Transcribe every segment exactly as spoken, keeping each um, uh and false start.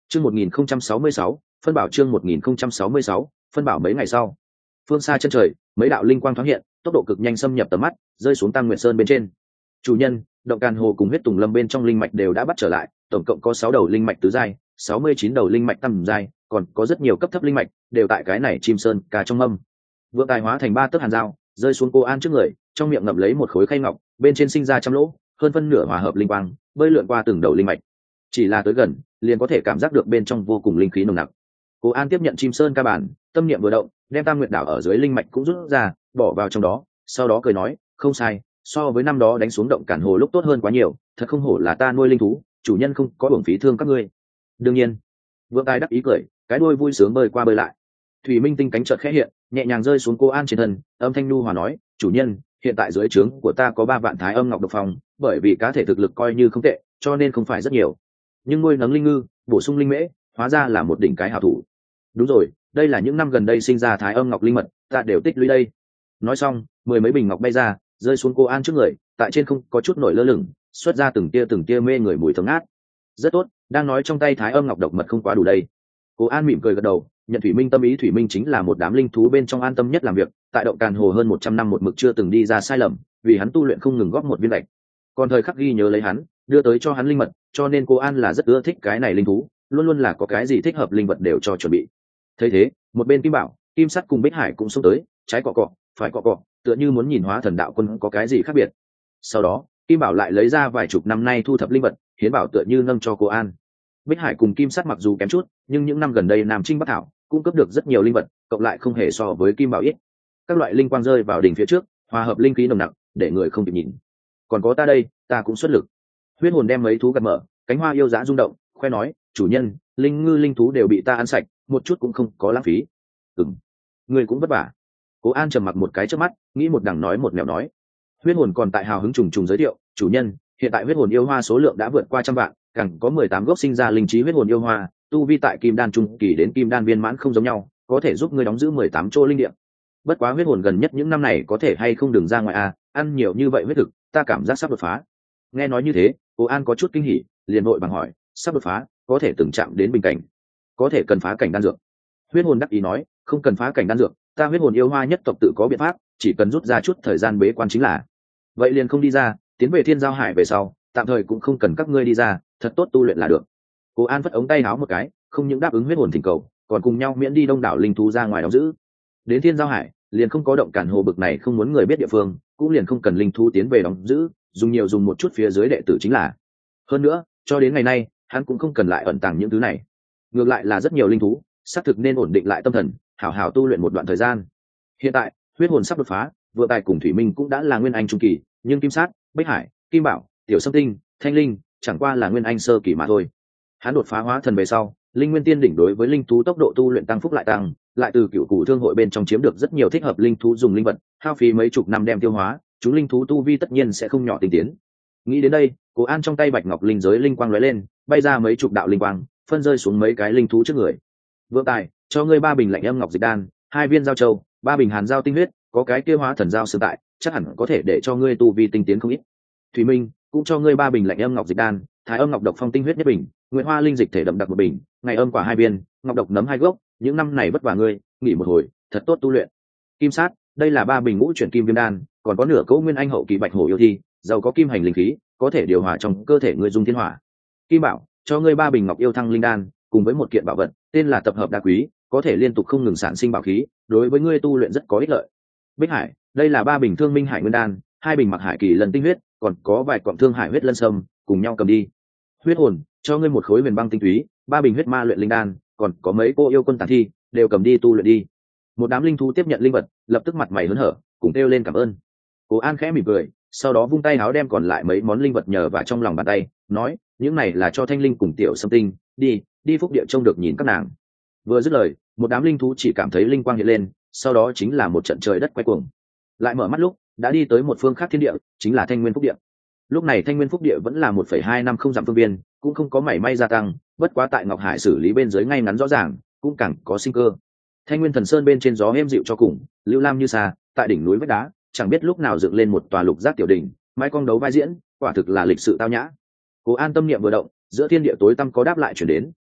Chương một nghìn không trăm sáu mươi sáu, phân bảo chương một nghìn không trăm sáu mươi sáu, phân bảo mấy ngày sau. Phương xa chân trời, mấy đạo linh quang thoáng hiện, tốc độ cực nhanh xâm nhập tầm mắt, rơi xuống Tam Nguyệt Sơn bên trên. Chủ nhân, động Càn Hồ cùng huyết Tùng Lâm bên trong linh mạch đều đã bắt trở lại, tổng cộng có sáu đầu linh mạch tứ giai, sáu mươi chín đầu linh mạch tam giai, còn có rất nhiều cấp thấp linh mạch, đều tại cái này Chim Sơn ca trong mâm. Vượng tài hóa thành ba tấc hàn dao, rơi xuống cô An trước người, trong miệng ngậm lấy một khối khay ngọc, bên trên sinh ra trăm lỗ, hơn phân nửa hòa hợp linh quang, bơi lượn qua từng đầu linh mạch. Chỉ là tới gần, liền có thể cảm giác được bên trong vô cùng linh khí nồng nặc. Cố An tiếp nhận Chim Sơn ca bản, tâm niệm vừa động, đem Tam Nguyệt đảo ở dưới linh mạch cũng rút ra, bỏ vào trong đó, sau đó cười nói, không sai, so với năm đó đánh xuống động Cản Hồ lúc tốt hơn quá nhiều, thật không hổ là ta nuôi linh thú, chủ nhân không có uổng phí thương các ngươi. Đương nhiên. Vượng tài đắc ý cười, cái đuôi vui sướng bơi qua bơi lại. Thủy Minh tinh cánh chợt khẽ hiện, nhẹ nhàng rơi xuống Cố An trên thân, âm thanh nhu hòa nói, chủ nhân, hiện tại dưới trướng của ta có ba vạn thái âm ngọc độc phòng, bởi vì cá thể thực lực coi như không tệ, cho nên không phải rất nhiều. Nhưng nuôi nấng linh ngư, bổ sung linh mễ, hóa ra là một đỉnh cái hảo thủ. Đúng rồi, đây là những năm gần đây sinh ra thái âm ngọc linh mật, ta đều tích lũy đây. Nói xong, mười mấy bình ngọc bay ra, rơi xuống Cố An trước người, tại trên không có chút nổi lơ lửng, xuất ra từng tia từng tia mê người mùi thơm ngát. Rất tốt, đang nói trong tay thái âm ngọc độc mật không quá đủ đây. Cố An mỉm cười gật đầu, nhận Thủy Minh tâm ý. Thủy Minh chính là một đám linh thú bên trong an tâm nhất làm việc, tại động Càn Hồ hơn một trăm năm một mực chưa từng đi ra sai lầm, vì hắn tu luyện không ngừng góp một viên lệch. Còn thời khắc ghi nhớ lấy hắn, đưa tới cho hắn linh mật, cho nên Cố An là rất ưa thích cái này linh thú, luôn luôn là có cái gì thích hợp linh vật đều cho chuẩn bị. Thấy thế, một bên Kim Bảo, Kim Sắt cùng Bích Hải cũng xông tới, trái cọ cọ, phải cọ cọ, tựa như muốn nhìn Hóa Thần Đạo Quân có cái gì khác biệt. Sau đó, Kim Bảo lại lấy ra vài chục năm nay thu thập linh vật, hiến bảo tựa như nâng cho Cố An. Bích Hải cùng Kim Sắt mặc dù kém chút, nhưng những năm gần đây Nam Trinh Bắc Thảo cung cấp được rất nhiều linh vật, cộng lại không hề so với Kim Bảo ít. Các loại linh quang rơi vào đỉnh phía trước, hòa hợp linh khí nồng nặc, để người không kịp nhìn. Còn có ta đây, ta cũng xuất lực. Huyết hồn đem mấy thú gật mở, cánh hoa yêu dã rung động, khoe nói, chủ nhân, linh ngư linh thú đều bị ta ăn sạch, một chút cũng không có lãng phí. Ừm, người cũng vất vả. Cố An trầm mặc một cái trước mắt, nghĩ một đằng nói một nẻo nói. Huyết hồn còn tại hào hứng trùng trùng giới thiệu, chủ nhân, hiện tại huyết hồn yêu hoa số lượng đã vượt qua trăm vạn, càng có mười tám gốc sinh ra linh trí huyết hồn yêu hoa, tu vi tại kim đan trung kỳ đến kim đan viên mãn không giống nhau, có thể giúp ngươi đóng giữ mười tám chỗ linh địa. Bất quá huyết hồn gần nhất những năm này có thể hay không đừng ra ngoài a, ăn nhiều như vậy huyết thực, ta cảm giác sắp đột phá. Nghe nói như thế, Cố An có chút kinh hỉ, liền vội bằng hỏi, sắp đột phá, có thể từng chạm đến bình cảnh, có thể cần phá cảnh đan dược. Huyết hồn đắc ý nói, không cần phá cảnh đan dược, ta huyết hồn yêu hoa nhất tộc tự có biện pháp, chỉ cần rút ra chút thời gian bế quan chính là. Vậy liền không đi ra, tiến về Thiên Giao Hải về sau, tạm thời cũng không cần các ngươi đi ra, thật tốt tu luyện là được. Cố An vất ống tay áo một cái, không những đáp ứng huyết hồn thỉnh cầu, còn cùng nhau miễn đi đông đảo linh thú ra ngoài đóng giữ. Đến Thiên Giao Hải, liền không có động Cản Hồ bực này không muốn người biết địa phương, cũng liền không cần linh thú tiến về đóng giữ, dùng nhiều dùng một chút phía dưới đệ tử chính là. Hơn nữa, cho đến ngày nay, hắn cũng không cần lại ẩn tàng những thứ này. Ngược lại là rất nhiều linh thú, xác thực nên ổn định lại tâm thần, hảo hảo tu luyện một đoạn thời gian. Hiện tại, huyết hồn sắp đột phá, Vượng Tài cùng Thủy Minh cũng đã là nguyên anh trung kỳ, nhưng Kim Sát, Bích Hải, Kim Bảo, Tiểu Sâm Tinh, Thanh Linh chẳng qua là nguyên anh sơ kỳ mà thôi. Hắn đột phá hóa thần về sau, linh nguyên tiên đỉnh đối với linh thú tốc độ tu luyện tăng phúc lại tăng, lại từ cựu củ thương hội bên trong chiếm được rất nhiều thích hợp linh thú dùng linh vật, hao phí mấy chục năm đem tiêu hóa, chúng linh thú tu vi tất nhiên sẽ không nhỏ tinh tiến. Nghĩ đến đây, Cố An trong tay bạch ngọc linh giới linh quang lóe lên, bay ra mấy chục đạo linh quang, phân rơi xuống mấy cái linh thú trước người. Vượng Tài, cho ngươi ba bình lạnh âm ngọc dịch đan, hai viên giao châu, ba bình hàn giao tinh huyết, có cái tiêu hóa thần giao sương tại, chắc hẳn có thể để cho ngươi tu vi tinh tiến không ít. Thủy Minh, cũng cho ngươi ba bình lạnh âm ngọc dịch đan, thái âm ngọc độc phong tinh huyết nhất bình, nguyệt hoa linh dịch thể đậm đặc một bình, ngày âm quả hai viên, ngọc độc nấm hai gốc, những năm này vất vả ngươi, nghỉ một hồi, thật tốt tu luyện. Kim Sát, đây là ba bình ngũ chuyển kim viêm đan, còn có nửa cỗ nguyên anh hậu kỳ bạch hổ yêu thi, giàu có kim hành linh khí, có thể điều hòa trong cơ thể ngươi dung thiên hỏa. Kim Bảo, cho ngươi ba bình ngọc yêu thăng linh đan, cùng với một kiện bảo vật, tên là tập hợp đa quý, có thể liên tục không ngừng sản sinh bảo khí, đối với ngươi tu luyện rất có ích lợi. Bích Hải, đây là ba bình thương minh hải nguyên đan, hai bình mặc hải kỳ lần tinh huyết, còn có vài cọng thương hải huyết lân sâm, cùng nhau cầm đi. Huyết hồn, cho ngươi một khối huyền băng tinh túy, ba bình huyết ma luyện linh đan, còn có mấy cô yêu quân tàn thi, đều cầm đi tu luyện đi. Một đám linh thú tiếp nhận linh vật, lập tức mặt mày hớn hở, cùng kêu lên cảm ơn. Cố An khẽ mỉm cười, sau đó vung tay áo đem còn lại mấy món linh vật nhờ vào trong lòng bàn tay, nói, những này là cho Thanh Linh cùng Tiểu Sâm Tinh, đi, đi phúc địa trông được nhìn các nàng. Vừa dứt lời, một đám linh thú chỉ cảm thấy linh quang hiện lên, sau đó chính là một trận trời đất quay cuồng. Lại mở mắt lúc, đã đi tới một phương khác thiên địa, chính là Thanh Nguyên Phúc Địa. Lúc này Thanh Nguyên Phúc Địa vẫn là một phẩy hai năm không dặm phương viên, cũng không có mảy may gia tăng, bất quá tại Ngọc Hải xử lý bên dưới ngay ngắn rõ ràng, cũng càng có sinh cơ. Thanh Nguyên Thần Sơn bên trên gió êm dịu cho cùng, lưu lam như xa, tại đỉnh núi vách đá, chẳng biết lúc nào dựng lên một tòa lục giác tiểu đỉnh, mái cong đấu vai diễn, quả thực là lịch sự tao nhã. Cố An tâm niệm vừa động, giữa thiên địa tối tăm có đáp lại chuyển đến,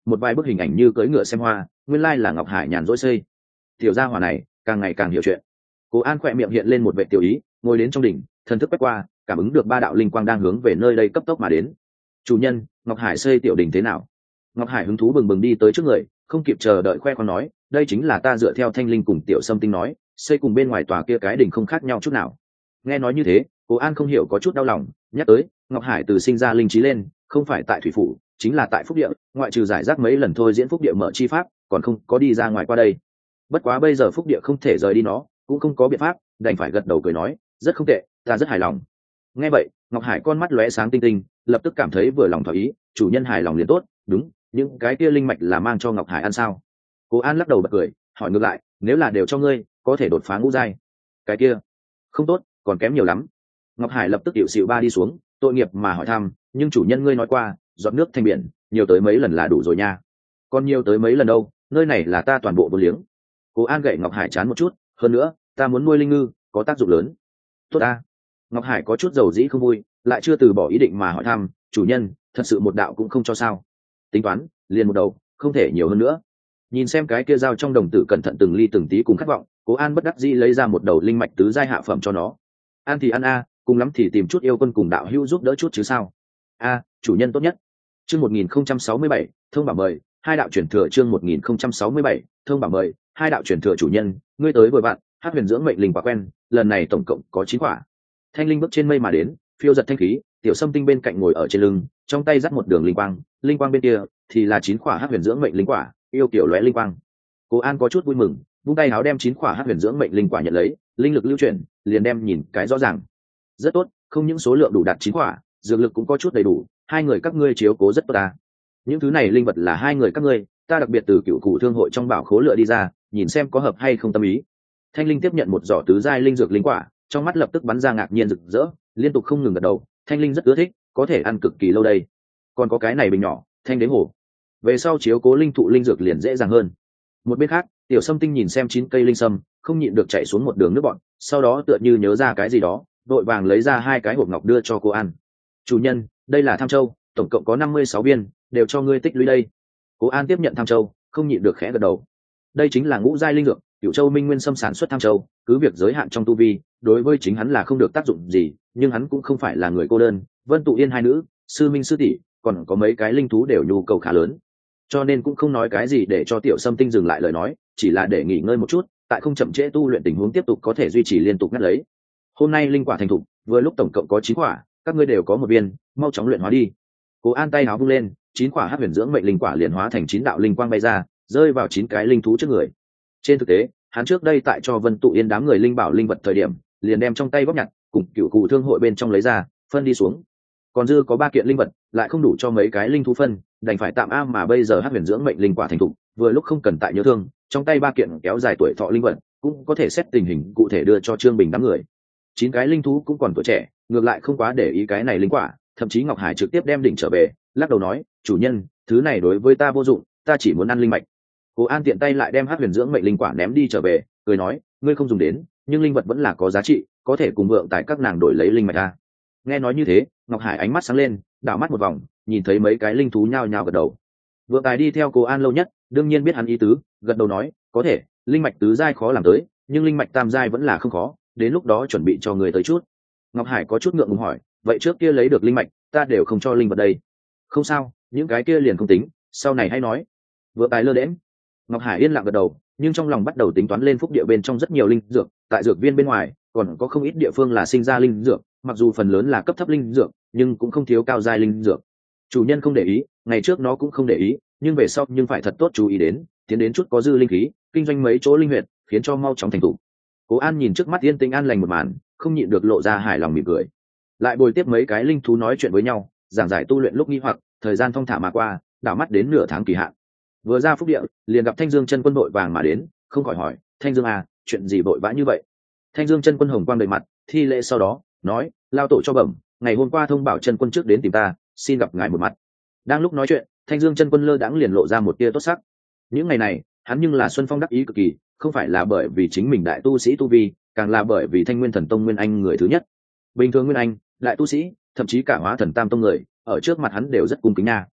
một vài bức hình ảnh như cưỡi ngựa xem hoa, nguyên lai là Ngọc Hải nhàn rỗi xây. Tiểu gia hỏa này càng ngày càng hiểu chuyện. Cố An khỏe miệng hiện lên một vẻ tiểu ý, ngồi đến trong đỉnh, thần thức quét qua, cảm ứng được ba đạo linh quang đang hướng về nơi đây cấp tốc mà đến. Chủ nhân, Ngọc Hải xây tiểu đỉnh thế nào? Ngọc Hải hứng thú bừng bừng đi tới trước người, không kịp chờ đợi khoe khoang nói, đây chính là ta dựa theo Thanh Linh cùng Tiểu Sâm Tinh nói, xây cùng bên ngoài tòa kia cái đỉnh không khác nhau chút nào. Nghe nói như thế, Cố An không hiểu có chút đau lòng, nhắc tới, Ngọc Hải từ sinh ra linh trí lên, không phải tại thủy phủ, chính là tại phúc địa, ngoại trừ giải rác mấy lần thôi diễn phúc địa mở chi pháp, còn không có đi ra ngoài qua đây. Bất quá bây giờ phúc địa không thể rời đi nó, cũng không có biện pháp, đành phải gật đầu cười nói, rất không tệ, ta rất hài lòng. Nghe vậy, Ngọc Hải con mắt lóe sáng tinh tinh, lập tức cảm thấy vừa lòng thỏa ý, chủ nhân hài lòng liền tốt, đúng, những cái kia linh mạch là mang cho Ngọc Hải ăn sao? Cố An lắc đầu bật cười, hỏi ngược lại, nếu là đều cho ngươi, có thể đột phá ngũ giai. Cái kia, không tốt, còn kém nhiều lắm. Ngọc Hải lập tức điệu xịu ba đi xuống, tội nghiệp mà hỏi thăm, nhưng chủ nhân ngươi nói qua, giọt nước thành biển, nhiều tới mấy lần là đủ rồi nha. Còn nhiều tới mấy lần đâu, nơi này là ta toàn bộ vô liếng. Cố An gậy Ngọc Hải chán một chút, hơn nữa, ta muốn nuôi linh ngư, có tác dụng lớn. Tốt ta. Ngọc Hải có chút dầu dĩ không vui, lại chưa từ bỏ ý định mà hỏi thăm, chủ nhân, thật sự một đạo cũng không cho sao? Tính toán, liền một đầu, không thể nhiều hơn nữa. Nhìn xem cái kia dao trong đồng tử cẩn thận từng ly từng tí cùng khát vọng, Cố An bất đắc dĩ lấy ra một đầu linh mạch tứ giai hạ phẩm cho nó. Ăn thì ăn a, cùng lắm thì tìm chút yêu quân cùng đạo hữu giúp đỡ chút chứ sao? A, chủ nhân tốt nhất. Chương một nghìn không trăm sáu mươi bảy, thông bảo mời, hai đạo truyền thừa chương một nghìn không trăm sáu mươi bảy, thông bảo mời, hai đạo truyền thừa chủ nhân, ngươi tới vừa bạn, Hắc Huyền dưỡng mệnh linh quả quen, lần này tổng cộng có chín quả. Thanh linh bước trên mây mà đến, phiêu giật thanh khí, Tiểu Sâm Tinh bên cạnh ngồi ở trên lưng, trong tay dắt một đường linh quang, linh quang bên kia thì là chín quả Hắc Huyền dưỡng mệnh linh quả, yêu kiểu lóe linh quang. Cố An có chút vui mừng, vung tay áo đem chín quả Hắc Huyền dưỡng mệnh linh quả nhận lấy, linh lực lưu chuyển, liền đem nhìn cái rõ ràng. Rất tốt, không những số lượng đủ đạt chín quả, dược lực cũng có chút đầy đủ, hai người các ngươi chiếu cố rất tốt ta. Những thứ này linh vật là hai người các ngươi, ta đặc biệt từ cựu cụ thương hội trong bảo khố lựa đi ra, nhìn xem có hợp hay không tâm ý. Thanh linh tiếp nhận một giỏ tứ giai linh dược linh quả, trong mắt lập tức bắn ra ngạc nhiên rực rỡ, liên tục không ngừng gật đầu, Thanh linh rất ưa thích, có thể ăn cực kỳ lâu đây. Còn có cái này bình nhỏ, Thanh đế hổ, về sau chiếu cố linh thụ linh dược liền dễ dàng hơn. Một bên khác, Tiểu Sâm Tinh nhìn xem chín cây linh sâm, không nhịn được chạy xuống một đường nước bọn, sau đó tựa như nhớ ra cái gì đó, vội vàng lấy ra hai cái hộp ngọc đưa cho cô ăn. Chủ nhân, đây là tham châu, tổng cộng có năm mươi sáu viên, đều cho ngươi tích lũy đây. Cố An tiếp nhận tham châu, không nhịn được khẽ gật đầu. Đây chính là ngũ giai linh dược, Cửu Châu Minh Nguyên Sâm sản xuất tham châu, cứ việc giới hạn trong tu vi, đối với chính hắn là không được tác dụng gì, nhưng hắn cũng không phải là người cô đơn, Vân Tụ Yên hai nữ, sư minh sư tỷ, còn có mấy cái linh thú đều nhu cầu khá lớn, cho nên cũng không nói cái gì để cho Tiểu Sâm Tinh dừng lại lời nói, chỉ là để nghỉ ngơi một chút, tại không chậm trễ tu luyện tình huống tiếp tục có thể duy trì liên tục ngắt lấy. Hôm nay linh quả thành thục, vừa lúc tổng cộng có chín quả, các ngươi đều có một viên, mau chóng luyện hóa đi. Cố An tay áo vung lên, chín quả Hắc Huyền dưỡng mệnh linh quả liền hóa thành chín đạo linh quang bay ra, rơi vào chín cái linh thú trước người. Trên thực tế, hắn trước đây tại cho Vân Tụ Yên đám người linh bảo linh vật thời điểm, liền đem trong tay góp nhặt, cùng cựu cụ thương hội bên trong lấy ra, phân đi xuống. Còn dư có ba kiện linh vật, lại không đủ cho mấy cái linh thú phân, đành phải tạm am mà bây giờ Hắc Huyền dưỡng mệnh linh quả thành thục, vừa lúc không cần tại nhớ thương, trong tay ba kiện kéo dài tuổi thọ linh vật, cũng có thể xét tình hình cụ thể đưa cho Trương Bình đám người. Chín cái linh thú cũng còn tuổi trẻ, ngược lại không quá để ý cái này linh quả, thậm chí Ngọc Hải trực tiếp đem đỉnh trở về, lắc đầu nói, chủ nhân, thứ này đối với ta vô dụng, ta chỉ muốn ăn linh mạch. Cố An tiện tay lại đem Hắc Huyền dưỡng mệnh linh quả ném đi trở về, cười nói, ngươi không dùng đến, nhưng linh vật vẫn là có giá trị, có thể cùng vượng tại các nàng đổi lấy linh mạch ta. Nghe nói như thế, Ngọc Hải ánh mắt sáng lên, đảo mắt một vòng, nhìn thấy mấy cái linh thú nhao nhao gật đầu. Vượng Tài đi theo Cố An lâu nhất, đương nhiên biết hắn ý tứ, gật đầu nói, có thể, linh mạch tứ giai khó làm tới, nhưng linh mạch tam giai vẫn là không khó, đến lúc đó chuẩn bị cho người tới chút. Ngọc Hải có chút ngượng ngùng hỏi, vậy trước kia lấy được linh mạch, ta đều không cho linh vật đây. Không sao, những cái kia liền không tính, sau này hãy nói. Vượng Tài lơ đễnh. Ngọc Hải yên lặng gật đầu, nhưng trong lòng bắt đầu tính toán lên phúc địa bên trong rất nhiều linh dược, tại dược viên bên ngoài, còn có không ít địa phương là sinh ra linh dược, mặc dù phần lớn là cấp thấp linh dược, nhưng cũng không thiếu cao giai linh dược. Chủ nhân không để ý, ngày trước nó cũng không để ý, nhưng về sau nhưng phải thật tốt chú ý đến, tiến đến chút có dư linh khí, kinh doanh mấy chỗ linh huyệt, khiến cho mau chóng thành thủ. Cố An nhìn trước mắt yên tĩnh an lành một màn, không nhịn được lộ ra hài lòng mỉm cười. Lại bồi tiếp mấy cái linh thú nói chuyện với nhau, giảng giải tu luyện lúc nghi hoặc, thời gian thong thả mà qua, đảo mắt đến nửa tháng kỳ hạn. Vừa ra phúc địa, liền gặp Thanh Dương chân quân đội vàng mà đến, không khỏi hỏi, Thanh Dương à, chuyện gì vội vã như vậy? Thanh Dương chân quân hồng quang đầy mặt, thi lễ sau đó nói, lao tổ cho bẩm, ngày hôm qua thông bảo chân quân trước đến tìm ta, xin gặp ngài một mặt. Đang lúc nói chuyện, Thanh Dương chân quân lơ đãng liền lộ ra một tia tốt sắc. Những ngày này, hắn nhưng là xuân phong đắc ý cực kỳ, không phải là bởi vì chính mình đại tu sĩ tu vi, càng là bởi vì Thanh Nguyên Thần Tông Nguyên Anh người thứ nhất. Bình thường Nguyên Anh, đại tu sĩ, thậm chí cả Hóa Thần Tam Tông người, ở trước mặt hắn đều rất cung kính nha.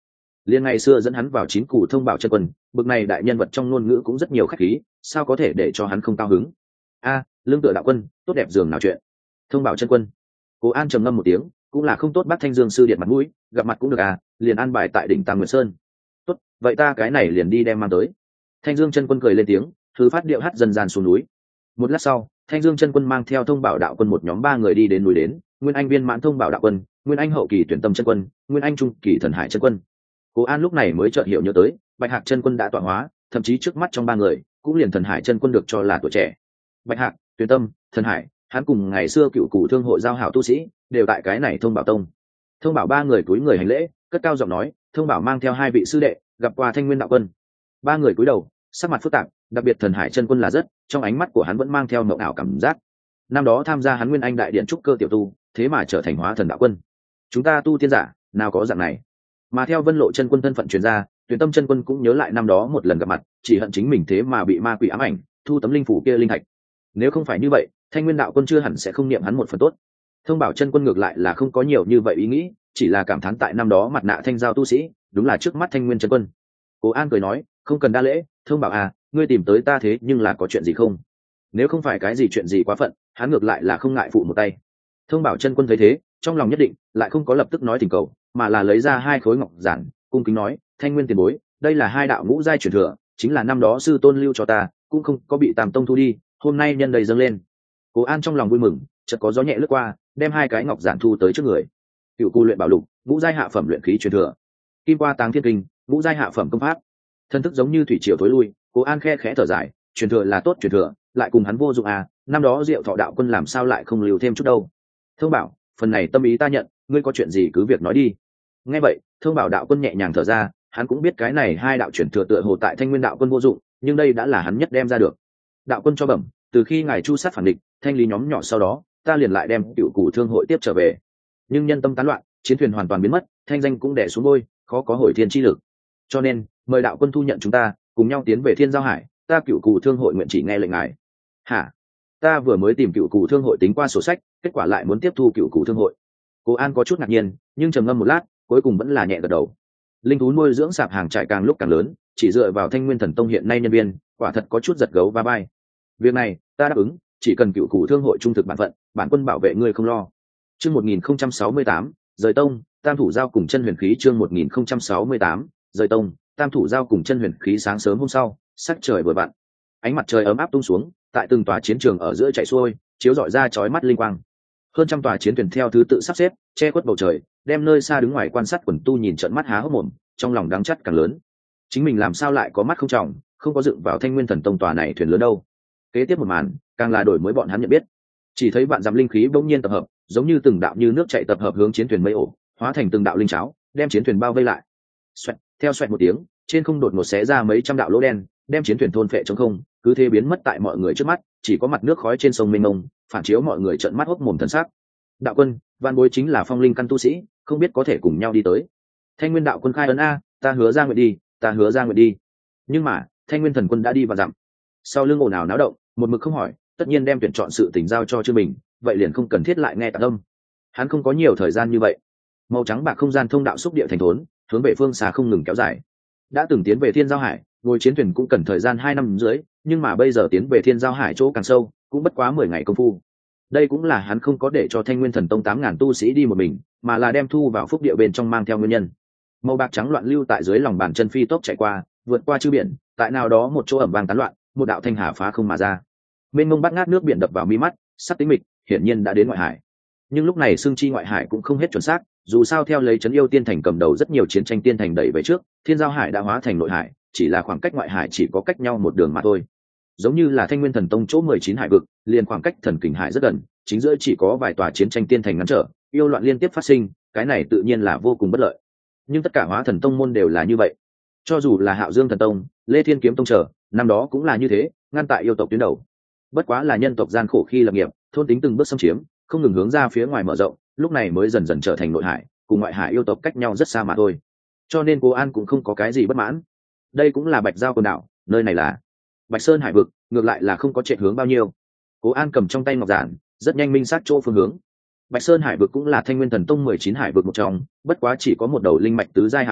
liền ngày xưa dẫn hắn vào chín cù thông bảo chân quân, bực này đại nhân vật trong ngôn ngữ cũng rất nhiều khách khí, sao có thể để cho hắn không cao hứng. A, lương tựa đạo quân, tốt đẹp giường nào chuyện. Thông bảo chân quân. Cố An trầm ngâm một tiếng, cũng là không tốt bắt Thanh Dương sư điện mặt mũi, gặp mặt cũng được à, liền an bài tại đỉnh Tam Nguyệt Sơn. Tốt, vậy ta cái này liền đi đem mang tới. Thanh Dương chân quân cười lên tiếng, thứ phát điệu hát dần dàn xuống núi. Một lát sau, Thanh Dương chân quân mang theo Thông Bảo đạo quân một nhóm ba người đi đến núi đến, Nguyên Anh viên mãn Thông Bảo đạo quân, Nguyên Anh hậu kỳ tuyển tâm chân quân, Nguyên Anh trung kỳ thần hải chân quân. Cố An lúc này mới chợt hiểu nhớ tới, Bạch Hạc chân quân đã tọa hóa, thậm chí trước mắt trong ba người, cũng liền thần hải chân quân được cho là tuổi trẻ. Bạch Hạc, tuyển tâm, thần hải, hắn cùng ngày xưa cựu cụ thương hội giao hảo tu sĩ, đều tại cái này Thông Bảo tông. Thông Bảo ba người cúi người hành lễ, cất cao giọng nói, Thông Bảo mang theo hai vị sư đệ, gặp qua Thanh Nguyên đạo quân. Ba người cúi đầu, sắc mặt phức tạp, đặc biệt thần hải chân quân là rất, trong ánh mắt của hắn vẫn mang theo mộng ảo cảm giác. Năm đó tham gia hắn Nguyên Anh đại điện trúc cơ tiểu tu, thế mà trở thành hóa thần đạo quân. Chúng ta tu tiên giả, nào có dạng này. Mà theo Vân Lộ chân quân thân phận truyền ra, Tuyển Tâm chân quân cũng nhớ lại năm đó một lần gặp mặt, chỉ hận chính mình thế mà bị ma quỷ ám ảnh, thu tấm linh phủ kia linh thạch. Nếu không phải như vậy, Thanh Nguyên đạo quân chưa hẳn sẽ không niệm hắn một phần tốt. Thông Bảo chân quân ngược lại là không có nhiều như vậy ý nghĩ, chỉ là cảm thán tại năm đó mặt nạ thanh giao tu sĩ, đúng là trước mắt Thanh Nguyên chân quân. Cố An cười nói, không cần đa lễ, Thông Bảo à, ngươi tìm tới ta thế nhưng là có chuyện gì không? Nếu không phải cái gì chuyện gì quá phận, hắn ngược lại là không ngại phụ một tay. Thông Bảo chân quân thấy thế, trong lòng nhất định, lại không có lập tức nói tình cầu, mà là lấy ra hai khối ngọc giản, cung kính nói, Thanh Nguyên tiền bối, đây là hai đạo ngũ giai truyền thừa, chính là năm đó sư tôn lưu cho ta, cũng không có bị Tam tông thu đi, hôm nay nhân đầy dâng lên. Cố An trong lòng vui mừng, chợt có gió nhẹ lướt qua, đem hai cái ngọc giản thu tới trước người. Cựu Cù luyện bảo lục, ngũ giai hạ phẩm luyện khí truyền thừa. Kim qua táng thiên kinh, ngũ giai hạ phẩm công pháp. Thân thức giống như thủy triều thối lui, Cố An khe khẽ thở dài, truyền thừa là tốt truyền thừa, lại cùng hắn vô dụng à, năm đó Diệu Thọ đạo quân làm sao lại không lưu thêm chút đâu. Thông Bảo, phần này tâm ý ta nhận, ngươi có chuyện gì cứ việc nói đi. Nghe vậy, Thông Bảo đạo quân nhẹ nhàng thở ra, hắn cũng biết cái này hai đạo truyền thừa tựa hồ tại Thanh Nguyên đạo quân vô dụng, nhưng đây đã là hắn nhất đem ra được. Đạo quân cho bẩm, từ khi ngài chu sát phản địch, thanh lý nhóm nhỏ sau đó, ta liền lại đem Cựu Cù thương hội tiếp trở về. Nhưng nhân tâm tán loạn, chiến thuyền hoàn toàn biến mất, thanh danh cũng đè xuống ngôi, khó có hồi thiên chi lực. Cho nên, mời đạo quân thu nhận chúng ta, cùng nhau tiến về Thiên Giao Hải, ta Cựu Cù thương hội nguyện chỉ nghe lệnh ngài. Hả? Ta vừa mới tìm Cựu Cù thương hội tính qua sổ sách, kết quả lại muốn tiếp thu Cựu Cù thương hội. Cố An có chút ngạc nhiên, nhưng trầm ngâm một lát, cuối cùng vẫn là nhẹ gật đầu. Linh thú nuôi dưỡng sạp hàng trại càng lúc càng lớn, chỉ dựa vào Thanh Nguyên Thần Tông hiện nay nhân viên, quả thật có chút giật gấu va vai. Việc này, ta đáp ứng, chỉ cần Cựu Cù thương hội trung thực bản phận, bản quân bảo vệ ngươi không lo. Chương một nghìn không trăm sáu mươi tám, rời tông, Tam thủ giao cùng chân huyền khí. Chương một nghìn không trăm sáu mươi tám, rời tông, Tam thủ giao cùng chân huyền khí. Sáng sớm hôm sau, sắc trời vừa vặn, ánh mặt trời ấm áp tung xuống, tại từng tòa chiến trường ở giữa chạy xuôi, chiếu rọi ra chói mắt linh quang. Hơn trăm tòa chiến thuyền theo thứ tự sắp xếp, che khuất bầu trời, đem nơi xa đứng ngoài quan sát quần tu nhìn trợn mắt há hốc mồm, trong lòng đắng chắt càng lớn. Chính mình làm sao lại có mắt không tròng, không có dựng vào Thanh Nguyên Thần Tông tòa này thuyền lớn đâu. Kế tiếp một màn, càng là đổi mới bọn hắn nhận biết. Chỉ thấy vạn dặm linh khí bỗng nhiên tập hợp, giống như từng đạo như nước chảy tập hợp hướng chiến thuyền mây ổ, hóa thành từng đạo linh cháo, đem chiến thuyền bao vây lại. Xoẹt, theo xoẹt một tiếng, trên không đột ngột xé ra mấy trăm đạo lỗ đen, đem chiến thuyền thôn phệ trống không, cứ thế biến mất tại mọi người trước mắt, chỉ có mặt nước khói trên sông mênh mông, phản chiếu mọi người trợn mắt hốc mồm thần sắc. Đạo quân, Vạn Bối chính là phong linh căn tu sĩ, không biết có thể cùng nhau đi tới. Thanh Nguyên đạo quân khai ấn a, ta hứa ra nguyện đi, ta hứa ra nguyện đi. Nhưng mà, Thanh Nguyên thần quân đã đi và dặm. Sau lưng ồn ào náo động, một mực không hỏi, tất nhiên đem tuyển chọn sự tình giao cho Trương Bình, vậy liền không cần thiết lại nghe tạp âm. Hắn không có nhiều thời gian như vậy. Màu trắng bạc không gian thông đạo xúc địa thành thốn, hướng về phương xa không ngừng kéo dài. Đã từng tiến về Thiên Giao Hải, ngồi chiến thuyền cũng cần thời gian hai năm dưới, nhưng mà bây giờ tiến về Thiên Giao Hải chỗ càng sâu, cũng bất quá mười ngày công phu. Đây cũng là hắn không có để cho Thanh Nguyên Thần Tông tám ngàn tu sĩ đi một mình, mà là đem thu vào phúc địa bên trong mang theo nguyên nhân. Màu bạc trắng loạn lưu tại dưới lòng bàn chân phi tốc chạy qua, vượt qua chư biển, tại nào đó một chỗ ẩm vang tán loạn, một đạo thanh hà phá không mà ra. Mênh mông bát ngát nước biển đập vào mi mắt, sắc tính mịch, hiển nhiên đã đến ngoại hải. Nhưng lúc này xương chi ngoại hải cũng không hết chuẩn xác, dù sao theo lấy trấn yêu tiên thành cầm đầu rất nhiều chiến tranh tiên thành đẩy về trước, Thiên Giao Hải đã hóa thành nội hải, chỉ là khoảng cách ngoại hải chỉ có cách nhau một đường mà thôi. Giống như là Thanh Nguyên Thần Tông chỗ mười chín hải vực, liền khoảng cách Thần Kình Hải rất gần, chính giữa chỉ có vài tòa chiến tranh tiên thành ngăn trở, yêu loạn liên tiếp phát sinh, cái này tự nhiên là vô cùng bất lợi. Nhưng tất cả Hóa Thần Tông môn đều là như vậy. Cho dù là Hạo Dương Thần Tông, Lê Thiên Kiếm Tông trở, năm đó cũng là như thế, ngăn tại yêu tộc tuyến đầu. Bất quá là nhân tộc gian khổ khi lập nghiệp, thôn tính từng bước xâm chiếm, không ngừng hướng ra phía ngoài mở rộng, lúc này mới dần dần trở thành nội hải, cùng ngoại hải yêu tộc cách nhau rất xa mà thôi. Cho nên Cố An cũng không có cái gì bất mãn. Đây cũng là Bạch Giao quần đảo, nơi này là Bạch Sơn hải vực, ngược lại là không có chạy hướng bao nhiêu. Cố An cầm trong tay ngọc giản, rất nhanh minh sát chỗ phương hướng. Bạch Sơn hải vực cũng là Thanh Nguyên Thần Tông mười chín hải vực một trong, bất quá chỉ có một đầu linh mạch tứ giai hạ phẩm,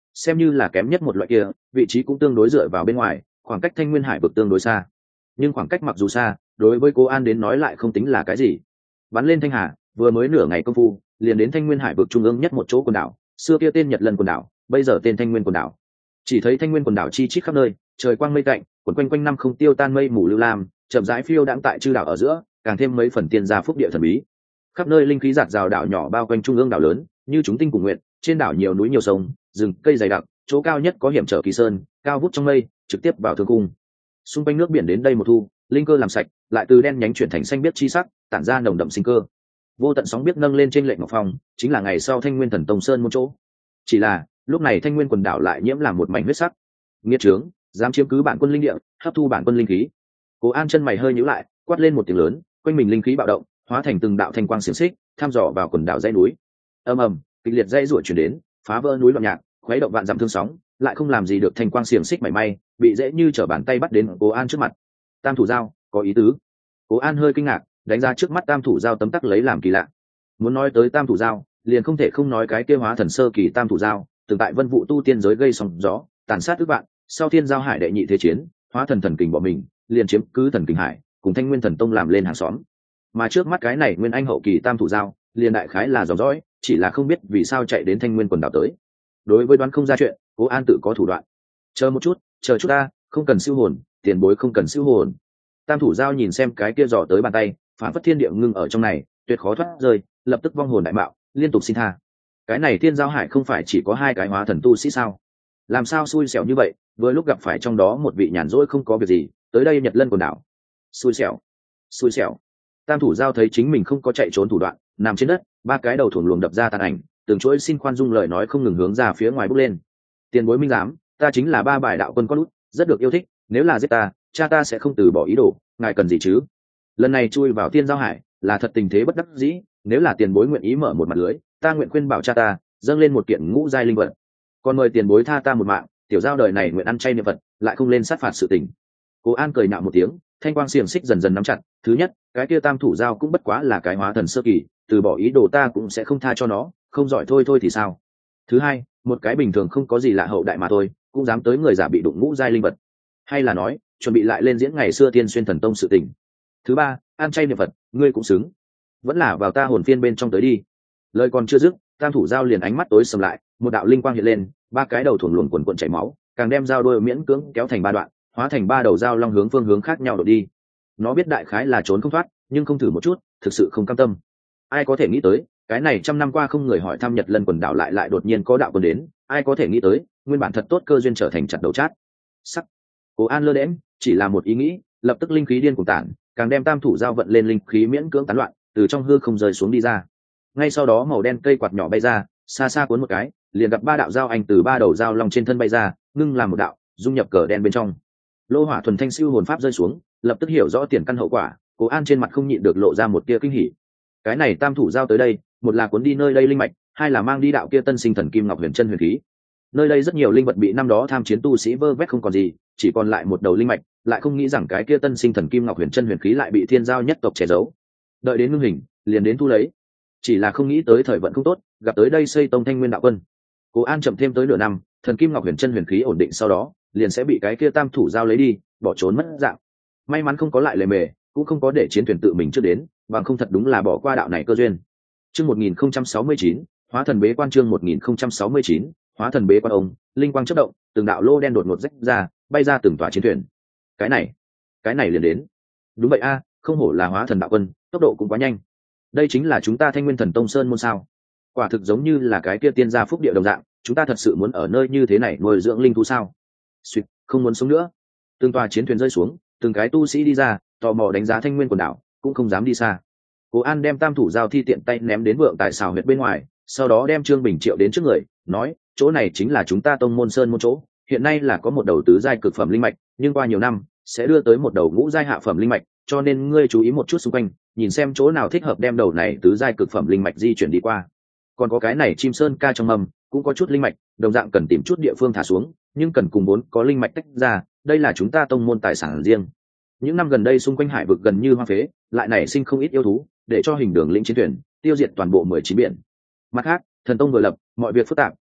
xem như là kém nhất một loại kia, vị trí cũng tương đối dựa vào bên ngoài, khoảng cách thanh nguyên hải vực tương đối xa. Nhưng khoảng cách mặc dù xa, đối với Cố An đến nói lại không tính là cái gì. Bắn lên Thanh Hà, vừa mới nửa ngày công phu, liền đến thanh nguyên hải vực trung ương nhất một chỗ quần đảo, xưa kia tên Nhật Lân quần đảo, bây giờ tên Thanh Nguyên quần đảo. Chỉ thấy thanh nguyên quần đảo chi chít khắp nơi, trời quang mây tạnh, quần quanh quanh năm không tiêu tan mây mù lưu lam, chậm rãi phiêu đãng tại chư đảo ở giữa, càng thêm mấy phần tiên gia phúc địa thần bí. Khắp nơi linh khí giạt rào, đảo nhỏ bao quanh trung ương đảo lớn, như chúng tinh cùng nguyện, trên đảo nhiều núi nhiều sông, rừng cây dày đặc, chỗ cao nhất có hiểm trở kỳ sơn, cao vút trong mây, trực tiếp vào thương cung. Xung quanh nước biển đến đây một thu, linh cơ làm sạch, lại từ đen nhánh chuyển thành xanh biếc chi sắc, tản ra nồng đậm sinh cơ. Vô tận sóng biết nâng lên trên lệnh ngọc phong, chính là ngày sau thanh nguyên thần tông sơn một chỗ. Chỉ là lúc này thanh nguyên quần đảo lại nhiễm làm một mảnh huyết sắc. Nghiệt trướng, dám chiếm cứ bản quân linh địa, hấp thu bản quân linh khí. Cố An chân mày hơi nhíu lại, quát lên một tiếng lớn, quanh mình linh khí bạo động, hóa thành từng đạo thanh quang xiềng xích, thăm dò vào quần đảo dãy núi. Ầm ầm, kịch liệt dãy rủa truyền đến, phá vỡ núi loạn nhạc, khuấy động vạn dặm thương sóng, lại không làm gì được thanh quang xiềng xích mảy may, bị dễ như trở bàn tay bắt đến Cố An trước mặt. Tam thủ giao, có ý tứ. Cố An hơi kinh ngạc, đánh ra trước mắt tam thủ giao tấm tắc lấy làm kỳ lạ. Muốn nói tới tam thủ giao, liền không thể không nói cái kia hóa thần sơ kỳ tam thủ giao, từng tại vân vụ tu tiên giới gây sóng gió, tàn sát ước vạn, sau thiên giao hải đệ nhị thế chiến, hóa thần thần kình bỏ mình, liền chiếm cứ thần kình hải, cùng thanh nguyên thần tông làm lên hàng xóm. Mà trước mắt cái này nguyên anh hậu kỳ tam thủ giao, liền đại khái là dòng dõi, chỉ là không biết vì sao chạy đến thanh nguyên quần đảo tới. Đối với đoán không ra chuyện, Cố An tự có thủ đoạn. Chờ một chút, chờ chút ta, không cần siêu hồn, tiền bối không cần siêu hồn. Tam thủ giao nhìn xem cái kia dò tới bàn tay, phản phất thiên địa ngưng ở trong này, tuyệt khó thoát rơi, lập tức vong hồn đại mạo, liên tục xin tha. Cái này thiên giao hải không phải chỉ có hai cái hóa thần tu sĩ sao? Làm sao xui xẻo như vậy, vừa lúc gặp phải trong đó một vị nhàn rỗi không có việc gì, tới đây Nhật Lân quần đảo. Xui xẻo, xui xẻo. Tam thủ giao thấy chính mình không có chạy trốn thủ đoạn, nằm trên đất, ba cái đầu thuồng luồng đập ra tàn ảnh, từng chuỗi xin khoan dung lời nói không ngừng hướng ra phía ngoài bốc lên. Tiền bối minh giám, ta chính là ba bài đạo quân con út, rất được yêu thích, nếu là giết ta, cha ta sẽ không từ bỏ ý đồ, ngài cần gì chứ? Lần này chui vào thiên giao hải, là thật tình thế bất đắc dĩ, nếu là tiền bối nguyện ý mở một mặt lưới, ta nguyện khuyên bảo cha ta dâng lên một kiện ngũ giai linh vật, còn mời tiền bối tha ta một mạng, tiểu giao đời này nguyện ăn chay niệm Phật, lại không lên sát phạt sự tình. Cố An cười nhạo một tiếng, thanh quang xiềng xích dần dần nắm chặt. Thứ nhất, cái kia tam thủ giao cũng bất quá là cái hóa thần sơ kỳ, từ bỏ ý đồ ta cũng sẽ không tha cho nó, không giỏi thôi thôi thì sao. Thứ hai, một cái bình thường không có gì lạ hậu đại mà thôi, cũng dám tới người giả bị đụng ngũ giai linh vật, hay là nói chuẩn bị lại lên diễn ngày xưa tiên xuyên thần tông sự tình. Thứ ba, ăn chay niệm Phật, ngươi cũng xứng, vẫn là vào ta hồn phiên bên trong tới đi. Lời còn chưa dứt, tam thủ giao liền ánh mắt tối sầm lại, một đạo linh quang hiện lên, ba cái đầu thuồng luồn quần quần chảy máu, càng đem giao đôi miễn cưỡng kéo thành ba đoạn, hóa thành ba đầu giao long hướng phương hướng khác nhau đổ đi. Nó biết đại khái là trốn không thoát, nhưng không thử một chút, thực sự không cam tâm. Ai có thể nghĩ tới, cái này trăm năm qua không người hỏi thăm Nhật Lân quần đảo lại lại đột nhiên có đạo quân đến, ai có thể nghĩ tới, nguyên bản thật tốt cơ duyên trở thành chặt đầu chát. Sắc. Cố An lơ đễnh, chỉ là một ý nghĩ, lập tức linh khí điên cuồng tản, càng đem tam thủ giao vận lên linh khí miễn cưỡng tán loạn, từ trong hư không rơi xuống đi ra. Ngay sau đó màu đen cây quạt nhỏ bay ra, xa xa cuốn một cái, liền gặp ba đạo giao ảnh từ ba đầu giao long trên thân bay ra, ngưng làm một đạo, dung nhập cờ đen bên trong. Lô hỏa thuần thanh siêu hồn pháp rơi xuống, lập tức hiểu rõ tiền căn hậu quả, Cố An trên mặt không nhịn được lộ ra một tia kinh hỉ. Cái này tam thủ giao tới đây, một là cuốn đi nơi đây linh mạch, hai là mang đi đạo kia tân sinh thần kim ngọc huyền chân huyền khí. Nơi đây rất nhiều linh vật bị năm đó tham chiến tu sĩ vơ vét không còn gì, chỉ còn lại một đầu linh mạch, lại không nghĩ rằng cái kia tân sinh thần kim ngọc huyền chân huyền khí lại bị thiên giao nhất tộc che giấu. Đợi đến ngưng hình, liền đến thu lấy. Chỉ là không nghĩ tới thời vận không tốt, gặp tới đây xây tông thanh nguyên đạo quân. Cố An chậm thêm tới nửa năm, thần kim ngọc huyền chân huyền khí ổn định sau đó, liền sẽ bị cái kia tam thủ giao lấy đi, bỏ trốn mất dạng. May mắn không có lại lề mề, cũng không có để chiến thuyền tự mình trước đến, bằng không thật đúng là bỏ qua đạo này cơ duyên. Chương một nghìn không trăm sáu mươi chín, hóa thần bế quan chương một nghìn không trăm sáu mươi chín, hóa thần bế quan ông, linh quang chớp động, từng đạo lô đen đột ngột rách ra, bay ra từng tòa chiến thuyền. Cái này, cái này liền đến. Đúng vậy a, không hổ là hóa thần đạo quân, tốc độ cũng quá nhanh. Đây chính là chúng ta Thanh Nguyên Thần Tông Sơn môn sao? Quả thực giống như là cái kia tiên gia phúc địa đồng dạng, chúng ta thật sự muốn ở nơi như thế này nuôi dưỡng linh thú sao? Suýt, không muốn sống nữa. Từng tòa chiến thuyền rơi xuống, từng cái tu sĩ đi ra, tò mò đánh giá Thanh Nguyên quần đảo, cũng không dám đi xa. Cố An đem tam thủ giao thi tiện tay ném đến vượng tại xào huyệt bên ngoài, sau đó đem Trương Bình Triệu đến trước người, nói, chỗ này chính là chúng ta tông môn sơn môn chỗ, hiện nay là có một đầu tứ giai cực phẩm linh mạch, nhưng qua nhiều năm sẽ đưa tới một đầu ngũ giai hạ phẩm linh mạch, cho nên ngươi chú ý một chút xung quanh, nhìn xem chỗ nào thích hợp đem đầu này tứ giai cực phẩm linh mạch di chuyển đi qua. Còn có cái này chim sơn ca trong mầm, cũng có chút linh mạch, đồng dạng cần tìm chút địa phương thả xuống, nhưng cần cùng bốn có linh mạch tách ra, đây là chúng ta tông môn tài sản riêng. Những năm gần đây xung quanh hải vực gần như hoang phế, lại nảy sinh không ít yêu thú, để cho hình đường lĩnh chiến thuyền tiêu diệt toàn bộ mười chín biển. Mặt khác, thần tông vừa lập, mọi việc phức tạp,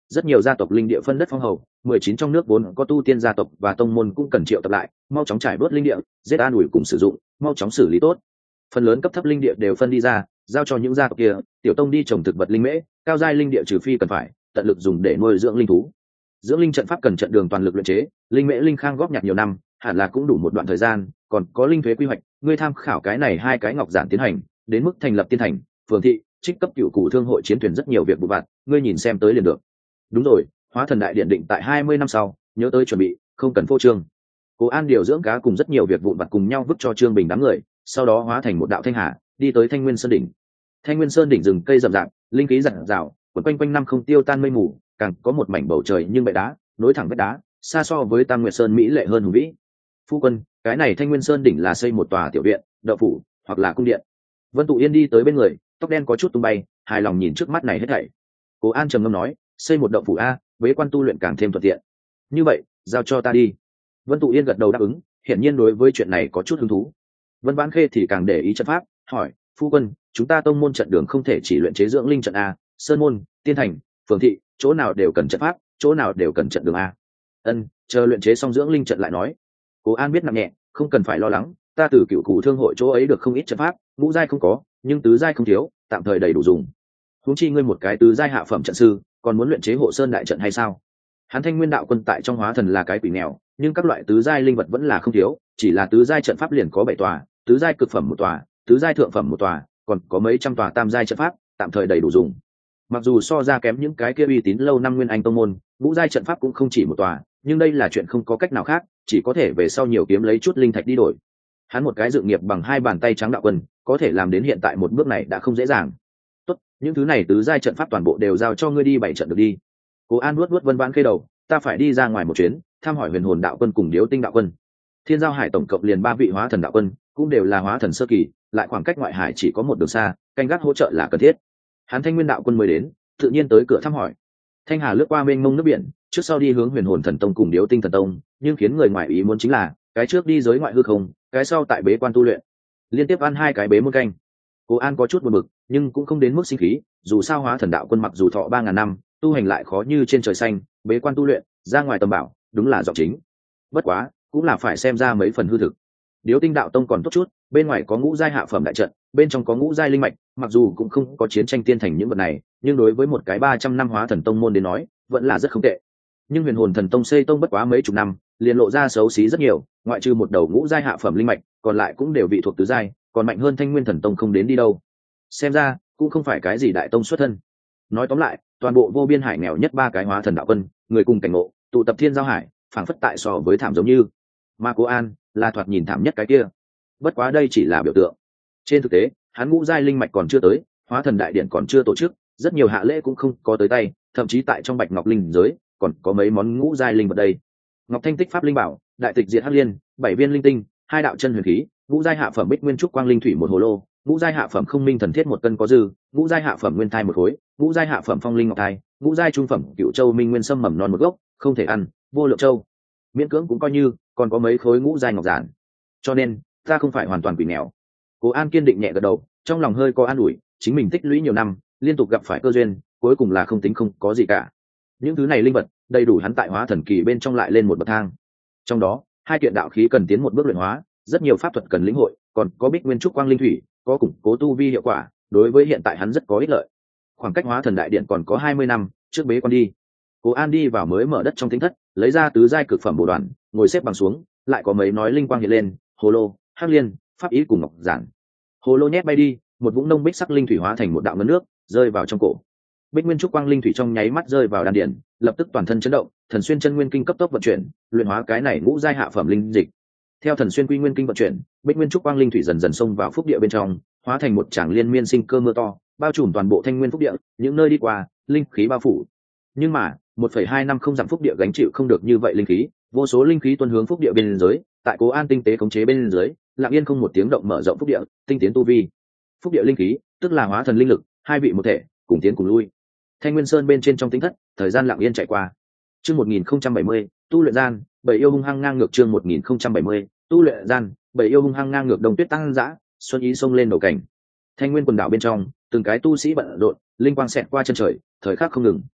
rất nhiều gia tộc linh địa phân đất phong hầu, mười chín trong nước vốn có tu tiên gia tộc và tông môn cũng cần triệu tập lại, mau chóng trải bớt linh địa, giết an ủi cùng sử dụng, mau chóng xử lý tốt. Phần lớn cấp thấp linh địa đều phân đi ra, giao cho những gia tộc kia, tiểu tông đi trồng thực vật linh mễ, cao giai linh địa trừ phi cần phải, tận lực dùng để nuôi dưỡng linh thú. Dưỡng linh trận pháp cần trận đường toàn lực luyện chế, linh mễ linh khang góp nhặt nhiều năm, hẳn là cũng đủ một đoạn thời gian, còn có linh thuế quy hoạch, ngươi tham khảo cái này hai cái ngọc giản tiến hành, đến mức thành lập tiên thành, phường thị, trích cấp cựu cụ thương hội chiến thuyền rất nhiều việc vụ vặt, ngươi nhìn xem tới liền được. Đúng rồi, hóa thần đại điện định tại hai mươi năm sau, nhớ tới chuẩn bị, không cần phô trương. Cố An điều dưỡng cá cùng rất nhiều việc vụn vặt cùng nhau vứt cho Trương Bình đám người, sau đó hóa thành một đạo thanh hà, đi tới Thanh Nguyên Sơn đỉnh. Thanh Nguyên Sơn đỉnh rừng cây rậm rạp, linh khí rạng rào, quấn quanh quanh năm không tiêu tan mây mù, càng có một mảnh bầu trời nhưng bệ đá, nối thẳng vách đá, xa so với Tam Nguyệt Sơn mỹ lệ hơn hùng vĩ. Phu quân, cái này Thanh Nguyên Sơn đỉnh là xây một tòa tiểu viện, đậu phủ, hoặc là cung điện. Vân Tụ Yên đi tới bên người, tóc đen có chút tung bay, hài lòng nhìn trước mắt này hết thảy. Cố An trầm ngâm nói, xây một động phủ a, bế quan tu luyện càng thêm thuận tiện. Như vậy, giao cho ta đi. Vân Tụ Yên gật đầu đáp ứng, hiển nhiên đối với chuyện này có chút hứng thú. Vân Vãn Khê thì càng để ý trận pháp, hỏi, phu quân, chúng ta tông môn trận đường không thể chỉ luyện chế dưỡng linh trận a, sơn môn, tiên thành, phường thị, chỗ nào đều cần trận pháp, chỗ nào đều cần trận đường a. Ân, chờ luyện chế xong dưỡng linh trận lại nói. Cố An biết nặng nhẹ, không cần phải lo lắng, ta từ cựu cụ thương hội chỗ ấy được không ít trận pháp, ngũ giai không có, nhưng tứ giai không thiếu, tạm thời đầy đủ dùng. Huống chi ngươi một cái tứ giai hạ phẩm trận sư, còn muốn luyện chế hộ sơn đại trận hay sao? Hắn Thanh Nguyên đạo quân tại trong hóa thần là cái quỷ nghèo, nhưng các loại tứ giai linh vật vẫn là không thiếu, chỉ là tứ giai trận pháp liền có bảy tòa, tứ giai cực phẩm một tòa, tứ giai thượng phẩm một tòa, còn có mấy trăm tòa tam giai trận pháp, tạm thời đầy đủ dùng. Mặc dù so ra kém những cái kia uy tín lâu năm nguyên anh tông môn, ngũ giai trận pháp cũng không chỉ một tòa, nhưng đây là chuyện không có cách nào khác, chỉ có thể về sau nhiều kiếm lấy chút linh thạch đi đổi. Hắn một cái dự nghiệp bằng hai bàn tay trắng đạo quân, có thể làm đến hiện tại một bước này đã không dễ dàng. Tốt, những thứ này tứ giai trận pháp toàn bộ đều giao cho ngươi đi bảy trận được đi. Cố An nuốt nuốt Vân Vãn Khê đầu, ta phải đi ra ngoài một chuyến, thăm hỏi Huyền Hồn đạo quân cùng Điếu Tinh đạo quân. Thiên Giao Hải tổng cộng liền ba vị hóa thần đạo quân, cũng đều là hóa thần sơ kỳ, lại khoảng cách ngoại hải chỉ có một đường xa, canh gác hỗ trợ là cần thiết. Hắn Thanh Nguyên đạo quân mới đến, tự nhiên tới cửa thăm hỏi. Thanh Hà lướt qua mênh mông nước biển, trước sau đi hướng Huyền Hồn thần tông cùng Điếu Tinh thần tông, nhưng khiến người ngoài ý muốn chính là, cái trước đi giới ngoại hư không, cái sau tại bế quan tu luyện, liên tiếp ăn hai cái bế môn canh. Cố An có chút buồn bực, nhưng cũng không đến mức sinh khí, dù sao hóa thần đạo quân mặc dù thọ ba ngàn năm, tu hành lại khó như trên trời xanh, bế quan tu luyện, ra ngoài tầm bảo, đúng là giọng chính. Bất quá, cũng là phải xem ra mấy phần hư thực. Điếu Tinh đạo tông còn tốt chút, bên ngoài có ngũ giai hạ phẩm đại trận, bên trong có ngũ giai linh mạch, mặc dù cũng không có chiến tranh tiên thành những vật này, nhưng đối với một cái ba trăm năm hóa thần tông môn đến nói, vẫn là rất không tệ. Nhưng Huyền Hồn thần tông xây tông bất quá mấy chục năm, liền lộ ra xấu xí rất nhiều, ngoại trừ một đầu ngũ giai hạ phẩm linh mạch, còn lại cũng đều vị thuộc tứ giai, còn mạnh hơn Thanh Nguyên thần tông không đến đi đâu. Xem ra, cũng không phải cái gì đại tông xuất thân. Nói tóm lại, toàn bộ vô biên hải nghèo nhất ba cái hóa thần đạo quân, người cùng cảnh ngộ, tụ tập Thiên Giao Hải, phảng phất tại so với thảm giống như. Mà Cố An là thoạt nhìn thảm nhất cái kia. Bất quá đây chỉ là biểu tượng. Trên thực tế, hắn ngũ giai linh mạch còn chưa tới, hóa thần đại điện còn chưa tổ chức, rất nhiều hạ lễ cũng không có tới tay, thậm chí tại trong Bạch Ngọc linh giới, còn có mấy món ngũ giai linh vật đây. Ngọc Thanh Tích Pháp Linh Bảo, Đại Tịch Diệt Hắc Liên, bảy viên linh tinh, hai đạo chân huyền khí, ngũ giai hạ phẩm Bích Nguyên Trúc Quang Linh Thủy một hồ lô, ngũ giai hạ phẩm Không Minh Thần Thiết một cân có dư, ngũ giai hạ phẩm Nguyên Thai một khối, ngũ giai hạ phẩm Phong Linh Ngọc Thai, ngũ giai trung phẩm Cựu Châu Minh Nguyên Sâm mầm non một gốc, không thể ăn, vô lượng châu. Miễn cưỡng cũng coi như, còn có mấy khối ngũ giai ngọc giản. Cho nên, ta không phải hoàn toàn quỷ nghèo. Cố An kiên định nhẹ gật đầu, trong lòng hơi có an ủi, chính mình tích lũy nhiều năm, liên tục gặp phải cơ duyên, cuối cùng là không tính không có gì cả. Những thứ này linh vật, đầy đủ hắn tại hóa thần kỳ bên trong lại lên một bậc thang. Trong đó, hai kiện đạo khí cần tiến một bước luyện hóa, rất nhiều pháp thuật cần lĩnh hội, còn có Bích Nguyên Trúc Quang Linh Thủy, có củng cố tu vi hiệu quả, đối với hiện tại hắn rất có ích lợi. Khoảng cách hóa thần đại điện còn có hai mươi năm, trước bế quan đi. Cố An đi vào mới mở đất trong thính thất, lấy ra tứ giai cực phẩm bổ đoàn, ngồi xếp bằng xuống, lại có mấy nói linh quang hiện lên, hồ lô, hắc liên, pháp ý cùng ngọc giản. Hồ lô nhét bay đi, một vũng nông bích sắc linh thủy hóa thành một đạo ngấn nước, rơi vào trong cổ. Bích Nguyên Trúc Quang Linh Thủy trong nháy mắt rơi vào đan điển, lập tức toàn thân chấn động, thần xuyên chân nguyên kinh cấp tốc vận chuyển, luyện hóa cái này ngũ giai hạ phẩm linh dịch. Theo thần xuyên quy nguyên kinh vận chuyển, Bích Nguyên Trúc Quang Linh Thủy dần dần xông vào phúc địa bên trong, hóa thành một tràng liên miên sinh cơ mưa to, bao trùm toàn bộ Thanh Nguyên phúc địa, những nơi đi qua, linh khí bao phủ. Nhưng mà, một phẩy hai năm không giảm phúc địa gánh chịu không được như vậy linh khí, vô số linh khí tuôn hướng phúc địa bên dưới, tại Cố An tinh tế khống chế bên dưới, lặng yên không một tiếng động mở rộng phúc địa, tinh tiến tu vi. Phúc địa linh khí, tức là hóa thần linh lực, hai vị một thể, cùng tiến cùng lui. Thanh Nguyên Sơn bên trên trong tính thất, thời gian lặng yên chạy qua. Chương một nghìn không trăm bảy mươi, tu luyện gian, bảy yêu hung hăng ngang ngược chương một nghìn không trăm bảy mươi, tu luyện gian, bảy yêu hung hăng ngang ngược đồng tuyết tăng dã, xuân ý xông lên đầu cảnh. Thanh Nguyên quần đảo bên trong, từng cái tu sĩ bận rộn, linh quang xẹt qua chân trời, thời khắc không ngừng.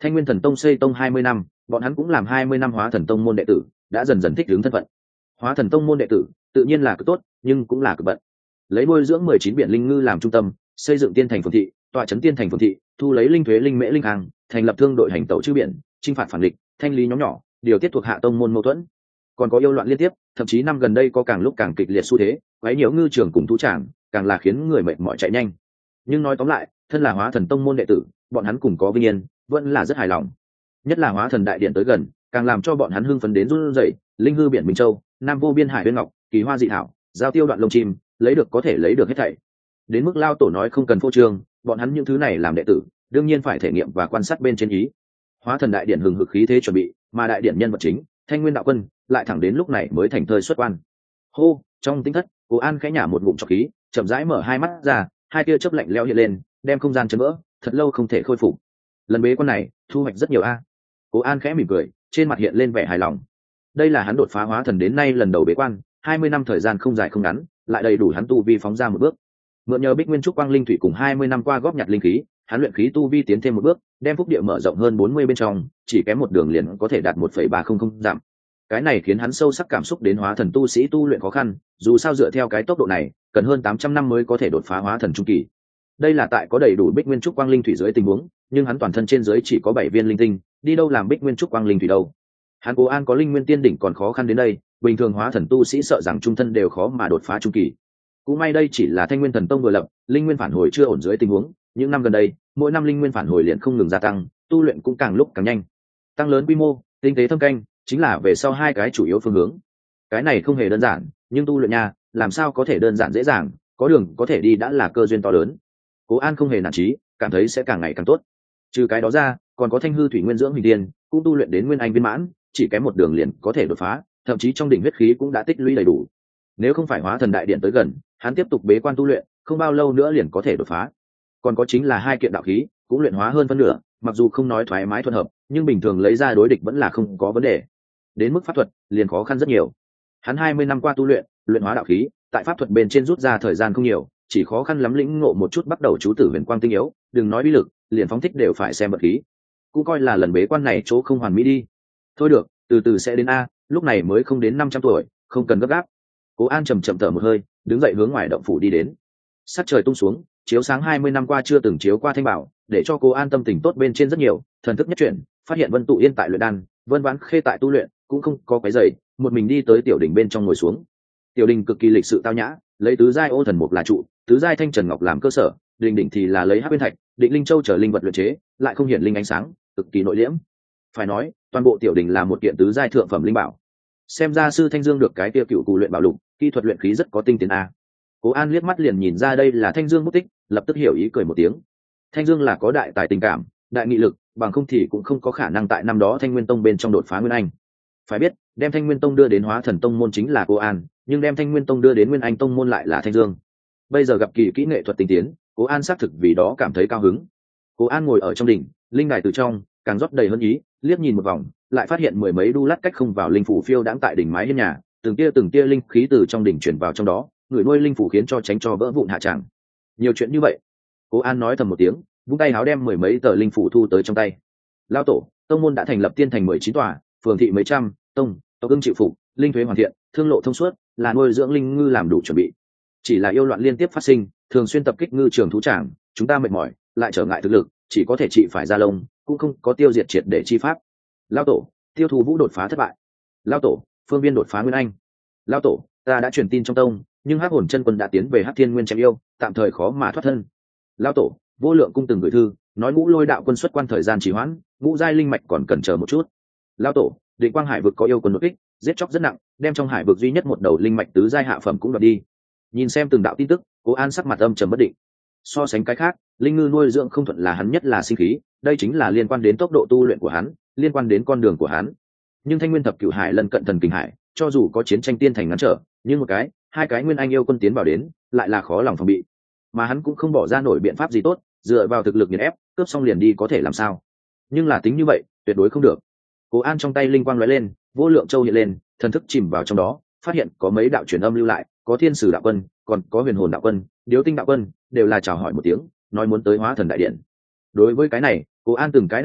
Thanh Nguyên Thần Tông xây tông hai mươi năm, bọn hắn cũng làm hai mươi năm Hóa Thần Tông môn đệ tử, đã dần dần thích ứng thân phận. Hóa Thần Tông môn đệ tử, tự nhiên là cực tốt, nhưng cũng là cực bận. Lấy nuôi dưỡng mười chín biển linh ngư làm trung tâm, xây dựng tiên thành phường thị, tọa trấn tiên thành phường thị, thu lấy linh thuế linh mễ linh hàng, thành lập thương đội hành tẩu chư biển, chinh phạt phản địch, thanh lý nhóm nhỏ, điều tiết thuộc hạ tông môn mâu thuẫn. Còn có yêu loạn liên tiếp, thậm chí năm gần đây có càng lúc càng kịch liệt xu thế, quấy nhiễu ngư trường cùng thú tràng, càng là khiến người mệt mỏi chạy nhanh. Nhưng nói tóm lại, thân là Hóa Thần Tông môn đệ tử, bọn hắn cùng có vinh yên, vẫn là rất hài lòng. Nhất là Hóa Thần đại điện tới gần, càng làm cho bọn hắn hưng phấn đến run rẩy. Linh hư biển Minh Châu, Nam vô biên hải uyên ngọc, kỳ hoa dị thảo, giao tiêu đoạn lông chim, lấy được có thể lấy được hết thảy. Đến mức lao tổ nói không cần phô trương, bọn hắn những thứ này làm đệ tử, đương nhiên phải thể nghiệm và quan sát bên trên ý. Hóa Thần đại điện hừng hực khí thế chuẩn bị, mà đại điện nhân vật chính, Thanh Nguyên đạo quân, lại thẳng đến lúc này mới thành thơi xuất quan. Hô, trong tinh thất, Cố An khẽ nhả một ngụm trọc khí, chậm rãi mở hai mắt ra, hai tia chớp lạnh lẽo hiện lên, đem không gian chấn vỡ, thật lâu không thể khôi phục. Lần bế quan này, thu hoạch rất nhiều a. Cố An khẽ mỉm cười, trên mặt hiện lên vẻ hài lòng. Đây là hắn đột phá Hóa Thần đến nay lần đầu bế quan, hai mươi năm thời gian không dài không ngắn, lại đầy đủ hắn tu vi phóng ra một bước. Mượn nhờ Bích Nguyên Trúc Quang Linh Thủy cùng hai mươi năm qua góp nhặt linh khí, hắn luyện khí tu vi tiến thêm một bước, đem phúc địa mở rộng hơn bốn mươi bên trong, chỉ kém một đường liền có thể đạt một phẩy ba không không giảm. Cái này khiến hắn sâu sắc cảm xúc đến Hóa Thần tu sĩ tu luyện khó khăn, dù sao dựa theo cái tốc độ này, cần hơn tám trăm năm mới có thể đột phá Hóa Thần trung kỳ. Đây là tại có đầy đủ Bích Nguyên Trúc Quang Linh Thủy dưới tình huống, nhưng hắn toàn thân trên dưới chỉ có bảy viên linh tinh, đi đâu làm Bích Nguyên Trúc Quang Linh Thủy đâu. Hắn Cố An có Linh Nguyên Tiên đỉnh còn khó khăn đến đây, bình thường Hóa Thần tu sĩ sợ rằng trung thân đều khó mà đột phá trung kỳ. Cũng may đây chỉ là Thanh Nguyên Thần Tông vừa lập, linh nguyên phản hồi chưa ổn dưới tình huống, những năm gần đây, mỗi năm linh nguyên phản hồi liền không ngừng gia tăng, tu luyện cũng càng lúc càng nhanh. Tăng lớn quy mô, tinh tế thâm canh, chính là về sau hai cái chủ yếu phương hướng. Cái này không hề đơn giản, nhưng tu luyện nha, làm sao có thể đơn giản dễ dàng, có đường có thể đi đã là cơ duyên to lớn. Cố An không hề nản chí, cảm thấy sẽ càng ngày càng tốt. Trừ cái đó ra, còn có Thanh hư thủy nguyên dưỡng hình tiên, cũng tu luyện đến nguyên anh viên mãn, chỉ kém một đường liền có thể đột phá, thậm chí trong đỉnh huyết khí cũng đã tích lũy đầy đủ. Nếu không phải Hóa Thần đại điện tới gần, hắn tiếp tục bế quan tu luyện, không bao lâu nữa liền có thể đột phá. Còn có chính là hai kiện đạo khí, cũng luyện hóa hơn phân nửa, mặc dù không nói thoải mái thuận hợp, nhưng bình thường lấy ra đối địch vẫn là không có vấn đề. Đến mức pháp thuật, liền khó khăn rất nhiều. Hắn hai mươi năm qua tu luyện, luyện hóa đạo khí, tại pháp thuật bên trên rút ra thời gian không nhiều, chỉ khó khăn lắm lĩnh ngộ một chút bắt đầu chú tử huyền quang tinh yếu, đừng nói bí lực, liền phóng thích đều phải xem vật khí. Cũng coi là lần bế quan này chỗ không hoàn mỹ đi. Thôi được, từ từ sẽ đến a, lúc này mới không đến năm trăm tuổi, không cần gấp gáp. Cố An chậm chậm thở một hơi, đứng dậy hướng ngoài động phủ đi đến. Sắc trời tung xuống, chiếu sáng hai mươi năm qua chưa từng chiếu qua thanh bảo, để cho Cố An tâm tình tốt bên trên rất nhiều, thần thức nhất chuyển, phát hiện Vân Tụ Yên tại luyện đan, Vân Vãn Khê tại tu luyện, cũng không có cái giày, một mình đi tới tiểu đình bên trong ngồi xuống. Tiểu đình cực kỳ lịch sự tao nhã, lấy tứ giai ô thần mục là trụ, tứ giai thanh trần ngọc làm cơ sở, đình đỉnh thì là lấy hắc nguyên thạch, định linh châu trở linh vật luyện chế, lại không hiển linh ánh sáng, cực kỳ nội liễm. Phải nói, toàn bộ tiểu đình là một kiện tứ giai thượng phẩm linh bảo. Xem ra sư Thanh Dương được cái kia cựu cù luyện bảo lục, kỹ thuật luyện khí rất có tinh tiến a. Cố An liếc mắt liền nhìn ra đây là Thanh Dương bút tích, lập tức hiểu ý cười một tiếng. Thanh Dương là có đại tài tình cảm, đại nghị lực, bằng không thì cũng không có khả năng tại năm đó Thanh Nguyên Tông bên trong đột phá nguyên anh. Phải biết, đem Thanh Nguyên Tông đưa đến Hóa Thần Tông môn chính là Cố An, nhưng đem Thanh Nguyên Tông đưa đến Nguyên Anh Tông môn lại là Thanh Dương. Bây giờ gặp kỳ kỹ nghệ thuật tinh tiến, Cố An xác thực vì đó cảm thấy cao hứng. Cố An ngồi ở trong đỉnh, linh đài từ trong càng rót đầy hơn ý, liếc nhìn một vòng, lại phát hiện mười mấy đu lát cách không vào linh phủ phiêu đãng tại đỉnh mái hiên nhà, từng tia từng tia linh khí từ trong đỉnh chuyển vào trong đó, người nuôi linh phủ khiến cho tránh cho vỡ vụn hạ tràng. Nhiều chuyện như vậy, Cố An nói thầm một tiếng, vung tay háo đem mười mấy tờ linh phủ thu tới trong tay. Lão tổ, tông môn đã thành lập tiên thành mười chín tòa, phường thị mấy trăm, tông tộc ưng chịu phục, linh thuế hoàn thiện, thương lộ thông suốt, là nuôi dưỡng linh ngư làm đủ chuẩn bị. Chỉ là yêu loạn liên tiếp phát sinh, thường xuyên tập kích ngư trường thú tràng, chúng ta mệt mỏi, lại trở ngại thực lực, chỉ có thể trị phải ra lông, cũng không có tiêu diệt triệt để chi pháp. Lão tổ, tiêu thú vũ đột phá thất bại. Lão tổ, phương viên đột phá nguyên anh. Lão tổ, ta đã truyền tin trong tông, nhưng hắc hồn chân quân đã tiến về hắc thiên nguyên chém yêu, tạm thời khó mà thoát thân. Lão tổ, vô lượng cung từng gửi thư, nói ngũ lôi đạo quân xuất quan thời gian trì hoãn, ngũ giai linh mạch còn cần chờ một chút. Lão tổ, định quang hải vực có yêu quân đột kích, giết chóc rất nặng, đem trong hải vực duy nhất một đầu linh mạch tứ giai hạ phẩm cũng đoạt đi. Nhìn xem từng đạo tin tức, Cố An sắc mặt âm trầm bất định. So sánh cái khác, linh ngư nuôi dưỡng không thuận là hắn nhất là sinh khí, đây chính là liên quan đến tốc độ tu luyện của hắn, liên quan đến con đường của hắn. Nhưng Thanh Nguyên thập cửu hải lần cận thần kình hải, cho dù có chiến tranh tiên thành ngăn trở, nhưng một cái, hai cái nguyên anh yêu quân tiến vào đến, lại là khó lòng phòng bị. Mà hắn cũng không bỏ ra nổi biện pháp gì tốt, dựa vào thực lực nghiền ép, cướp xong liền đi có thể làm sao? Nhưng là tính như vậy, tuyệt đối không được. Cố An trong tay linh quang lóe lên, vô lượng châu hiện lên, thần thức chìm vào trong đó, phát hiện có mấy đạo truyền âm lưu lại, có thiên sử đạo quân, còn có huyền hồn đạo quân, điếu tinh đạo quân, đều là chào hỏi một tiếng, nói muốn tới Hóa Thần đại điện. Đối với cái này, Cố An từng cái đáp lại,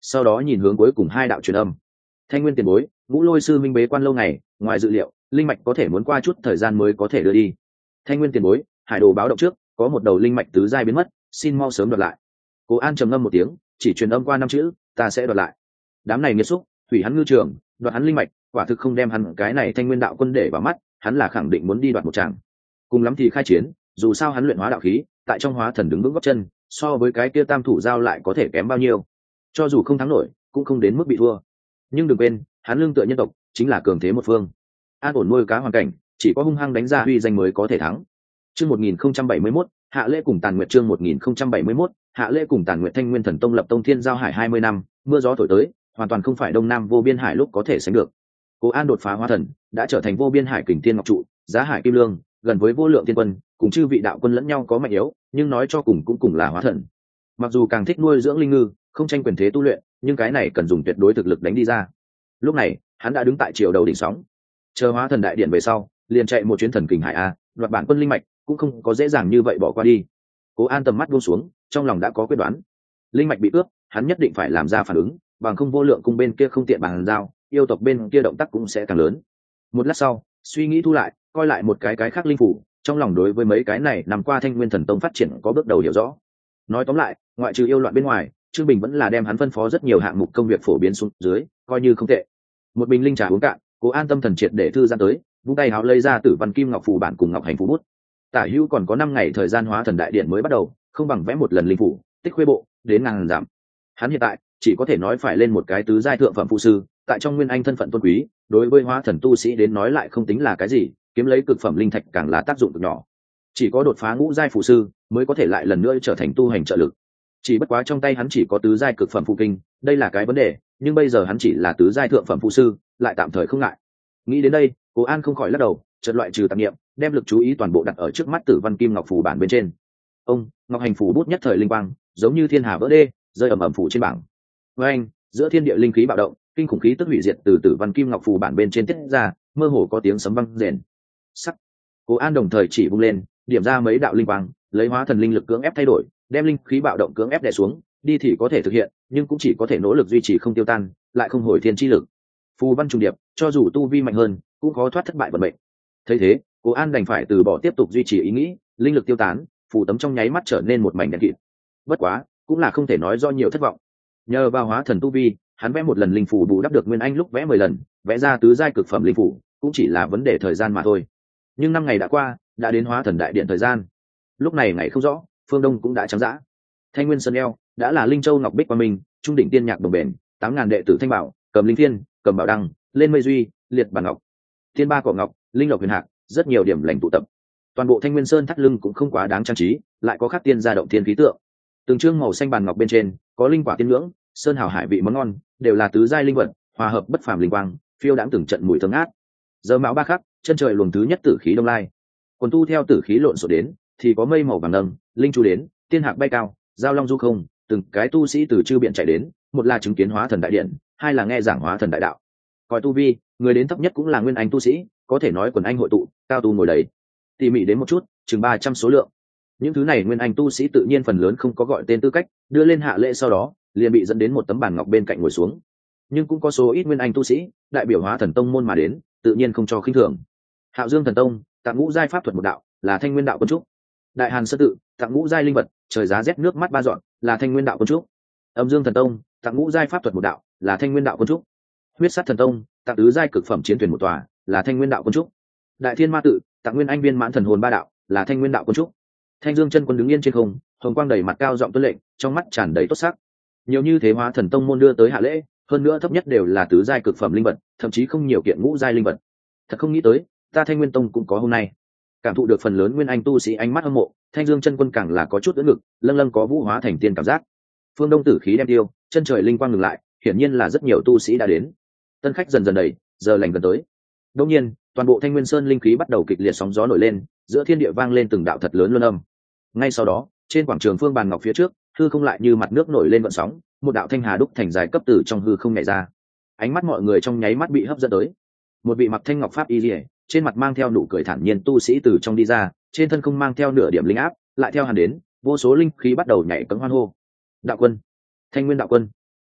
sau đó nhìn hướng cuối cùng hai đạo truyền âm. Thanh nguyên tiền bối, Ngũ Lôi sư minh bế quan lâu ngày, ngoài dự liệu linh mạch có thể muốn qua chút thời gian mới có thể đưa đi. Thanh nguyên tiền bối, hải đồ báo động trước có một đầu linh mạch tứ giai biến mất, xin mau sớm đoạt lại. Cố An trầm ngâm một tiếng, chỉ truyền âm qua năm chữ, ta sẽ đoạt lại. Đám này nghiệt xúc, hủy hắn ngư trường, đoạt hắn linh mạch, quả thực không đem hắn cái này thanh nguyên đạo quân để vào mắt, hắn là khẳng định muốn đi đoạt một tràng. Cùng lắm thì khai chiến, dù sao hắn luyện hóa đạo khí, tại trong hóa thần đứng vững gót chân, so với cái kia tam thủ giao lại có thể kém bao nhiêu. Cho dù không thắng nổi, cũng không đến mức bị thua. Nhưng đừng quên, hắn lương tựa nhân tộc, chính là cường thế một phương. An ổn nuôi cá hoàn cảnh, chỉ có hung hăng đánh ra uy danh mới có thể thắng. Chương một nghìn không trăm bảy mươi mốt, Hạ Lễ cùng Tàn Nguyệt chương một nghìn không trăm bảy mươi mốt, Hạ Lễ cùng Tàn Nguyệt Thanh Nguyên Thần Tông lập tông thiên giao hải hai mươi năm, mưa gió thổi tới, hoàn toàn không phải đông nam vô biên hải lúc có thể sánh được. Cố An đột phá hóa thần, đã trở thành vô biên hải kình thiên ngọc trụ, giá hải kim lương, gần với vô lượng thiên quân, cùng chư vị đạo quân lẫn nhau có mạnh yếu, nhưng nói cho cùng cũng cùng là hóa thần. Mặc dù càng thích nuôi dưỡng linh ngư, không tranh quyền thế tu luyện, nhưng cái này cần dùng tuyệt đối thực lực đánh đi ra. Lúc này, hắn đã đứng tại triều đầu đỉnh sóng. Chờ hóa thần đại điện về sau, liền chạy một chuyến thần kình hải a, đoạt bản quân linh mạch, cũng không có dễ dàng như vậy bỏ qua đi. Cố An tầm mắt buông xuống, trong lòng đã có quyết đoán. Linh mạch bị cướp, hắn nhất định phải làm ra phản ứng, bằng không vô lượng cung bên kia không tiện bàn giao, yêu tộc bên kia động tác cũng sẽ càng lớn. Một lát sau, suy nghĩ thu lại, coi lại một cái cái khác linh phủ, trong lòng đối với mấy cái này nằm qua Thanh Nguyên Thần Tông phát triển có bước đầu hiểu rõ. Nói tóm lại, ngoại trừ yêu loạn bên ngoài, Trương Bình vẫn là đem hắn phân phó rất nhiều hạng mục công việc phổ biến xuống dưới, coi như không tệ. Một bình linh trà uống cạn, Cố An tâm thần triệt để thư giãn tới, vung tay háo lấy ra Tử Văn Kim Ngọc phù bản cùng Ngọc Hành phù bút. Tả Hữu còn có năm ngày thời gian hóa thần đại điện mới bắt đầu, không bằng vẽ một lần linh phủ, tích khuê bộ, đến ngàn giảm. Hắn hiện tại chỉ có thể nói phải lên một cái tứ giai thượng phẩm phụ sư, tại trong Nguyên Anh thân phận tôn quý, đối với hóa thần tu sĩ đến nói lại không tính là cái gì, kiếm lấy cực phẩm linh thạch càng là tác dụng cực nhỏ. Chỉ có đột phá ngũ giai phụ sư mới có thể lại lần nữa trở thành tu hành trợ lực. Chỉ bất quá trong tay hắn chỉ có tứ giai cực phẩm phụ kinh, đây là cái vấn đề, nhưng bây giờ hắn chỉ là tứ giai thượng phẩm phụ sư, lại tạm thời không ngại. Nghĩ đến đây, Cố An không khỏi lắc đầu, chợt loại trừ tạp niệm, đem lực chú ý toàn bộ đặt ở trước mắt Tử Văn Kim Ngọc phù bản bên trên. Ông, Ngọc Hành phù bút nhất thời linh quang, giống như thiên hà vỡ đê, rơi ầm ầm phủ trên bảng. Với anh, giữa thiên địa linh khí bạo động, kinh khủng khí tức hủy diệt từ Tử Văn Kim Ngọc phù bản bên trên tiết ra, mơ hồ có tiếng sấm vang rền. Sắc. Cố An đồng thời chỉ vung lên, điểm ra mấy đạo linh quang, lấy hóa thần linh lực cưỡng ép thay đổi, đem linh khí bạo động cưỡng ép đè xuống, đi thì có thể thực hiện, nhưng cũng chỉ có thể nỗ lực duy trì không tiêu tan, lại không hồi thiên chi lực. Phù văn trùng điệp, cho dù tu vi mạnh hơn, cũng khó thoát thất bại vận mệnh. Thấy thế, Cố An đành phải từ bỏ tiếp tục duy trì ý nghĩ, linh lực tiêu tán, phù tấm trong nháy mắt trở nên một mảnh đen kịt. Bất quá, cũng là không thể nói do nhiều thất vọng. Nhờ vào hóa thần tu vi, hắn vẽ một lần linh phù bù đắp được Nguyên Anh lúc vẽ mười lần, vẽ ra tứ giai cực phẩm linh phù, cũng chỉ là vấn đề thời gian mà thôi. Nhưng năm ngày đã qua, đã đến hóa thần đại điện thời gian. Lúc này ngày không rõ, phương đông cũng đã trắng dã. Thanh Nguyên Sơn eo đã là Linh Châu Ngọc Bích Qua Minh, trung đỉnh tiên nhạc đồng bền, tám ngàn đệ tử Thanh Bảo, cầm linh thiên, cầm bảo đăng, lên mây duy, liệt bản ngọc, thiên ba cỏ ngọc, linh lộc huyền hạc, rất nhiều điểm lành tụ tập. Toàn bộ Thanh Nguyên Sơn thắt lưng cũng không quá đáng trang trí, lại có khắc tiên gia động thiên khí tượng. Từng chương màu xanh bàn ngọc bên trên có linh quả tiên ngưỡng, sơn hào hải vị món ngon, đều là tứ giai linh vật, hòa hợp bất phàm linh quang, phiêu đãng từng trận mùi thơm ngát. Giờ mão ba khắc, chân trời luồng thứ nhất tử khí đông lai. Quần tu theo tử khí lộn xộn đến, thì có mây màu vàng nâng, linh chu đến, tiên hạc bay cao, giao long du không, từng cái tu sĩ từ chư biện chạy đến, một là chứng kiến hóa thần đại điện, hai là nghe giảng hóa thần đại đạo. Coi tu vi, người đến thấp nhất cũng là nguyên anh tu sĩ, có thể nói quần anh hội tụ, cao tu ngồi đấy. Tỉ mỉ đến một chút, chừng ba trăm số lượng. Những thứ này nguyên anh tu sĩ tự nhiên phần lớn không có gọi tên tư cách, đưa lên hạ lễ sau đó, liền bị dẫn đến một tấm bàn ngọc bên cạnh ngồi xuống. Nhưng cũng có số ít nguyên anh tu sĩ, đại biểu hóa thần tông môn mà đến, tự nhiên không cho khinh thường. Hạo Dương thần tông, tặng ngũ giai pháp thuật một đạo, là Thanh Nguyên đạo quân trúc. Đại Hàn Sơn tự, tặng ngũ giai linh vật, trời giá rét nước mắt ba dọn, là Thanh Nguyên đạo quân trúc. Âm Dương thần tông, tặng ngũ giai pháp thuật một đạo, là Thanh Nguyên đạo quân trúc. Huyết Sát thần tông, tặng tứ giai cực phẩm chiến thuyền một tòa, là Thanh Nguyên đạo quân trúc. Đại Thiên Ma tự, tặng nguyên anh viên mãn thần hồn ba đạo, là Thanh Nguyên đạo quân trúc. Thanh Dương chân quân đứng yên trên không, hồng quang đầy mặt cao giọng tuân lệnh, trong mắt tràn đầy tốt sắc. Nhiều như thế hóa thần tông môn đưa tới hạ lễ, hơn nữa thấp nhất đều là tứ giai cực phẩm linh vật, thậm chí không nhiều kiện ngũ giai linh vật. Thật không nghĩ tới, ta Thanh Nguyên tông cũng có hôm nay. Cảm thụ được phần lớn nguyên anh tu sĩ ánh mắt hâm mộ, Thanh Dương chân quân càng là có chút ưỡn ngực, lâng lâng có vũ hóa thành tiên cảm giác. Phương Đông tử khí đem tiêu, chân trời linh quang ngừng lại, hiển nhiên là rất nhiều tu sĩ đã đến. Tân khách dần dần đầy, giờ lành gần tới. Đương nhiên, toàn bộ Thanh Nguyên Sơn linh khí bắt đầu kịch liệt sóng gió nổi lên, giữa thiên địa vang lên từng đạo thật lớn luân âm. Ngay sau đó, trên quảng trường phương bàn ngọc phía trước, hư không lại như mặt nước nổi lên gợn sóng, một đạo thanh hà đúc thành dài cấp từ trong hư không nhảy ra. Ánh mắt mọi người trong nháy mắt bị hấp dẫn tới. Một vị mặc thanh ngọc pháp y liễu, trên mặt mang theo nụ cười thản nhiên tu sĩ từ trong đi ra, trên thân không mang theo nửa điểm linh áp, lại theo hắn đến, vô số linh khí bắt đầu nhảy cẫng hoan hô. Đạo quân, Thanh Nguyên đạo quân.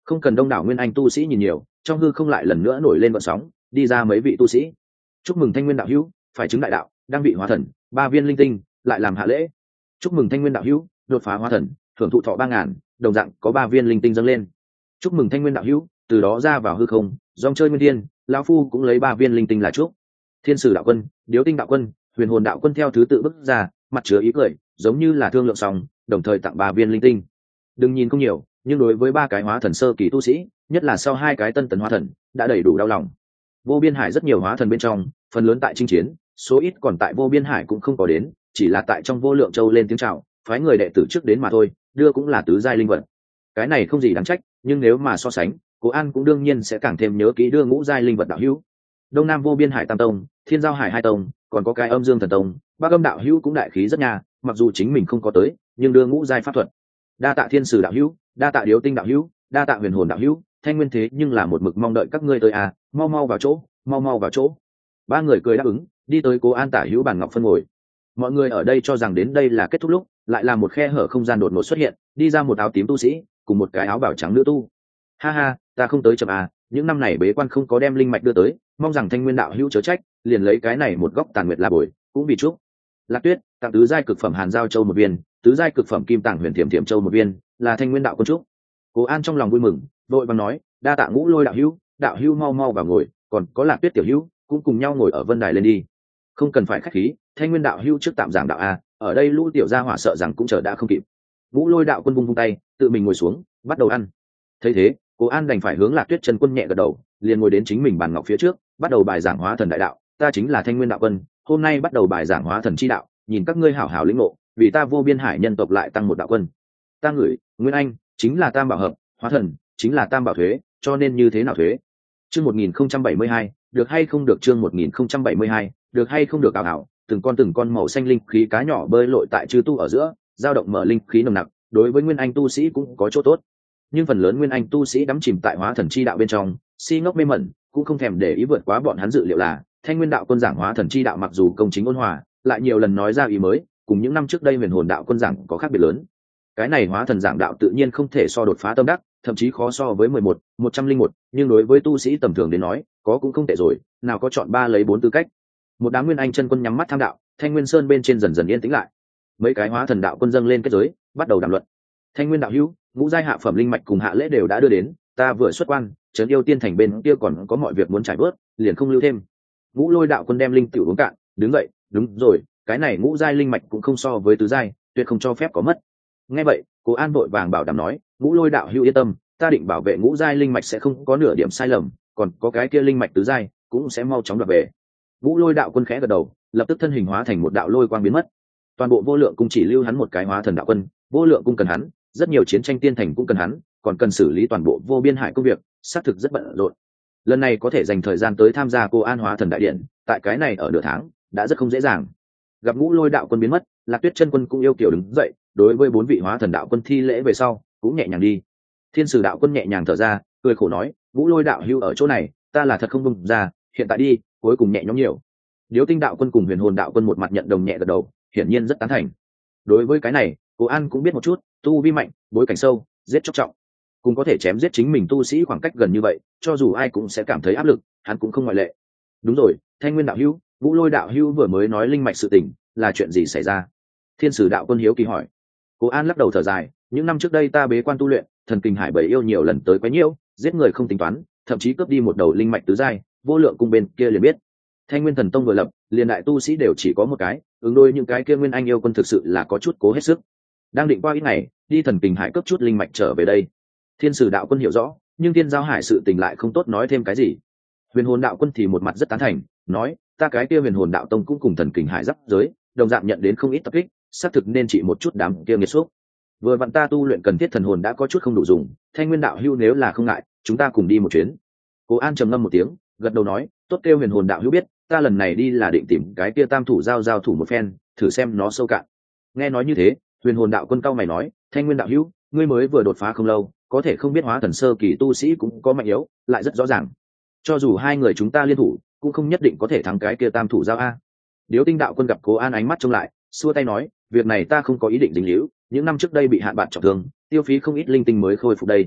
Không cần đông đảo nguyên anh tu sĩ nhìn nhiều, trong hư không lại lần nữa nổi lên vận sóng, đi ra mấy vị tu sĩ. Chúc mừng Thanh Nguyên đạo hữu phải chứng đại đạo, đang bị hóa thần, ba viên linh tinh lại làm hạ lễ. Chúc mừng Thanh Nguyên đạo hữu đột phá hóa thần, thưởng thụ thọ ba ngàn, đồng dạng có ba viên linh tinh dâng lên. Chúc mừng Thanh Nguyên đạo hữu từ đó ra vào hư không, dòng chơi nguyên thiên, lão phu cũng lấy ba viên linh tinh là chúc. Thiên Sử đạo quân, Điếu Tinh đạo quân, Huyền Hồn đạo quân theo thứ tự bước ra, mặt chứa ý cười, giống như là thương lượng xong, đồng thời tặng ba viên linh tinh. Đừng nhìn không nhiều, nhưng đối với ba cái hóa thần sơ kỳ tu sĩ, nhất là sau hai cái tân tấn hóa thần, đã đầy đủ đau lòng. Vô biên hải rất nhiều hóa thần bên trong, phần lớn tại chinh chiến, số ít còn tại vô biên hải cũng không có đến, chỉ là tại trong vô lượng châu lên tiếng chào, phái người đệ tử trước đến mà thôi, đưa cũng là tứ giai linh vật. Cái này không gì đáng trách, nhưng nếu mà so sánh, Cố An cũng đương nhiên sẽ càng thêm nhớ kỹ đưa ngũ giai linh vật đạo hữu. Đông Nam vô biên hải tam tông, Thiên Giao hải hai tông, còn có cái Âm Dương thần tông, Bắc Âm đạo hữu cũng đại khí rất nha, mặc dù chính mình không có tới, nhưng đưa ngũ giai pháp thuật. Đa tạ Thiên Sử đạo hữu, đa tạ Điếu Tinh đạo hữu, đa tạ Huyền Hồn đạo hữu, Thanh Nguyên thế nhưng là một mực mong đợi các ngươi tới à, mau mau vào chỗ, mau mau vào chỗ. Ba người cười đáp ứng, đi tới Cố An tả hữu bàn ngọc phân ngồi. Mọi người ở đây cho rằng đến đây là kết thúc lúc, lại là một khe hở không gian đột ngột xuất hiện, đi ra một áo tím tu sĩ, cùng một cái áo bảo trắng nữ tu. Ha ha, ta không tới chậm à, những năm này bế quan không có đem linh mạch đưa tới, mong rằng Thanh Nguyên đạo hữu chớ trách, liền lấy cái này một góc tàn nguyệt là bồi, cũng vì chúc. Lạc Tuyết, tặng tứ giai cực phẩm Hàn Giao Châu một viên, tứ giai cực phẩm Kim Tảng Huyền Thiểm Thiểm Châu một viên, là Thanh Nguyên đạo quân chúc. Cố An trong lòng vui mừng, vội vàng nói, đa tạ Ngũ Lôi đạo hữu, đạo hữu mau mau vào ngồi, còn có Lạc Tuyết tiểu hữu, cũng cùng nhau ngồi ở vân đài lên đi. Không cần phải khách khí, Thanh Nguyên đạo hữu trước tạm giảng đạo a, ở đây lũ tiểu gia hỏa sợ rằng cũng chờ đã không kịp. Ngũ Lôi đạo quân vung vung tay, tự mình ngồi xuống, bắt đầu ăn. Thấy thế, Cố An đành phải hướng Lạc Tuyết chân quân nhẹ gật đầu, liền ngồi đến chính mình bàn ngọc phía trước, bắt đầu bài giảng hóa thần đại đạo. Ta chính là Thanh Nguyên đạo quân, hôm nay bắt đầu bài giảng hóa thần chi đạo, nhìn các ngươi hảo hảo lĩnh ngộ, vì ta vô biên hải nhân tộc lại tăng một đạo quân. Ta ngửi, Nguyên Anh chính là tam bảo hợp, hóa thần chính là tam bảo thuế, cho nên như thế nào thuế? Chương một nghìn không trăm bảy mươi hai, được hay không được chương một nghìn không trăm bảy mươi hai, được hay không được ảo ảo, từng con từng con màu xanh linh khí cá nhỏ bơi lội tại chư tu ở giữa, dao động mở linh khí nồng nặc, đối với Nguyên Anh tu sĩ cũng có chỗ tốt. Nhưng phần lớn Nguyên Anh tu sĩ đắm chìm tại hóa thần chi đạo bên trong, si ngốc mê mẩn, cũng không thèm để ý vượt quá bọn hắn dự liệu là, Thanh Nguyên đạo quân giảng hóa thần chi đạo mặc dù công chính ôn hòa, lại nhiều lần nói ra ý mới, cùng những năm trước đây Huyền Hồn đạo quân giảng có khác biệt lớn. Cái này hóa thần giảng đạo tự nhiên không thể so đột phá tâm đắc, thậm chí khó so với mười một, một trăm linh một, nhưng đối với tu sĩ tầm thường đến nói, có cũng không tệ rồi, nào có chọn ba lấy bốn tư cách. Một đám Nguyên Anh chân quân nhắm mắt tham đạo, Thanh Nguyên Sơn bên trên dần dần yên tĩnh lại. Mấy cái hóa thần đạo quân dâng lên kết giới, bắt đầu đàm luận. Thanh Nguyên đạo hữu, ngũ giai hạ phẩm linh mạch cùng hạ lễ đều đã đưa đến, ta vừa xuất quan, trấn yêu tiên thành bên kia còn có mọi việc muốn trải bớt, liền không lưu thêm. Ngũ Lôi đạo quân đem linh tiểu uống cạn, đứng dậy, đúng rồi, cái này ngũ giai linh mạch cũng không so với tứ giai, tuyệt không cho phép có mất. Nghe vậy, Cố An vội vàng bảo đảm nói, Ngũ Lôi đạo hữu yên tâm, ta định bảo vệ ngũ giai linh mạch sẽ không có nửa điểm sai lầm, còn có cái kia linh mạch tứ giai cũng sẽ mau chóng đoạt về. Ngũ Lôi đạo quân khẽ gật đầu, lập tức thân hình hóa thành một đạo lôi quang biến mất. Toàn bộ vô lượng cung chỉ lưu hắn một cái hóa thần đạo quân, vô lượng cung cần hắn, rất nhiều chiến tranh tiên thành cũng cần hắn, còn cần xử lý toàn bộ vô biên hải công việc, xác thực rất bận rộn. Lần này có thể dành thời gian tới tham gia Cô An hóa thần đại điện, tại cái này ở nửa tháng đã rất không dễ dàng. Gặp Ngũ Lôi đạo quân biến mất, Lạc Tuyết chân quân cũng yêu kiều đứng dậy, đối với bốn vị hóa thần đạo quân thi lễ về sau, cũng nhẹ nhàng đi. Thiên Sử đạo quân nhẹ nhàng thở ra, cười khổ nói, Ngũ Lôi đạo hưu ở chỗ này, ta là thật không buông ra, hiện tại đi, cuối cùng nhẹ nhõm nhiều. Điếu Tinh đạo quân cùng Huyền Hồn đạo quân một mặt nhận đồng nhẹ gật đầu, hiển nhiên rất tán thành. Đối với cái này, Cố An cũng biết một chút, tu vi mạnh, bối cảnh sâu, giết chóc trọng, cũng có thể chém giết chính mình tu sĩ khoảng cách gần như vậy, cho dù ai cũng sẽ cảm thấy áp lực, hắn cũng không ngoại lệ. Đúng rồi, Thanh Nguyên đạo hữu, Ngũ Lôi đạo hữu vừa mới nói linh mạch sự tình, là chuyện gì xảy ra? Thiên Sử đạo quân hiếu kỳ hỏi. Cố An lắc đầu thở dài, những năm trước đây ta bế quan tu luyện, thần kinh hải bảy yêu nhiều lần tới quấy nhiễu, giết người không tính toán, thậm chí cướp đi một đầu linh mạch tứ giai, vô lượng cung bên kia liền biết. Thanh Nguyên thần tông vừa lập, liền đại tu sĩ đều chỉ có một cái, ứng đôi những cái kia Nguyên Anh yêu quân thực sự là có chút cố hết sức. Đang định qua ít ngày, đi thần kinh hải cướp chút linh mạch trở về đây. Thiên Sử đạo quân hiểu rõ, nhưng Thiên Giao hải sự tình lại không tốt nói thêm cái gì. Huyền Hồn đạo quân thì một mặt rất tán thành, nói, ta cái kia Huyền Hồn đạo tông cũng cùng thần kinh hải giáp giới, đồng dạng nhận đến không ít tập kích, xác thực nên trị một chút đám kia nghiệt xúc. Vừa vặn ta tu luyện cần thiết thần hồn đã có chút không đủ dùng, Thanh Nguyên đạo hữu nếu là không ngại, chúng ta cùng đi một chuyến. Cố An trầm ngâm một tiếng, gật đầu nói, tốt, kêu Huyền Hồn đạo hữu biết, ta lần này đi là định tìm cái kia tam thủ giao giao thủ một phen, thử xem nó sâu cạn. Nghe nói như thế, Huyền Hồn đạo quân cao mày nói, Thanh Nguyên đạo hữu, ngươi mới vừa đột phá không lâu, có thể không biết hóa thần sơ kỳ tu sĩ cũng có mạnh yếu, lại rất rõ ràng. Cho dù hai người chúng ta liên thủ, cũng không nhất định có thể thắng cái kia tam thủ giao a. Điếu Tinh đạo quân gặp Cố An ánh mắt trông lại, xua tay nói, việc này ta không có ý định dính líu, những năm trước đây bị hạn bạn trọng thương, tiêu phí không ít linh tinh mới khôi phục đây.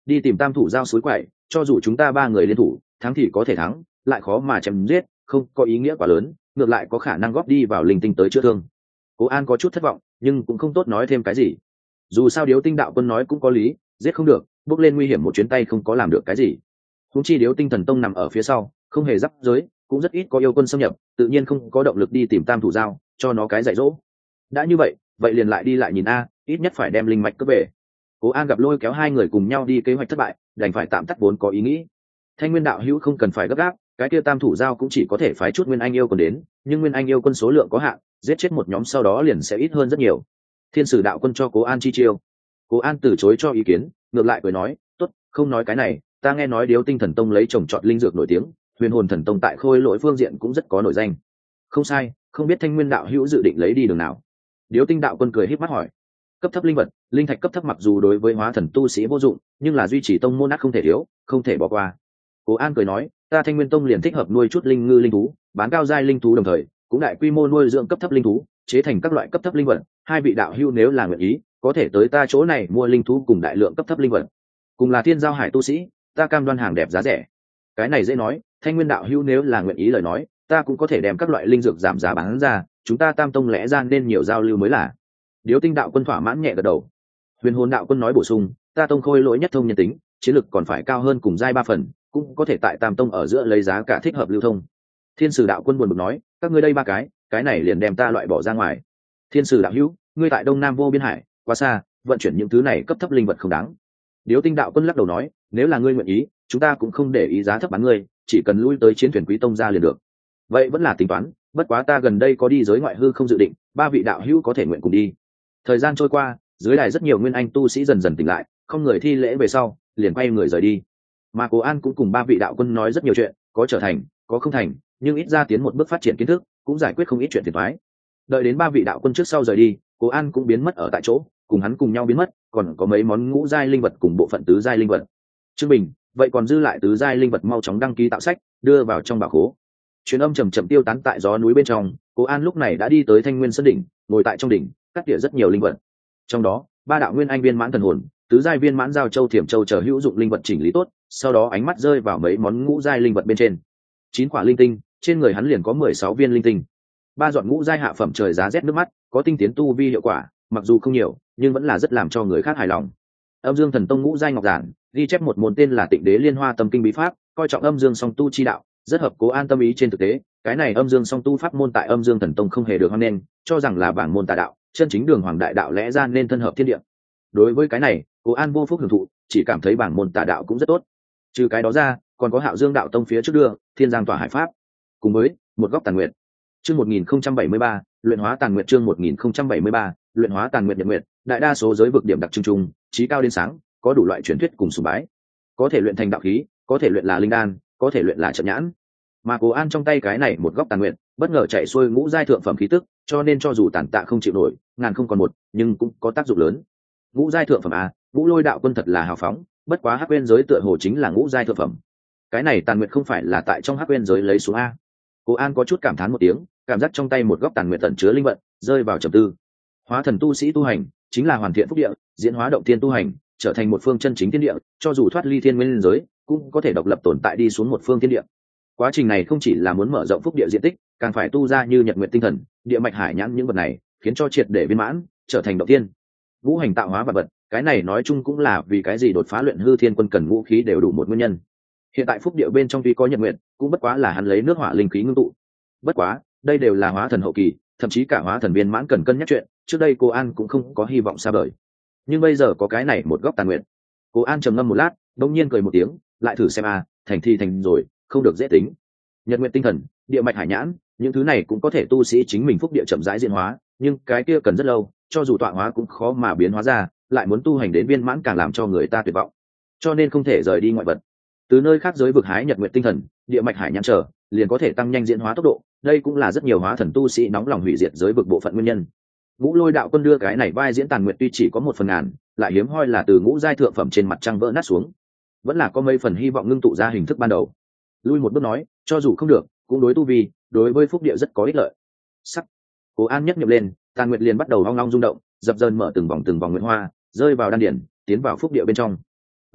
đi tìm tam thủ giao suối quậy, cho dù chúng ta ba người liên thủ thắng thì có thể thắng, lại khó mà chém giết, không có ý nghĩa quá lớn, ngược lại có khả năng góp đi vào linh tinh tới chữa thương. Cố An có chút thất vọng nhưng cũng không tốt nói thêm cái gì, dù sao Điếu Tinh đạo quân nói cũng có lý, giết không được, bước lên nguy hiểm một chuyến tay không có làm được cái gì. Huống chi Điếu Tinh thần tông nằm ở phía sau, không hề giáp giới, cũng rất ít có yêu quân xâm nhập, tự nhiên không có động lực đi tìm tam thủ giao, cho nó cái dạy dỗ. Đã như vậy vậy liền lại đi lại nhìn a, ít nhất phải đem linh mạch cướp về. Cố An gặp lôi kéo hai người cùng nhau đi kế hoạch thất bại, đành phải tạm tắt vốn có ý nghĩ. Thanh Nguyên đạo hữu không cần phải gấp gáp, cái kia tam thủ giao cũng chỉ có thể phái chút Nguyên Anh yêu quân đến, nhưng Nguyên Anh yêu quân số lượng có hạn, giết chết một nhóm sau đó liền sẽ ít hơn rất nhiều. Thiên Sử đạo quân cho Cố An chi chiêu. Cố An từ chối cho ý kiến, ngược lại cười nói, tốt, không nói cái này, ta nghe nói Điếu Tinh thần tông lấy trồng trọt linh dược nổi tiếng, Huyền Hồn thần tông tại Khôi Lỗi phương diện cũng rất có nổi danh. Không sai, không biết Thanh Nguyên đạo hữu dự định lấy đi đường nào? Điếu Tinh đạo quân cười híp mắt hỏi. Cấp thấp linh vật, linh thạch cấp thấp mặc dù đối với hóa thần tu sĩ vô dụng, nhưng là duy trì tông môn ác không thể thiếu, không thể bỏ qua. Cố An cười nói, ta Thanh Nguyên tông liền thích hợp nuôi chút linh ngư linh thú, bán cao giai linh thú đồng thời cũng đại quy mô nuôi dưỡng cấp thấp linh thú, chế thành các loại cấp thấp linh vật. Hai vị đạo hữu nếu là nguyện ý, có thể tới ta chỗ này mua linh thú cùng đại lượng cấp thấp linh vật. Cùng là thiên giao hải tu sĩ, ta cam đoan hàng đẹp giá rẻ. Cái này dễ nói, Thanh Nguyên đạo hữu nếu là nguyện ý lời nói, ta cũng có thể đem các loại linh dược giảm giá bán ra, chúng ta tam tông lẽ ra nên nhiều giao lưu mới là. Điếu Tinh đạo quân thỏa mãn nhẹ gật đầu. Huyền Hồn đạo quân nói bổ sung, ta tông Khôi Lỗi nhất thông nhân tính, chiến lực còn phải cao hơn cùng giai ba phần, cũng có thể tại tam tông ở giữa lấy giá cả thích hợp lưu thông. Thiên Sử đạo quân buồn bực nói, các ngươi đây ba cái, cái này liền đem ta loại bỏ ra ngoài. Thiên Sử đạo hữu, ngươi tại đông nam vô biên hải, quá xa, vận chuyển những thứ này cấp thấp linh vật không đáng. Điếu Tinh đạo quân lắc đầu nói, nếu là ngươi nguyện ý, chúng ta cũng không để ý giá thấp bán ngươi, chỉ cần lui tới chiến thuyền quý tông ra liền được. Vậy vẫn là tính toán, bất quá ta gần đây có đi giới ngoại hư không dự định, ba vị đạo hữu có thể nguyện cùng đi. Thời gian trôi qua, dưới đài rất nhiều nguyên anh tu sĩ dần dần tỉnh lại, không người thi lễ về sau liền quay người rời đi. Mà Cố An cũng cùng ba vị đạo quân nói rất nhiều chuyện, có trở thành có không thành, nhưng ít ra tiến một bước phát triển kiến thức, cũng giải quyết không ít chuyện phiền toái. Đợi đến ba vị đạo quân trước sau rời đi, Cố An cũng biến mất ở tại chỗ, cùng hắn cùng nhau biến mất, còn có mấy món ngũ giai linh vật cùng bộ phận tứ giai linh vật. Trương Bình, vậy còn dư lại tứ giai linh vật mau chóng đăng ký tạo sách, đưa vào trong bảo khố. Truyền âm trầm trầm tiêu tán tại gió núi bên trong, Cố An lúc này đã đi tới Thanh Nguyên Sơn đỉnh, ngồi tại trong đỉnh, cắt tỉa rất nhiều linh vật. Trong đó, ba đạo nguyên anh viên mãn thần hồn, tứ giai viên mãn giao châu thiểm châu chờ hữu dụng linh vật chỉnh lý tốt, sau đó ánh mắt rơi vào mấy món ngũ giai linh vật bên trên. Chín quả linh tinh, trên người hắn liền có mười sáu viên linh tinh. Ba dọn ngũ giai hạ phẩm trời giá rét nước mắt, có tinh tiến tu vi hiệu quả, mặc dù không nhiều, nhưng vẫn là rất làm cho người khác hài lòng. Âm Dương Thần Tông ngũ giai ngọc giản, ghi chép một môn tên là Tịnh Đế Liên Hoa Tâm Kinh bí pháp, coi trọng âm dương song tu chi đạo, rất hợp Cố An tâm ý. Trên thực tế, cái này âm dương song tu pháp môn tại Âm Dương Thần Tông không hề được hoan nghênh, cho rằng là bảng môn tà đạo, chân chính đường hoàng đại đạo lẽ ra nên thân hợp thiên địa. Đối với cái này, Cố An vô phúc hưởng thụ, chỉ cảm thấy bảng môn tà đạo cũng rất tốt. Trừ cái đó ra, còn có Hạo Dương đạo tông phía trước đưa, Thiên Giang tỏa hải pháp, cùng với một góc tàn nguyệt. Chương một nghìn không trăm bảy mươi ba, luyện hóa tàn nguyệt. Chương một nghìn không trăm bảy mươi ba, luyện hóa tàn nguyệt. Nhật nguyệt, đại đa số giới vực điểm đặc trưng chung, trí cao đến sáng, có đủ loại truyền thuyết cùng sùng bái. Có thể luyện thành đạo khí, có thể luyện là linh đan, có thể luyện là trận nhãn. Mà Cố An trong tay cái này một góc tàn nguyệt, bất ngờ chạy xuôi ngũ giai thượng phẩm khí tức, cho nên cho dù tàn tạ không chịu nổi, ngàn không còn một, nhưng cũng có tác dụng lớn. Ngũ giai thượng phẩm a, Ngũ Lôi đạo quân thật là hào phóng, bất quá hắc bên giới tựa hồ chính là ngũ giai thượng phẩm. Cái này tàn nguyệt không phải là tại trong hắc bên giới lấy xuống a. Cố An có chút cảm thán một tiếng, cảm giác trong tay một góc tàn nguyệt tẩn chứa linh vận, rơi vào trầm tư. Hóa thần tu sĩ tu hành, chính là hoàn thiện phúc địa, diễn hóa động thiên tu hành, trở thành một phương chân chính thiên địa, cho dù thoát ly thiên nguyên giới, cũng có thể độc lập tồn tại đi xuống một phương thiên địa. Quá trình này không chỉ là muốn mở rộng phúc địa diện tích, càng phải tu ra như nhật nguyệt tinh thần, địa mạch hải nhãn những vật này, khiến cho triệt để viên mãn, trở thành động thiên. Ngũ hành tạo hóa vật vật, cái này nói chung cũng là vì cái gì đột phá luyện hư thiên quân cần vũ khí đều đủ một nguyên nhân. Hiện tại phúc địa bên trong tuy có nhật nguyệt, cũng bất quá là hắn lấy nước hỏa linh khí ngưng tụ. Bất quá, đây đều là hóa thần hậu kỳ, thậm chí cả hóa thần viên mãn cần cân nhắc chuyện, trước đây Cố An cũng không có hy vọng xa vời. Nhưng bây giờ có cái này một góc tàn nguyệt. Cố An trầm ngâm một lát, đột nhiên cười một tiếng, lại thử xem a, thành thì thành rồi, không được dễ tính. Nhật nguyệt tinh thần, địa mạch hải nhãn, những thứ này cũng có thể tu sĩ chính mình phúc địa chậm rãi diễn hóa, nhưng cái kia cần rất lâu, cho dù tọa hóa cũng khó mà biến hóa ra, lại muốn tu hành đến viên mãn càng làm cho người ta tuyệt vọng. Cho nên không thể rời đi ngoại vật. Từ nơi khác giới vực hái nhật nguyệt tinh thần, địa mạch hải nhãn trở, liền có thể tăng nhanh diễn hóa tốc độ, đây cũng là rất nhiều hóa thần tu sĩ nóng lòng hủy diệt giới vực bộ phận nguyên nhân. Ngũ Lôi đạo quân đưa cái này vai diễn tàn nguyệt tuy chỉ có một phần ngàn, lại hiếm hoi là từ ngũ giai thượng phẩm trên mặt trăng vỡ nát xuống, vẫn là có mấy phần hy vọng ngưng tụ ra hình thức ban đầu. Lui một bước nói, cho dù không được, cũng đối tu vi, đối với phúc địa rất có ích lợi. Sắc, Cố An nhất nhập lên, tàn nguyệt liền bắt đầu hoang long rung động, dập dờn mở từng vòng từng vòng nguyệt hoa, rơi vào đan điển, tiến vào phúc địa bên trong. Với anh,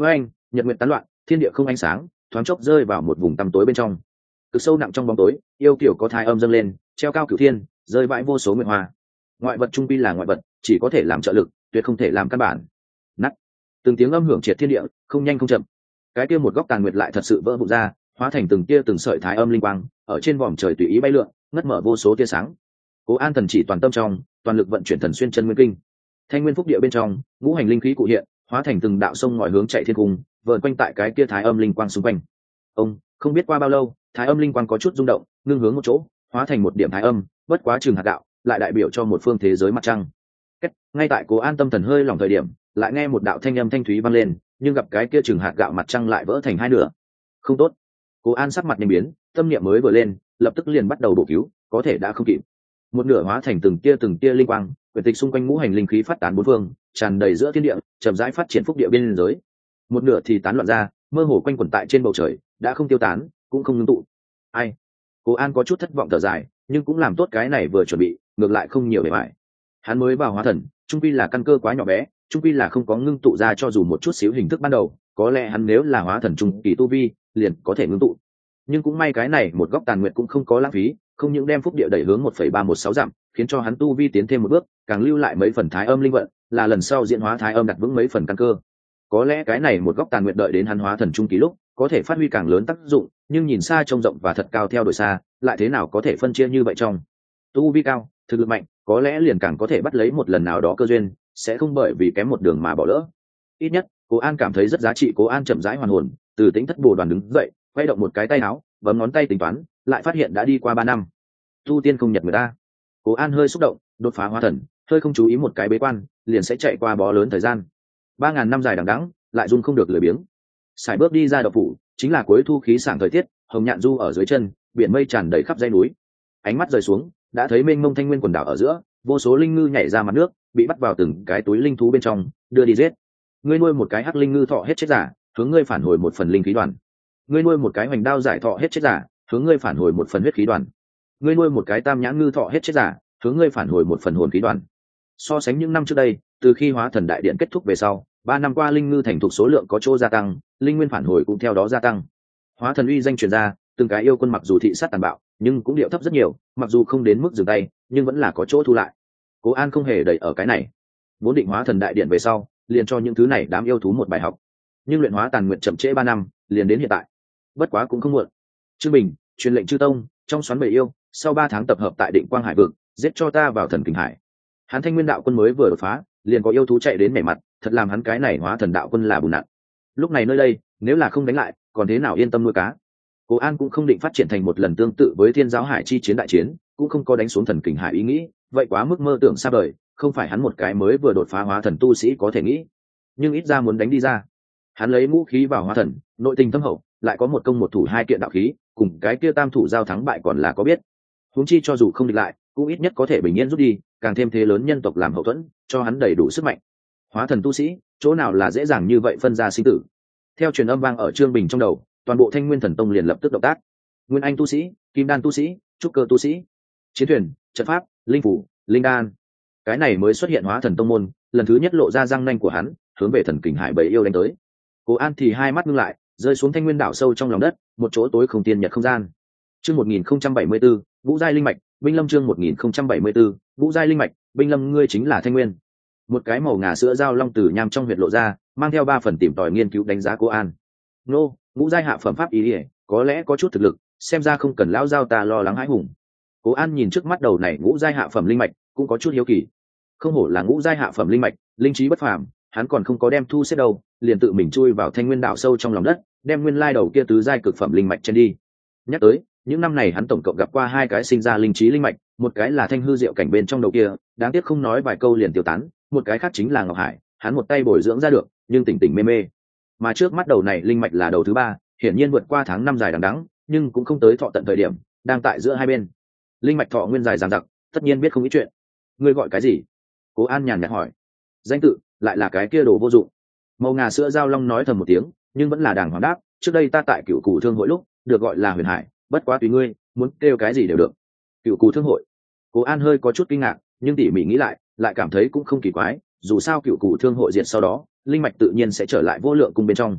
nhật nguyện tán loạn, thiên địa không ánh sáng, thoáng chốc rơi vào một vùng tăm tối bên trong. Cực sâu nặng trong bóng tối, yêu kiểu có thái âm dâng lên, treo cao cửu thiên, rơi vãi vô số nguyệt hoa. Ngoại vật trung quy là ngoại vật, chỉ có thể làm trợ lực, tuyệt không thể làm căn bản. Nát. Từng tiếng âm hưởng triệt thiên địa, không nhanh không chậm. Cái kia một góc tàn nguyệt lại thật sự vỡ vụn ra, hóa thành từng tia từng sợi thái âm linh quang, ở trên vòm trời tùy ý bay lượn, ngất mở vô số tia sáng. Cố An thần chỉ toàn tâm trong, toàn lực vận chuyển thần xuyên chân nguyên kinh. Thanh nguyên phúc địa bên trong, ngũ hành linh khí cụ hiện, hóa thành từng đạo sông ngòi hướng chạy thiên cung, vờn quanh tại cái kia thái âm linh quang xung quanh. Ông, không biết qua bao lâu, thái âm linh quang có chút rung động, ngưng hướng một chỗ, hóa thành một điểm thái âm, bất quá trường hạt đạo, lại đại biểu cho một phương thế giới mặt trăng. Kết, ngay tại Cố An tâm thần hơi lỏng thời điểm, lại nghe một đạo thanh âm thanh thúy vang lên, nhưng gặp cái kia trường hạt gạo mặt trăng lại vỡ thành hai nửa. Không tốt. Cố An sắc mặt nhanh biến, tâm niệm mới vừa lên, lập tức liền bắt đầu bổ cứu, có thể đã không kịp. Một nửa hóa thành từng tia từng tia linh quang, quyển tịch xung quanh ngũ hành linh khí phát tán bốn phương, tràn đầy giữa thiên địa, chậm rãi phát triển phúc địa biên giới. Một nửa thì tán loạn ra, mơ hồ quanh quẩn tại trên bầu trời, đã không tiêu tán, cũng không ngưng tụ. Ai? Cố An có chút thất vọng thở dài, nhưng cũng làm tốt cái này vừa chuẩn bị, ngược lại không nhiều để bại. Hắn mới vào hóa thần, trung quy là căn cơ quá nhỏ bé, trung quy là không có ngưng tụ ra cho dù một chút xíu hình thức ban đầu, có lẽ hắn nếu là hóa thần trung kỳ tu vi, liền có thể ngưng tụ. Nhưng cũng may cái này một góc tàn nguyệt cũng không có lãng phí, không những đem phúc địa đẩy hướng một phẩy ba một sáu dặm, khiến cho hắn tu vi tiến thêm một bước, càng lưu lại mấy phần thái âm linh vận, là lần sau diễn hóa thái âm đặt vững mấy phần căn cơ. Có lẽ cái này một góc tàn nguyệt đợi đến hắn hóa thần trung kỳ lúc, có thể phát huy càng lớn tác dụng, nhưng nhìn xa trông rộng và thật cao theo đuổi xa, lại thế nào có thể phân chia như vậy trong. Tu vi cao, thực lực mạnh, có lẽ liền càng có thể bắt lấy một lần nào đó cơ duyên, sẽ không bởi vì kém một đường mà bỏ lỡ. Ít nhất, Cố An cảm thấy rất giá trị. Cố An chậm rãi hoàn hồn, từ tính thất bồ đoàn đứng dậy, quay động một cái tay áo, bấm ngón tay tính toán, lại phát hiện đã đi qua ba năm. Tu tiên không nhật người ta. Cố An hơi xúc động, đột phá hóa thần, hơi không chú ý một cái bế quan, liền sẽ chạy qua bó lớn thời gian. Ba ngàn năm dài đằng đẵng, lại dung không được lười biếng. Sải bước đi ra đậu phủ, chính là cuối thu khí sảng thời tiết, hồng nhạn du ở dưới chân, biển mây tràn đầy khắp dãy núi. Ánh mắt rời xuống, đã thấy mênh mông thanh nguyên quần đảo ở giữa, vô số linh ngư nhảy ra mặt nước, bị bắt vào từng cái túi linh thú bên trong, đưa đi giết. Ngươi nuôi một cái hắc linh ngư thọ hết chết giả, hướng ngươi phản hồi một phần linh khí đoàn. Ngươi nuôi một cái hoành đao giải thọ hết chết giả, hướng ngươi phản hồi một phần huyết khí đoàn. Ngươi nuôi một cái tam nhãn ngư thọ hết chết giả, hướng ngươi phản hồi một phần hồn khí đoàn. So sánh những năm trước đây, từ khi hóa thần đại điện kết thúc về sau, ba năm qua linh ngư thành thục số lượng có chỗ gia tăng, linh nguyên phản hồi cũng theo đó gia tăng. Hóa thần uy danh truyền ra, từng cái yêu quân mặc dù thị sát tàn bạo, nhưng cũng điệu thấp rất nhiều, mặc dù không đến mức dừng tay, nhưng vẫn là có chỗ thu lại. Cố An không hề đẩy ở cái này, vốn định hóa thần đại điện về sau, liền cho những thứ này đám yêu thú một bài học. Nhưng luyện hóa tàn nguyện chậm trễ ba năm, liền đến hiện tại. Bất quá cũng không muộn. Trương Bình, truyền lệnh chư tông, trong xoắn bầy yêu, sau ba tháng tập hợp tại Định Quang Hải vực, giết cho ta vào thần kinh hải. Hắn Thanh Nguyên đạo quân mới vừa đột phá, liền có yêu thú chạy đến mẻ mặt, thật làm hắn cái này hóa thần đạo quân là bùn nặng. Lúc này nơi đây, nếu là không đánh lại, còn thế nào yên tâm nuôi cá. Cố An cũng không định phát triển thành một lần tương tự với Thiên Giáo Hải chi chiến đại chiến, cũng không có đánh xuống thần kình hải ý nghĩ, vậy quá mức mơ tưởng xa vời, không phải hắn một cái mới vừa đột phá hóa thần tu sĩ có thể nghĩ. Nhưng ít ra muốn đánh đi ra. Hắn lấy ngũ khí vào hóa thần, nội tình thâm hậu, lại có một công một thủ hai kiện đạo khí, cùng cái kia tam thủ giao thắng bại còn là có biết. Huống chi cho dù không địch lại, cũng ít nhất có thể bình yên rút đi, càng thêm thế lớn nhân tộc làm hậu thuẫn, cho hắn đầy đủ sức mạnh. Hóa thần tu sĩ, chỗ nào là dễ dàng như vậy phân ra sinh tử. Theo truyền âm vang ở Trương Bình trong đầu, toàn bộ Thanh Nguyên Thần Tông liền lập tức động tác. Nguyên Anh tu sĩ, Kim Đan tu sĩ, Trúc Cơ tu sĩ, chiến thuyền, trận pháp, linh phủ, linh đan. Cái này mới xuất hiện hóa thần tông môn, lần thứ nhất lộ ra răng nanh của hắn, hướng về thần kình hải bầy yêu đánh tới. Cố An thì hai mắt ngưng lại, rơi xuống Thanh Nguyên đảo sâu trong lòng đất, một chỗ tối không tiên nhật không gian. Chương một nghìn không trăm bảy mươi tư, Vũ giai linh mạch, Binh Lâm chương một nghìn không trăm bảy mươi tư, Vũ giai linh mạch, Binh Lâm ngươi chính là Thanh Nguyên. Một cái màu ngà sữa dao long từ nham trong huyệt lộ ra, mang theo ba phần tìm tòi nghiên cứu đánh giá Cố An. Nô, Vũ giai hạ phẩm pháp ý, ý có lẽ có chút thực lực, xem ra không cần lão giao ta lo lắng hãi hùng. Cố An nhìn trước mắt đầu này ngũ giai hạ phẩm linh mạch, cũng có chút hiếu kỳ. Không hổ là ngũ giai hạ phẩm linh mạch, linh trí bất phàm, hắn còn không có đem thu xếp đâu, liền tự mình chui vào Thanh Nguyên đảo sâu trong lòng đất, đem nguyên lai đầu kia tứ giai cực phẩm linh mạch trên đi. Nhắc tới, những năm này hắn tổng cộng gặp qua hai cái sinh ra linh trí linh mạch, một cái là Thanh hư diệu cảnh bên trong đầu kia, đáng tiếc không nói vài câu liền tiêu tán, một cái khác chính là Ngọc Hải, hắn một tay bồi dưỡng ra được, nhưng tỉnh tỉnh mê mê. Mà trước mắt đầu này linh mạch là đầu thứ ba, hiển nhiên vượt qua tháng năm dài đằng đẵng, nhưng cũng không tới thọ tận thời điểm, đang tại giữa hai bên. Linh mạch thọ nguyên dài dằng dặc, tất nhiên biết không ít chuyện. Ngươi gọi cái gì? Cố An nhàn nhạt hỏi. Danh tự lại là cái kia đồ vô dụng. Màu ngà sữa giao long nói thầm một tiếng, nhưng vẫn là đàng hoàng đáp, trước đây ta tại Cựu Cù Thương hội lúc, được gọi là Huyền Hải, bất quá tùy ngươi, muốn kêu cái gì đều được. Cựu Cù Thương hội. Cố An hơi có chút kinh ngạc, nhưng tỉ mỉ nghĩ lại, lại cảm thấy cũng không kỳ quái, dù sao Cựu Cù Thương hội diệt sau đó, linh mạch tự nhiên sẽ trở lại Vô Lượng cung bên trong.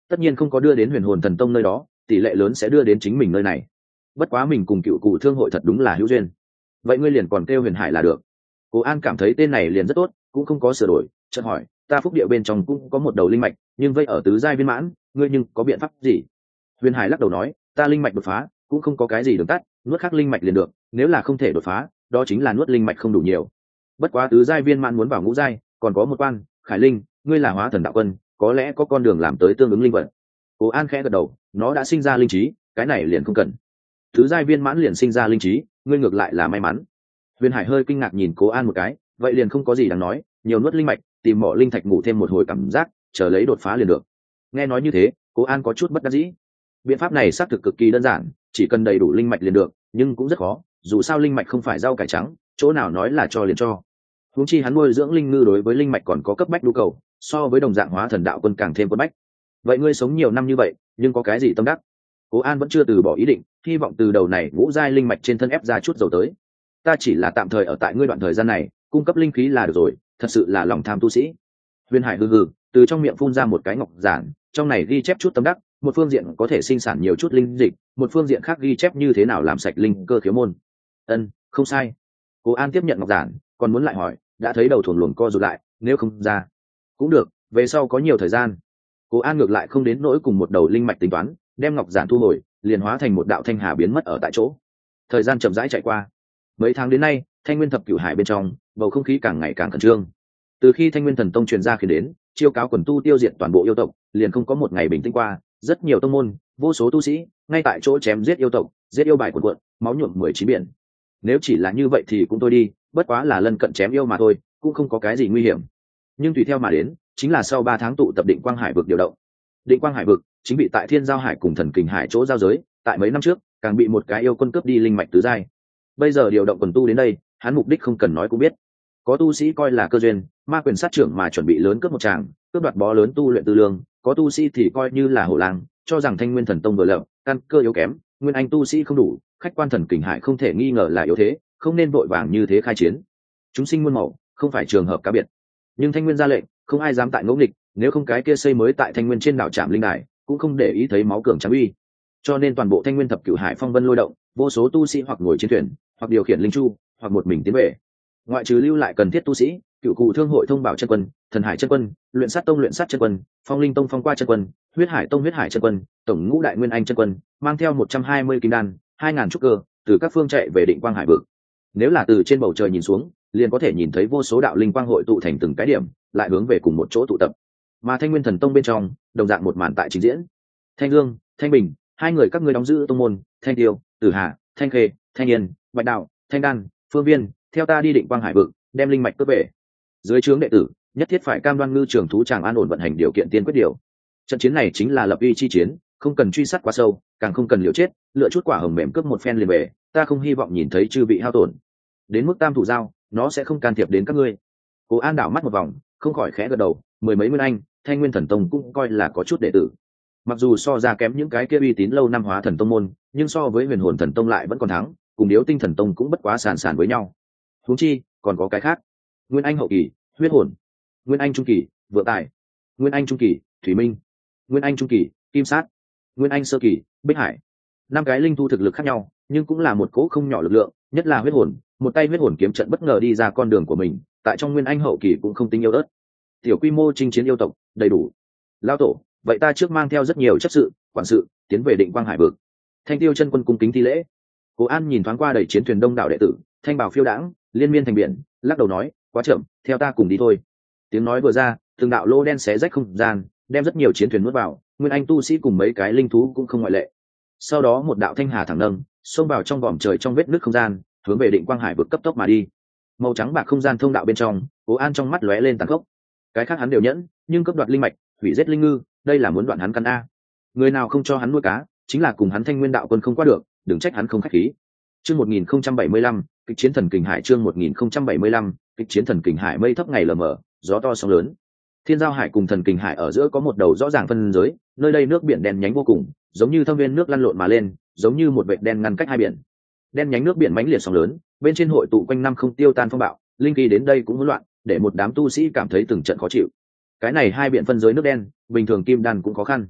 tất nhiên không có đưa đến huyền hồn thần tông nơi đó, tỷ lệ lớn sẽ đưa đến chính mình nơi này. Bất quá mình cùng cựu cụ thương hội thật đúng là hữu duyên. Vậy ngươi liền còn kêu Huyền Hải là được. Cố An cảm thấy tên này liền rất tốt, cũng không có sửa đổi, chợt hỏi, ta phúc địa bên trong cũng có một đầu linh mạch, nhưng vây ở tứ giai viên mãn, ngươi nhưng có biện pháp gì? Huyền Hải lắc đầu nói, ta linh mạch đột phá, cũng không có cái gì đường tắt, nuốt khắc linh mạch liền được, nếu là không thể đột phá, đó chính là nuốt linh mạch không đủ nhiều. Bất quá tứ giai viên mãn muốn vào ngũ giai, còn có một quan, Khải Linh, ngươi là hóa thần đạo quân, có lẽ có con đường làm tới tương ứng linh vật. Cố An khẽ gật đầu, nó đã sinh ra linh trí, cái này liền không cần. Tứ giai viên mãn liền sinh ra linh trí, ngươi ngược lại là may mắn. Huyền Hải hơi kinh ngạc nhìn Cố An một cái, vậy liền không có gì đáng nói, nhiều nuốt linh mạch, tìm mỏ linh thạch ngủ thêm một hồi cảm giác, chờ lấy đột phá liền được. Nghe nói như thế, Cố An có chút bất đắc dĩ. Biện pháp này xác thực cực kỳ đơn giản, chỉ cần đầy đủ linh mạch liền được, nhưng cũng rất khó, dù sao linh mạch không phải rau cải trắng, chỗ nào nói là cho liền cho. Huống chi hắn nuôi dưỡng linh ngư đối với linh mạch còn có cấp bách nhu cầu, so với đồng dạng hóa thần đạo quân càng thêm quân bách. Vậy ngươi sống nhiều năm như vậy, nhưng có cái gì tâm đắc? Cố An vẫn chưa từ bỏ ý định, hy vọng từ đầu này ngũ giai linh mạch trên thân ép ra chút dầu tới. Ta chỉ là tạm thời ở tại ngươi đoạn thời gian này, cung cấp linh khí là được rồi, thật sự là lòng tham tu sĩ. Huyền Hải hừ hừ, từ trong miệng phun ra một cái ngọc giản, trong này ghi chép chút tâm đắc, một phương diện có thể sinh sản nhiều chút linh dịch, một phương diện khác ghi chép như thế nào làm sạch linh cơ khiếu môn. Ân, không sai. Cố An tiếp nhận ngọc giản, còn muốn lại hỏi, đã thấy đầu thuần luồng co rụt lại, nếu không ra cũng được, về sau có nhiều thời gian. Cố An ngược lại không đến nỗi cùng một đầu linh mạch tính toán, đem ngọc giản thu hồi, liền hóa thành một đạo thanh hà biến mất ở tại chỗ. Thời gian chậm rãi chạy qua, mấy tháng đến nay, Thanh Nguyên thập cửu hải bên trong, bầu không khí càng ngày càng khẩn trương. Từ khi Thanh Nguyên thần tông truyền ra khi đến, chiêu cáo quần tu tiêu diệt toàn bộ yêu tộc, liền không có một ngày bình tĩnh qua, rất nhiều tông môn, vô số tu sĩ, ngay tại chỗ chém giết yêu tộc, giết yêu bài cuồn cuộn, máu nhuộm mười chín biển. Nếu chỉ là như vậy thì cũng thôi đi, bất quá là lân cận chém yêu mà thôi, cũng không có cái gì nguy hiểm. Nhưng tùy theo mà đến, chính là sau ba tháng tụ tập Định Quang Hải vực điều động. Định Quang Hải vực chính bị tại Thiên Giao Hải cùng Thần Kình Hải chỗ giao giới, tại mấy năm trước, càng bị một cái yêu quân cướp đi linh mạch tứ giai. Bây giờ điều động quần tu đến đây, hắn mục đích không cần nói cũng biết. Có tu sĩ coi là cơ duyên, ma quyền sát trưởng mà chuẩn bị lớn cướp một tràng, cướp đoạt bó lớn tu luyện tư lương, có tu sĩ thì coi như là hổ lang, cho rằng Thanh Nguyên thần tông vừa lập, căn cơ yếu kém, nguyên anh tu sĩ không đủ, khách quan Thần Kình Hải không thể nghi ngờ là yếu thế, không nên vội vàng như thế khai chiến. Chúng sinh muôn màu, không phải trường hợp cá biệt. Nhưng Thanh Nguyên ra lệnh, không ai dám tại ngỗ nghịch, nếu không cái kia xây mới tại Thanh Nguyên trên đảo Trạm Linh Đài, cũng không để ý thấy máu cường trắng uy. Cho nên toàn bộ Thanh Nguyên thập cửu hải phong vân lôi động, vô số tu sĩ hoặc ngồi trên thuyền, hoặc điều khiển linh chu, hoặc một mình tiến về. Ngoại trừ lưu lại cần thiết tu sĩ, cựu cụ thương hội thông báo chân quân, Thần Hải chân quân, Luyện Sát tông luyện sát chân quân, Phong Linh tông phong qua chân quân, Huyết Hải tông huyết hải chân quân, tổng ngũ đại nguyên anh chân quân, mang theo một trăm hai mươi kim đan, hai ngàn trúc cơ, từ các phương chạy về Định Quang Hải vực. Nếu là từ trên bầu trời nhìn xuống, liền có thể nhìn thấy vô số đạo linh quang hội tụ thành từng cái điểm, lại hướng về cùng một chỗ tụ tập. Mà Thanh Nguyên thần tông bên trong, đồng dạng một màn tại trình diễn. Thanh Dương, Thanh Bình, hai người các ngươi đóng giữ tông môn, Thanh Tiêu, Tử Hà, Thanh Khê, Thanh Yên, Bạch Đạo, Thanh Đan, Phương Viên, theo ta đi Định Quang Hải vực, đem linh mạch cướp về. Dưới trướng đệ tử, nhất thiết phải cam đoan ngư trường thú tràng an ổn vận hành điều kiện tiên quyết điều. Trận chiến này chính là lập uy chi chiến, không cần truy sát quá sâu, càng không cần liều chết, lựa chút quả hồng mềm cướp một phen liền về, ta không hy vọng nhìn thấy chư vị hao tổn. Đến mức tam thủ giao, nó sẽ không can thiệp đến các ngươi. Cố An đảo mắt một vòng, không khỏi khẽ gật đầu, mười mấy nguyên anh, Thanh Nguyên thần tông cũng coi là có chút đệ tử. Mặc dù so ra kém những cái kia uy tín lâu năm hóa thần tông môn, nhưng so với Huyền Hồn thần tông lại vẫn còn thắng, cùng Điếu Tinh thần tông cũng bất quá sàn sàn với nhau. Huống chi, còn có cái khác. Nguyên anh hậu kỳ, Huyết Hồn; Nguyên anh trung kỳ, Vượng Tài; Nguyên anh trung kỳ, Thủy Minh; Nguyên anh trung kỳ, Kim Sát; Nguyên anh sơ kỳ, Bích Hải. Năm cái linh thu thực lực khác nhau, nhưng cũng là một cỗ không nhỏ lực lượng, nhất là Huyết Hồn, một tay Huyết Hồn kiếm trận bất ngờ đi ra con đường của mình, tại trong Nguyên anh hậu kỳ cũng không tính yếu ớt. Tiểu quy mô chinh chiến yêu tộc, đầy đủ. Lão tổ, vậy ta trước mang theo rất nhiều chấp sự, quản sự, tiến về Định Quang Hải vực. Thanh Tiêu chân quân cung kính thi lễ. Cố An nhìn thoáng qua đầy chiến thuyền đông đảo đệ tử, thanh bào phiêu đãng, liên miên thành biển, lắc đầu nói, quá chậm, theo ta cùng đi thôi. Tiếng nói vừa ra, từng đạo lô đen xé rách không gian, đem rất nhiều chiến thuyền nuốt vào, nguyên anh tu sĩ cùng mấy cái linh thú cũng không ngoại lệ. Sau đó một đạo thanh hà thẳng nâng, xông vào trong vòm trời trong vết nứt không gian, hướng về Định Quang Hải vực cấp tốc mà đi. Màu trắng bạc không gian thông đạo bên trong, Cố An trong mắt lóe lên tàn khốc. Cái khác hắn đều nhẫn, nhưng cấp đoạt linh mạch, hủy giết linh ngư, đây là muốn đoạn hắn căn a. Người nào không cho hắn nuôi cá, chính là cùng hắn Thanh Nguyên đạo quân không qua được, đừng trách hắn không khách khí. Chương một nghìn không trăm bảy mươi lăm, kịch chiến thần kình hải chương một nghìn không trăm bảy mươi lăm, kịch chiến thần kình hải mây thấp ngày lờ mờ, gió to sóng lớn. Thiên Giao Hải cùng Thần Kình Hải ở giữa có một đầu rõ ràng phân giới, nơi đây nước biển đen nhánh vô cùng, giống như thâm viên nước lăn lộn mà lên, giống như một vệt đen ngăn cách hai biển. Đen nhánh nước biển mãnh liệt sóng lớn, bên trên hội tụ quanh năm không tiêu tan phong bạo, linh khí đến đây cũng hỗn loạn, để một đám tu sĩ cảm thấy từng trận khó chịu. Cái này hai biển phân giới nước đen, bình thường kim đan cũng khó khăn.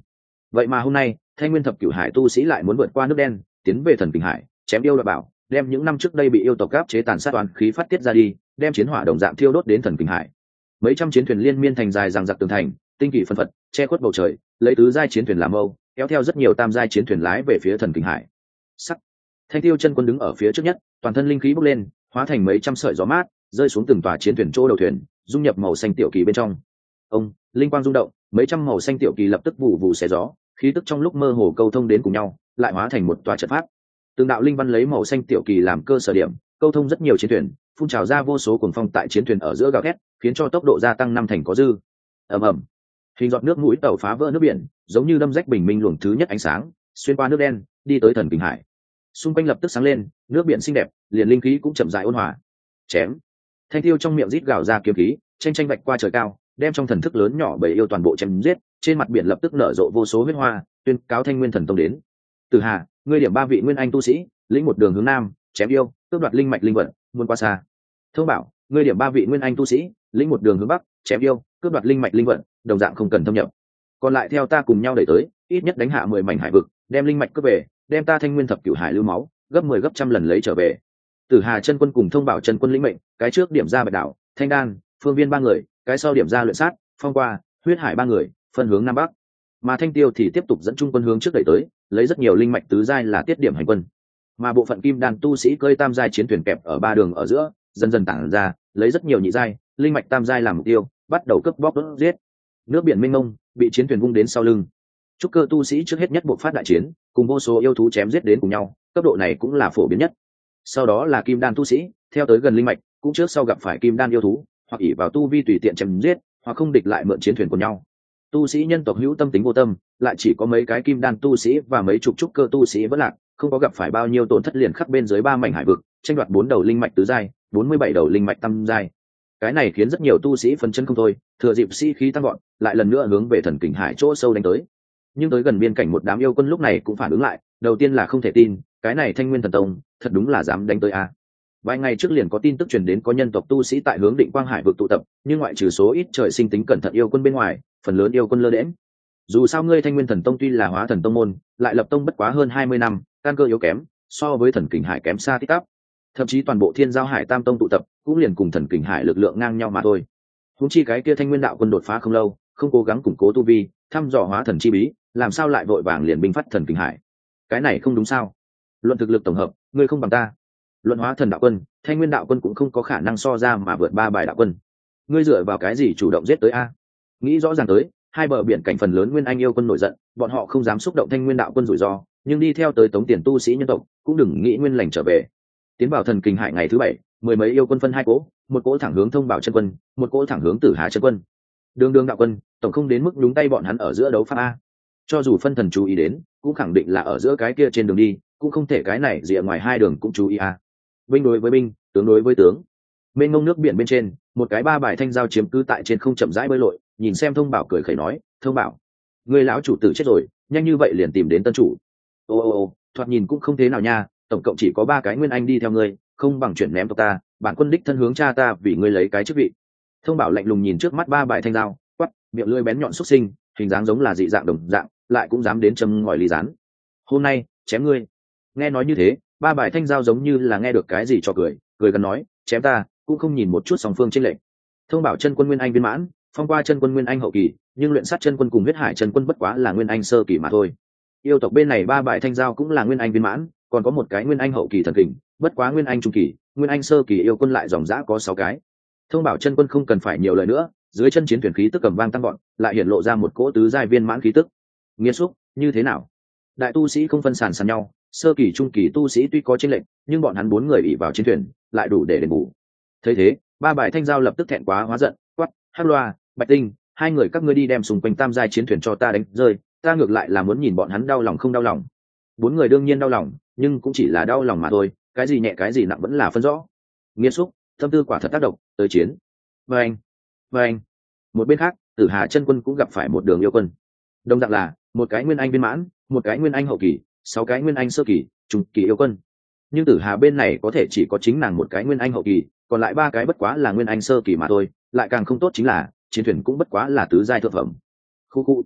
vậy mà hôm nay thanh nguyên thập cửu hải tu sĩ lại muốn vượt qua nước đen tiến về thần kình hải chém yêu đoạt bảo, đem những năm trước đây bị yêu tộc áp chế tàn sát toàn khí phát tiết ra đi, đem chiến hỏa đồng dạng thiêu đốt đến thần kình hải. Mấy trăm chiến thuyền liên miên thành dài dằng dặc tường thành, tinh kỳ phân phật che khuất bầu trời, lấy tứ giai chiến thuyền làm mâu, kéo theo rất nhiều tam giai chiến thuyền lái về phía thần kình hải. Sắc. Thanh Tiêu chân quân đứng ở phía trước nhất, toàn thân linh khí bốc lên, hóa thành mấy trăm sợi gió mát, rơi xuống từng tòa chiến thuyền chỗ đầu thuyền, dung nhập màu xanh tiểu kỳ bên trong. Ông, linh quang rung động, mấy trăm màu xanh tiểu kỳ lập tức vụ vụ xé gió, khí tức trong lúc mơ hồ câu thông đến cùng nhau, lại hóa thành một tòa trận pháp. Từng đạo linh văn lấy màu xanh tiểu kỳ làm cơ sở điểm, câu thông rất nhiều chiến thuyền, phun trào ra vô số cuồng phong tại chiến thuyền ở giữa gào thét, khiến cho tốc độ gia tăng năm thành có dư. Ầm ầm, hình giọt nước mũi tàu phá vỡ nước biển, giống như đâm rách bình minh luồng thứ nhất ánh sáng, xuyên qua nước đen, đi tới thần kình hải. Xung quanh lập tức sáng lên, nước biển xinh đẹp, liền linh khí cũng chậm rãi ôn hòa. Chém. Thanh Tiêu trong miệng rít gào ra kiếm khí, tranh tranh vạch qua trời cao, đem trong thần thức lớn nhỏ bầy yêu toàn bộ chém giết, trên mặt biển lập tức nở rộ vô số huyết hoa, tuyên cáo Thanh Nguyên Thần Tông đến. Từ Hà, ngươi điểm ba vị nguyên anh tu sĩ, lĩnh một đường hướng nam, chém yêu, cướp đoạt linh mạch linh vật, muôn qua xa. Thông Bảo, ngươi điểm ba vị nguyên anh tu sĩ, lĩnh một đường hướng bắc, chém yêu, cướp đoạt linh mạch linh vật, đồng dạng không cần thâm nhập. Còn lại theo ta cùng nhau đẩy tới, ít nhất đánh hạ mười mảnh hải vực, đem linh mạch cướp về, đem ta Thanh Nguyên thập cửu hải lưu máu, gấp mười gấp trăm lần lấy trở về. Tử Hà chân quân cùng Thông Bảo chân quân lĩnh mệnh, cái trước điểm ra Bạch Đạo, Thanh Đan, Phương Viên ba người, cái sau điểm ra Luyện Sát, Phong Qua, Huyết Hải ba người, phân hướng nam bắc. Mà Thanh Tiêu thì tiếp tục dẫn trung quân hướng trước đẩy tới, lấy rất nhiều linh mạch tứ giai là tiết điểm hành quân. Mà bộ phận kim đan tu sĩ cơi tam giai chiến thuyền kẹp ở ba đường ở giữa, dần dần tản ra, lấy rất nhiều nhị giai, linh mạch tam giai làm mục tiêu, bắt đầu cướp bóc đốt giết. Nước biển mênh mông, bị chiến thuyền vung đến sau lưng. Trúc cơ tu sĩ trước hết nhất buộc phát đại chiến, cùng vô số yêu thú chém giết đến cùng nhau, cấp độ này cũng là phổ biến nhất. Sau đó là kim đan tu sĩ, theo tới gần linh mạch, cũng trước sau gặp phải kim đan yêu thú, hoặc ỷ vào tu vi tùy tiện chém giết, hoặc không địch lại mượn chiến thuyền của nhau. Tu sĩ nhân tộc hữu tâm tính vô tâm, lại chỉ có mấy cái kim đan tu sĩ và mấy chục trúc cơ tu sĩ vẫn lạc, không có gặp phải bao nhiêu tổn thất liền khắc bên dưới ba mảnh hải vực, tranh đoạt bốn đầu linh mạch tứ giai, bốn mươi bảy đầu linh mạch tam giai. Cái này khiến rất nhiều tu sĩ phấn chấn không thôi, thừa dịp sĩ khí tăng vọt, lại lần nữa hướng về thần kình hải chỗ sâu đánh tới. Nhưng tới gần biên cảnh một đám yêu quân lúc này cũng phản ứng lại, đầu tiên là không thể tin, cái này Thanh Nguyên Thần Tông, thật đúng là dám đánh tới a. Vài ngày trước liền có tin tức truyền đến có nhân tộc tu sĩ tại hướng Định Quang Hải vực tụ tập, nhưng ngoại trừ số ít trời sinh tính cẩn thận yêu quân bên ngoài, phần lớn yêu quân lơ đễnh. Dù sao ngươi Thanh Nguyên Thần Tông tuy là hóa thần tông môn, lại lập tông bất quá hơn hai mươi năm, căn cơ yếu kém, so với thần kình hải kém xa tít tắp. Thậm chí toàn bộ Thiên Giao Hải Tam Tông tụ tập, cũng liền cùng thần kình hải lực lượng ngang nhau mà thôi. Huống chi cái kia Thanh Nguyên đạo quân đột phá không lâu, không cố gắng củng cố tu vi, thăm dò hóa thần chi bí, làm sao lại vội vàng liền binh phát thần kình hải? Cái này không đúng sao? Luận thực lực tổng hợp, ngươi không bằng ta. Luận hóa thần đạo quân, Thanh Nguyên đạo quân cũng không có khả năng so ra mà vượt ba bài đạo quân. Ngươi dựa vào cái gì chủ động giết tới a? Nghĩ rõ ràng tới, hai bờ biển cảnh phần lớn nguyên anh yêu quân nổi giận, bọn họ không dám xúc động Thanh Nguyên đạo quân rủi ro, nhưng đi theo tới tống tiền tu sĩ nhân tộc, cũng đừng nghĩ nguyên lành trở về. Tiến vào thần kình hải ngày thứ bảy, mười mấy yêu quân phân hai cỗ, một cỗ thẳng hướng Thông Bảo chân quân, một cỗ thẳng hướng Tử Hà chân quân. Đường đường đạo quân, tổng không đến mức nhúng tay bọn hắn ở giữa đấu pháp a. Cho dù phân thần chú ý đến, cũng khẳng định là ở giữa cái kia trên đường đi, cũng không thể cái này rìa ngoài hai đường cũng chú ý a. Binh đối với binh, tướng đối với tướng. Mênh mông nước biển bên trên, một cái ba bài thanh giao chiếm cứ tại trên không chậm rãi bơi lội, nhìn xem Thông Bảo cười khẩy nói, Thông Bảo, người lão chủ tử chết rồi, nhanh như vậy liền tìm đến tân chủ. Ô ô ô, thoạt nhìn cũng không thế nào nha, tổng cộng chỉ có ba cái nguyên anh đi theo ngươi, không bằng chuyển ném tộc ta, bản quân đích thân hướng cha ta vì ngươi lấy cái chức vị. Thông Bảo lạnh lùng nhìn trước mắt ba bài thanh dao, quắt, miệng lưỡi bén nhọn xúc sinh, hình dáng giống là dị dạng đồng dạng, lại cũng dám đến châm ngòi ly rán. Hôm nay, chém ngươi. Nghe nói như thế, ba bài thanh dao giống như là nghe được cái gì cho cười, cười gần nói, chém ta, cũng không nhìn một chút song phương trên lệnh. Thông Bảo chân quân nguyên anh viên mãn, Phong Qua chân quân nguyên anh hậu kỳ, nhưng Luyện Sát chân quân cùng Huyết Hải chân quân bất quá là nguyên anh sơ kỳ mà thôi. Yêu tộc bên này ba bài thanh dao cũng là nguyên anh viên mãn, còn có một cái nguyên anh hậu kỳ thần kình, bất quá nguyên anh trung kỳ, nguyên anh sơ kỳ yêu quân lại dòng dã có sáu cái. Thông Bảo chân quân không cần phải nhiều lời nữa, dưới chân chiến thuyền khí tức cầm vang tăng gọn, lại hiện lộ ra một cỗ tứ giai viên mãn khí tức. Nghiệt xúc, như thế nào? Đại tu sĩ không phân sàn sàn nhau, sơ kỳ trung kỳ tu sĩ tuy có chênh lệch, nhưng bọn hắn bốn người ỷ vào chiến thuyền, lại đủ để đền bù. Thấy thế, ba bài thanh giao lập tức thẹn quá hóa giận, quát, Hắc Loa, Bạch Tinh, hai người các ngươi đi đem xung quanh tam giai chiến thuyền cho ta đánh rơi, ta ngược lại là muốn nhìn bọn hắn đau lòng không đau lòng. Bốn người đương nhiên đau lòng, nhưng cũng chỉ là đau lòng mà thôi, cái gì nhẹ cái gì nặng vẫn là phân rõ. Nghiệt xúc, tâm tư quả thật tác động, tới chiến. Và anh, và anh. Một bên khác, Tử Hà chân quân cũng gặp phải một đường yêu quân. Đồng dạng là một cái nguyên anh viên mãn, một cái nguyên anh hậu kỳ, sáu cái nguyên anh sơ kỳ, trung kỳ yêu quân. Nhưng Tử Hà bên này có thể chỉ có chính nàng một cái nguyên anh hậu kỳ, còn lại ba cái bất quá là nguyên anh sơ kỳ mà thôi, lại càng không tốt chính là chiến thuyền cũng bất quá là tứ giai thượng phẩm. Khu khu.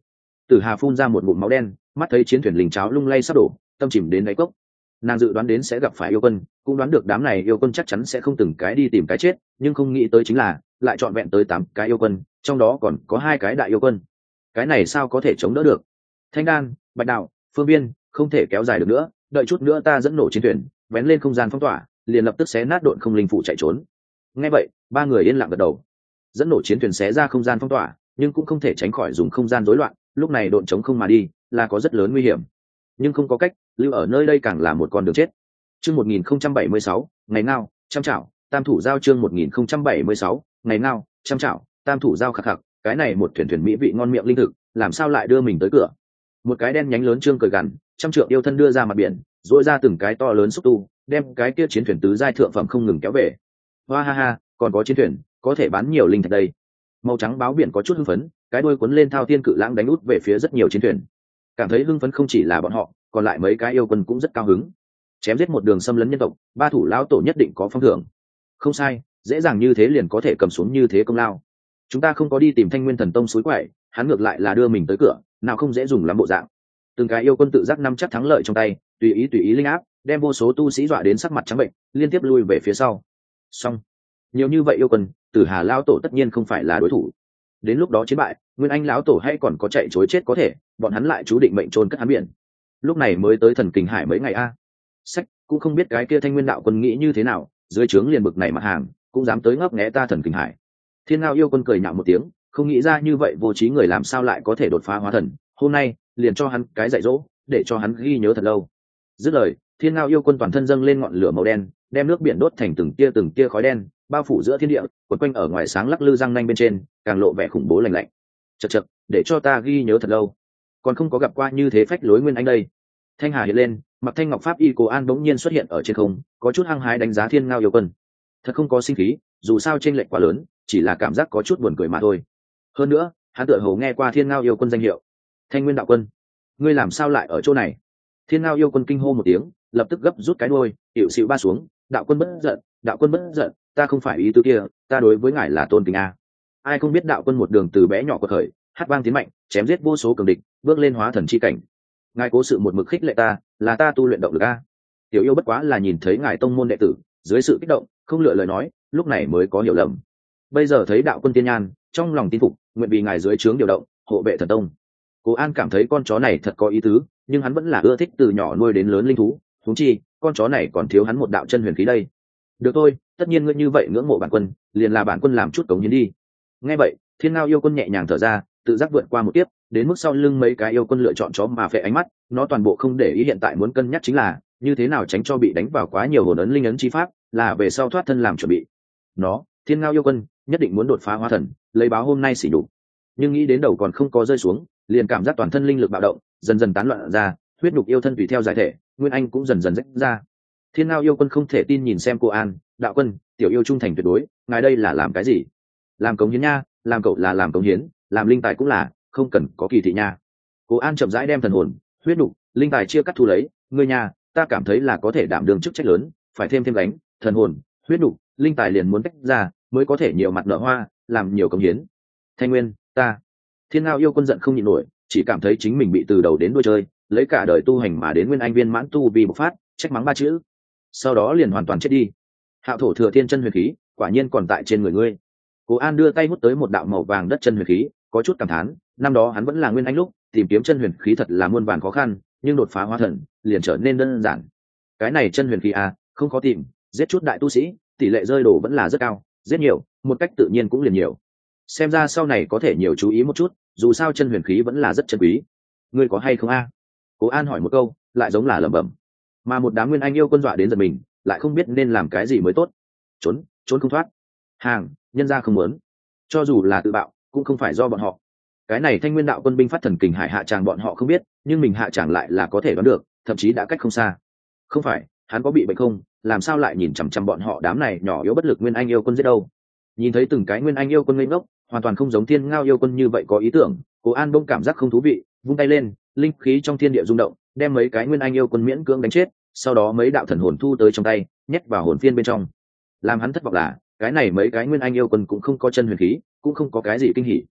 Tử Hà phun ra một ngụm máu đen, mắt thấy chiến thuyền linh cháo lung lay sắp đổ, tâm chìm đến đáy cốc. Nàng dự đoán đến sẽ gặp phải yêu quân, cũng đoán được đám này yêu quân chắc chắn sẽ không từng cái đi tìm cái chết, nhưng không nghĩ tới chính là lại chọn vẹn tới tám cái yêu quân, trong đó còn có hai cái đại yêu quân. Cái này sao có thể chống đỡ được? Thanh Đan, Bạch Đạo, Phương Viên, không thể kéo dài được nữa, đợi chút nữa ta dẫn nổ chiến thuyền, vén lên không gian phong tỏa, liền lập tức xé nát độn không linh phụ chạy trốn. Nghe vậy, ba người yên lặng gật đầu. Dẫn nổ chiến thuyền xé ra không gian phong tỏa, nhưng cũng không thể tránh khỏi dùng không gian rối loạn, lúc này độn chống không mà đi, là có rất lớn nguy hiểm. Nhưng không có cách, lưu ở nơi đây càng là một con đường chết. Chương một nghìn không trăm bảy mươi sáu, ngày nào, trăm chảo, tam thủ giao chương một nghìn không trăm bảy mươi sáu, ngày nào, trăm chảo, tam thủ giao khạc khạc, cái này một thuyền thuyền mỹ vị ngon miệng linh thực, làm sao lại đưa mình tới cửa? Một cái đen nhánh lớn trương cười gằn, trăm trượng yêu thân đưa ra mặt biển, dỗi ra từng cái to lớn xúc tu, đem cái kia chiến thuyền tứ giai thượng phẩm không ngừng kéo về. Hoa ha ha, còn có chiến thuyền, có thể bán nhiều linh thạch đây. Màu trắng báo biển có chút hưng phấn, cái đuôi cuốn lên thao thiên cự lãng đánh út về phía rất nhiều chiến thuyền. Cảm thấy hưng phấn không chỉ là bọn họ, còn lại mấy cái yêu quân cũng rất cao hứng. Chém giết một đường xâm lấn nhân tộc, ba thủ lão tổ nhất định có phong thưởng. Không sai, dễ dàng như thế liền có thể cầm xuống như thế công lao. Chúng ta không có đi tìm Thanh Nguyên Thần Tông suối quậy, hắn ngược lại là đưa mình tới cửa, nào không dễ dùng lắm bộ dạng. Từng cái yêu quân tự giác nắm chắc thắng lợi trong tay, tùy ý tùy ý linh áp, đem vô số tu sĩ dọa đến sắc mặt trắng bệnh, liên tiếp lui về phía sau. Xong, nhiều như vậy yêu quân, Tử Hà lão tổ tất nhiên không phải là đối thủ. Đến lúc đó chiến bại, Nguyên Anh lão tổ hay còn có chạy chối chết có thể, bọn hắn lại chú định mệnh trôn cất hắn biển. Lúc này mới tới Thần Kình Hải mấy ngày a. Sách, cũng không biết cái kia Thanh Nguyên đạo quân nghĩ như thế nào, dưới trướng liền bực này mặt hàng, cũng dám tới ngấp nghé ta Thần Kình Hải. Thiên Ngao yêu quân cười nhạo một tiếng, không nghĩ ra như vậy vô trí người làm sao lại có thể đột phá hóa thần, hôm nay liền cho hắn cái dạy dỗ, để cho hắn ghi nhớ thật lâu. Dứt lời, Thiên Ngao yêu quân toàn thân dâng lên ngọn lửa màu đen, đem nước biển đốt thành từng tia từng tia khói đen, bao phủ giữa thiên địa, quấn quanh ở ngoài sáng lắc lư răng nanh bên trên, càng lộ vẻ khủng bố lạnh lạnh. Chậc chậc, để cho ta ghi nhớ thật lâu. Còn không có gặp qua như thế phách lối Nguyên Anh đây. Thanh Hà hiện lên, mặc thanh ngọc pháp y Cố An bỗng nhiên xuất hiện ở trên không, có chút hăng hái đánh giá Thiên Ngao yêu quân. Thật không có sinh khí, dù sao chênh lệch quá lớn, chỉ là cảm giác có chút buồn cười mà thôi. Hơn nữa, hắn tựa hồ nghe qua Thiên Ngao yêu quân danh hiệu. Thanh Nguyên đạo quân, ngươi làm sao lại ở chỗ này? Thiên Ngao yêu quân kinh hô một tiếng, lập tức gấp rút cái đuôi, hiệu xịu ba xuống. Đạo quân bất giận, đạo quân bất giận, ta không phải ý tứ kia, ta đối với ngài là tôn kính a. Ai không biết đạo quân một đường từ bé nhỏ của khởi, hát vang tiến mạnh, chém giết vô số cường địch, bước lên hóa thần chi cảnh. Ngài cố sự một mực khích lệ ta, là ta tu luyện động lực a. Tiểu yêu bất quá là nhìn thấy ngài tông môn đệ tử, dưới sự kích động, không lựa lời nói, lúc này mới có hiểu lầm. Bây giờ thấy đạo quân tiên nhan, trong lòng tin phục, nguyện vì ngài dưới trướng điều động, hộ vệ thần tông. Cố An cảm thấy con chó này thật có ý tứ, nhưng hắn vẫn là ưa thích từ nhỏ nuôi đến lớn linh thú, huống chi, con chó này còn thiếu hắn một đạo chân huyền khí đây. Được thôi, tất nhiên ngươi như vậy ngưỡng mộ bản quân, liền là bản quân làm chút cống hiến đi. Nghe vậy, Thiên Ngao yêu quân nhẹ nhàng thở ra, tự giác vượt qua một tiếp, đến mức sau lưng mấy cái yêu quân lựa chọn chó mà phệ ánh mắt, nó toàn bộ không để ý hiện tại muốn cân nhắc chính là như thế nào tránh cho bị đánh vào quá nhiều hồn ấn linh ấn chi pháp, là về sau thoát thân làm chuẩn bị. Nó, Thiên Ngao yêu quân, nhất định muốn đột phá hóa thần, lấy báo hôm nay xỉ nhục. Nhưng nghĩ đến đầu còn không có rơi xuống, liền cảm giác toàn thân linh lực bạo động, dần dần tán loạn ra, huyết nhục yêu thân tùy theo giải thể, Nguyên Anh cũng dần dần rách ra. Thiên Ngao yêu quân không thể tin nhìn xem cô An, đạo quân, tiểu yêu trung thành tuyệt đối, ngài đây là làm cái gì? Làm cống hiến nha, làm cậu là làm cống hiến, làm linh tài cũng là, không cần có kỳ thị nha. Cố An chậm rãi đem thần hồn, huyết nhục, linh tài chia cắt thu lấy, ngươi nha, ta cảm thấy là có thể đảm đương chức trách lớn, phải thêm thêm gánh, thần hồn, huyết nhục, linh tài liền muốn tách ra, mới có thể nhiều mặt nở hoa, làm nhiều cống hiến. Thanh Nguyên, ta. Thiên Ngao yêu quân giận không nhịn nổi, chỉ cảm thấy chính mình bị từ đầu đến đuôi chơi, lấy cả đời tu hành mà đến Nguyên Anh viên mãn tu vì bộc phát, trách mắng ba chữ, sau đó liền hoàn toàn chết đi. Hạo thổ thừa thiên chân huyền khí, quả nhiên còn tại trên người ngươi. Cố An đưa tay hút tới một đạo màu vàng đất chân huyền khí, có chút cảm thán, năm đó hắn vẫn là Nguyên Anh lúc, tìm kiếm chân huyền khí thật là muôn vàn khó khăn, nhưng đột phá hóa thần, liền trở nên đơn giản. Cái này chân huyền khí à, không khó tìm, giết chút đại tu sĩ, tỷ lệ rơi đổ vẫn là rất cao, giết nhiều, một cách tự nhiên cũng liền nhiều. Xem ra sau này có thể nhiều chú ý một chút, dù sao chân huyền khí vẫn là rất chân quý. Ngươi có hay không a? Cố An hỏi một câu, lại giống là lẩm bẩm. Mà một đám Nguyên Anh yêu quân dọa đến giật mình, lại không biết nên làm cái gì mới tốt. Trốn, trốn không thoát. Hàng, nhân ra không muốn. Cho dù là tự bạo, cũng không phải do bọn họ. Cái này Thanh Nguyên đạo quân binh phát thần kình hải hạ tràng bọn họ không biết, nhưng mình hạ tràng lại là có thể đoán được, thậm chí đã cách không xa. Không phải, hắn có bị bệnh không, làm sao lại nhìn chằm chằm bọn họ đám này nhỏ yếu bất lực Nguyên Anh yêu quân giết đâu. Nhìn thấy từng cái Nguyên Anh yêu quân ngây ngốc, hoàn toàn không giống Thiên Ngao yêu quân như vậy có ý tưởng, Cố An bỗng cảm giác không thú vị, vung tay lên, linh khí trong thiên địa rung động, đem mấy cái Nguyên Anh yêu quân miễn cưỡng đánh chết, sau đó mấy đạo thần hồn thu tới trong tay, nhét vào hồn phiên bên trong. Làm hắn thất vọng là, cái này mấy cái Nguyên Anh yêu quân cũng không có chân huyền khí, cũng không có cái gì kinh hỉ.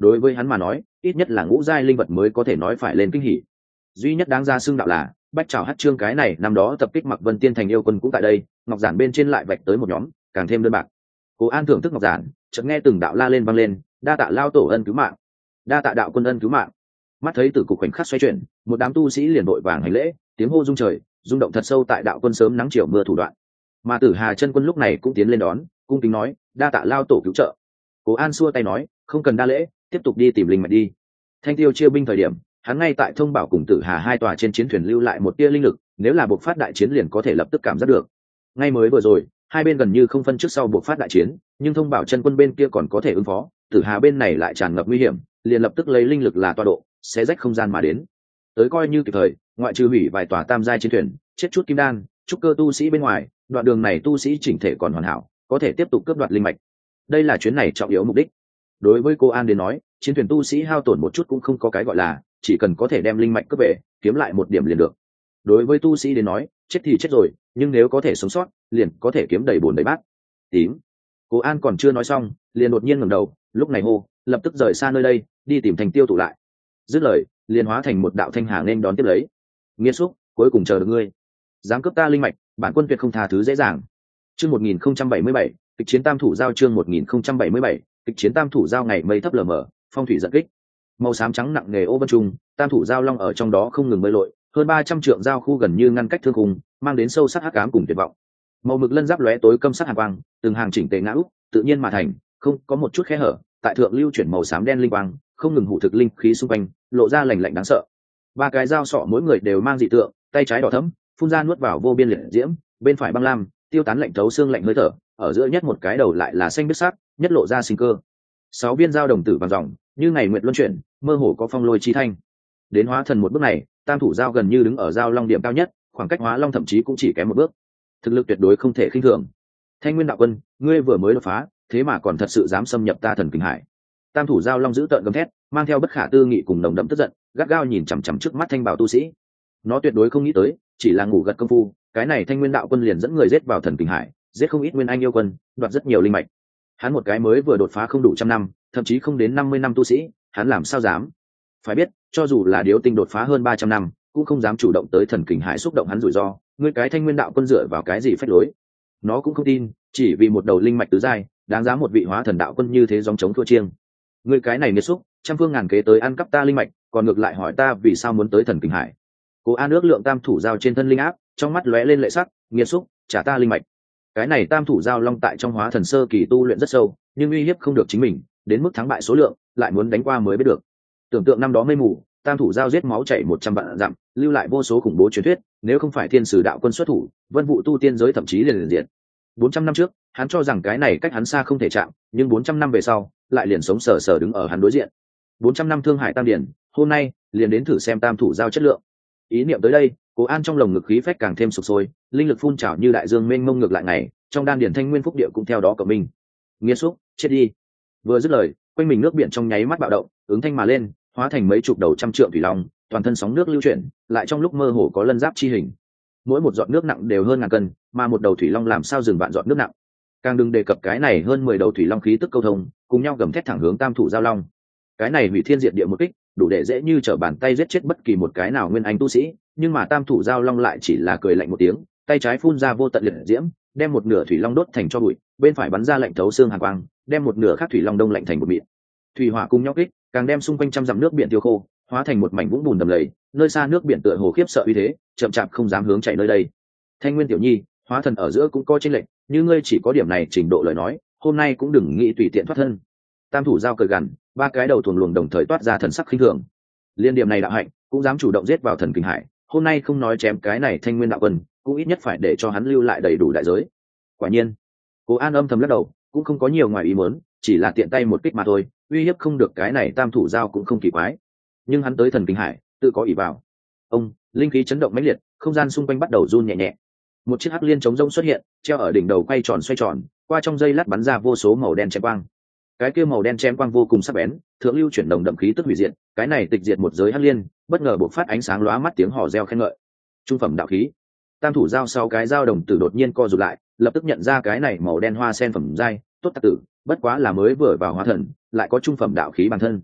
đối với hắn mà nói ít nhất là ngũ giai linh vật mới có thể nói phải lên kinh hỉ. Duy nhất đáng ra xưng đạo là bách trào hát trương cái này năm đó tập kích Mặc Vân Tiên thành yêu quân cũng tại đây, ngọc giản bên trên lại vạch tới một nhóm, càng thêm đơn bạc. Cố An thưởng thức ngọc giản, chợt nghe từng đạo la lên vang lên, đa tạ lao tổ ân cứu mạng, đa tạ đạo quân ân cứu mạng. Mắt thấy tử cục khoảnh khắc xoay chuyển, một đám tu sĩ liền vội vàng hành lễ, tiếng hô rung trời, rung động thật sâu tại đạo quân sớm nắng chiều mưa thủ đoạn. Mà Tử Hà chân quân lúc này cũng tiến lên đón, cung kính nói, đa tạ lao tổ cứu trợ. Cố An xua tay nói, không cần đa lễ, tiếp tục đi tìm linh mạch đi. Thanh Tiêu chia binh thời điểm, hắn ngay tại thông bảo cùng Tử Hà hai tòa trên chiến thuyền lưu lại một tia linh lực, nếu là buộc phát đại chiến liền có thể lập tức cảm giác được. Ngay mới vừa rồi, hai bên gần như không phân trước sau buộc phát đại chiến, nhưng thông bảo chân quân bên kia còn có thể ứng phó, Tử Hà bên này lại tràn ngập nguy hiểm, liền lập tức lấy linh lực là tọa độ, sẽ rách không gian mà đến. Tới coi như kịp thời, ngoại trừ hủy vài tòa tam giai chiến thuyền, chết chút kim đan, trúc cơ tu sĩ bên ngoài, đoạn đường này tu sĩ chỉnh thể còn hoàn hảo, có thể tiếp tục cướp đoạt linh mạch. Đây là chuyến này trọng yếu mục đích. Đối với cô An đến nói, chiến thuyền tu sĩ hao tổn một chút cũng không có cái gọi là, chỉ cần có thể đem linh mạch cướp về, kiếm lại một điểm liền được. Đối với tu sĩ đến nói, chết thì chết rồi, nhưng nếu có thể sống sót, liền có thể kiếm đầy bồn đầy bát. Tím. Cố An còn chưa nói xong, liền đột nhiên ngẩng đầu, lúc này hô, lập tức rời xa nơi đây, đi tìm Thành Tiêu tụ lại. Dứt lời, liền hóa thành một đạo thanh hà nên đón tiếp lấy. Nghiên xúc, cuối cùng chờ được ngươi. Dám cướp ta linh mạch, bản quân tuyệt không tha thứ dễ dàng. Chương một nghìn không trăm bảy mươi bảy, kịch chiến tam thủ giao chương một nghìn không trăm bảy mươi bảy, kịch chiến tam thủ giao ngày mây thấp lờ mờ, phong thủy giận kích. Màu xám trắng nặng nề ô vân trung, tam thủ giao long ở trong đó không ngừng bơi lội, hơn ba trăm trượng giao khu gần như ngăn cách thương khung, mang đến sâu sắc hắc ám cùng tuyệt vọng. Màu mực lân giáp lóe tối câm sắc hàn quang, từng hàng chỉnh tề ngã úp, tự nhiên mà thành, không có một chút khe hở, tại thượng lưu chuyển màu xám đen linh quang, không ngừng hủ thực linh khí xung quanh, lộ ra lạnh lạnh đáng sợ. Ba cái dao sọ mỗi người đều mang dị tượng, tay trái đỏ thẫm, phun ra nuốt vào vô biên liệt diễm, bên phải băng lam, tiêu tán lạnh thấu xương lạnh hơi thở, ở giữa nhất một cái đầu lại là xanh biết sắc, nhất lộ ra sinh cơ. Sáu viên dao đồng tử vàng ròng, như ngày nguyệt luân chuyển, mơ hồ có phong lôi chi thanh. Đến hóa thần một bước này, tam thủ dao gần như đứng ở dao long điểm cao nhất, khoảng cách hóa long thậm chí cũng chỉ kém một bước. Thực lực tuyệt đối không thể khinh thường. Thanh Nguyên đạo quân, ngươi vừa mới đột phá, thế mà còn thật sự dám xâm nhập ta Thần Kình Hải. Tam thủ dao long giữ tợn gầm thét, mang theo bất khả tư nghị cùng nồng đậm tức giận, gắt gao nhìn chằm chằm trước mắt thanh bảo tu sĩ. Nó tuyệt đối không nghĩ tới, chỉ là ngủ gật công phu, cái này Thanh Nguyên đạo quân liền dẫn người giết vào Thần Kình Hải, giết không ít nguyên anh yêu quân, đoạt rất nhiều linh mạch. Hắn một cái mới vừa đột phá không đủ trăm năm, thậm chí không đến năm mươi năm tu sĩ, hắn làm sao dám? Phải biết, cho dù là Điếu Tinh đột phá hơn ba trăm năm, cũng không dám chủ động tới Thần Kình Hải xúc động hắn rủi ro, ngươi cái Thanh Nguyên đạo quân dựa vào cái gì phách lối? Nó cũng không tin, chỉ vì một đầu linh mạch tứ giai, đáng giá một vị hóa thần đạo quân như thế gióng chống thua chiêng. Ngươi cái này nghiệt xúc, trăm phương ngàn kế tới ăn cắp ta linh mạch, còn ngược lại hỏi ta vì sao muốn tới Thần Kình Hải. Cố An ước lượng tam thủ giao trên thân linh áp, trong mắt lóe lên lệ sắc, nghiệt xúc, trả ta linh mạch. Cái này tam thủ giao long tại trong hóa thần sơ kỳ tu luyện rất sâu, nhưng uy hiếp không được chính mình, đến mức thắng bại số lượng, lại muốn đánh qua mới biết được. Tưởng tượng năm đó mây mù, tam thủ giao giết máu chảy một trăm vạn dặm, lưu lại vô số khủng bố truyền thuyết, nếu không phải thiên sử đạo quân xuất thủ, vân vụ tu tiên giới thậm chí liền liền diệt. bốn trăm năm trước, hắn cho rằng cái này cách hắn xa không thể chạm, nhưng bốn trăm năm về sau, lại liền sống sờ sờ đứng ở hắn đối diện. bốn trăm năm thương hải tam điển, hôm nay, liền đến thử xem tam thủ giao chất lượng. Ý niệm tới đây, Cố An trong lồng ngực khí phách càng thêm sục sôi, linh lực phun trào như đại dương mênh mông ngược lại ngày, trong đan điển thanh nguyên phúc địa cũng theo đó cộng minh. Nghiên xúc, chết đi. Vừa dứt lời, quanh mình nước biển trong nháy mắt bạo động, ứng thanh mà lên, hóa thành mấy chục đầu trăm trượng thủy long, toàn thân sóng nước lưu chuyển, lại trong lúc mơ hồ có lân giáp chi hình. Mỗi một giọt nước nặng đều hơn ngàn cân, mà một đầu thủy long làm sao dừng vạn giọt nước nặng. Càng đừng đề cập cái này hơn mười đầu thủy long khí tức câu thông, cùng nhau gầm thét thẳng hướng tam thủ giao long. Cái này hủy thiên diệt địa một kích, đủ để dễ như trở bàn tay giết chết bất kỳ một cái nào nguyên anh tu sĩ, nhưng mà tam thủ giao long lại chỉ là cười lạnh một tiếng, tay trái phun ra vô tận liệt diễm, đem một nửa thủy long đốt thành cho bụi, bên phải bắn ra lạnh thấu xương hàn quang, đem một nửa khác thủy long đông lạnh thành một mịn. Thủy hỏa cùng nhau kích, càng đem xung quanh trăm dặm nước biển tiêu khô, hóa thành một mảnh vũng bùn đầm lầy, nơi xa nước biển tựa hồ khiếp sợ uy thế, chậm chạp không dám hướng chạy nơi đây. Thanh Nguyên tiểu nhi, hóa thần ở giữa cũng có chênh lệch, như ngươi chỉ có điểm này trình độ lời nói, hôm nay cũng đừng nghĩ tùy tiện thoát thân. Tam thủ giao cười gằn, ba cái đầu thuồng luồng đồng thời toát ra thần sắc khinh thường. Liên điểm này đạo hạnh, cũng dám chủ động giết vào Thần Kình Hải, hôm nay không nói chém cái này Thanh Nguyên đạo quân, cũng ít nhất phải để cho hắn lưu lại đầy đủ đại giới. Quả nhiên, Cố An âm thầm lắc đầu, cũng không có nhiều ngoài ý muốn, chỉ là tiện tay một kích mà thôi, uy hiếp không được cái này tam thủ giao cũng không kỳ quái. Nhưng hắn tới Thần Kình Hải, tự có ỷ vào. Ông, linh khí chấn động mãnh liệt, không gian xung quanh bắt đầu run nhẹ nhẹ. Một chiếc hắc liên chống rông xuất hiện, treo ở đỉnh đầu quay tròn xoay tròn, qua trong dây lát bắn ra vô số màu đen chém quang. Cái kia màu đen chém quang vô cùng sắc bén, thượng lưu chuyển động đậm khí tức hủy diệt, cái này tịch diệt một giới hắc liên, bất ngờ bộc phát ánh sáng lóa mắt tiếng hò reo khen ngợi. Trung phẩm đạo khí. Tam thủ giao sau cái dao đồng tử đột nhiên co rụt lại, lập tức nhận ra cái này màu đen hoa sen phẩm giai, tốt tặc tử, bất quá là mới vừa vào hóa thần, lại có trung phẩm đạo khí bản thân,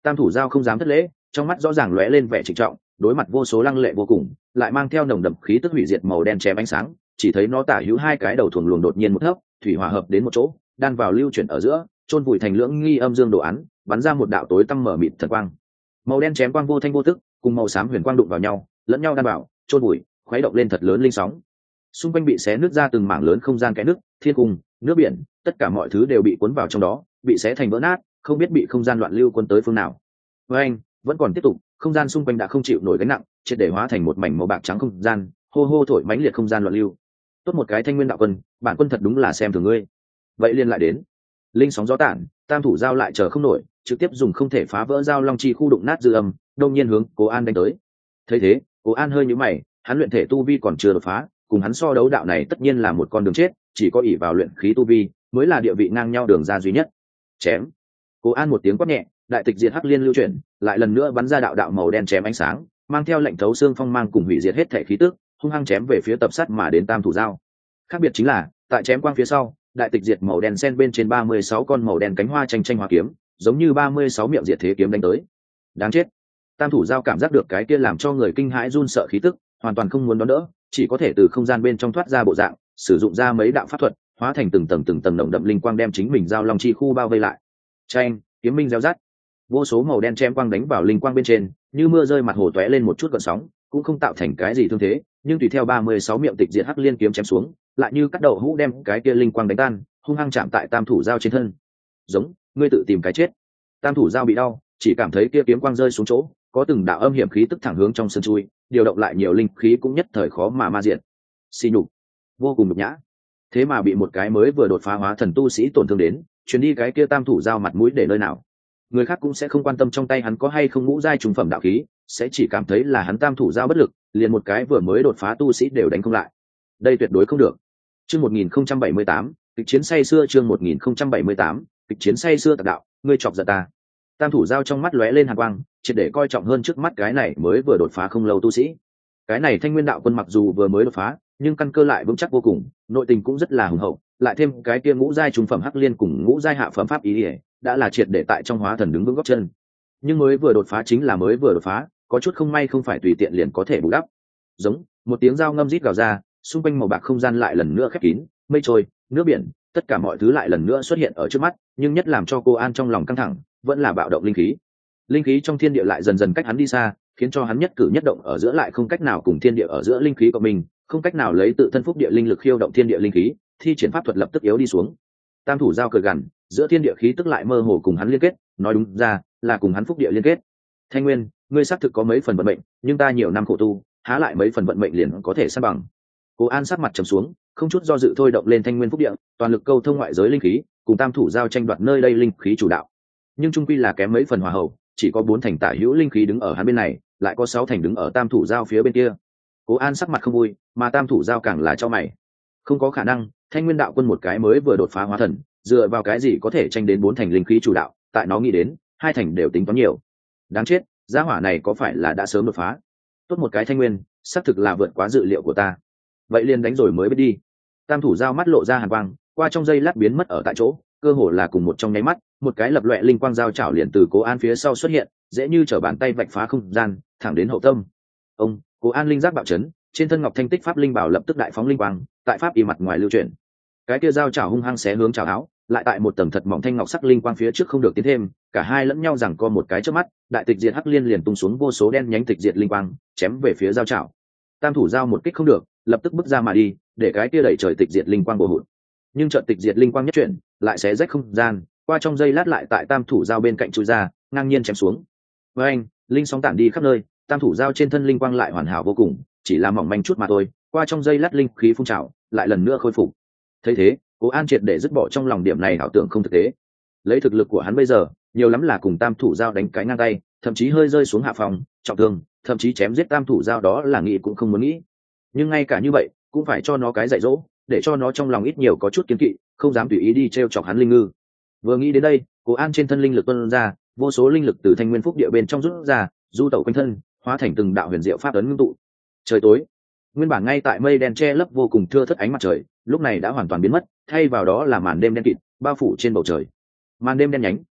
Tam thủ giao không dám thất lễ, trong mắt rõ ràng lóe lên vẻ trịnh trọng, đối mặt vô số lăng lệ vô cùng, lại mang theo nồng đậm khí tức hủy diệt màu đen chém ánh sáng, chỉ thấy nó tả hữu hai cái đầu thuồng luồng đột nhiên một thấp, thủy hòa hợp đến một chỗ, đan vào lưu chuyển ở giữa, chôn vùi thành lưỡng nghi âm dương đồ án, bắn ra một đạo tối tăm mở mịt thần quang. Màu đen chém quang vô thanh vô tức, cùng màu xám huyền quang đụng vào nhau, lẫn nhau đan vào, chôn vùi, khuấy động lên thật lớn linh sóng. Xung quanh bị xé nứt ra từng mảng lớn không gian kẽ nước, thiên cung, nước biển, tất cả mọi thứ đều bị cuốn vào trong đó, bị xé thành vỡ nát, không biết bị không gian loạn lưu quân tới phương nào. Với anh, vẫn còn tiếp tục, không gian xung quanh đã không chịu nổi gánh nặng, triệt để hóa thành một mảnh màu bạc trắng không gian, hô hô thổi mãnh liệt không gian loạn lưu. Tốt một cái Thanh Nguyên đạo quân, bản quân thật đúng là xem thường ngươi. Vậy liên lại đến, linh sóng gió tản, tam thủ giao lại chờ không nổi, trực tiếp dùng không thể phá vỡ giao long chi khu đụng nát dư âm, đông nhiên hướng Cố An đánh tới. Thấy thế, Cố An hơi nhíu mày, hắn luyện thể tu vi còn chưa đột phá, cùng hắn so đấu đạo này tất nhiên là một con đường chết, chỉ có ỷ vào luyện khí tu vi mới là địa vị ngang nhau đường ra duy nhất. Chém. Cố An một tiếng quát nhẹ, đại tịch diệt hắc liên lưu chuyển, lại lần nữa bắn ra đạo đạo màu đen chém ánh sáng, mang theo lệnh thấu xương phong mang cùng hủy diệt hết thể khí tức, hung hăng chém về phía tập sát mà đến tam thủ giao. Khác biệt chính là, tại chém quang phía sau, đại tịch diệt màu đen sen bên trên ba mươi sáu con màu đen cánh hoa tranh tranh hoa kiếm, giống như ba mươi sáu miệng diệt thế kiếm đánh tới. Đáng chết. Tam thủ giao cảm giác được cái kia làm cho người kinh hãi run sợ khí tức, hoàn toàn không muốn đón đỡ, chỉ có thể từ không gian bên trong thoát ra bộ dạng, sử dụng ra mấy đạo pháp thuật, hóa thành từng tầng từng tầng nồng đậm linh quang đem chính mình giao long chi khu bao vây lại. Tranh, kiếm minh reo rắt, vô số màu đen chém quang đánh vào linh quang bên trên, như mưa rơi mặt hồ tóe lên một chút gợn sóng, cũng không tạo thành cái gì thương thế, nhưng tùy theo ba mươi sáu miệng tịch diệt hắc liên kiếm chém xuống, lại như cắt đầu hũ đem cái kia linh quang đánh tan, hung hăng chạm tại tam thủ giao trên thân. Giống, ngươi tự tìm cái chết. Tam thủ giao bị đau, chỉ cảm thấy kia kiếm quang rơi xuống chỗ, có từng đạo âm hiểm khí tức thẳng hướng trong sân chui, điều động lại nhiều linh khí cũng nhất thời khó mà ma diện. Xì nhục, vô cùng nhục nhã. Thế mà bị một cái mới vừa đột phá hóa thần tu sĩ tổn thương đến, chuyến đi cái kia tam thủ giao mặt mũi để nơi nào? Người khác cũng sẽ không quan tâm trong tay hắn có hay không ngũ giai trùng phẩm đạo khí, sẽ chỉ cảm thấy là hắn tam thủ giao bất lực, liền một cái vừa mới đột phá tu sĩ đều đánh không lại. Đây tuyệt đối không được. Chương một nghìn không trăm bảy mươi tám, kịch chiến say xưa chương một nghìn không trăm bảy mươi tám, kịch chiến say xưa tạc đạo, ngươi chọc giận ta. Tam thủ giao trong mắt lóe lên hàn quang, triệt để coi trọng hơn trước mắt cái này mới vừa đột phá không lâu tu sĩ. Cái này Thanh Nguyên đạo quân mặc dù vừa mới đột phá, nhưng căn cơ lại vững chắc vô cùng, nội tình cũng rất là hùng hậu, lại thêm cái kia ngũ giai trung phẩm hắc liên cùng ngũ giai hạ phẩm pháp ý, ý đã là triệt để tại trong hóa thần đứng vững gót chân. Nhưng mới vừa đột phá chính là mới vừa đột phá, có chút không may không phải tùy tiện liền có thể bù đắp. Giống, một tiếng dao ngâm rít gào ra, xung quanh màu bạc không gian lại lần nữa khép kín, mây trôi, nước biển, tất cả mọi thứ lại lần nữa xuất hiện ở trước mắt, nhưng nhất làm cho cô An trong lòng căng thẳng, vẫn là bạo động linh khí. Linh khí trong thiên địa lại dần dần cách hắn đi xa, khiến cho hắn nhất cử nhất động ở giữa lại không cách nào cùng thiên địa ở giữa linh khí của mình, không cách nào lấy tự thân phúc địa linh lực khiêu động thiên địa linh khí, thi triển pháp thuật lập tức yếu đi xuống. Tam thủ giao cười gằn, giữa thiên địa khí tức lại mơ hồ cùng hắn liên kết, nói đúng ra là cùng hắn phúc địa liên kết. Thanh Nguyên, ngươi xác thực có mấy phần vận mệnh, nhưng ta nhiều năm khổ tu, há lại mấy phần vận mệnh liền có thể san bằng. Cố An sắc mặt trầm xuống, không chút do dự thôi động lên Thanh Nguyên phúc địa, toàn lực câu thông ngoại giới linh khí, cùng tam thủ giao tranh đoạt nơi đây linh khí chủ đạo. Nhưng trung quy là kém mấy phần hòa hậu, chỉ có bốn thành tả hữu linh khí đứng ở hắn bên này, lại có sáu thành đứng ở tam thủ giao phía bên kia. Cố An sắc mặt không vui, mà tam thủ giao càng là cho mày. Không có khả năng, Thanh Nguyên đạo quân một cái mới vừa đột phá hóa thần, dựa vào cái gì có thể tranh đến bốn thành linh khí chủ đạo, tại nó nghĩ đến, hai thành đều tính toán nhiều. Đáng chết, gia hỏa này có phải là đã sớm đột phá? Tốt một cái Thanh Nguyên, xác thực là vượt quá dự liệu của ta. Vậy liền đánh rồi mới biết đi. Tam thủ giao mắt lộ ra hàn quang, qua trong giây lát biến mất ở tại chỗ, cơ hồ là cùng một trong nháy mắt, một cái lập loè linh quang giao chảo liền từ Cố An phía sau xuất hiện, dễ như trở bàn tay vạch phá không gian, thẳng đến hậu tâm. Ông, Cố An linh giác bạo chấn, trên thân ngọc thanh tích pháp linh bảo lập tức đại phóng linh quang, tại pháp y mặt ngoài lưu chuyển. Cái kia giao chảo hung hăng xé hướng chảo áo, lại tại một tầng thật mỏng thanh ngọc sắc linh quang phía trước không được tiến thêm, cả hai lẫn nhau giằng co một cái trước mắt, đại tịch diệt hắc liên liền tung xuống vô số đen nhánh tịch diệt linh quang, chém về phía giao chảo. Tam thủ giao một kích không được, lập tức bước ra mà đi, để cái kia đẩy trời tịch diệt linh quang bổ hụt. Nhưng trận tịch diệt linh quang nhất chuyển, lại xé rách không gian, qua trong giây lát lại tại tam thủ giao bên cạnh chui ra, ngang nhiên chém xuống. Với anh, linh sóng tản đi khắp nơi, tam thủ giao trên thân linh quang lại hoàn hảo vô cùng, chỉ là mỏng manh chút mà thôi, qua trong giây lát linh khí phun trào, lại lần nữa khôi phục. Thấy thế, Cố An triệt để dứt bỏ trong lòng điểm này ảo tưởng không thực tế. Lấy thực lực của hắn bây giờ, nhiều lắm là cùng tam thủ giao đánh cái ngang tay, thậm chí hơi rơi xuống hạ phòng, trọng thương, thậm chí chém giết tam thủ giao đó là nghĩ cũng không muốn nghĩ. Nhưng ngay cả như vậy, cũng phải cho nó cái dạy dỗ, để cho nó trong lòng ít nhiều có chút kiêng kỵ, không dám tùy ý đi trêu chọc hắn linh ngư. Vừa nghĩ đến đây, Cố An trên thân linh lực tuôn ra, vô số linh lực từ Thanh Nguyên phúc địa bên trong rút ra, du tẩu quanh thân, hóa thành từng đạo huyền diệu pháp ấn ngưng tụ. Trời tối, nguyên bản ngay tại mây đen che lấp vô cùng thưa thớt ánh mặt trời, lúc này đã hoàn toàn biến mất, thay vào đó là màn đêm đen kịt bao phủ trên bầu trời. Màn đêm đen nhánh,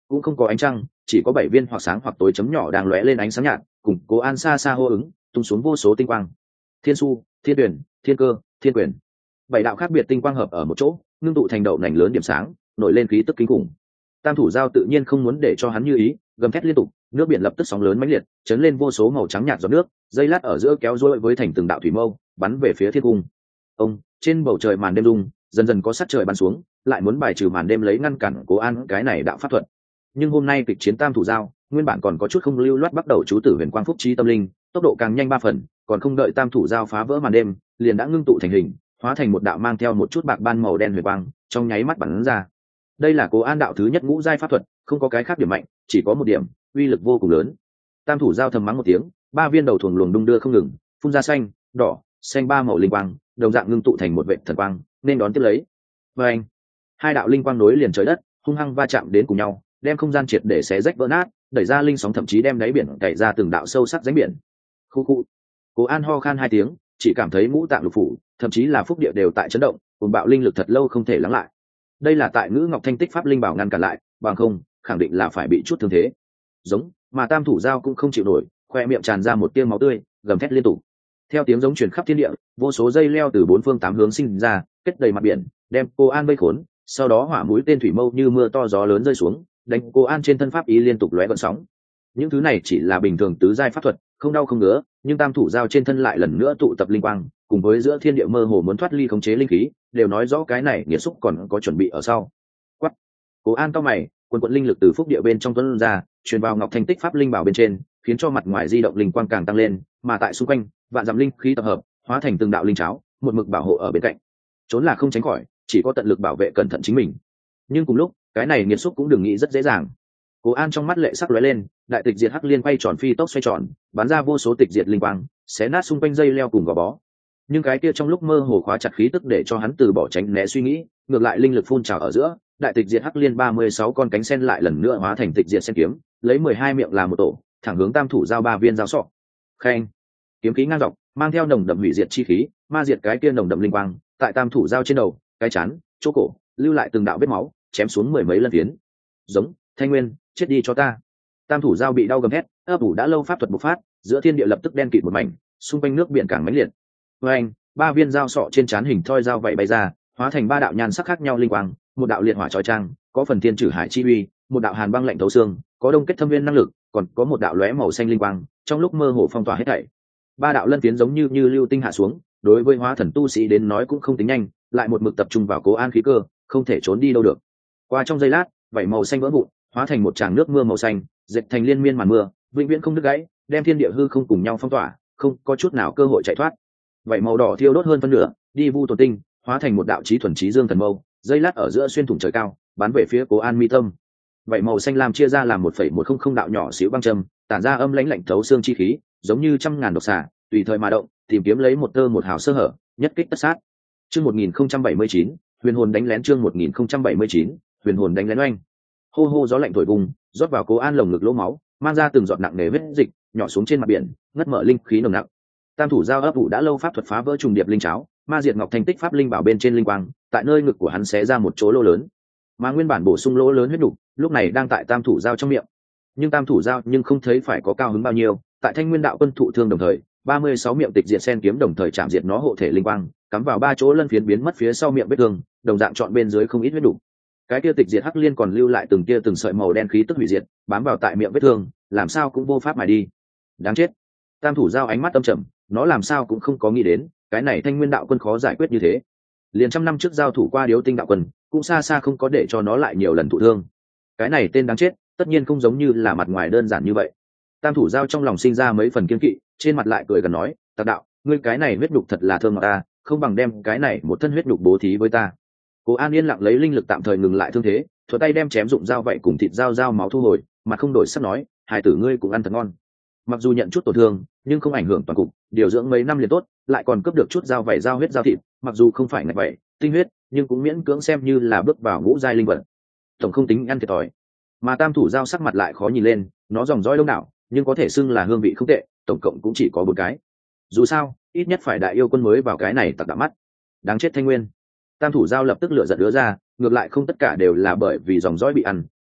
cũng không có ánh trăng, chỉ có bảy viên hoặc sáng hoặc tối chấm nhỏ đang lóe lên ánh sáng nhạt, cùng Cố An xa xa hô ứng, tung xuống vô số tinh quang. Thiên su, thiên tuyển, thiên cơ, thiên quyền, bảy đạo khác biệt tinh quang hợp ở một chỗ, ngưng tụ thành đậu nành lớn điểm sáng, nổi lên khí tức kinh khủng. Tam thủ giao tự nhiên không muốn để cho hắn như ý, gầm thét liên tục, nước biển lập tức sóng lớn mãnh liệt, chấn lên vô số màu trắng nhạt giọt nước, dây lát ở giữa kéo rối với thành từng đạo thủy mâu, bắn về phía thiên cung. Ông, trên bầu trời màn đêm rung, dần dần có sát trời bắn xuống, lại muốn bài trừ màn đêm lấy ngăn cản Cố An cái này đạo pháp thuật. Nhưng hôm nay kịch chiến tam thủ giao, nguyên bản còn có chút không lưu loát bắt đầu chú tử huyền quang phúc trí tâm linh, tốc độ càng nhanh ba phần, còn không đợi tam thủ giao phá vỡ màn đêm, liền đã ngưng tụ thành hình, hóa thành một đạo mang theo một chút bạc ban màu đen huyền quang, trong nháy mắt bắn ra. Đây là Cố An đạo thứ nhất ngũ giai pháp thuật, không có cái khác điểm mạnh, chỉ có một điểm, uy lực vô cùng lớn. Tam thủ giao thầm mắng một tiếng, ba viên đầu thuồng luồng đung đưa không ngừng, phun ra xanh, đỏ, xanh ba màu linh quang, đồng dạng ngưng tụ thành một vệt thần quang, nên đón tiếp lấy. Và anh, hai đạo linh quang nối liền trời đất, hung hăng va chạm đến cùng nhau, đem không gian triệt để xé rách vỡ nát, đẩy ra linh sóng thậm chí đem đáy biển cày ra từng đạo sâu sắc rãnh biển. Khu khu. Cố An ho khan hai tiếng, chỉ cảm thấy ngũ tạng lục phủ, thậm chí là phúc địa đều tại chấn động, cùng bạo linh lực thật lâu không thể lắng lại. Đây là tại Ngữ Ngọc Thanh Tích pháp linh bảo ngăn cản lại, bằng không, khẳng định là phải bị chút thương thế. Giống, mà tam thủ giao cũng không chịu nổi, khoe miệng tràn ra một tia máu tươi, gầm thét liên tục. Theo tiếng giống truyền khắp thiên địa, vô số dây leo từ bốn phương tám hướng sinh ra, kết đầy mặt biển, đem Cố An vây khốn, sau đó hỏa mũi tên thủy mâu như mưa to gió lớn rơi xuống, đánh Cố An trên thân pháp ý liên tục lóe gợn sóng. Những thứ này chỉ là bình thường tứ giai pháp thuật, không đau không ngứa, nhưng tam thủ giao trên thân lại lần nữa tụ tập linh quang, cùng với giữa thiên địa mơ hồ muốn thoát ly khống chế linh khí, đều nói rõ cái này nghiệt xúc còn có chuẩn bị ở sau. Quắc. Cố An cao mày, quần quần linh lực từ phúc địa bên trong tuôn ra, truyền vào Ngọc Thanh Tích pháp linh bảo bên trên, khiến cho mặt ngoài di động linh quang càng tăng lên, mà tại xung quanh, vạn dặm linh khí tập hợp, hóa thành từng đạo linh cháo, một mực bảo hộ ở bên cạnh. Trốn là không tránh khỏi, chỉ có tận lực bảo vệ cẩn thận chính mình. Nhưng cùng lúc, cái này nghiệt xúc cũng đừng nghĩ rất dễ dàng. Cố An trong mắt lệ sắc lóe lên, đại tịch diệt hắc liên quay tròn phi tốc xoay tròn, bắn ra vô số tịch diệt linh quang, xé nát xung quanh dây leo cùng gò bó. Nhưng cái kia trong lúc mơ hồ khóa chặt khí tức để cho hắn từ bỏ tránh né suy nghĩ, ngược lại linh lực phun trào ở giữa, đại tịch diệt hắc liên ba mươi sáu con cánh sen lại lần nữa hóa thành tịch diệt sen kiếm, lấy mười hai miệng làm một tổ, thẳng hướng tam thủ giao ba viên giao sọ. Khen, kiếm khí ngang dọc, mang theo nồng đậm hủy diệt chi khí, ma diệt cái kia nồng đậm linh quang, tại tam thủ giao trên đầu, cái chán, chỗ cổ, lưu lại từng đạo vết máu, chém xuống mười mấy lân phiến. Giống, Thanh Nguyên, chết đi cho ta. Tam thủ giao bị đau gầm hét, ấp ủ đã lâu pháp thuật bộc phát, giữa thiên địa lập tức đen kịt một mảnh, xung quanh nước biển càng mãnh liệt. Với anh, ba viên dao sọ trên trán hình thoi dao vậy bay ra, hóa thành ba đạo nhan sắc khác nhau linh quang, một đạo liệt hỏa chói chang, có phần thiên trừ hải chi uy, một đạo hàn băng lạnh thấu xương, có đông kết thâm viên năng lực, còn có một đạo lóe màu xanh linh quang, trong lúc mơ hồ phong tỏa hết thảy. Ba đạo lân phiến giống như như lưu tinh hạ xuống, đối với hóa thần tu sĩ đến nói cũng không tính nhanh, lại một mực tập trung vào Cố An khí cơ, không thể trốn đi đâu được. Qua trong giây lát, vảy màu xanh vỡ vụn, hóa thành một tràng nước mưa màu xanh, dệt thành liên miên màn mưa, vĩnh viễn không đứt gãy, đem thiên địa hư không cùng nhau phong tỏa, không có chút nào cơ hội chạy thoát. Vảy màu đỏ thiêu đốt hơn phân nửa, đi vu tồn tinh, hóa thành một đạo chí thuần chí dương thần mâu, dây lát ở giữa xuyên thủng trời cao, bắn về phía Cố An mi tâm. Vảy màu xanh lam chia ra làm một phẩy một không không đạo nhỏ xíu băng châm, tản ra âm lãnh lạnh thấu xương chi khí, giống như trăm ngàn độc xà, tùy thời mà động, tìm kiếm lấy một tơ một hào sơ hở, nhất kích tất sát. Chương một nghìn không trăm bảy mươi chín, huyền hồn đánh lén chương một nghìn không trăm bảy mươi chín, huyền hồn đánh lén oanh. Hô hô gió lạnh thổi vùng, rót vào Cố An lồng ngực lỗ máu, mang ra từng giọt nặng nề vết dịch, nhỏ xuống trên mặt biển, ngất mở linh khí nồng nặc. Tam thủ giao ấp ủ đã lâu pháp thuật phá vỡ trùng điệp linh cháo, ma diệt Ngọc Thanh Tích pháp linh bảo bên trên linh quang, tại nơi ngực của hắn xé ra một chỗ lỗ lớn. Mà nguyên bản bổ sung lỗ lớn huyết nục, lúc này đang tại tam thủ giao trong miệng. Nhưng tam thủ giao nhưng không thấy phải có cao hứng bao nhiêu, tại Thanh Nguyên đạo quân thụ thương đồng thời, ba mươi sáu miệng tịch diệt sen kiếm đồng thời chạm diệt nó hộ thể linh quang, cắm vào ba chỗ lân phiến biến mất phía sau miệng vết thương, đồng dạng chọn bên dưới không ít huyết nục. Cái kia tịch diệt hắc liên còn lưu lại từng kia từng sợi màu đen khí tức hủy diệt, bám vào tại miệng vết thương, làm sao cũng vô pháp mài đi. Đáng chết. Tam thủ giao ánh mắt âm trầm, nó làm sao cũng không có nghĩ đến, cái này Thanh Nguyên đạo quân khó giải quyết như thế. Liền trăm năm trước giao thủ qua Điếu Tinh đạo quân, cũng xa xa không có để cho nó lại nhiều lần thụ thương. Cái này tên đáng chết, tất nhiên không giống như là mặt ngoài đơn giản như vậy. Tam thủ giao trong lòng sinh ra mấy phần kiên kỵ, trên mặt lại cười gần nói, "Tạc đạo, ngươi cái này huyết nhục thật là thương ngọt ta, không bằng đem cái này một thân huyết nhục bố thí với ta." Cố An yên lặng lấy linh lực tạm thời ngừng lại thương thế, thuận tay đem chém dụng dao vậy cùng thịt dao dao máu thu hồi, mà không đổi sắc nói, "Hải tử ngươi cũng ăn thật ngon." Mặc dù nhận chút tổn thương, nhưng không ảnh hưởng toàn cục, điều dưỡng mấy năm liền tốt, lại còn cướp được chút dao vảy dao huyết dao thịt, mặc dù không phải ngạch vậy, tinh huyết, nhưng cũng miễn cưỡng xem như là bước vào ngũ giai linh vật. Tổng không tính ăn thiệt thòi. Mà tam thủ dao sắc mặt lại khó nhìn lên, nó dòng dõi đông đảo, nhưng có thể xưng là hương vị không tệ, tổng cộng cũng chỉ có bốn cái. Dù sao, ít nhất phải đại yêu quân mới vào cái này tặc đạm mắt. Đáng chết Thanh Nguyên. Tam thủ dao lập tức lửa giận đứa ra, ngược lại không tất cả đều là bởi vì dòng dõi bị ăn,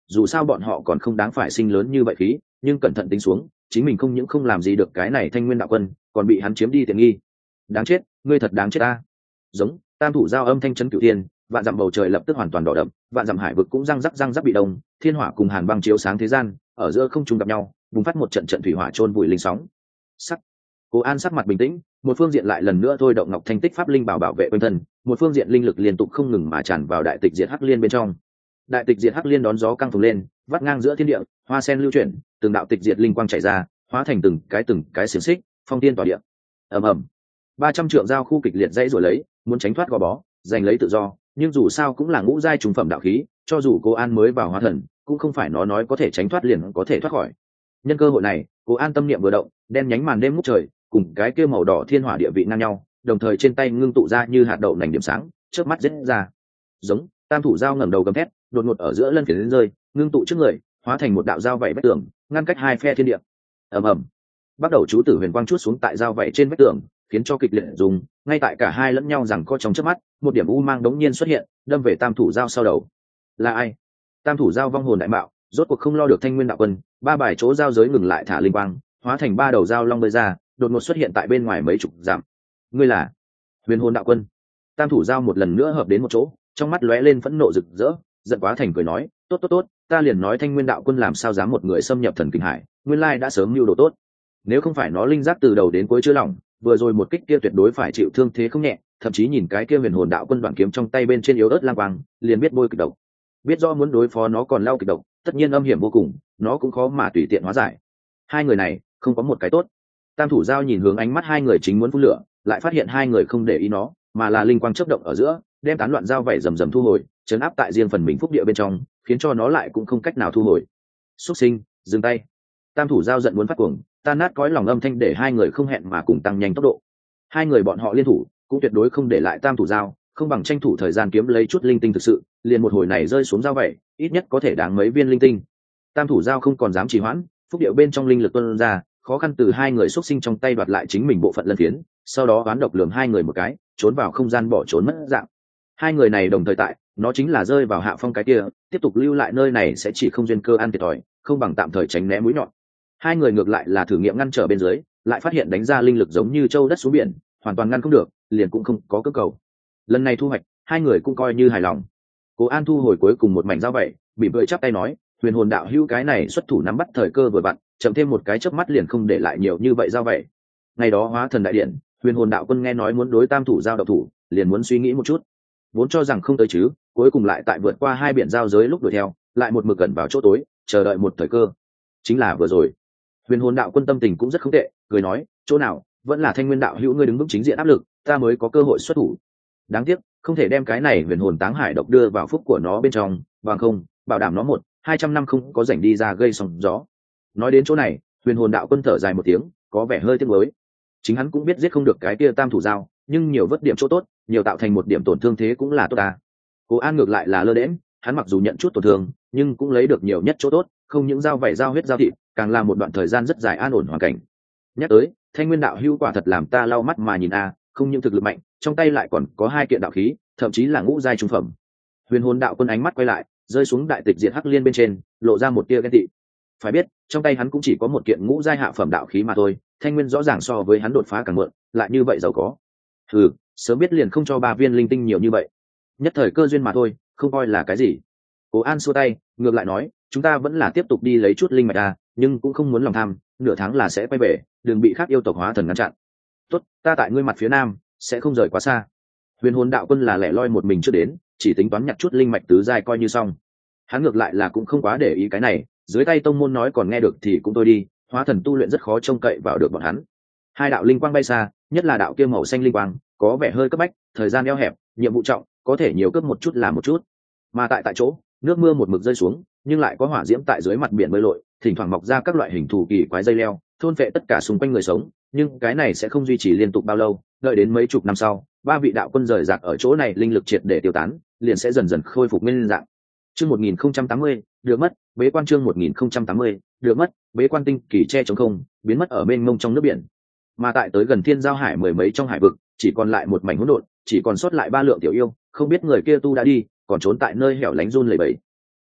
dù sao bọn họ còn không đáng phải sinh lớn như vậy khí, nhưng cẩn thận tính xuống, chính mình không những không làm gì được cái này Thanh Nguyên đạo quân, còn bị hắn chiếm đi tiện nghi. Đáng chết, ngươi thật đáng chết ta. Giống, tam thủ giao âm thanh chấn cửu thiên, vạn dặm bầu trời lập tức hoàn toàn đỏ đậm, vạn dặm hải vực cũng răng rắc răng rắc bị đông, thiên hỏa cùng hàn băng chiếu sáng thế gian, ở giữa không trung gặp nhau, bùng phát một trận trận thủy hỏa chôn vùi linh sóng. Sắc. Cố An sắc mặt bình tĩnh, một phương diện lại lần nữa thôi động ngọc thanh tích pháp linh bảo bảo vệ quanh thân, một phương diện linh lực liên tục không ngừng mà tràn vào đại tịch diệt hắc liên bên trong. Đại tịch diệt hắc liên đón gió căng phồng lên, vắt ngang giữa thiên địa, hoa sen lưu chuyển, từng đạo tịch diệt linh quang chảy ra, hóa thành từng cái từng cái xiềng xích, phong tiên tỏa địa. Ầm ầm. ba trăm trượng giao khu kịch liệt dãy rồi lấy, muốn tránh thoát gò bó, giành lấy tự do, nhưng dù sao cũng là ngũ giai trùng phẩm đạo khí, cho dù Cố An mới vào hóa thần, cũng không phải nó nói có thể tránh thoát liền có thể thoát khỏi. Nhân cơ hội này, Cố An tâm niệm vừa động, đen nhánh màn đêm ngút trời, cùng cái kia màu đỏ thiên hỏa địa vị ngang nhau, đồng thời trên tay ngưng tụ ra như hạt đậu nành điểm sáng, chớp mắt giết ra. Giống, tam thủ dao ngẩng đầu gầm thét, đột ngột ở giữa lân phiến rơi, ngưng tụ trước người, hóa thành một đạo dao vảy vách tường, ngăn cách hai phe thiên địa. Ầm ầm. Bắt đầu chú tử huyền quang chuốt xuống tại dao vảy trên vách tường, khiến cho kịch liệt dùng, ngay tại cả hai lẫn nhau rằng co trong chớp mắt, một điểm u mang đống nhiên xuất hiện, đâm về tam thủ dao sau đầu. Là ai? Tam thủ dao vong hồn đại mạo, rốt cuộc không lo được Thanh Nguyên đạo quân, ba bài chỗ giao giới ngừng lại thả linh quang, hóa thành ba đầu dao long bơi ra, đột ngột xuất hiện tại bên ngoài mấy chục dặm. Ngươi là Huyền Hồn đạo quân? Tam thủ dao một lần nữa hợp đến một chỗ, trong mắt lóe lên phẫn nộ rực rỡ, giận quá thành cười nói, tốt tốt tốt, ta liền nói Thanh Nguyên đạo quân làm sao dám một người xâm nhập thần kinh hải, nguyên lai đã sớm mưu đồ tốt. Nếu không phải nó linh giác từ đầu đến cuối chưa lỏng, vừa rồi một kích kia tuyệt đối phải chịu thương thế không nhẹ, thậm chí nhìn cái kia Huyền Hồn đạo quân đoạn kiếm trong tay bên trên yếu ớt lang quang, liền biết bôi kịch độc. Biết rõ muốn đối phó nó còn lao kịch độc, tất nhiên âm hiểm vô cùng, nó cũng khó mà tùy tiện hóa giải. Hai người này không có một cái tốt. Tam thủ giao nhìn hướng ánh mắt hai người chính muốn phun lửa, lại phát hiện hai người không để ý nó, mà là linh quang chớp động ở giữa, đem tán loạn dao vảy rầm rầm thu hồi, chấn áp tại riêng phần mình phúc địa bên trong, khiến cho nó lại cũng không cách nào thu hồi. Xuất sinh, dừng tay! Tam thủ giao giận muốn phát cuồng, tan nát cõi lòng âm thanh để hai người không hẹn mà cùng tăng nhanh tốc độ. Hai người bọn họ liên thủ, cũng tuyệt đối không để lại tam thủ giao, không bằng tranh thủ thời gian kiếm lấy chút linh tinh thực sự, liền một hồi này rơi xuống dao vảy, ít nhất có thể đáng mấy viên linh tinh. Tam thủ giao không còn dám trì hoãn, phúc điệu bên trong linh lực tuôn ra, khó khăn từ hai người xuất sinh trong tay đoạt lại chính mình bộ phận lân phiến, sau đó oán độc lườm hai người một cái, trốn vào không gian bỏ trốn mất dạng. Hai người này đồng thời tại, nó chính là rơi vào hạ phong cái kia, tiếp tục lưu lại nơi này sẽ chỉ không duyên cơ ăn thiệt thòi, không bằng tạm thời tránh né mũi nhọn. Hai người ngược lại là thử nghiệm ngăn trở bên dưới, lại phát hiện đánh ra linh lực giống như châu đất xuống biển, hoàn toàn ngăn không được, liền cũng không có cơ cầu. Lần này thu hoạch, hai người cũng coi như hài lòng. Cố An thu hồi cuối cùng một mảnh dao vậy, bị bưởi chắp tay nói, Huyền Hồn đạo hữu cái này xuất thủ nắm bắt thời cơ vừa vặn, chậm thêm một cái chớp mắt liền không để lại nhiều như vậy dao vậy. Ngày đó hóa thần đại điện, Huyền Hồn đạo quân nghe nói muốn đối tam thủ giao độc thủ, liền muốn suy nghĩ một chút, vốn cho rằng không tới chứ, cuối cùng lại tại vượt qua hai biển giao giới lúc đuổi theo, lại một mực gần vào chỗ tối, chờ đợi một thời cơ. Chính là vừa rồi. Huyền Hồn đạo quân tâm tình cũng rất không tệ, cười nói, chỗ nào, vẫn là Thanh Nguyên đạo hữu ngươi đứng vững chính diện áp lực, ta mới có cơ hội xuất thủ. Đáng tiếc, không thể đem cái này Huyền Hồn táng hải độc đưa vào phúc của nó bên trong, bằng không, bảo đảm nó một, hai trăm năm không có rảnh đi ra gây sóng gió. Nói đến chỗ này, Huyền Hồn đạo quân thở dài một tiếng, có vẻ hơi tiếc nuối. Chính hắn cũng biết giết không được cái kia tam thủ giao, nhưng nhiều vất điểm chỗ tốt, nhiều tạo thành một điểm tổn thương thế cũng là tốt ta. Cố An ngược lại là lơ đễnh, hắn mặc dù nhận chút tổn thương, nhưng cũng lấy được nhiều nhất chỗ tốt, không những giao vảy giao huyết giao thịt, càng là một đoạn thời gian rất dài an ổn hoàn cảnh. Nhắc tới, Thanh Nguyên đạo hữu quả thật làm ta lau mắt mà nhìn a, không những thực lực mạnh, trong tay lại còn có hai kiện đạo khí, thậm chí là ngũ giai trung phẩm. Huyền Hồn đạo quân ánh mắt quay lại, rơi xuống đại tịch diệt hắc liên bên trên, lộ ra một tia ghen tị. Phải biết, trong tay hắn cũng chỉ có một kiện ngũ giai hạ phẩm đạo khí mà thôi, Thanh Nguyên rõ ràng so với hắn đột phá càng mượn, lại như vậy giàu có. Ừ, sớm biết liền không cho ba viên linh tinh nhiều như vậy. Nhất thời cơ duyên mà thôi, không coi là cái gì. Cố An xua tay, ngược lại nói, chúng ta vẫn là tiếp tục đi lấy chút linh mạch à, nhưng cũng không muốn lòng tham, nửa tháng là sẽ quay về, đừng bị khác yêu tộc hóa thần ngăn chặn. Tốt, ta tại ngươi mặt phía nam, sẽ không rời quá xa. Huyền Hồn đạo quân là lẻ loi một mình chưa đến, chỉ tính toán nhặt chút linh mạch tứ giai coi như xong. Hắn ngược lại là cũng không quá để ý cái này, dưới tay tông môn nói còn nghe được thì cũng tôi đi, hóa thần tu luyện rất khó trông cậy vào được bọn hắn. Hai đạo linh quang bay xa, nhất là đạo kia màu xanh linh quang, có vẻ hơi cấp bách, thời gian eo hẹp, nhiệm vụ trọng, có thể nhiều cướp một chút là một chút. Mà tại tại chỗ, nước mưa một mực rơi xuống, nhưng lại có hỏa diễm tại dưới mặt biển bơi lội, thỉnh thoảng mọc ra các loại hình thù kỳ quái dây leo, thôn phệ tất cả xung quanh người sống, nhưng cái này sẽ không duy trì liên tục bao lâu, đợi đến mấy chục năm sau, ba vị đạo quân rời rạc ở chỗ này linh lực triệt để tiêu tán, liền sẽ dần dần khôi phục nguyên dạng. Chương một nghìn không trăm tám mươi, được mất, bế quan chương một nghìn không trăm tám mươi, được mất, bế quan tinh kỳ che trống không, biến mất ở mênh mông trong nước biển. Mà tại tới gần Thiên Giao Hải mười mấy trong hải vực, chỉ còn lại một mảnh hỗn độn, chỉ còn sót lại ba lượng tiểu yêu, không biết người kia tu đã đi, còn trốn tại nơi hẻo lánh run lẩy bẩy. Hô,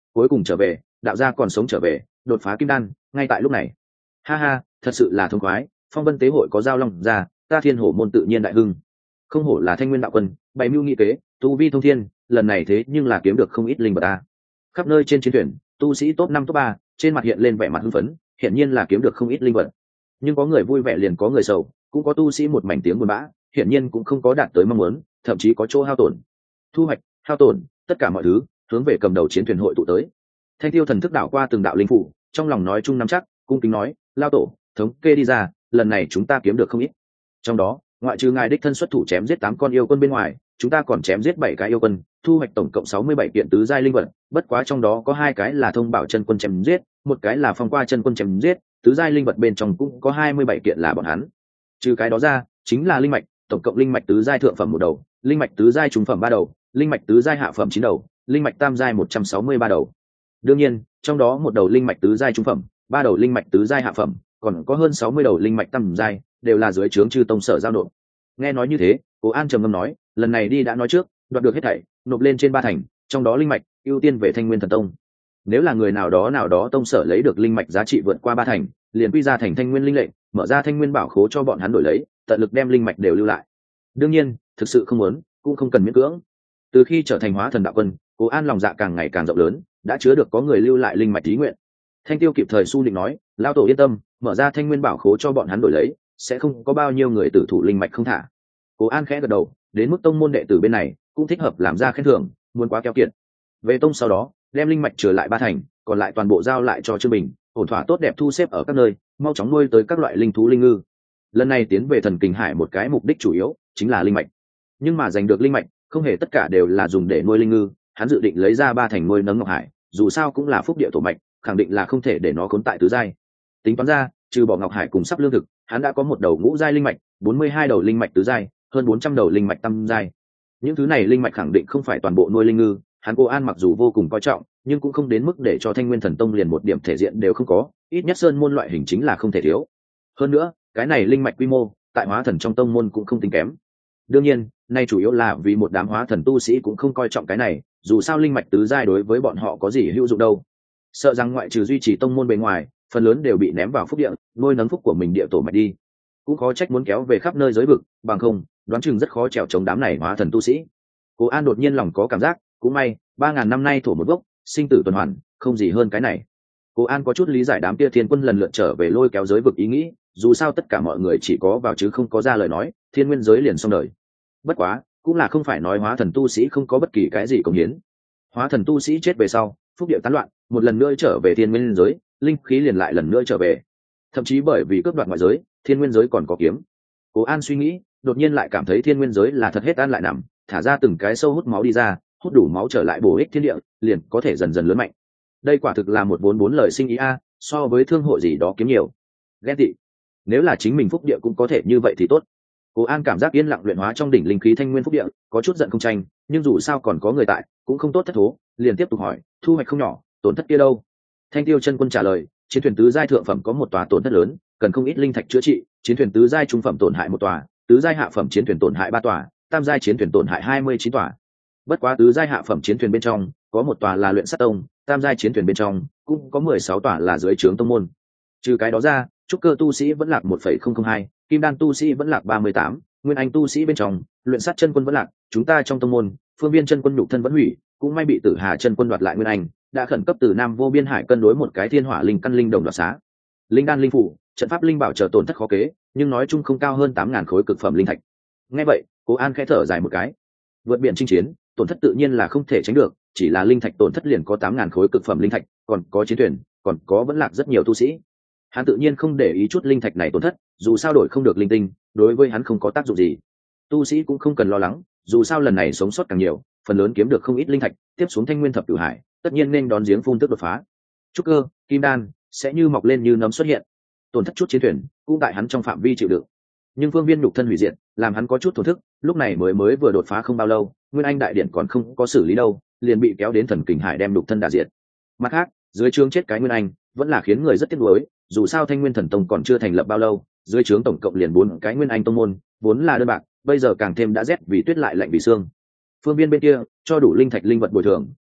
cuối cùng trở về, đạo gia còn sống trở về, đột phá kim đan, ngay tại lúc này. Ha ha, thật sự là thông khoái, phong vân tế hội có giao long ra, ta thiên hổ môn tự nhiên đại hưng. Không hổ là thanh nguyên đạo quân, bày mưu nghị kế, tu vi thông thiên, lần này thế nhưng là kiếm được không ít linh vật ta. Khắp nơi trên chiến thuyền, tu sĩ top năm top ba, trên mặt hiện lên vẻ mặt hưng phấn, hiển nhiên là kiếm được không ít linh vật. Nhưng có người vui vẻ liền có người sầu, cũng có tu sĩ một mảnh tiếng buồn bã, hiển nhiên cũng không có đạt tới mong muốn, thậm chí có chỗ hao tổn. Thu hoạch, hao tổn, tất cả mọi thứ hướng về cầm đầu chiến thuyền hội tụ tới. Thanh Tiêu thần thức đảo qua từng đạo linh phủ, trong lòng nói chung nắm chắc, cung kính nói, lao tổ, thống kê đi ra, lần này chúng ta kiếm được không ít. Trong đó, ngoại trừ ngài đích thân xuất thủ chém giết tám con yêu quân bên ngoài, chúng ta còn chém giết bảy cái yêu quân, thu hoạch tổng cộng sáu mươi bảy kiện tứ giai linh vật, bất quá trong đó có hai cái là thông bảo chân quân chém giết, một cái là phong qua chân quân chém giết, tứ giai linh vật bên trong cũng có hai mươi bảy kiện là bọn hắn. Trừ cái đó ra, chính là linh mạch, tổng cộng linh mạch tứ giai thượng phẩm một đầu, linh mạch tứ giai trung phẩm ba đầu, linh mạch tứ giai hạ phẩm chín đầu, linh mạch tam giai một trăm sáu mươi ba đầu. Đương nhiên, trong đó một đầu linh mạch tứ giai trung phẩm, ba đầu linh mạch tứ giai hạ phẩm, còn có hơn sáu mươi đầu linh mạch tam giai, đều là dưới trướng chư tông sở giao nộp. Nghe nói như thế, Cố An trầm ngâm nói, lần này đi đã nói trước, đoạt được hết thảy, nộp lên trên ba thành, trong đó linh mạch ưu tiên về Thanh Nguyên Thần Tông. Nếu là người nào đó nào đó tông sở lấy được linh mạch giá trị vượt qua ba thành, liền quy ra thành Thanh Nguyên linh lệnh, mở ra Thanh Nguyên bảo khố cho bọn hắn đổi lấy, tận lực đem linh mạch đều lưu lại. Đương nhiên, thực sự không muốn, cũng không cần miễn cưỡng. Từ khi trở thành Hóa Thần đạo quân, Cố An lòng dạ càng ngày càng rộng lớn, đã chứa được có người lưu lại linh mạch ý nguyện. Thanh Tiêu kịp thời su định nói, lão tổ yên tâm, mở ra Thanh Nguyên bảo khố cho bọn hắn đổi lấy, sẽ không có bao nhiêu người tử thủ linh mạch không thả. Cố An khẽ gật đầu, đến mức tông môn đệ tử bên này cũng thích hợp làm ra khen thưởng, muốn quá keo kiệt. Về tông sau đó, đem linh mạch trở lại ba thành, còn lại toàn bộ giao lại cho Trương Bình, ổn thỏa tốt đẹp thu xếp ở các nơi, mau chóng nuôi tới các loại linh thú linh ngư. Lần này tiến về Thần Kình Hải một cái mục đích chủ yếu chính là linh mạch. Nhưng mà giành được linh mạch, không hề tất cả đều là dùng để nuôi linh ngư, hắn dự định lấy ra ba thành nuôi nấng Ngọc Hải, dù sao cũng là phúc địa tổ mạch, khẳng định là không thể để nó khốn tại tứ giai. Tính toán ra, trừ bỏ Ngọc Hải cùng sắp lương thực, hắn đã có một đầu ngũ giai linh mạch, bốn mươi hai đầu linh mạch tứ giai, hơn bốn trăm đầu linh mạch tam giai. Những thứ này linh mạch khẳng định không phải toàn bộ nuôi linh ngư, hắn Cố An mặc dù vô cùng coi trọng, nhưng cũng không đến mức để cho Thanh Nguyên Thần Tông liền một điểm thể diện đều không có, ít nhất sơn môn loại hình chính là không thể thiếu. Hơn nữa, cái này linh mạch quy mô, tại Hóa Thần trong tông môn cũng không tính kém. Đương nhiên, nay chủ yếu là vì một đám Hóa Thần tu sĩ cũng không coi trọng cái này, dù sao linh mạch tứ giai đối với bọn họ có gì hữu dụng đâu. Sợ rằng ngoại trừ duy trì tông môn bề ngoài, phần lớn đều bị ném vào phúc địa, nuôi nấng phúc của mình địa tổ mạch đi. Cũng khó trách muốn kéo về khắp nơi giới vực, bằng không, đoán chừng rất khó trèo chống đám này Hóa Thần tu sĩ. Cố An đột nhiên lòng có cảm giác, cũng may, ba ngàn năm nay thổ một gốc, sinh tử tuần hoàn, không gì hơn cái này. Cố An có chút lý giải đám kia thiên quân lần lượt trở về lôi kéo giới vực ý nghĩ, dù sao tất cả mọi người chỉ có vào chứ không có ra lời nói, thiên nguyên giới liền xong đời. Bất quá, cũng là không phải nói Hóa Thần tu sĩ không có bất kỳ cái gì cống hiến. Hóa Thần tu sĩ chết về sau, phúc địa tán loạn, một lần nữa trở về thiên nguyên giới, linh khí liền lại lần nữa trở về. Thậm chí bởi vì cướp đoạt ngoại giới, thiên nguyên giới còn có kiếm. Cố An suy nghĩ, đột nhiên lại cảm thấy thiên nguyên giới là thật hết ăn lại nằm, thả ra từng cái sâu hút máu đi ra, hút đủ máu trở lại bổ ích thiên địa, liền có thể dần dần lớn mạnh. Đây quả thực là một vốn bốn lời sinh ý a, so với thương hội gì đó kiếm nhiều. Ghen tị. Nếu là chính mình phúc địa cũng có thể như vậy thì tốt. Cố An cảm giác yên lặng luyện hóa trong đỉnh linh khí thanh nguyên phúc địa, có chút giận không tranh, nhưng dù sao còn có người tại, cũng không tốt thất thố, liền tiếp tục hỏi, thu hoạch không nhỏ, tổn thất kia đâu? Thanh Tiêu chân quân trả lời, chiến thuyền tứ giai thượng phẩm có một tòa tổn thất lớn, cần không ít linh thạch chữa trị, chiến thuyền tứ giai trung phẩm tổn hại một tòa, tứ giai hạ phẩm chiến thuyền tổn hại ba tòa, tam giai chiến thuyền tổn hại hai mươi chín tòa. Bất quá tứ giai hạ phẩm chiến thuyền bên trong, có một tòa là luyện sắt tông, tam giai chiến thuyền bên trong cũng có mười sáu tòa là dưới trướng tông môn. Trừ cái đó ra, trúc cơ tu sĩ vẫn lạc một phẩy không không hai, kim đan tu sĩ vẫn lạc ba mươi tám, nguyên anh tu sĩ bên trong, luyện sắt chân quân vẫn lạc, chúng ta trong tông môn, phương viên chân quân nhục thân vẫn hủy, cũng may bị Tử Hà chân quân đoạt lại nguyên anh, đã khẩn cấp từ Nam Vô Biên Hải cân đối một cái thiên hỏa linh căn linh đồng đoạt xá. Linh đan linh phủ, trận pháp linh bảo chờ tổn thất khó kế, nhưng nói chung không cao hơn tám ngàn khối cực phẩm linh thạch. Nghe vậy, Cố An khẽ thở dài một cái. Vượt biển chinh chiến, tổn thất tự nhiên là không thể tránh được, chỉ là linh thạch tổn thất liền có tám ngàn khối cực phẩm linh thạch, còn có chiến thuyền, còn có vẫn lạc rất nhiều tu sĩ. Hắn tự nhiên không để ý chút linh thạch này tổn thất, dù sao đổi không được linh tinh, đối với hắn không có tác dụng gì. Tu sĩ cũng không cần lo lắng, dù sao lần này sống sót càng nhiều, phần lớn kiếm được không ít linh thạch, tiếp xuống Thanh Nguyên thập cửu hải, tất nhiên nên đón giếng phun tức đột phá. Trúc cơ, kim đan sẽ như mọc lên như nấm xuất hiện. Tổn thất chút chiến thuyền, cũng tại hắn trong phạm vi chịu đựng. Nhưng phương viên nhục thân hủy diệt, làm hắn có chút thổn thức, lúc này mới mới vừa đột phá không bao lâu, Nguyên Anh đại điện còn không có xử lý đâu, liền bị kéo đến Thần Kình Hải đem nhục thân đả diệt. Mặt khác, dưới trướng chết cái Nguyên Anh, vẫn là khiến người rất tiếc nuối, dù sao Thanh Nguyên Thần Tông còn chưa thành lập bao lâu, dưới trướng tổng cộng liền bốn cái Nguyên Anh tông môn, vốn là đơn bạc, bây giờ càng thêm đã rét vì tuyết lại lạnh vì xương. Phương viên bên kia, cho đủ linh thạch linh vật bồi thường,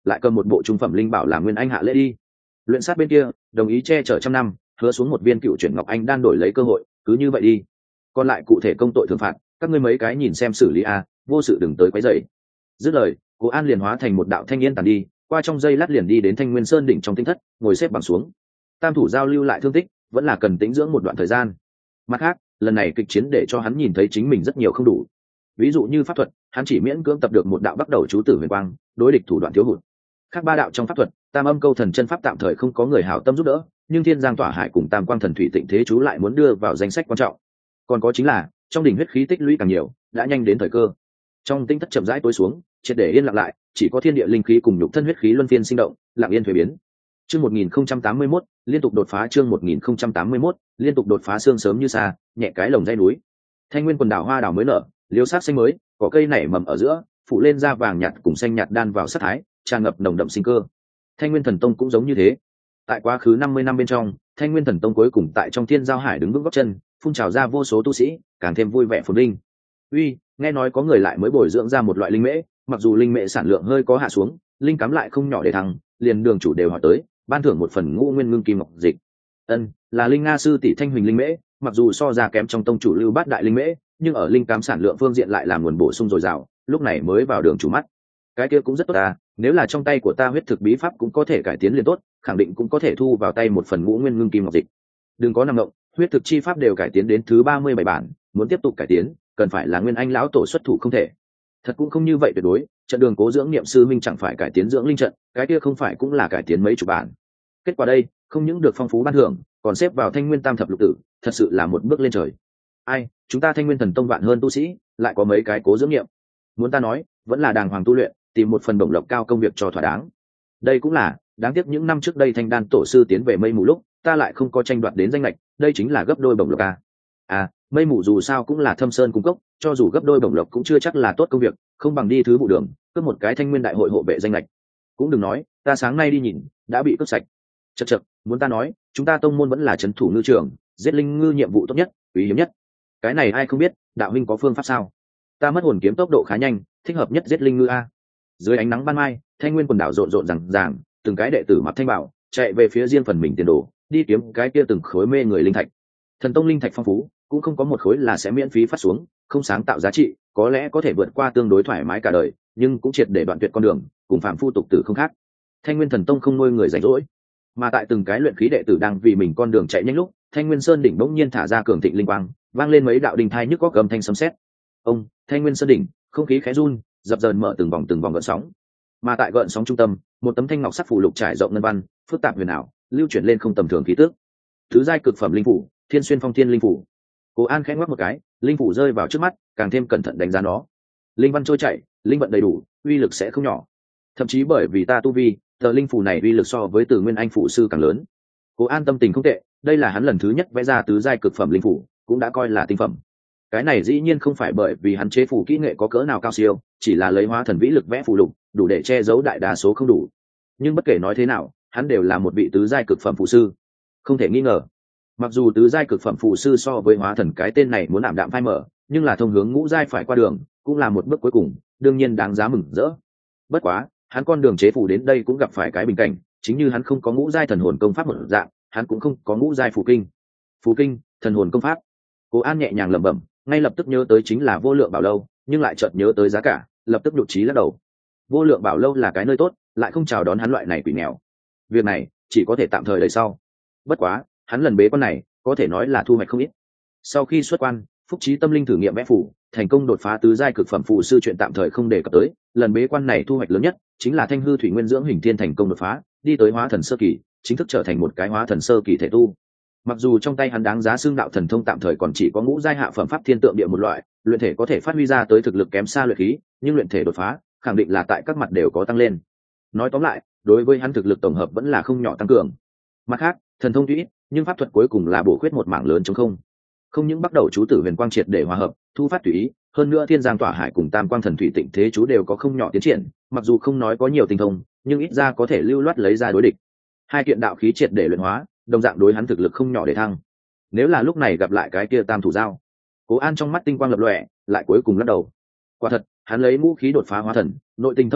lại cầm một bộ trung phẩm linh bảo làm nguyên anh hạ lễ đi. Luyện sát bên kia đồng ý che chở trăm năm, hứa xuống một viên cựu chuyển ngọc anh đan đổi lấy cơ hội, cứ như vậy đi. Còn lại cụ thể công tội thưởng phạt các ngươi mấy cái nhìn xem xử lý a, vô sự đừng tới quấy rầy. Dứt lời, Cố An liền hóa thành một đạo thanh niên tàn đi, qua trong dây lát liền đi đến Thanh Nguyên Sơn đỉnh trong tinh thất, ngồi xếp bằng xuống. Tam thủ giao lưu lại thương tích, vẫn là cần tĩnh dưỡng một đoạn thời gian. Mặt khác, lần này kịch chiến để cho hắn nhìn thấy chính mình rất nhiều không đủ. Ví dụ như pháp thuật, hắn chỉ miễn cưỡng tập được một đạo bắt đầu chú tử huyền quang, đối địch thủ đoạn thiếu hụt. Khác ba đạo trong pháp thuật, Tam Âm Câu Thần chân pháp tạm thời không có người hảo tâm giúp đỡ, nhưng Thiên Giang Tỏa Hải cùng Tam Quang Thần Thủy Tịnh Thế chú lại muốn đưa vào danh sách quan trọng. Còn có chính là, trong đỉnh huyết khí tích lũy càng nhiều, đã nhanh đến thời cơ. Trong tinh thất chậm rãi tối xuống, triệt để yên lặng lại, chỉ có thiên địa linh khí cùng nhục thân huyết khí luân phiên sinh động, lặng yên thuế biến. Chương một nghìn không trăm tám mươi mốt, liên tục đột phá chương một nghìn không trăm tám mươi mốt, liên tục đột phá sương sớm như xa, nhẹ cái lồng dây núi. Thanh Nguyên quần đảo hoa đảo mới nở, liễu sắc xanh mới, có cây nảy mầm ở giữa, phụ lên da vàng nhạt cùng xanh nhạt đan vào sát thái, tràn ngập nồng đậm sinh cơ. Thanh Nguyên Thần Tông cũng giống như thế. Tại quá khứ năm mươi năm bên trong, Thanh Nguyên Thần Tông cuối cùng tại trong Thiên Giao Hải đứng vững gót chân, phun trào ra vô số tu sĩ, càng thêm vui vẻ phồn vinh. Uy, nghe nói có người lại mới bồi dưỡng ra một loại linh mễ, mặc dù linh mễ sản lượng hơi có hạ xuống, linh cắm lại không nhỏ để thăng, liền đường chủ đều hỏi tới, ban thưởng một phần ngũ nguyên ngưng kim ngọc dịch. Ân, là linh nga sư tỷ Thanh Huỳnh linh mễ, mặc dù so ra kém trong tông chủ lưu bát đại linh mễ, nhưng ở linh cám sản lượng phương diện lại làm nguồn bổ sung dồi dào, lúc này mới vào đường chủ mắt. Cái kia cũng rất tốt à, nếu là trong tay của ta huyết thực bí pháp cũng có thể cải tiến liền tốt, khẳng định cũng có thể thu vào tay một phần ngũ nguyên ngưng kim ngọc dịch. Đừng có nằm động, huyết thực chi pháp đều cải tiến đến thứ ba mươi bảy bản, muốn tiếp tục cải tiến, cần phải là nguyên anh lão tổ xuất thủ không thể. Thật cũng không như vậy tuyệt đối, trận đường cố dưỡng niệm sư minh chẳng phải cải tiến dưỡng linh trận, cái kia không phải cũng là cải tiến mấy chục bản. Kết quả đây, không những được phong phú ban thưởng, còn xếp vào Thanh Nguyên Tam thập lục tử, thật sự là một bước lên trời. Ai, chúng ta Thanh Nguyên Thần Tông vạn hơn tu sĩ, lại có mấy cái cố dưỡng niệm. Muốn ta nói, vẫn là đàng hoàng tu luyện, tìm một phần đồng lộc cao công việc cho thỏa đáng. Đây cũng là, đáng tiếc những năm trước đây Thanh Đan tổ sư tiến về mây mù lúc, ta lại không có tranh đoạt đến danh lệch, đây chính là gấp đôi bổng lộc a. À, mây mù dù sao cũng là thâm sơn cung cấp, cho dù gấp đôi bổng lộc cũng chưa chắc là tốt công việc, không bằng đi thứ vụ đường, cướp một cái Thanh Nguyên đại hội hộ vệ danh lệch. Cũng đừng nói, ta sáng nay đi nhìn, đã bị cướp sạch. Chậc chậc, muốn ta nói, chúng ta tông môn vẫn là trấn thủ ngư trường, giết linh ngư nhiệm vụ tốt nhất, quý hiếm nhất. Cái này ai không biết, đạo huynh có phương pháp sao? Ta mất hồn kiếm tốc độ khá nhanh, thích hợp nhất giết linh ngư a. Dưới ánh nắng ban mai, Thanh Nguyên quần đảo rộn rộn rằng ràng, từng cái đệ tử mặc thanh bảo, chạy về phía riêng phần mình tiền đồ, đi kiếm cái kia từng khối mê người linh thạch. Thần tông linh thạch phong phú, cũng không có một khối là sẽ miễn phí phát xuống, không sáng tạo giá trị, có lẽ có thể vượt qua tương đối thoải mái cả đời, nhưng cũng triệt để đoạn tuyệt con đường, cùng phạm phu tục tử không khác. Thanh Nguyên Thần Tông không nuôi người rảnh rỗi, mà tại từng cái luyện khí đệ tử đang vì mình con đường chạy nhanh lúc, Thanh Nguyên Sơn đỉnh bỗng nhiên thả ra cường thịnh linh quang, vang lên mấy đạo đình thai nhức góc gầm thanh sấm sét. Ông, Thanh Nguyên Sơn đỉnh, không khí khẽ run, dập dờn mở từng vòng từng vòng gợn sóng. Mà tại gợn sóng trung tâm, một tấm thanh ngọc sắc phù lục trải rộng ngân văn, phức tạp huyền ảo, lưu chuyển lên không tầm thường khí tức. Thứ giai cực phẩm linh phủ, Thiên Xuyên Phong Thiên linh phủ. Cố An khẽ ngoắc một cái, linh phủ rơi vào trước mắt, càng thêm cẩn thận đánh giá nó. Linh văn trôi chảy, linh vận đầy đủ, uy lực sẽ không nhỏ. Thậm chí bởi vì ta tu vi, tờ linh phủ này uy lực so với Từ Nguyên Anh phụ sư càng lớn. Cố An tâm tình không tệ, đây là hắn lần thứ nhất vẽ ra tứ giai cực phẩm linh phủ, cũng đã coi là tinh phẩm. Cái này dĩ nhiên không phải bởi vì hắn chế phủ kỹ nghệ có cỡ nào cao siêu, chỉ là lấy hóa thần vĩ lực vẽ phù lục, đủ để che giấu đại đa số không đủ. Nhưng bất kể nói thế nào, hắn đều là một vị tứ giai cực phẩm phụ sư, không thể nghi ngờ. Mặc dù tứ giai cực phẩm phụ sư so với hóa thần cái tên này muốn ảm đạm phai mở, nhưng là thông hướng ngũ giai phải qua đường, cũng là một bước cuối cùng, đương nhiên đáng giá mừng rỡ. Bất quá, hắn con đường chế phủ đến đây cũng gặp phải cái bình cảnh, chính như hắn không có ngũ giai thần hồn công pháp một dạng, hắn cũng không có ngũ giai phù kinh. Phù kinh, thần hồn công pháp. Cố An nhẹ nhàng lẩm bẩm, ngay lập tức nhớ tới chính là Vô Lượng Bảo Lâu, nhưng lại chợt nhớ tới giá cả, lập tức nhụt chí lắc đầu. Vô Lượng Bảo Lâu là cái nơi tốt, lại không chào đón hắn loại này quỷ nghèo. Việc này chỉ có thể tạm thời đợi sau. Bất quá, hắn lần bế quan này có thể nói là thu hoạch không ít. Sau khi xuất quan, Phúc Trí tâm linh thử nghiệm vẽ phủ, thành công đột phá tứ giai cực phẩm phù sư chuyện tạm thời không đề cập tới, lần bế quan này thu hoạch lớn nhất chính là Thanh hư thủy nguyên dưỡng hình thiên thành công đột phá, đi tới hóa thần sơ kỳ, chính thức trở thành một cái hóa thần sơ kỳ thể tu. Mặc dù trong tay hắn đáng giá xương đạo thần thông tạm thời còn chỉ có ngũ giai hạ phẩm pháp thiên tượng địa một loại, luyện thể có thể phát huy ra tới thực lực kém xa luyện khí, nhưng luyện thể đột phá, khẳng định là tại các mặt đều có tăng lên. Nói tóm lại, đối với hắn thực lực tổng hợp vẫn là không nhỏ tăng cường. Mặt khác, thần thông tuy ít, nhưng pháp thuật cuối cùng là bổ khuyết một mảng lớn chống không. Không những bắt đầu chú tử huyền quang triệt để hòa hợp, thu phát tùy ý, hơn nữa Thiên Giang Tỏa Hải cùng Tam Quang Thần Thủy Tịnh Thế chú đều có không nhỏ tiến triển, mặc dù không nói có nhiều tinh thông, nhưng ít ra có thể lưu loát lấy ra đối địch. Hai kiện đạo khí triệt để luyện hóa, đồng dạng đối hắn thực lực không nhỏ để thăng. Nếu là lúc này gặp lại cái kia Tam thủ giao, Cố An trong mắt tinh quang lập lòe, lại cuối cùng lắc đầu. Quả thật, hắn lấy ngũ khí đột phá hóa thần, nội tình thâm hậu,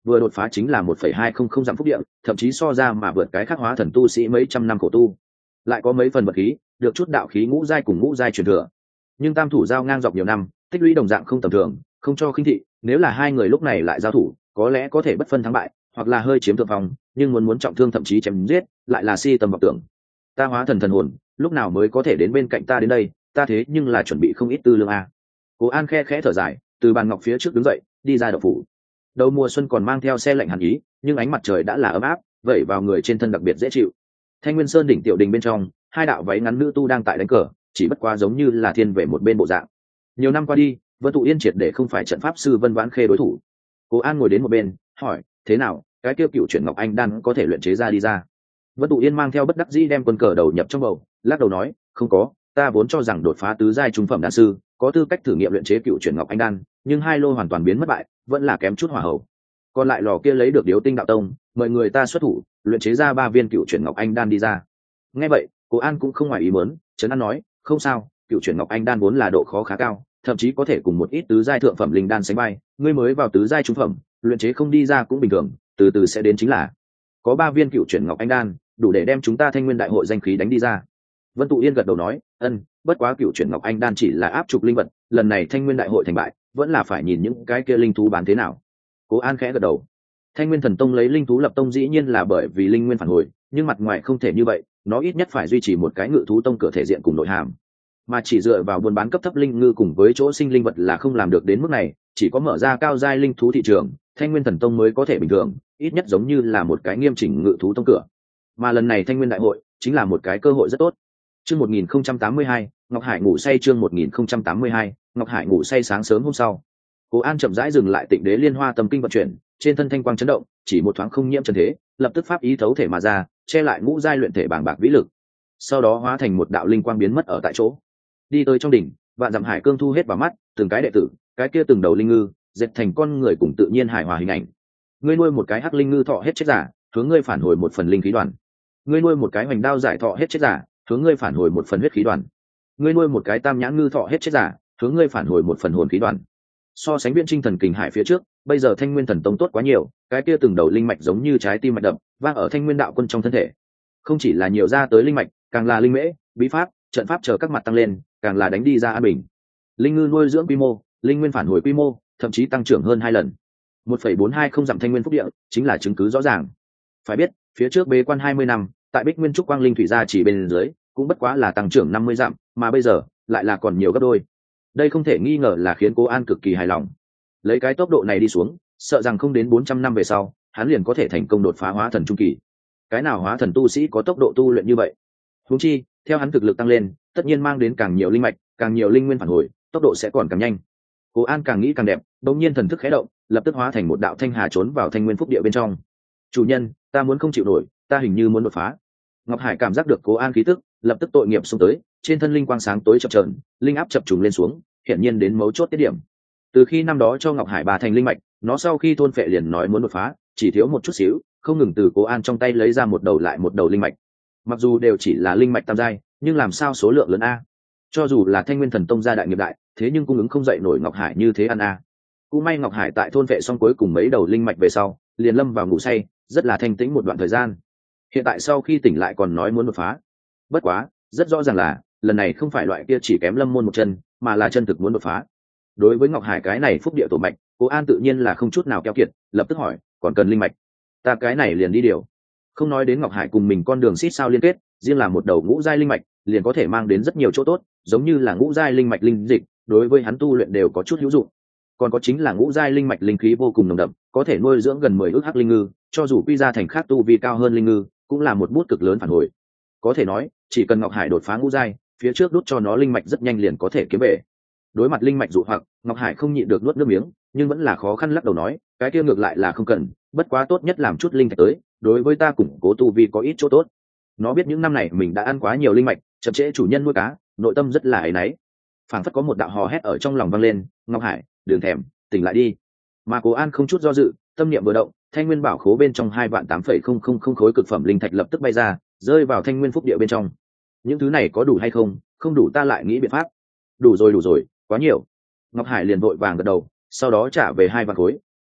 vừa đột phá chính là một phẩy hai không không dặm phúc địa, thậm chí so ra mà vượt cái khắc hóa thần tu sĩ mấy trăm năm khổ tu. Lại có mấy phần vật khí, được chút đạo khí ngũ giai cùng ngũ giai truyền thừa. Nhưng tam thủ giao ngang dọc nhiều năm, tích lũy đồng dạng không tầm thường, không cho khinh thị, nếu là hai người lúc này lại giao thủ, có lẽ có thể bất phân thắng bại, hoặc là hơi chiếm thượng phong, nhưng muốn muốn trọng thương thậm chí chém giết, lại là si tầm vọng tưởng. Ta hóa thần thần hồn, lúc nào mới có thể đến bên cạnh ta đến đây, ta thế nhưng là chuẩn bị không ít tư lương a. Cố An khe khẽ thở dài, từ bàn ngọc phía trước đứng dậy, đi ra đậu phủ. Đầu mùa xuân còn mang theo xe lạnh hàn ý, nhưng ánh mặt trời đã là ấm áp, vẩy vào người trên thân đặc biệt dễ chịu. Thanh Nguyên Sơn đỉnh tiểu đình bên trong, hai đạo váy ngắn nữ tu đang tại đánh cờ, chỉ bất quá giống như là thiên về một bên bộ dạng. Nhiều năm qua đi, Vân Tụ Yên triệt để không phải trận pháp sư Vân Vãn Khê đối thủ. Cố An ngồi đến một bên, hỏi, thế nào, cái tiêu cựu chuyển ngọc anh đan có thể luyện chế ra đi ra? Vân Tụ Yên mang theo bất đắc dĩ đem quân cờ đầu nhập trong bầu, lắc đầu nói, không có, ta vốn cho rằng đột phá tứ giai trung phẩm đan sư, có tư cách thử nghiệm luyện chế cựu chuyển ngọc anh đan, nhưng hai lô hoàn toàn biến mất bại, vẫn là kém chút hỏa hậu. Còn lại lò kia lấy được Điếu Tinh đạo tông, mời người ta xuất thủ, luyện chế ra ba viên cựu chuyển ngọc anh đan đi ra. Nghe vậy, Cố An cũng không ngoài ý muốn, trấn an nói, không sao, cựu chuyển ngọc anh đan vốn là độ khó khá cao, thậm chí có thể cùng một ít tứ giai thượng phẩm linh đan sánh vai, ngươi mới vào tứ giai trung phẩm, luyện chế không đi ra cũng bình thường, từ từ sẽ đến chính là. Có ba viên cựu chuyển ngọc anh đan, đủ để đem chúng ta Thanh Nguyên đại hội danh khí đánh đi ra. Vân Tụ Yên gật đầu nói, ân, bất quá cựu chuyển ngọc anh đan chỉ là áp trục linh vật, lần này Thanh Nguyên đại hội thành bại, vẫn là phải nhìn những cái kia linh thú bán thế nào. Cố An khẽ gật đầu. Thanh Nguyên Thần Tông lấy linh thú lập tông dĩ nhiên là bởi vì linh nguyên phản hồi, nhưng mặt ngoài không thể như vậy, nó ít nhất phải duy trì một cái ngự thú tông cửa thể diện cùng nội hàm, mà chỉ dựa vào buôn bán cấp thấp linh ngư cùng với chỗ sinh linh vật là không làm được đến mức này, chỉ có mở ra cao giai linh thú thị trường, Thanh Nguyên Thần Tông mới có thể bình thường, ít nhất giống như là một cái nghiêm chỉnh ngự thú tông cửa. Mà lần này Thanh Nguyên đại hội chính là một cái cơ hội rất tốt. Chương một nghìn không trăm tám mươi hai, Ngọc Hải ngủ say chương một nghìn không trăm tám mươi hai, Ngọc Hải ngủ say sáng sớm hôm sau. Cố An chậm rãi dừng lại Tịnh Đế Liên Hoa tâm kinh vận chuyển, trên thân thanh quang chấn động, chỉ một thoáng không nhiễm trần thế, lập tức pháp ý thấu thể mà ra, che lại ngũ giai luyện thể bàng bạc vĩ lực. Sau đó hóa thành một đạo linh quang biến mất ở tại chỗ. Đi tới trong đỉnh, vạn dặm hải cương thu hết vào mắt, từng cái đệ tử, cái kia từng đầu linh ngư, dệt thành con người cùng tự nhiên hài hòa hình ảnh. Ngươi nuôi một cái hắc linh ngư thọ hết chết giả, hướng ngươi phản hồi một phần linh khí đoàn. Ngươi nuôi một cái hoành đao giải thọ hết chết giả, hướng ngươi phản hồi một phần huyết khí đoàn. Ngươi nuôi một cái tam nhãn ngư thọ hết chết giả, hướng ngươi phản hồi một phần hồn khí đoàn. So sánh Viễn Trinh thần kình hải phía trước, bây giờ Thanh Nguyên thần tông tốt quá nhiều, cái kia từng đầu linh mạch giống như trái tim mạch đập, vang ở Thanh Nguyên đạo quân trong thân thể. Không chỉ là nhiều ra tới linh mạch, càng là linh mễ, bí pháp, trận pháp chờ các mặt tăng lên, càng là đánh đi ra an bình. Linh ngư nuôi dưỡng quy mô, linh nguyên phản hồi quy mô, thậm chí tăng trưởng hơn hai lần. một phẩy bốn hai không dặm Thanh Nguyên phúc địa, chính là chứng cứ rõ ràng. Phải biết, phía trước bế quan hai mươi năm, tại Bích Nguyên trúc quang linh thủy gia chỉ bên dưới, cũng bất quá là tăng trưởng năm mươi dặm, mà bây giờ lại là còn nhiều gấp đôi. Đây không thể nghi ngờ là khiến Cố An cực kỳ hài lòng. Lấy cái tốc độ này đi xuống, sợ rằng không đến bốn trăm năm về sau, hắn liền có thể thành công đột phá hóa thần trung kỳ. Cái nào hóa thần tu sĩ có tốc độ tu luyện như vậy? Huống chi, theo hắn thực lực tăng lên, tất nhiên mang đến càng nhiều linh mạch, càng nhiều linh nguyên phản hồi, tốc độ sẽ còn càng nhanh. Cố An càng nghĩ càng đẹp, đột nhiên thần thức khẽ động, lập tức hóa thành một đạo thanh hà trốn vào Thanh Nguyên phúc địa bên trong. "Chủ nhân, ta muốn không chịu nổi, ta hình như muốn đột phá." Ngọc Hải cảm giác được Cố An khí tức, lập tức tội nghiệp xông tới, trên thân linh quang sáng tối chập chờn, linh áp chập trùng lên xuống, hiển nhiên đến mấu chốt tiết điểm. Từ khi năm đó cho Ngọc Hải bà thành linh mạch, nó sau khi thôn phệ liền nói muốn đột phá, chỉ thiếu một chút xíu, không ngừng từ Cố An trong tay lấy ra một đầu lại một đầu linh mạch. Mặc dù đều chỉ là linh mạch tam giai, nhưng làm sao số lượng lớn a? Cho dù là Thanh Nguyên thần tông gia đại nghiệp đại, thế nhưng cung ứng không dậy nổi Ngọc Hải như thế ăn a. Cũng may Ngọc Hải tại thôn phệ xong cuối cùng mấy đầu linh mạch về sau, liền lâm vào ngủ say, rất là thanh tĩnh một đoạn thời gian. Hiện tại sau khi tỉnh lại còn nói muốn đột phá. Bất quá, rất rõ ràng là lần này không phải loại kia chỉ kém Lâm Môn một chân, mà là chân thực muốn đột phá. Đối với Ngọc Hải cái này phúc địa tổ mạch, Cố An tự nhiên là không chút nào keo kiệt, lập tức hỏi, còn cần linh mạch? Ta cái này liền đi điều. Không nói đến Ngọc Hải cùng mình con đường xít sao liên kết, riêng là một đầu ngũ giai linh mạch, liền có thể mang đến rất nhiều chỗ tốt, giống như là ngũ giai linh mạch linh dịch, đối với hắn tu luyện đều có chút hữu dụng. Còn có chính là ngũ giai linh mạch linh khí vô cùng nồng đậm, có thể nuôi dưỡng gần mười ức hắc linh ngư, cho dù quy ra thành khác tu vi cao hơn linh ngư, cũng là một bút cực lớn phản hồi. Có thể nói, chỉ cần Ngọc Hải đột phá ngũ giai, phía trước đút cho nó linh mạch rất nhanh liền có thể kiếm về. Đối mặt linh mạch dụ hoặc, Ngọc Hải không nhịn được nuốt nước miếng, nhưng vẫn là khó khăn lắc đầu nói, cái kia ngược lại là không cần, bất quá tốt nhất làm chút linh thạch tới, đối với ta củng cố tu vi có ít chỗ tốt. Nó biết những năm này mình đã ăn quá nhiều linh mạch, chậm trễ chủ nhân nuôi cá, nội tâm rất là áy náy. Phảng phất có một đạo hò hét ở trong lòng vang lên, Ngọc Hải, đừng thèm, tỉnh lại đi. Mà Cố An không chút do dự, tâm niệm vừa động, Thanh Nguyên bảo khố bên trong hai vạn tám phẩy không không không khối cực phẩm linh thạch lập tức bay ra, rơi vào Thanh Nguyên phúc địa bên trong. Những thứ này có đủ hay không? Không đủ ta lại nghĩ biện pháp. Đủ rồi đủ rồi, quá nhiều. Ngọc Hải liền vội vàng gật đầu, sau đó trả về hai vạn khối, kỳ thật,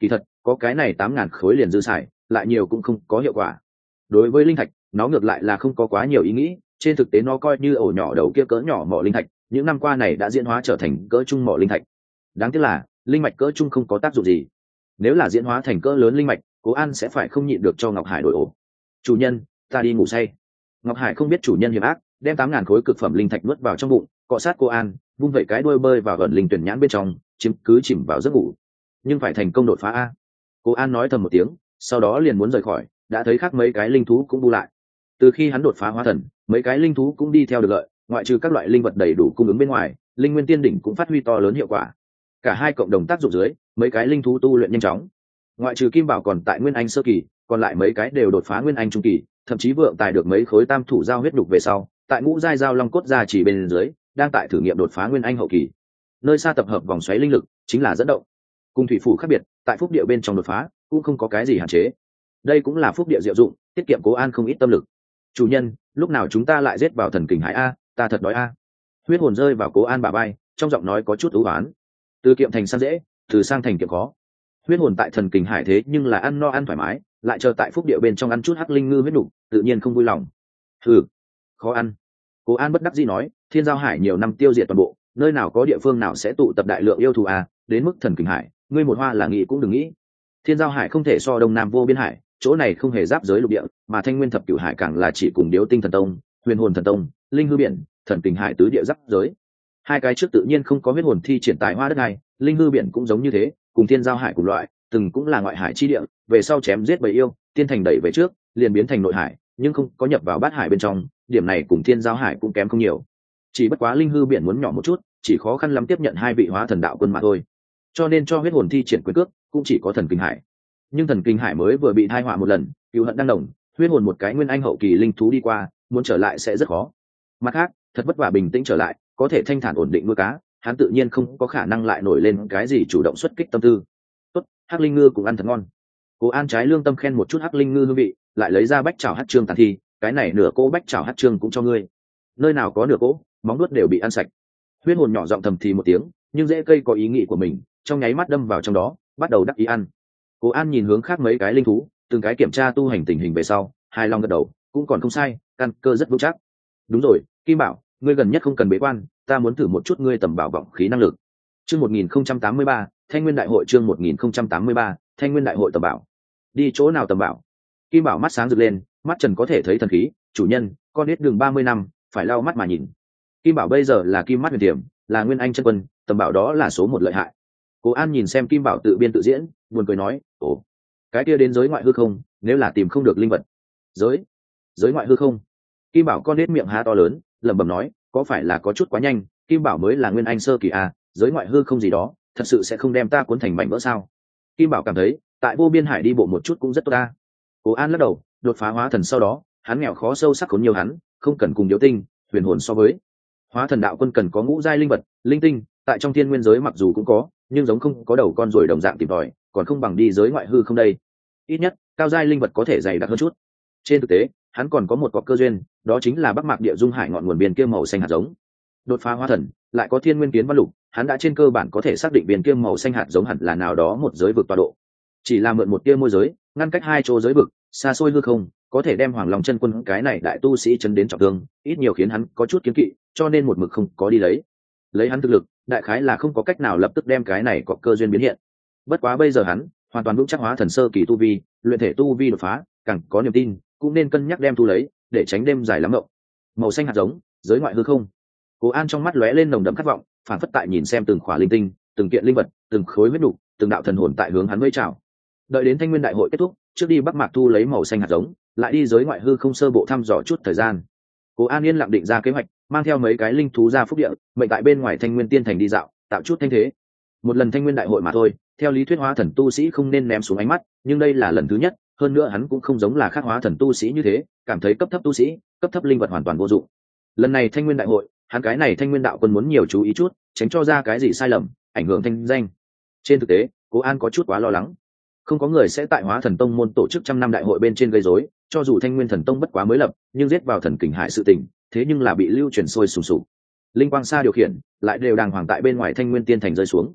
có cái này tám ngàn khối liền dư xài, lại nhiều cũng không có hiệu quả. Đối với linh thạch, nó ngược lại là không có quá nhiều ý nghĩ, trên thực tế nó coi như ổ nhỏ đầu kia cỡ nhỏ mỏ linh thạch, những năm qua này đã diễn hóa trở thành cỡ trung mỏ linh thạch. Đáng tiếc là linh mạch cỡ trung không có tác dụng gì, nếu là diễn hóa thành cỡ lớn linh mạch, Cố An sẽ phải không nhịn được cho Ngọc Hải đổi ổ. Chủ nhân, ta đi ngủ say. Ngọc Hải không biết chủ nhân hiểm ác, đem tám ngàn khối cực phẩm linh thạch nuốt vào trong bụng, cọ sát Cố An, vung vẩy cái đuôi bơi vào gần linh tuyển nhãn bên trong, chiếm cứ chìm vào giấc ngủ. Nhưng phải thành công đột phá a. Cố An nói thầm một tiếng, sau đó liền muốn rời khỏi, đã thấy khác mấy cái linh thú cũng bu lại. Từ khi hắn đột phá hóa thần, mấy cái linh thú cũng đi theo được lợi, ngoại trừ các loại linh vật đầy đủ cung ứng bên ngoài, linh nguyên tiên đỉnh cũng phát huy to lớn hiệu quả. Cả hai cộng đồng tác dụng dưới, mấy cái linh thú tu luyện nhanh chóng. Ngoại trừ Kim Bảo còn tại Nguyên Anh sơ kỳ, còn lại mấy cái đều đột phá Nguyên Anh trung kỳ, thậm chí vượng tài được mấy khối tam thủ giao huyết đục về sau, tại ngũ giai giao long cốt ra chỉ bên dưới, đang tại thử nghiệm đột phá Nguyên Anh hậu kỳ. Nơi xa tập hợp vòng xoáy linh lực, chính là dẫn động. Cùng thủy phủ khác biệt, tại phúc địa bên trong đột phá, cũng không có cái gì hạn chế. Đây cũng là phúc địa diệu dụng, tiết kiệm Cố An không ít tâm lực. Chủ nhân, lúc nào chúng ta lại giết vào thần kình hải a, ta thật đói a. Huyết hồn rơi vào Cố An bả vai, trong giọng nói có chút ưu oán. Từ kiệm thành sang dễ, từ sang thành kiệm khó. Huyết hồn tại thần kình hải thế nhưng là ăn no ăn thoải mái, lại chờ tại phúc địa bên trong ăn chút hắc linh ngư huyết đủ, tự nhiên không vui lòng. Hừ, khó ăn. Cố An bất đắc dĩ nói, Thiên Giao Hải nhiều năm tiêu diệt toàn bộ, nơi nào có địa phương nào sẽ tụ tập đại lượng yêu thú à, đến mức thần kình hải, ngươi một hoa là nghĩ cũng đừng nghĩ. Thiên Giao Hải không thể so Đông Nam Vô Biên Hải, chỗ này không hề giáp giới lục địa, mà Thanh Nguyên Thập Cửu Hải càng là chỉ cùng Điếu Tinh Thần Tông, Huyền Hồn Thần Tông, Linh Hư Biển, Thần Kình Hải tứ địa giáp giới. Hai cái trước tự nhiên không có huyết hồn thi triển tại hoa đất này, Linh Hư Biển cũng giống như thế, cùng Thiên Giao Hải cùng loại, từng cũng là ngoại hải chi địa, về sau chém giết bầy yêu, tiên thành đẩy về trước, liền biến thành nội hải, nhưng không có nhập vào bát hải bên trong, điểm này cùng Thiên Giao Hải cũng kém không nhiều. Chỉ bất quá Linh Hư Biển muốn nhỏ một chút, chỉ khó khăn lắm tiếp nhận hai vị hóa thần đạo quân mà thôi. Cho nên cho huyết hồn thi triển quyền cước, cũng chỉ có Thần Kình Hải. Nhưng Thần Kình Hải mới vừa bị thai họa một lần, cừu hận đang đồng, huyết hồn một cái Nguyên Anh hậu kỳ linh thú đi qua, muốn trở lại sẽ rất khó. Mặt khác, thật vất vả bình tĩnh trở lại, có thể thanh thản ổn định nuôi cá, hắn tự nhiên không có khả năng lại nổi lên cái gì chủ động xuất kích tâm tư. Tốt, hắc linh ngư cũng ăn thật ngon. Cố An trái lương tâm khen một chút hắc linh ngư hương vị, lại lấy ra bách chảo hắc trương tàn thi, cái này nửa cỗ bách chảo hắc trương cũng cho ngươi. Nơi nào có nửa cỗ, móng nuốt đều bị ăn sạch. Huyết hồn nhỏ giọng thầm thì một tiếng, nhưng rễ cây có ý nghĩ của mình, trong nháy mắt đâm vào trong đó, bắt đầu đắc ý ăn. Cố An nhìn hướng khác mấy cái linh thú, từng cái kiểm tra tu hành tình hình về sau, hài lòng gật đầu, cũng còn không sai, căn cơ rất vững chắc. Đúng rồi, Kim Bảo, ngươi gần nhất không cần bế quan, ta muốn thử một chút ngươi tầm bảo vọng khí năng lực. Chương một nghìn không trăm tám mươi ba, Thanh Nguyên Đại hội chương một nghìn không trăm tám mươi ba, Thanh Nguyên Đại hội tầm bảo. Đi chỗ nào tầm bảo? Kim Bảo mắt sáng rực lên, mắt trần có thể thấy thần khí, chủ nhân, con ít đường ba mươi năm, phải lau mắt mà nhìn. Kim Bảo bây giờ là kim mắt huyền tiềm, là Nguyên Anh chân quân, tầm bảo đó là số một lợi hại. Cố An nhìn xem Kim Bảo tự biên tự diễn, buồn cười nói, ồ, cái kia đến giới ngoại hư không, nếu là tìm không được linh vật. Giới? Giới ngoại hư không? Kim Bảo con nết miệng há to lớn, lẩm bẩm nói, có phải là có chút quá nhanh, Kim Bảo mới là Nguyên Anh sơ kỳ à, giới ngoại hư không gì đó, thật sự sẽ không đem ta cuốn thành mảnh vỡ sao? Kim Bảo cảm thấy, tại Vô Biên Hải đi bộ một chút cũng rất tốt ta. Cố An lắc đầu, đột phá hóa thần sau đó, hắn nghèo khó sâu sắc khốn nhiều hắn, không cần cùng Điếu Tinh, Huyền Hồn so với. Hóa thần đạo quân cần có ngũ giai linh vật, linh tinh, tại trong thiên nguyên giới mặc dù cũng có, nhưng giống không có đầu con ruồi đồng dạng tìm tòi, còn không bằng đi giới ngoại hư không đây. Ít nhất, cao giai linh vật có thể dày đặc hơn chút. Trên thực tế, hắn còn có một cọc cơ duyên, đó chính là Bắc Mạc Địa Dung Hải ngọn nguồn biên kia màu xanh hạt giống. Đột phá hóa thần, lại có thiên nguyên kiến văn lục, hắn đã trên cơ bản có thể xác định biên kia màu xanh hạt giống hẳn là nào đó một giới vực tọa độ. Chỉ là mượn một tia môi giới, ngăn cách hai chỗ giới vực, xa xôi hư không, có thể đem Hoàng Long chân quân cái này đại tu sĩ chấn đến trọng thương, ít nhiều khiến hắn có chút kiến kỵ, cho nên một mực không có đi lấy. Lấy hắn thực lực, đại khái là không có cách nào lập tức đem cái này có cơ duyên biến hiện. Bất quá bây giờ hắn hoàn toàn vững chắc hóa thần sơ kỳ tu vi, luyện thể tu vi đột phá, càng có niềm tin, cũng nên cân nhắc đem thu lấy, để tránh đêm dài lắm mộng. Màu xanh hạt giống, giới ngoại hư không. Cố An trong mắt lóe lên nồng đậm khát vọng, phản phất tại nhìn xem từng khỏa linh tinh, từng kiện linh vật, từng khối huyết nục, từng đạo thần hồn tại hướng hắn vẫy chào. Đợi đến Thanh Nguyên Đại hội kết thúc, trước đi Bắc Mạc thu lấy màu xanh hạt giống, lại đi giới ngoại hư không sơ bộ thăm dò chút thời gian. Cố An yên lặng định ra kế hoạch, mang theo mấy cái linh thú ra phúc địa, mệnh tại bên ngoài Thanh Nguyên Tiên thành đi dạo, tạo chút thanh thế. Một lần Thanh Nguyên Đại hội mà thôi, theo lý thuyết hóa thần tu sĩ không nên ném xuống ánh mắt, nhưng đây là lần thứ nhất, hơn nữa hắn cũng không giống là khác hóa thần tu sĩ như thế, cảm thấy cấp thấp tu sĩ, cấp thấp linh vật hoàn toàn vô dụng. Lần này Thanh Nguyên Đại hội, hắn cái này Thanh Nguyên đạo quân muốn nhiều chú ý chút, tránh cho ra cái gì sai lầm, ảnh hưởng thanh danh. Trên thực tế, Cố An có chút quá lo lắng. Không có người sẽ tại Hóa Thần Tông môn tổ chức trăm năm đại hội bên trên gây rối, cho dù Thanh Nguyên Thần Tông bất quá mới lập, nhưng giết vào thần kình hải sự tình, thế nhưng là bị lưu truyền sôi sùng sục. Linh quang xa điều khiển, lại đều đàng hoàng tại bên ngoài Thanh Nguyên Tiên thành rơi xuống.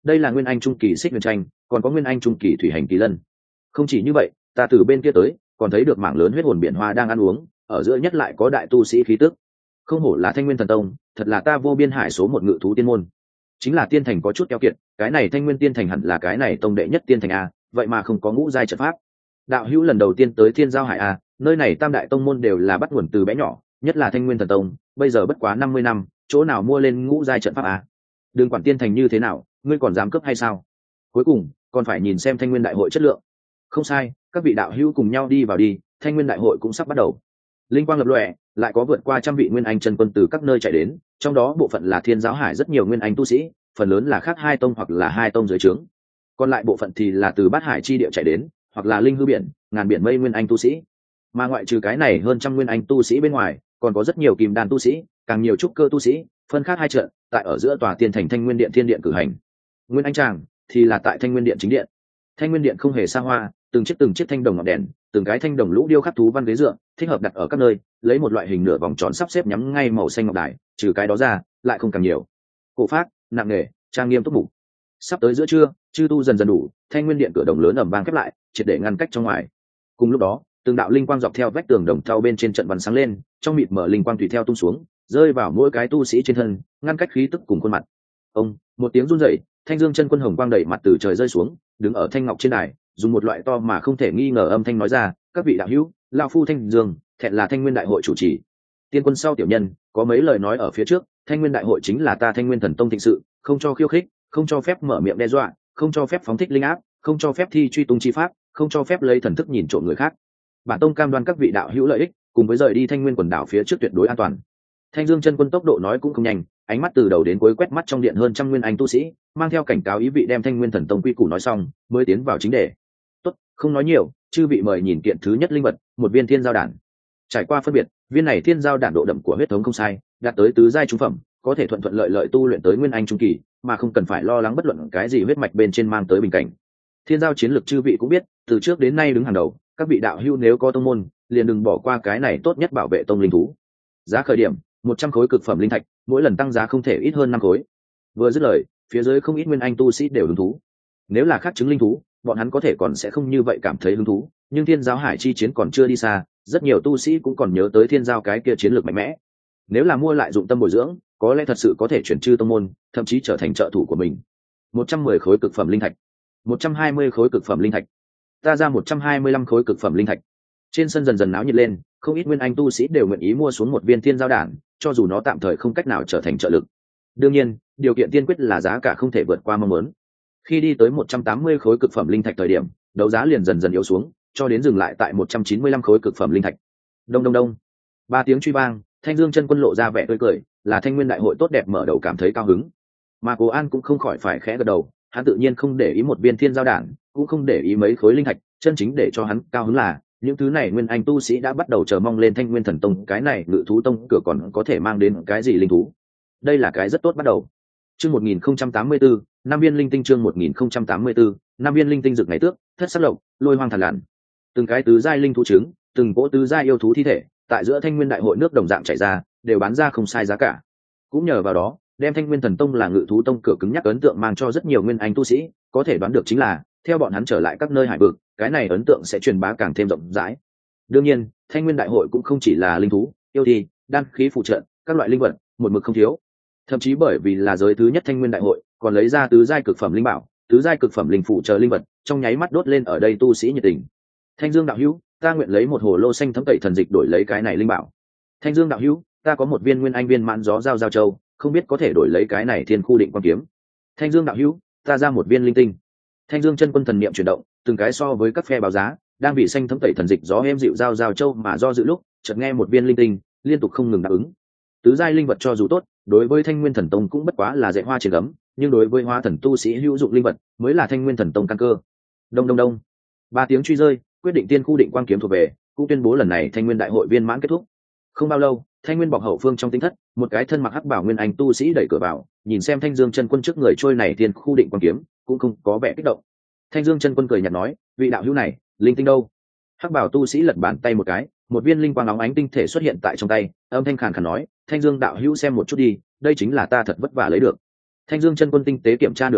đây là nguyên anh trung kỳ xích huyền tranh, còn có nguyên anh trung kỳ thủy hành kỳ lân. Không chỉ như vậy, ta từ bên kia tới còn thấy được mảng lớn huyết hồn biển hoa đang ăn uống, ở giữa nhất lại có đại tu sĩ khí tức. Không hổ là Thanh Nguyên Thần Tông, thật là ta vô biên hải số một ngự thú tiên môn. Chính là tiên thành có chút keo kiệt, cái này Thanh Nguyên tiên thành hẳn là cái này tông đệ nhất tiên thành a, vậy mà không có ngũ giai trận pháp. Đạo hữu lần đầu tiên tới Thiên Giao Hải a, nơi này tam đại tông môn đều là bắt nguồn từ bé nhỏ, nhất là Thanh Nguyên Thần Tông, bây giờ bất quá năm mươi năm, chỗ nào mua lên ngũ giai trận pháp a? Đừng quản tiên thành như thế nào, ngươi còn dám cướp hay sao? Cuối cùng còn phải nhìn xem Thanh Nguyên đại hội chất lượng. Không sai, các vị đạo hữu cùng nhau đi vào đi, Thanh Nguyên đại hội cũng sắp bắt đầu. Linh quang lập lòe, lại có vượt qua trăm vị nguyên anh chân quân từ các nơi chạy đến, trong đó bộ phận là Thiên Giáo Hải rất nhiều nguyên anh tu sĩ, phần lớn là khác hai tông hoặc là hai tông dưới trướng. Còn lại bộ phận thì là từ Bát Hải chi địa chạy đến, hoặc là Linh hư biển, ngàn biển mây nguyên anh tu sĩ. Mà ngoại trừ cái này hơn trăm nguyên anh tu sĩ bên ngoài, còn có rất nhiều kim đan tu sĩ, càng nhiều trúc cơ tu sĩ, phân khác hai trận, tại ở giữa tòa tiên thành Thanh Nguyên Điện Thiên Điện cử hành. Nguyên anh tràng thì là tại Thanh Nguyên Điện chính điện. Thanh Nguyên Điện không hề xa hoa, từng chiếc từng chiếc thanh đồng ngọc đèn, từng cái thanh đồng lũ điêu khắc thú văn ghế dựa, thích hợp đặt ở các nơi, lấy một loại hình nửa vòng tròn sắp xếp nhắm ngay màu xanh ngọc đài, trừ cái đó ra, lại không càng nhiều. Cổ phác, nặng nề, trang nghiêm túc mục. Sắp tới giữa trưa, chư tu dần dần đủ, Thanh Nguyên Điện cửa đồng lớn ầm vang khép lại, triệt để ngăn cách trong ngoài. Cùng lúc đó, từng đạo linh quang dọc theo vách tường đồng thau bên trên trận văn sáng lên, trong mịt mở linh quang tùy theo tung xuống, rơi vào mỗi cái tu sĩ trên thân, ngăn cách khí tức cùng khuôn mặt. Ông, một tiếng run rẩy, Thanh Dương chân quân hồng quang đẩy mặt từ trời rơi xuống, đứng ở thanh ngọc trên đài, dùng một loại to mà không thể nghi ngờ âm thanh nói ra: "Các vị đạo hữu, lão phu Thanh Dương, thẹn là Thanh Nguyên đại hội chủ trì. Tiên quân sau tiểu nhân, có mấy lời nói ở phía trước, Thanh Nguyên đại hội chính là ta Thanh Nguyên Thần Tông thịnh sự, không cho khiêu khích, không cho phép mở miệng đe dọa, không cho phép phóng thích linh áp, không cho phép thi truy tung chi pháp, không cho phép lấy thần thức nhìn trộm người khác. Bản tông cam đoan các vị đạo hữu lợi ích, cùng với rời đi Thanh Nguyên quần đảo phía trước tuyệt đối an toàn." Thanh Dương chân quân tốc độ nói cũng không nhanh, ánh mắt từ đầu đến cuối quét mắt trong điện hơn trăm nguyên anh tu sĩ, mang theo cảnh cáo ý vị đem Thanh Nguyên Thần Tông quy củ nói xong, mới tiến vào chính đề. "Tốt, không nói nhiều, chư vị mời nhìn kiện thứ nhất linh vật, một viên thiên giao đản. Trải qua phân biệt, viên này thiên giao đản độ đậm của huyết thống không sai, đạt tới tứ giai trung phẩm, có thể thuận thuận lợi lợi tu luyện tới nguyên anh trung kỳ, mà không cần phải lo lắng bất luận cái gì huyết mạch bên trên mang tới bình cảnh. Thiên giao chiến lược chư vị cũng biết, từ trước đến nay đứng hàng đầu, các vị đạo hữu nếu có tông môn, liền đừng bỏ qua cái này tốt nhất bảo vệ tông linh thú. Giá khởi điểm một trăm khối cực phẩm linh thạch, mỗi lần tăng giá không thể ít hơn năm khối." Vừa dứt lời, phía dưới không ít nguyên anh tu sĩ đều hứng thú. Nếu là khác chứng linh thú, bọn hắn có thể còn sẽ không như vậy cảm thấy hứng thú, nhưng Thiên Giao Hải chi chiến còn chưa đi xa, rất nhiều tu sĩ cũng còn nhớ tới Thiên Giao cái kia chiến lược mạnh mẽ. Nếu là mua lại dụng tâm bồi dưỡng, có lẽ thật sự có thể chuyển chư tông môn, thậm chí trở thành trợ thủ của mình. Một trăm mười khối cực phẩm linh thạch, một trăm hai mươi khối cực phẩm linh thạch, ta ra một trăm hai mươi lăm khối cực phẩm linh thạch. Trên sân dần dần náo nhiệt lên, không ít nguyên anh tu sĩ đều nguyện ý mua xuống một viên thiên giao đản, cho dù nó tạm thời không cách nào trở thành trợ lực. Đương nhiên, điều kiện tiên quyết là giá cả không thể vượt qua mong muốn. Khi đi tới một trăm tám mươi khối cực phẩm linh thạch thời điểm, đấu giá liền dần dần yếu xuống, cho đến dừng lại tại một trăm chín mươi lăm khối cực phẩm linh thạch. Đông đông đông. Ba tiếng truy vang, Thanh Dương chân quân lộ ra vẻ tươi cười, là Thanh Nguyên đại hội tốt đẹp mở đầu cảm thấy cao hứng. Mà Cố An cũng không khỏi phải khẽ gật đầu, hắn tự nhiên không để ý một viên thiên giao đản, cũng không để ý mấy khối linh thạch, chân chính để cho hắn cao hứng là những thứ này nguyên anh tu sĩ đã bắt đầu chờ mong lên Thanh Nguyên Thần Tông, cái này ngự thú tông cửa còn có thể mang đến cái gì linh thú. Đây là cái rất tốt bắt đầu. Chương một nghìn không trăm tám mươi tư, năm viên linh tinh. Chương một nghìn không trăm tám mươi tư, năm viên linh tinh rực ngày tước, thất sắc lộc, lôi hoang thần lạn. Từng cái tứ giai linh thú trứng, từng cỗ tứ giai yêu thú thi thể, tại giữa Thanh Nguyên đại hội nước đồng dạng chảy ra, đều bán ra không sai giá cả. Cũng nhờ vào đó, đem Thanh Nguyên Thần Tông là ngự thú tông cửa cứng nhắc ấn tượng mang cho rất nhiều nguyên anh tu sĩ, có thể đoán được chính là theo bọn hắn trở lại các nơi hải vực, cái này ấn tượng sẽ truyền bá càng thêm rộng rãi. Đương nhiên, Thanh Nguyên đại hội cũng không chỉ là linh thú, yêu thi, đan khí phụ trợ, các loại linh vật, một mực không thiếu. Thậm chí bởi vì là giới thứ nhất Thanh Nguyên đại hội, còn lấy ra tứ giai cực phẩm linh bảo, tứ giai cực phẩm linh phụ trợ linh vật, trong nháy mắt đốt lên ở đây tu sĩ nhiệt tình. Thanh Dương đạo hữu, ta nguyện lấy một hồ lô xanh thấm tẩy thần dịch đổi lấy cái này linh bảo. Thanh Dương đạo hữu, ta có một viên nguyên anh viên mãn gió giao giao châu, không biết có thể đổi lấy cái này thiên khu định quan kiếm. Thanh Dương đạo hữu, ta ra một viên linh tinh. Thanh Dương chân quân thần niệm chuyển động, từng cái so với các phe báo giá, đang bị xanh thấm tẩy thần dịch gió êm dịu giao giao châu mà do dự lúc, chợt nghe một viên linh tinh, liên tục không ngừng đáp ứng. Tứ giai linh vật cho dù tốt, đối với Thanh Nguyên Thần Tông cũng bất quá là dạy hoa trên gấm, nhưng đối với Hoa Thần tu sĩ hữu dụng linh vật, mới là Thanh Nguyên Thần Tông căn cơ. Đông đông đông. Ba tiếng truy rơi, quyết định tiên khu định quang kiếm thuộc về, cũng tuyên bố lần này Thanh Nguyên đại hội viên mãn kết thúc. Không bao lâu, Thanh Nguyên bọc hậu phương trong tinh thất, một cái thân mặc hắc bảo nguyên anh tu sĩ đẩy cửa vào, nhìn xem Thanh Dương chân quân trước người trôi này tiên khu định quang kiếm, cũng không có vẻ kích động. Thanh Dương chân quân cười nhạt nói, vị đạo hữu này, linh tinh đâu? Hắc bảo tu sĩ lật bàn tay một cái, một viên linh quang óng ánh tinh thể xuất hiện tại trong tay, âm thanh khàn khàn nói, Thanh Dương đạo hữu xem một chút đi, đây chính là ta thật vất vả lấy được. Thanh Dương chân quân tinh tế kiểm tra nửa ngày,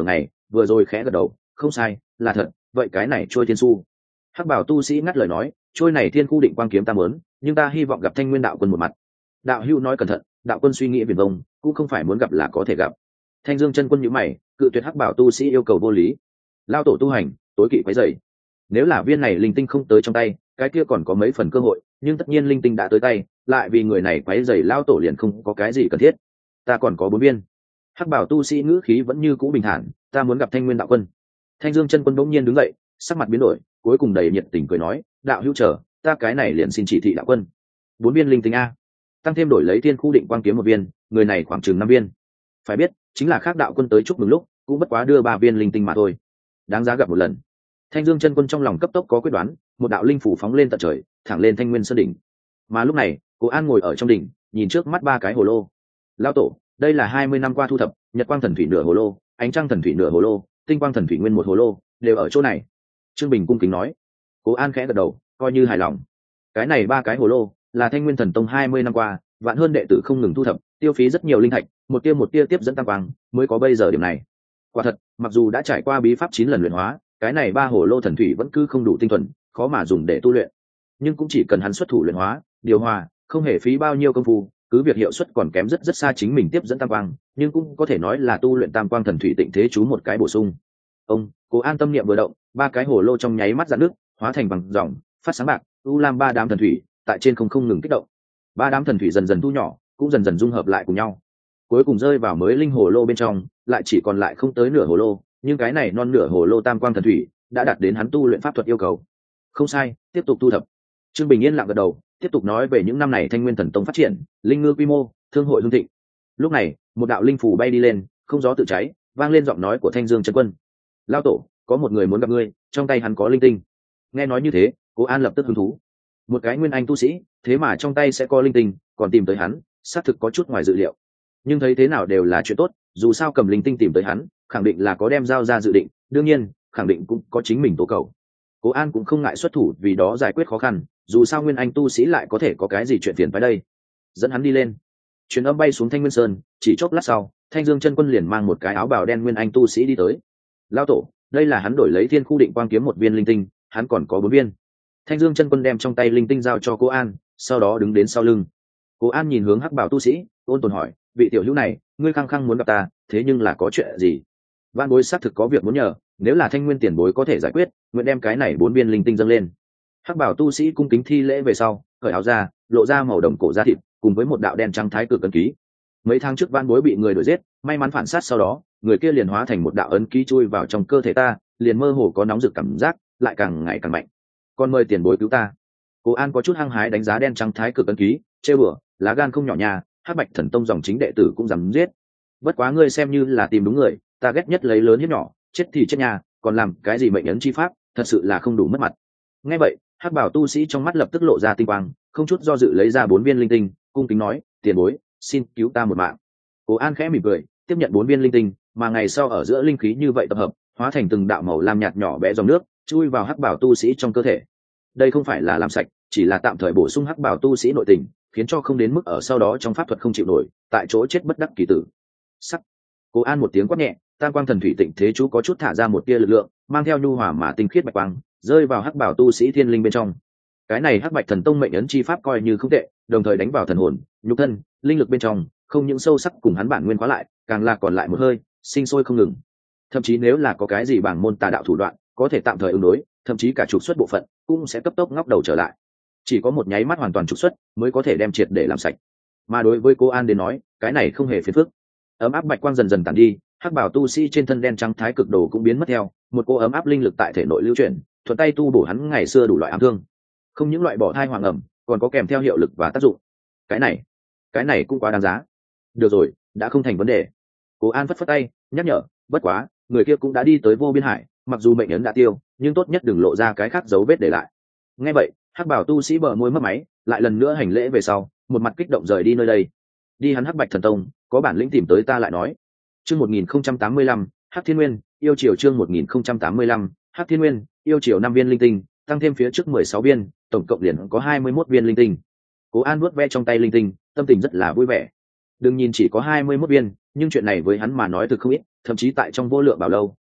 vừa rồi khẽ gật đầu, không sai, là thật, vậy cái này trôi thiên su. Hắc bảo tu sĩ ngắt lời nói, trôi này thiên khu định quang kiếm ta muốn, nhưng ta hy vọng gặp Thanh Nguyên đạo quân một mặt. Đạo hữu nói cẩn thận, đạo quân suy nghĩ viển vông, cũng không phải muốn gặp là có thể gặp. Thanh Dương chân quân nhíu mày, cự tuyệt Hắc bảo tu sĩ yêu cầu vô lý. Lao tổ tu hành, tối kỵ quấy rầy. Nếu là viên này linh tinh không tới trong tay, cái kia còn có mấy phần cơ hội, nhưng tất nhiên linh tinh đã tới tay, lại vì người này quấy rầy lao tổ liền không có cái gì cần thiết. Ta còn có bốn viên. Hắc bảo tu sĩ ngữ khí vẫn như cũ bình thản, ta muốn gặp Thanh Nguyên đạo quân. Thanh Dương chân quân bỗng nhiên đứng dậy, sắc mặt biến đổi, cuối cùng đầy nhiệt tình cười nói, đạo hữu chờ, ta cái này liền xin chỉ thị đạo quân. Bốn viên linh tinh a, tăng thêm đổi lấy thiên khu định quang kiếm một viên, người này khoảng chừng năm viên. Phải biết, chính là khác đạo quân tới chúc mừng lúc, cũng bất quá đưa ba viên linh tinh mà thôi, đáng giá gặp một lần. Thanh Dương chân quân trong lòng cấp tốc có quyết đoán, một đạo linh phủ phóng lên tận trời, thẳng lên Thanh Nguyên sơn đỉnh. Mà lúc này, Cố An ngồi ở trong đỉnh, nhìn trước mắt ba cái hồ lô. Lão tổ, đây là hai mươi năm qua thu thập, Nhật Quang thần thủy nửa hồ lô, Ánh Trăng thần thủy nửa hồ lô, Tinh Quang thần thủy nguyên một hồ lô, đều ở chỗ này. Trương Bình cung kính nói. Cố An khẽ gật đầu, coi như hài lòng. Cái này ba cái hồ lô là Thanh Nguyên thần tông hai mươi năm qua, vạn hơn đệ tử không ngừng thu thập, tiêu phí rất nhiều linh thạch, một tia một tia tiếp dẫn tăng quang, mới có bây giờ điểm này. Quả thật, mặc dù đã trải qua bí pháp chín lần luyện hóa, cái này ba hồ lô thần thủy vẫn cứ không đủ tinh thuần, khó mà dùng để tu luyện. Nhưng cũng chỉ cần hắn xuất thủ luyện hóa, điều hòa, không hề phí bao nhiêu công phu, cứ việc hiệu suất còn kém rất rất xa chính mình tiếp dẫn tam quang, nhưng cũng có thể nói là tu luyện tam quang thần thủy tịnh thế chú một cái bổ sung. Ông, Cố An tâm niệm vừa động, ba cái hồ lô trong nháy mắt giãn nước, hóa thành bằng dòng, phát sáng bạc, u lam ba đám thần thủy, tại trên không không ngừng kích động. Ba đám thần thủy dần dần thu nhỏ, cũng dần dần dung hợp lại cùng nhau. Cuối cùng rơi vào mới linh hồ lô bên trong, lại chỉ còn lại không tới nửa hồ lô, nhưng cái này non nửa hồ lô tam quang thần thủy đã đạt đến hắn tu luyện pháp thuật yêu cầu. Không sai, tiếp tục tu thập. Trương Bình yên lặng gật đầu, tiếp tục nói về những năm này Thanh Nguyên thần tông phát triển, linh ngư quy mô, thương hội hưng thịnh. Lúc này, một đạo linh phù bay đi lên, không gió tự cháy, vang lên giọng nói của Thanh Dương chân quân. Lao tổ, có một người muốn gặp ngươi, trong tay hắn có linh tinh. Nghe nói như thế, Cố An lập tức hứng thú. Một cái nguyên anh tu sĩ, thế mà trong tay sẽ có linh tinh, còn tìm tới hắn, xác thực có chút ngoài dự liệu. Nhưng thấy thế nào đều là chuyện tốt, dù sao cầm linh tinh tìm tới hắn, khẳng định là có đem giao ra dự định, đương nhiên, khẳng định cũng có chính mình tố cầu. Cố An cũng không ngại xuất thủ vì đó giải quyết khó khăn, dù sao nguyên anh tu sĩ lại có thể có cái gì chuyện phiền phải đây. Dẫn hắn đi lên. Truyền âm bay xuống Thanh Nguyên Sơn, chỉ chốc lát sau, Thanh Dương chân quân liền mang một cái áo bào đen nguyên anh tu sĩ đi tới. Lão tổ, đây là hắn đổi lấy thiên khu định quang kiếm một viên linh tinh, hắn còn có bốn viên. Thanh Dương chân quân đem trong tay linh tinh giao cho Cố An, sau đó đứng đến sau lưng. Cố An nhìn hướng hắc bào tu sĩ, ôn tồn hỏi, vị tiểu hữu này, ngươi khăng khăng muốn gặp ta, thế nhưng là có chuyện gì? Vạn bối xác thực có việc muốn nhờ, nếu là Thanh Nguyên tiền bối có thể giải quyết, nguyện đem cái này bốn viên linh tinh dâng lên. Hắc bảo tu sĩ cung kính thi lễ về sau, cởi áo ra, lộ ra màu đồng cổ da thịt, cùng với một đạo đen trắng thái cực ấn ký. Mấy tháng trước Vạn bối bị người đuổi giết, may mắn phản sát sau đó, người kia liền hóa thành một đạo ấn ký chui vào trong cơ thể ta, liền mơ hồ có nóng rực cảm giác, lại càng ngày càng mạnh. Còn mời tiền bối cứu ta. Cố An có chút hăng hái đánh giá đen trắng thái cực ấn ký, trêu bừa, lá gan không nhỏ nha, Hắc Bạch thần tông dòng chính đệ tử cũng dám giết. Bất quá ngươi xem như là tìm đúng người, ta ghét nhất lấy lớn hiếp nhỏ, chết thì chết nhà, còn làm cái gì mệnh ấn chi pháp, thật sự là không đủ mất mặt. Nghe vậy, Hắc bảo tu sĩ trong mắt lập tức lộ ra tinh quang, không chút do dự lấy ra bốn viên linh tinh, cung kính nói, tiền bối, xin cứu ta một mạng. Cố An khẽ mỉm cười, tiếp nhận bốn viên linh tinh, mà ngày sau ở giữa linh khí như vậy tập hợp, hóa thành từng đạo màu lam nhạt nhỏ bé dòng nước, chui vào Hắc bảo tu sĩ trong cơ thể. Đây không phải là làm sạch, chỉ là tạm thời bổ sung Hắc bảo tu sĩ nội tình, khiến cho không đến mức ở sau đó trong pháp thuật không chịu nổi, tại chỗ chết bất đắc kỳ tử. Sắc. Cố An một tiếng quát nhẹ, tam quang thần thủy tịnh thế chú có chút thả ra một tia lực lượng, mang theo nhu hòa mà tinh khiết bạch quang, rơi vào hắc bảo tu sĩ thiên linh bên trong. Cái này hắc bạch thần tông mệnh ấn chi pháp coi như không tệ, đồng thời đánh vào thần hồn, nhục thân, linh lực bên trong, không những sâu sắc cùng hắn bản nguyên khóa lại, càng là còn lại một hơi, sinh sôi không ngừng. Thậm chí nếu là có cái gì bảng môn tà đạo thủ đoạn, có thể tạm thời ứng đối, thậm chí cả trục xuất bộ phận, cũng sẽ cấp tốc ngóc đầu trở lại. Chỉ có một nháy mắt hoàn toàn trục xuất, mới có thể đem triệt để làm sạch. Mà đối với Cố An đến nói, cái này không hề phiền phức. Ấm áp bạch quang dần dần tàn đi, hắc bảo tu sĩ trên thân đen trắng thái cực đồ cũng biến mất theo, một cô ấm áp linh lực tại thể nội lưu chuyển, thuận tay tu bổ hắn ngày xưa đủ loại ám thương. Không những loại bỏ thai hoàng ẩm, còn có kèm theo hiệu lực và tác dụng. Cái này, cái này cũng quá đáng giá. Được rồi, đã không thành vấn đề. Cố An phất phất tay, nhắc nhở, bất quá, người kia cũng đã đi tới vô biên hải, mặc dù mệnh ấn đã tiêu, nhưng tốt nhất đừng lộ ra cái khác dấu vết để lại. Nghe vậy, hắc bảo tu sĩ bờ môi mất máy, lại lần nữa hành lễ về sau, một mặt kích động rời đi nơi đây. Đi hắn hắc bạch thần tông, có bản lĩnh tìm tới ta lại nói. Chương một nghìn không trăm tám mươi lăm, Hắc Thiên Nguyên, yêu triều chương một nghìn không trăm tám mươi lăm, Hắc Thiên Nguyên, yêu triều năm viên linh tinh, tăng thêm phía trước mười sáu viên, tổng cộng liền có hai mươi mốt viên linh tinh. Cố An vuốt ve trong tay linh tinh, tâm tình rất là vui vẻ. Đừng nhìn chỉ có hai mươi mốt viên, nhưng chuyện này với hắn mà nói thực không ít, thậm chí tại trong vô lượng bảo lâu,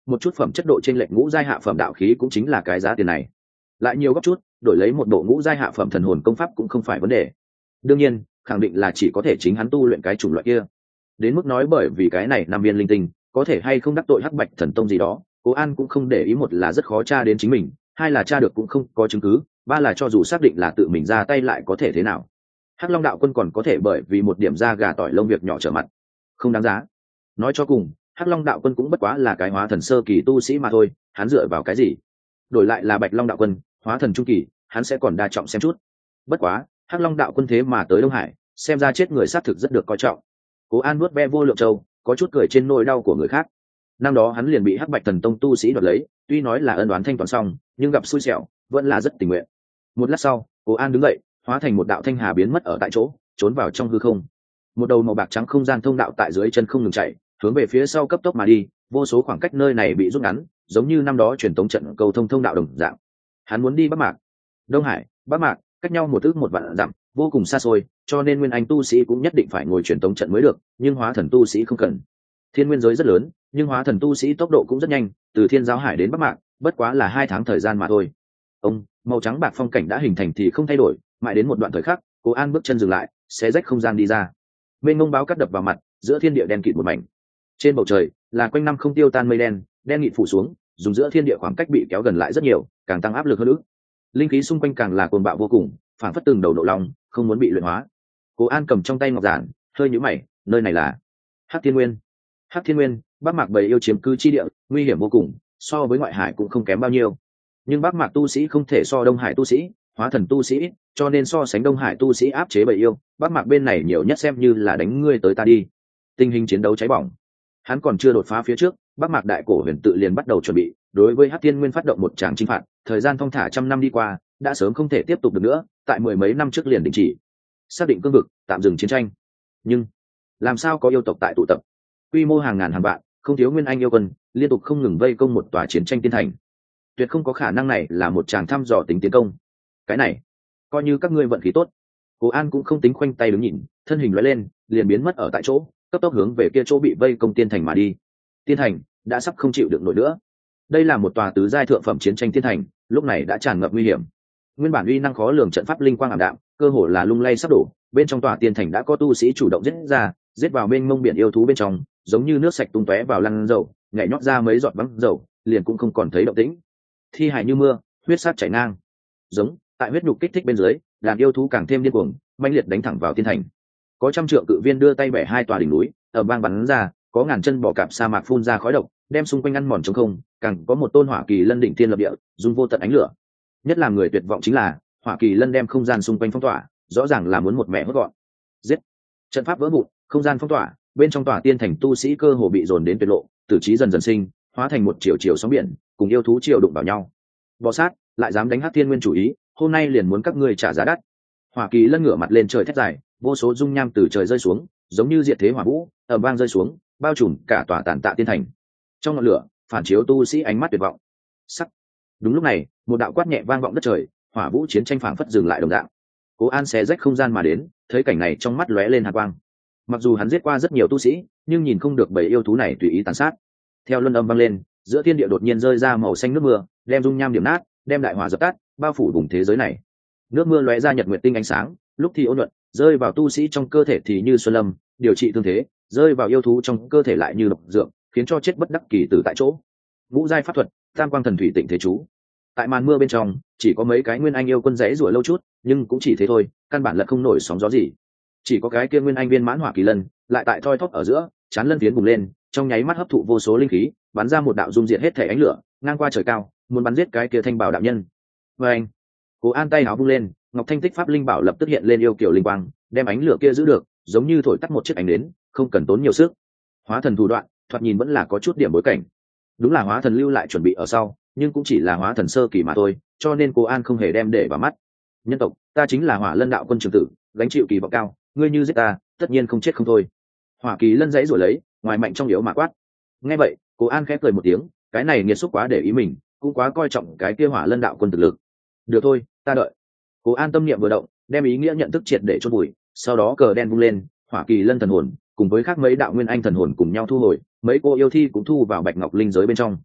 một chút phẩm chất độ trên lệnh ngũ giai hạ phẩm đạo khí cũng chính là cái giá tiền này. Lại nhiều gấp chút, đổi lấy một bộ ngũ giai hạ phẩm thần hồn công pháp cũng không phải vấn đề. Đương nhiên, khẳng định là chỉ có thể chính hắn tu luyện cái chủng loại kia. Đến mức nói bởi vì cái này năm viên linh tinh, có thể hay không đắc tội Hắc Bạch Thần Tông gì đó, Cố An cũng không để ý. Một là rất khó tra đến chính mình, hai là tra được cũng không có chứng cứ, ba là cho dù xác định là tự mình ra tay lại có thể thế nào. Hắc Long đạo quân còn có thể bởi vì một điểm da gà tỏi lông việc nhỏ trở mặt, không đáng giá. Nói cho cùng, Hắc Long đạo quân cũng bất quá là cái hóa thần sơ kỳ tu sĩ mà thôi, hắn dựa vào cái gì? Đổi lại là Bạch Long đạo quân, hóa thần trung kỳ, hắn sẽ còn đa trọng xem chút. Bất quá, Hắc Long đạo quân thế mà tới Đông Hải, xem ra chết người xác thực rất được coi trọng. Cố An nuốt ve vô lượng châu, có chút cười trên nỗi đau của người khác. Năm đó hắn liền bị Hắc Bạch Thần Tông tu sĩ đoạt lấy, tuy nói là ân oán thanh toán xong, nhưng gặp xui xẻo, vẫn là rất tình nguyện. Một lát sau, Cố An đứng dậy, hóa thành một đạo thanh hà biến mất ở tại chỗ, trốn vào trong hư không. Một đầu màu bạc trắng không gian thông đạo tại dưới chân không ngừng chạy, hướng về phía sau cấp tốc mà đi, vô số khoảng cách nơi này bị rút ngắn, giống như năm đó truyền tống trận cầu thông thông đạo đồng dạng. Hắn muốn đi Bắc Mạc, Đông Hải, Bắc Mạc, cách nhau một ước một vạn dặm, vô cùng xa xôi, cho nên nguyên anh tu sĩ cũng nhất định phải ngồi truyền tống trận mới được, nhưng hóa thần tu sĩ không cần. Thiên nguyên giới rất lớn, nhưng hóa thần tu sĩ tốc độ cũng rất nhanh, từ Thiên Giáo Hải đến Bắc Mạc, bất quá là hai tháng thời gian mà thôi. Ông, màu trắng bạc phong cảnh đã hình thành thì không thay đổi, mãi đến một đoạn thời khắc, Cố An bước chân dừng lại, xé rách không gian đi ra. Mênh mông báo cắt đập vào mặt, giữa thiên địa đen kịt một mảnh. Trên bầu trời là quanh năm không tiêu tan mây đen, đen nghịt phủ xuống, dùng giữa thiên địa khoảng cách bị kéo gần lại rất nhiều, càng tăng áp lực hơn nữa. Linh khí xung quanh càng là cuồng bạo vô cùng, phản phất từng đầu độ long, không muốn bị luyện hóa. Cố An cầm trong tay ngọc giản, hơi nhíu mày, nơi này là Hắc Thiên Nguyên. Hắc Thiên Nguyên, Bắc Mạc bầy yêu chiếm cư chi địa, nguy hiểm vô cùng, so với ngoại hải cũng không kém bao nhiêu. Nhưng Bắc Mạc tu sĩ không thể so Đông Hải tu sĩ, hóa thần tu sĩ, cho nên so sánh Đông Hải tu sĩ áp chế bầy yêu, Bắc Mạc bên này nhiều nhất xem như là đánh ngươi tới ta đi. Tình hình chiến đấu cháy bỏng. Hắn còn chưa đột phá phía trước, Bắc Mạc đại cổ huyền tự liền bắt đầu chuẩn bị, đối với Hắc Thiên Nguyên phát động một tràng chinh phạt, thời gian thong thả trăm năm đi qua, đã sớm không thể tiếp tục được nữa, tại mười mấy năm trước liền đình chỉ. Xác định cương vực, tạm dừng chiến tranh. Nhưng làm sao có yêu tộc tại tụ tập? Quy mô hàng ngàn hàng vạn, không thiếu nguyên anh yêu quân, liên tục không ngừng vây công một tòa chiến tranh tiên thành. Tuyệt không có khả năng này là một tràng thăm dò tính tiến công. Cái này, coi như các ngươi vận khí tốt. Cố An cũng không tính khoanh tay đứng nhìn, thân hình lóe lên, liền biến mất ở tại chỗ, cấp tốc hướng về kia chỗ bị vây công tiên thành mà đi. Tiên thành đã sắp không chịu được nổi nữa. Đây là một tòa tứ giai thượng phẩm chiến tranh tiên thành, lúc này đã tràn ngập nguy hiểm. Nguyên bản uy năng khó lường trận pháp linh quang ảm đạm, cơ hồ là lung lay sắp đổ, bên trong tòa tiên thành đã có tu sĩ chủ động giết ra, giết vào bên mông biển yêu thú bên trong, giống như nước sạch tung tóe vào lăn dầu, nhảy nhót ra mấy giọt bắn dầu, liền cũng không còn thấy động tĩnh. Thi hải như mưa, huyết sát chảy ngang. Giống, tại huyết nhục kích thích bên dưới, đàn yêu thú càng thêm điên cuồng, mãnh liệt đánh thẳng vào tiên thành. Có trăm trượng cự viên đưa tay bẻ hai tòa đỉnh núi, ở bang bắn ra, có ngàn chân bò cạp sa mạc phun ra khói độc, đem xung quanh ăn mòn trống không, càng có một tôn hỏa kỳ lân đỉnh thiên lập địa, dung vô tận ánh lửa. Nhất là người tuyệt vọng chính là, hỏa kỳ lân đem không gian xung quanh phong tỏa, rõ ràng là muốn một mẹ hốt gọn. Giết! Trận pháp vỡ vụn, không gian phong tỏa, bên trong tòa tiên thành tu sĩ cơ hồ bị dồn đến tuyệt lộ, tử trí dần dần sinh, hóa thành một chiều chiều sóng biển, cùng yêu thú triều đụng vào nhau. Bò sát, lại dám đánh Hắc Thiên Nguyên chủ ý, hôm nay liền muốn các ngươi trả giá đắt. Hỏa kỳ lân ngửa mặt lên trời thét dài, vô số dung nham từ trời rơi xuống, giống như diệt thế hỏa vũ, ầm vang rơi xuống, bao trùm cả tòa tàn tạ tiên thành. Trong ngọn lửa, phản chiếu tu sĩ ánh mắt tuyệt vọng. Sắc. Đúng lúc này, một đạo quát nhẹ vang vọng đất trời, hỏa vũ chiến tranh phảng phất dừng lại đồng dạng. Cố An xé rách không gian mà đến, thấy cảnh này trong mắt lóe lên hàn quang. Mặc dù hắn giết qua rất nhiều tu sĩ, nhưng nhìn không được bầy yêu thú này tùy ý tàn sát. Theo luân âm vang lên, giữa thiên địa đột nhiên rơi ra màu xanh nước mưa, đem dung nham điểm nát, đem đại hỏa dập tắt, bao phủ vùng thế giới này. Nước mưa lóe ra nhật nguyệt tinh ánh sáng, lúc thì ôn nhuận, rơi vào tu sĩ trong cơ thể thì như xuân lâm, điều trị thương thế, rơi vào yêu thú trong cơ thể lại như độc dược, khiến cho chết bất đắc kỳ tử tại chỗ. Ngũ giai pháp thuật, tam quang thần thủy tịnh thế chú. Tại màn mưa bên trong, chỉ có mấy cái nguyên anh yêu quân rẽ rủa lâu chút, nhưng cũng chỉ thế thôi, căn bản là không nổi sóng gió gì. Chỉ có cái kia nguyên anh viên mãn hỏa kỳ lân, lại tại thoi thóp ở giữa, chán lân phiến bùng lên, trong nháy mắt hấp thụ vô số linh khí, bắn ra một đạo dung diệt hết thể ánh lửa, ngang qua trời cao, muốn bắn giết cái kia thanh bảo đạo nhân. Và anh, Cố An tay áo vung lên, ngọc thanh tích pháp linh bảo lập tức hiện lên yêu kiểu linh quang, đem ánh lửa kia giữ được, giống như thổi tắt một chiếc ánh nến, không cần tốn nhiều sức. Hóa thần thủ đoạn, thoạt nhìn vẫn là có chút điểm bối cảnh. Đúng là hóa thần lưu lại chuẩn bị ở sau, nhưng cũng chỉ là hóa thần sơ kỳ mà thôi, cho nên Cố An không hề đem để vào mắt. Nhân tộc, ta chính là Hỏa Lân đạo quân trưởng tử, gánh chịu kỳ vọng cao, ngươi như giết ta, tất nhiên không chết không thôi. Hỏa Kỳ Lân dãy rồi lấy, ngoài mạnh trong yếu mà quát. Nghe vậy, Cố An khẽ cười một tiếng, cái này nghiệt xúc quá để ý mình, cũng quá coi trọng cái kia Hỏa Lân đạo quân thực lực. Được thôi, ta đợi. Cố An tâm niệm vừa động, đem ý nghĩa nhận thức triệt để chôn vùi, sau đó cờ đen vung lên, Hỏa Kỳ Lân thần hồn cùng với khác mấy đạo nguyên anh thần hồn cùng nhau thu hồi, mấy cô yêu thi cũng thu vào bạch ngọc linh giới bên trong.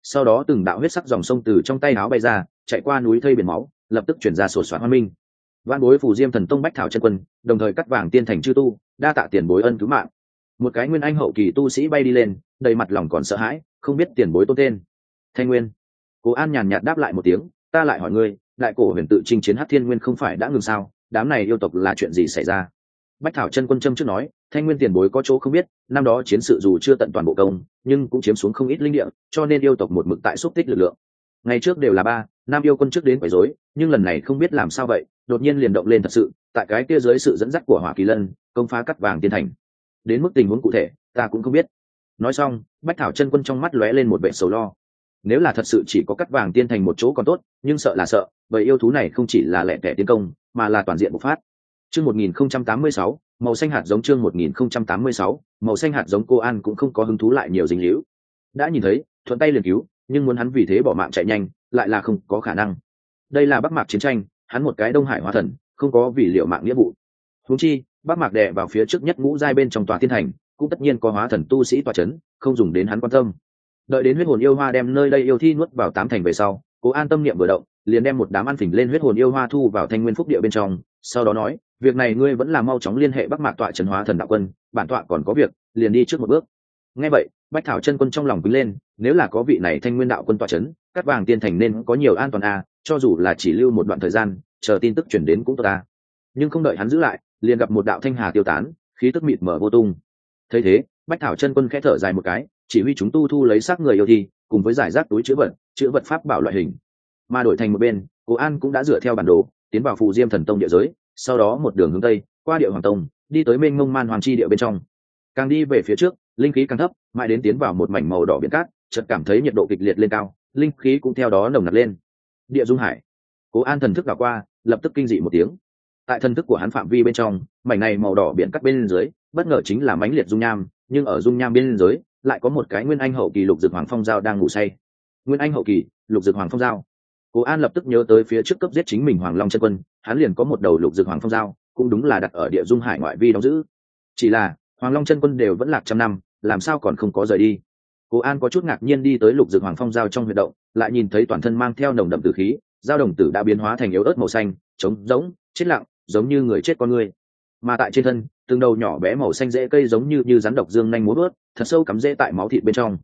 sau đó từng đạo huyết sắc dòng sông từ trong tay áo bay ra, chạy qua núi thây biển máu, lập tức chuyển ra sột soạt hoa minh. Vạn bối Phù Diêm Thần Tông Bách Thảo chân quân, đồng thời cắt vàng tiên thành chư tu, đa tạ tiền bối ân cứu mạng. Một cái nguyên anh hậu kỳ tu sĩ bay đi lên, đầy mặt lòng còn sợ hãi, không biết tiền bối tôn tên. Thanh Nguyên. Cố An nhàn nhạt đáp lại một tiếng, ta lại hỏi ngươi, đại cổ huyền tự chinh chiến Hắc Thiên Nguyên không phải đã ngừng sao? Đám này yêu tộc là chuyện gì xảy ra? Bách Thảo chân quân châm trước nói, Thanh Nguyên tiền bối có chỗ không biết, năm đó chiến sự dù chưa tận toàn bộ công, nhưng cũng chiếm xuống không ít linh địa, cho nên yêu tộc một mực tại xúc tích lực lượng. Ngày trước đều là ba, năm yêu quân trước đến quấy rối, nhưng lần này không biết làm sao vậy, đột nhiên liền động lên thật sự, tại cái kia dưới sự dẫn dắt của Hỏa Kỳ Lân, công phá cắt vàng tiên thành. Đến mức tình huống cụ thể, ta cũng không biết. Nói xong, Bách Thảo chân quân trong mắt lóe lên một vẻ sầu lo. Nếu là thật sự chỉ có cắt vàng tiên thành một chỗ còn tốt, nhưng sợ là sợ, bởi yêu thú này không chỉ là lẻ tẻ tiến công, mà là toàn diện bộc phát. Chương một nghìn không trăm tám mươi sáu, màu xanh hạt giống chương một nghìn không trăm tám mươi sáu, màu xanh hạt giống. Cô An cũng không có hứng thú lại nhiều dính líu. Đã nhìn thấy, thuận tay liền cứu, nhưng muốn hắn vì thế bỏ mạng chạy nhanh, lại là không có khả năng. Đây là Bắc Mạc chiến tranh, hắn một cái Đông Hải hóa thần, không có vì liệu mạng nghĩa vụ. Huống chi, Bắc Mạc đè vào phía trước nhất ngũ giai bên trong tòa thiên thành, cũng tất nhiên có hóa thần tu sĩ tòa chấn, không dùng đến hắn quan tâm. Đợi đến huyết hồn yêu hoa đem nơi đây yêu thi nuốt vào tám thành về sau, Cố An tâm niệm vừa động, liền đem một đám ăn phình lên huyết hồn yêu hoa thu vào Thanh Nguyên Phúc địa bên trong, sau đó nói, việc này ngươi vẫn là mau chóng liên hệ Bắc Mạc tọa trấn hóa thần đạo quân, bản tọa còn có việc, liền đi trước một bước. Nghe vậy, Bách Thảo chân quân trong lòng quýnh lên, nếu là có vị này Thanh Nguyên đạo quân tọa trấn, cắt vàng tiên thành nên có nhiều an toàn a, cho dù là chỉ lưu một đoạn thời gian, chờ tin tức chuyển đến cũng tốt ta. Nhưng không đợi hắn giữ lại, liền gặp một đạo thanh hà tiêu tán, khí tức mịt mờ vô tung. Thấy thế, Bách Thảo chân quân khẽ thở dài một cái, chỉ huy chúng tu thu lấy xác người yêu thi, cùng với giải rác túi chứa vật, chứa vật pháp bảo loại hình. Mà đổi thành một bên, Cố An cũng đã dựa theo bản đồ, tiến vào Phù Diêm Thần Tông địa giới, sau đó một đường hướng tây, qua Địa Hoàng Tông, đi tới mênh mông man hoàng chi địa bên trong. Càng đi về phía trước, linh khí càng thấp, mãi đến tiến vào một mảnh màu đỏ biển cát, chợt cảm thấy nhiệt độ kịch liệt lên cao, linh khí cũng theo đó nồng nặc lên. Địa Dung Hải. Cố An thần thức đảo qua, lập tức kinh dị một tiếng. Tại thần thức của hắn phạm vi bên trong, mảnh này màu đỏ biển cát bên dưới, bất ngờ chính là mãnh liệt dung nham, nhưng ở dung nham bên dưới, lại có một cái nguyên anh hậu kỳ lục dược hoàng phong dao đang ngủ say. Nguyên anh hậu kỳ, lục dược hoàng phong dao. Cố An lập tức nhớ tới phía trước cấp giết chính mình Hoàng Long chân quân, hắn liền có một đầu lục dược hoàng phong dao, cũng đúng là đặt ở Địa Dung Hải ngoại vi đóng giữ. Chỉ là, Hoàng Long chân quân đều vẫn lạc trăm năm, làm sao còn không có rời đi. Cố An có chút ngạc nhiên đi tới lục dược hoàng phong dao trong huyệt động, lại nhìn thấy toàn thân mang theo nồng đậm tử khí, dao đồng tử đã biến hóa thành yếu ớt màu xanh, trống rỗng, chết lặng, giống như người chết con người. Mà tại trên thân, từng đầu nhỏ bé màu xanh rễ cây giống như như rắn độc dương nhanh múa bớt, thật sâu cắm rễ tại máu thịt bên trong.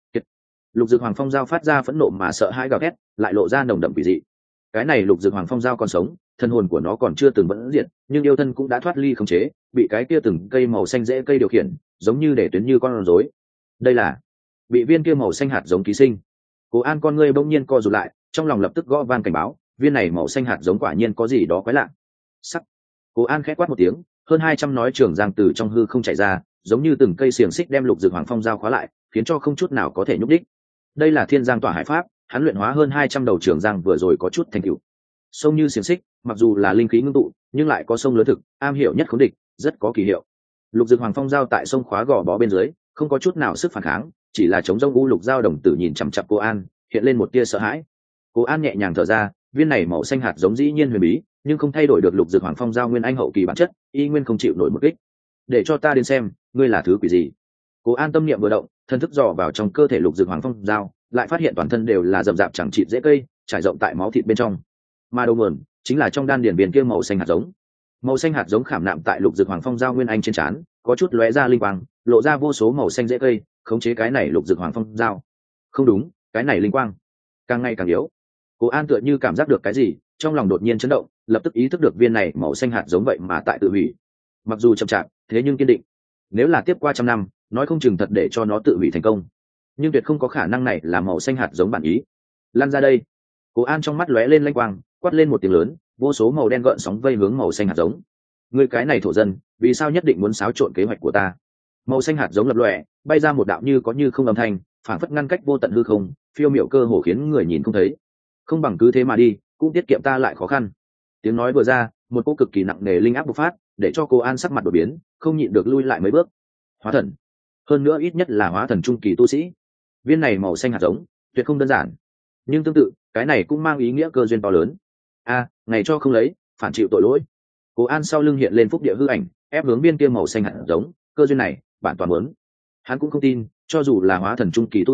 Lục dược hoàng phong dao phát ra phẫn nộ mà sợ hãi gào thét, lại lộ ra nồng đậm quỷ dị. Cái này lục dược hoàng phong dao còn sống, thân hồn của nó còn chưa từng vẫn diệt, nhưng yêu thân cũng đã thoát ly khống chế, bị cái kia từng cây màu xanh rễ cây điều khiển, giống như để tuyến như con rối. Đây là bị viên kia màu xanh hạt giống ký sinh. Cố An con ngươi bỗng nhiên co rụt lại, trong lòng lập tức gõ van cảnh báo, viên này màu xanh hạt giống quả nhiên có gì đó quái lạ. Sắc. Cố An khẽ quát một tiếng, hơn hai trăm nói trường giang từ trong hư không chạy ra, giống như từng cây xiềng xích đem lục dược hoàng phong dao khóa lại, khiến cho không chút nào có thể nhúc đích. Đây là Thiên Giang Tỏa Hải Pháp, hắn luyện hóa hơn hai trăm đầu trường giang vừa rồi có chút thành tựu. Sông như xiềng xích, mặc dù là linh khí ngưng tụ, nhưng lại có sông lớn thực, am hiểu nhất khống địch, rất có kỳ hiệu. Lục dược hoàng phong dao tại sông khóa gò bó bên dưới, không có chút nào sức phản kháng, chỉ là chống rông u lục dao đồng tử nhìn chằm chằm Cố An, hiện lên một tia sợ hãi. Cố An nhẹ nhàng thở ra, viên này màu xanh hạt giống dĩ nhiên huyền bí, nhưng không thay đổi được lục dược hoàng phong dao nguyên anh hậu kỳ bản chất, y nguyên không chịu nổi một kích. Để cho ta đến xem, ngươi là thứ quỷ gì? Cố An tâm niệm vừa động, thân thức dò vào trong cơ thể lục dược hoàng phong dao, lại phát hiện toàn thân đều là rậm rạp chẳng chịt rễ cây, trải rộng tại máu thịt bên trong. Mà đầu nguồn chính là trong đan điền biển kia màu xanh hạt giống. Màu xanh hạt giống khảm nạm tại lục dược hoàng phong dao nguyên anh trên trán, có chút lóe ra linh quang, lộ ra vô số màu xanh rễ cây, khống chế cái này lục dược hoàng phong dao. Không đúng, cái này linh quang càng ngày càng yếu. Cố An tựa như cảm giác được cái gì, trong lòng đột nhiên chấn động, lập tức ý thức được viên này màu xanh hạt giống vậy mà tại tự hủy. Mặc dù chậm chạp, thế nhưng kiên định. Nếu là tiếp qua trăm năm, nói không chừng thật để cho nó tự hủy thành công. Nhưng tuyệt không có khả năng này là màu xanh hạt giống bản ý. Lăn ra đây. Cố An trong mắt lóe lên lanh quang, quát lên một tiếng lớn, vô số màu đen gợn sóng vây hướng màu xanh hạt giống. Ngươi cái này thổ dân, vì sao nhất định muốn xáo trộn kế hoạch của ta? Màu xanh hạt giống lập lòe, bay ra một đạo như có như không âm thanh, phản phất ngăn cách vô tận hư không, phiêu miểu cơ hồ khiến người nhìn không thấy. Không bằng cứ thế mà đi, cũng tiết kiệm ta lại khó khăn. Tiếng nói vừa ra, một cô cực kỳ nặng nề linh áp bộc phát, để cho Cố An sắc mặt đổi biến, không nhịn được lui lại mấy bước. Hóa thần, hơn nữa ít nhất là hóa thần trung kỳ tu sĩ. Viên này màu xanh hạt giống, tuyệt không đơn giản. Nhưng tương tự, cái này cũng mang ý nghĩa cơ duyên to lớn. A, ngày cho không lấy, phản chịu tội lỗi. Cố An sau lưng hiện lên phúc địa hư ảnh, ép hướng viên kia màu xanh hạt giống, cơ duyên này, bản toàn muốn. Hắn cũng không tin, cho dù là hóa thần trung kỳ tu sĩ,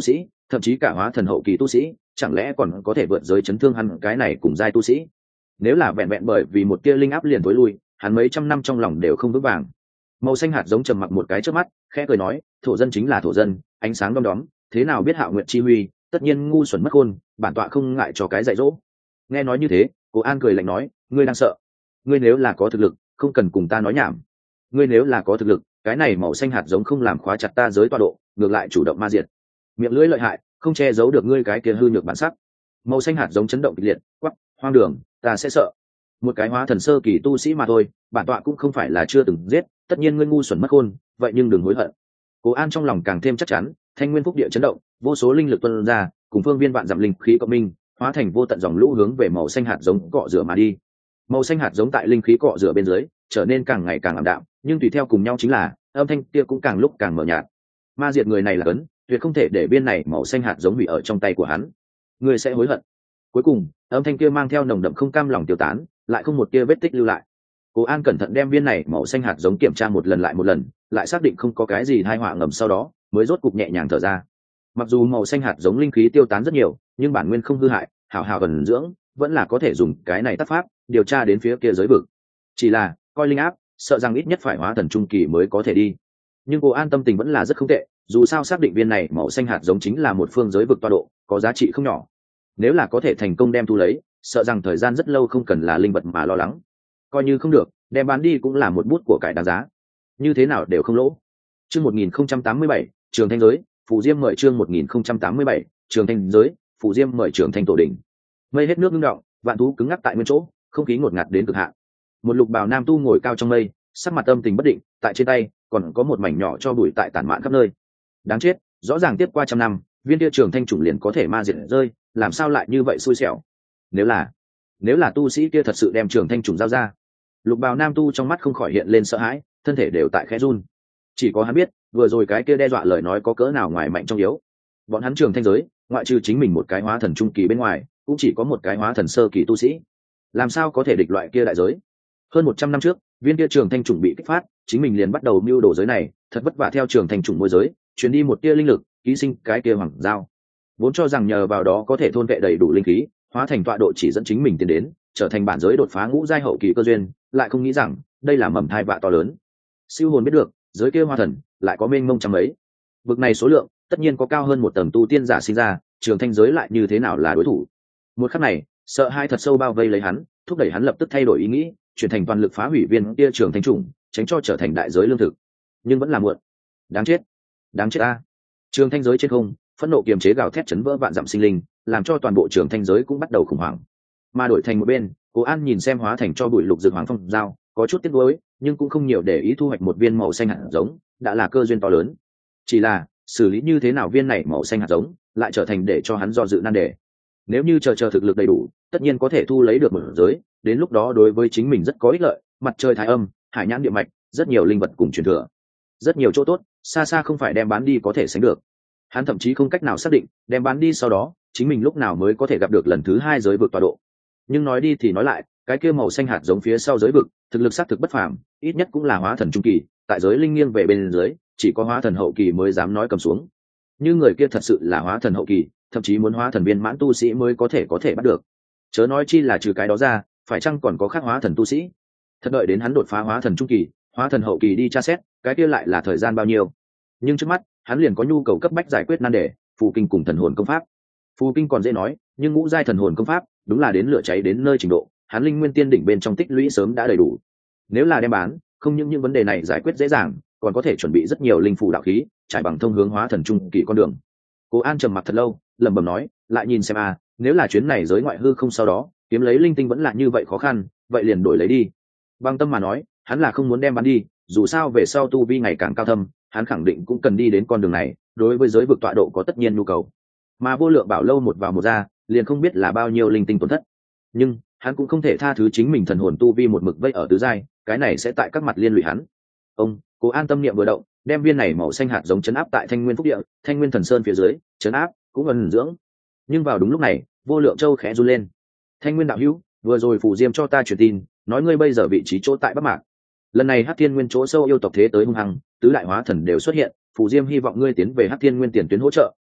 thậm chí cả hóa thần hậu kỳ tu sĩ chẳng lẽ còn có thể vượt giới chấn thương hắn cái này cùng giai tu sĩ. Nếu là vẹn vẹn bởi vì một tia linh áp liền tối lui, hắn mấy trăm năm trong lòng đều không vững vàng. Màu xanh hạt giống trầm mặc một cái trước mắt, khẽ cười nói, thổ dân chính là thổ dân, ánh sáng đom đóm, thế nào biết Hạo Nguyệt chi huy, tất nhiên ngu xuẩn mất khôn, bản tọa không ngại cho cái dạy dỗ. Nghe nói như thế, Cố An cười lạnh nói, ngươi đang sợ? Ngươi nếu là có thực lực, không cần cùng ta nói nhảm. Ngươi nếu là có thực lực, cái này màu xanh hạt giống không làm khóa chặt ta giới tọa độ, ngược lại chủ động ma diệt. Miệng lưỡi lợi hại, không che giấu được ngươi cái kia hư nhược bản sắc. Màu xanh hạt giống chấn động kịch liệt, quắc, hoang đường, ta sẽ sợ. Một cái hóa thần sơ kỳ tu sĩ mà thôi, bản tọa cũng không phải là chưa từng giết, tất nhiên ngươi ngu xuẩn mất khôn, vậy nhưng đừng hối hận. Cố An trong lòng càng thêm chắc chắn, thanh nguyên phúc địa chấn động, vô số linh lực tuôn ra, cùng phương viên vạn dặm linh khí cộng minh, hóa thành vô tận dòng lũ hướng về màu xanh hạt giống cọ rửa mà đi. Màu xanh hạt giống tại linh khí cọ rửa bên dưới, trở nên càng ngày càng ảm đạm, nhưng tùy theo cùng nhau chính là âm thanh kia cũng càng lúc càng mờ nhạt. Ma diệt người này là cấn, tuyệt không thể để viên này màu xanh hạt giống hủy ở trong tay của hắn. Ngươi sẽ hối hận. Cuối cùng, âm thanh kia mang theo nồng đậm không cam lòng tiêu tán, lại không một tia vết tích lưu lại. Cố An cẩn thận đem viên này màu xanh hạt giống kiểm tra một lần lại một lần, lại xác định không có cái gì tai họa ngầm sau đó, mới rốt cục nhẹ nhàng thở ra. Mặc dù màu xanh hạt giống linh khí tiêu tán rất nhiều, nhưng bản nguyên không hư hại, hảo hảo ẩn dưỡng, vẫn là có thể dùng cái này tác pháp điều tra đến phía kia giới vực. Chỉ là, coi linh áp, sợ rằng ít nhất phải hóa thần trung kỳ mới có thể đi. Nhưng Cố An tâm tình vẫn là rất không tệ, dù sao xác định viên này màu xanh hạt giống chính là một phương giới vực tọa độ, có giá trị không nhỏ. Nếu là có thể thành công đem thu lấy, sợ rằng thời gian rất lâu không cần là linh vật mà lo lắng. Coi như không được, đem bán đi cũng là một bút của cải đáng giá. Như thế nào đều không lỗ. Chương một nghìn không trăm tám mươi bảy, Trường Thanh giới, Phù Diêm mời chương một nghìn không trăm tám mươi bảy, Trường Thanh giới, Phù Diêm mời Trường Thanh tổ đỉnh. Mây hết nước ngưng động, vạn thú cứng ngắc tại nguyên chỗ, không khí ngột ngạt đến cực hạn. Một lục bào nam tu ngồi cao trong mây, sắc mặt âm tình bất định, tại trên tay còn có một mảnh nhỏ cho bụi tại tản mạn khắp nơi. Đáng chết, rõ ràng tiếp qua trăm năm, viên kia Trường Thanh chủng liền có thể ma diệt rơi, làm sao lại như vậy xui xẻo. Nếu là, nếu là tu sĩ kia thật sự đem Trường Thanh chủng giao ra, lục bào nam tu trong mắt không khỏi hiện lên sợ hãi, thân thể đều tại khẽ run. Chỉ có hắn biết, vừa rồi cái kia đe dọa lời nói có cỡ nào ngoài mạnh trong yếu. Bọn hắn Trường Thanh giới, ngoại trừ chính mình một cái hóa thần trung kỳ bên ngoài, cũng chỉ có một cái hóa thần sơ kỳ tu sĩ. Làm sao có thể địch loại kia đại giới? Hơn một trăm năm trước, viên kia Trường Thanh chủng bị kích phát, chính mình liền bắt đầu mưu đồ giới này, thật vất vả theo Trường Thanh chủng môi giới, truyền đi một tia linh lực, ký sinh cái kia hoàng giao. Vốn cho rằng nhờ vào đó có thể thôn vệ đầy đủ linh khí, hóa thành tọa độ chỉ dẫn chính mình tiến đến, trở thành bản giới đột phá ngũ giai hậu kỳ cơ duyên, lại không nghĩ rằng đây là mầm thai vạ to lớn. Siêu hồn biết được, giới kia hoa thần lại có mênh mông trăm ấy. Vực này số lượng, tất nhiên có cao hơn một tầng tu tiên giả sinh ra, Trường Thanh giới lại như thế nào là đối thủ. Một khắc này, sợ hai thật sâu bao vây lấy hắn, thúc đẩy hắn lập tức thay đổi ý nghĩ, chuyển thành toàn lực phá hủy viên kia Trường Thanh chủng, tránh cho trở thành đại giới lương thực. Nhưng vẫn là muộn. Đáng chết, đáng chết a! Trường Thanh giới trên không, phẫn nộ kiềm chế gào thét chấn vỡ vạn dặm sinh linh, làm cho toàn bộ Trường Thanh giới cũng bắt đầu khủng hoảng. Mà đổi thành một bên, Cố An nhìn xem hóa thành cho bụi lục dược hoàng phong giao, có chút tiếc nuối, nhưng cũng không nhiều để ý thu hoạch một viên màu xanh hạt giống, đã là cơ duyên to lớn. Chỉ là, xử lý như thế nào viên này màu xanh hạt giống, lại trở thành để cho hắn do dự nan đề. Nếu như chờ chờ thực lực đầy đủ, tất nhiên có thể thu lấy được một giới, đến lúc đó đối với chính mình rất có ích lợi, mặt trời thái âm, hải nhãn địa mạch, rất nhiều linh vật cùng truyền thừa, rất nhiều chỗ tốt, xa xa không phải đem bán đi có thể sánh được. Hắn thậm chí không cách nào xác định, đem bán đi sau đó, chính mình lúc nào mới có thể gặp được lần thứ hai giới vực tọa độ. Nhưng nói đi thì nói lại, cái kia màu xanh hạt giống phía sau giới vực, thực lực xác thực bất phàm, ít nhất cũng là hóa thần trung kỳ, tại giới linh nghiêng về bên dưới, chỉ có hóa thần hậu kỳ mới dám nói cầm xuống. Nhưng người kia thật sự là hóa thần hậu kỳ, thậm chí muốn hóa thần viên mãn tu sĩ mới có thể có thể bắt được. Chớ nói chi là trừ cái đó ra, phải chăng còn có khác hóa thần tu sĩ? Thật đợi đến hắn đột phá hóa thần trung kỳ, hóa thần hậu kỳ đi tra xét, cái kia lại là thời gian bao nhiêu? Nhưng trước mắt, hắn liền có nhu cầu cấp bách giải quyết nan đề, phù kinh cùng thần hồn công pháp. Phù kinh còn dễ nói, nhưng ngũ giai thần hồn công pháp, đúng là đến lửa cháy đến nơi trình độ, hắn linh nguyên tiên đỉnh bên trong tích lũy sớm đã đầy đủ. Nếu là đem bán, không những những vấn đề này giải quyết dễ dàng, còn có thể chuẩn bị rất nhiều linh phù đạo khí, trải bằng thông hướng hóa thần trung kỳ con đường. Cố An trầm mặc thật lâu, lẩm bẩm nói, lại nhìn xem a, nếu là chuyến này giới ngoại hư không sau đó, kiếm lấy linh tinh vẫn là như vậy khó khăn, vậy liền đổi lấy đi. Băng tâm mà nói, hắn là không muốn đem bán đi, dù sao về sau tu vi ngày càng cao thâm, hắn khẳng định cũng cần đi đến con đường này, đối với giới vực tọa độ có tất nhiên nhu cầu. Mà vô lượng bảo lâu một vào một ra, liền không biết là bao nhiêu linh tinh tổn thất. Nhưng hắn cũng không thể tha thứ chính mình thần hồn tu vi một mực vây ở tứ giai, cái này sẽ tại các mặt liên lụy hắn. Ông, Cố An tâm niệm vừa động, đem viên này màu xanh hạt giống chấn áp tại Thanh Nguyên Phúc Địa, Thanh Nguyên Thần Sơn phía dưới, chấn áp, cũng ẩn dưỡng. Nhưng vào đúng lúc này, Vô Lượng Châu khẽ run lên. Thanh Nguyên đạo hữu, vừa rồi Phù Diêm cho ta truyền tin, nói ngươi bây giờ vị trí chỗ tại Bắc Mạc. Lần này Hắc Thiên Nguyên chỗ sâu yêu tộc thế tới hung hăng, tứ đại hóa thần đều xuất hiện, Phù Diêm hy vọng ngươi tiến về Hắc Thiên Nguyên tiền tuyến hỗ trợ,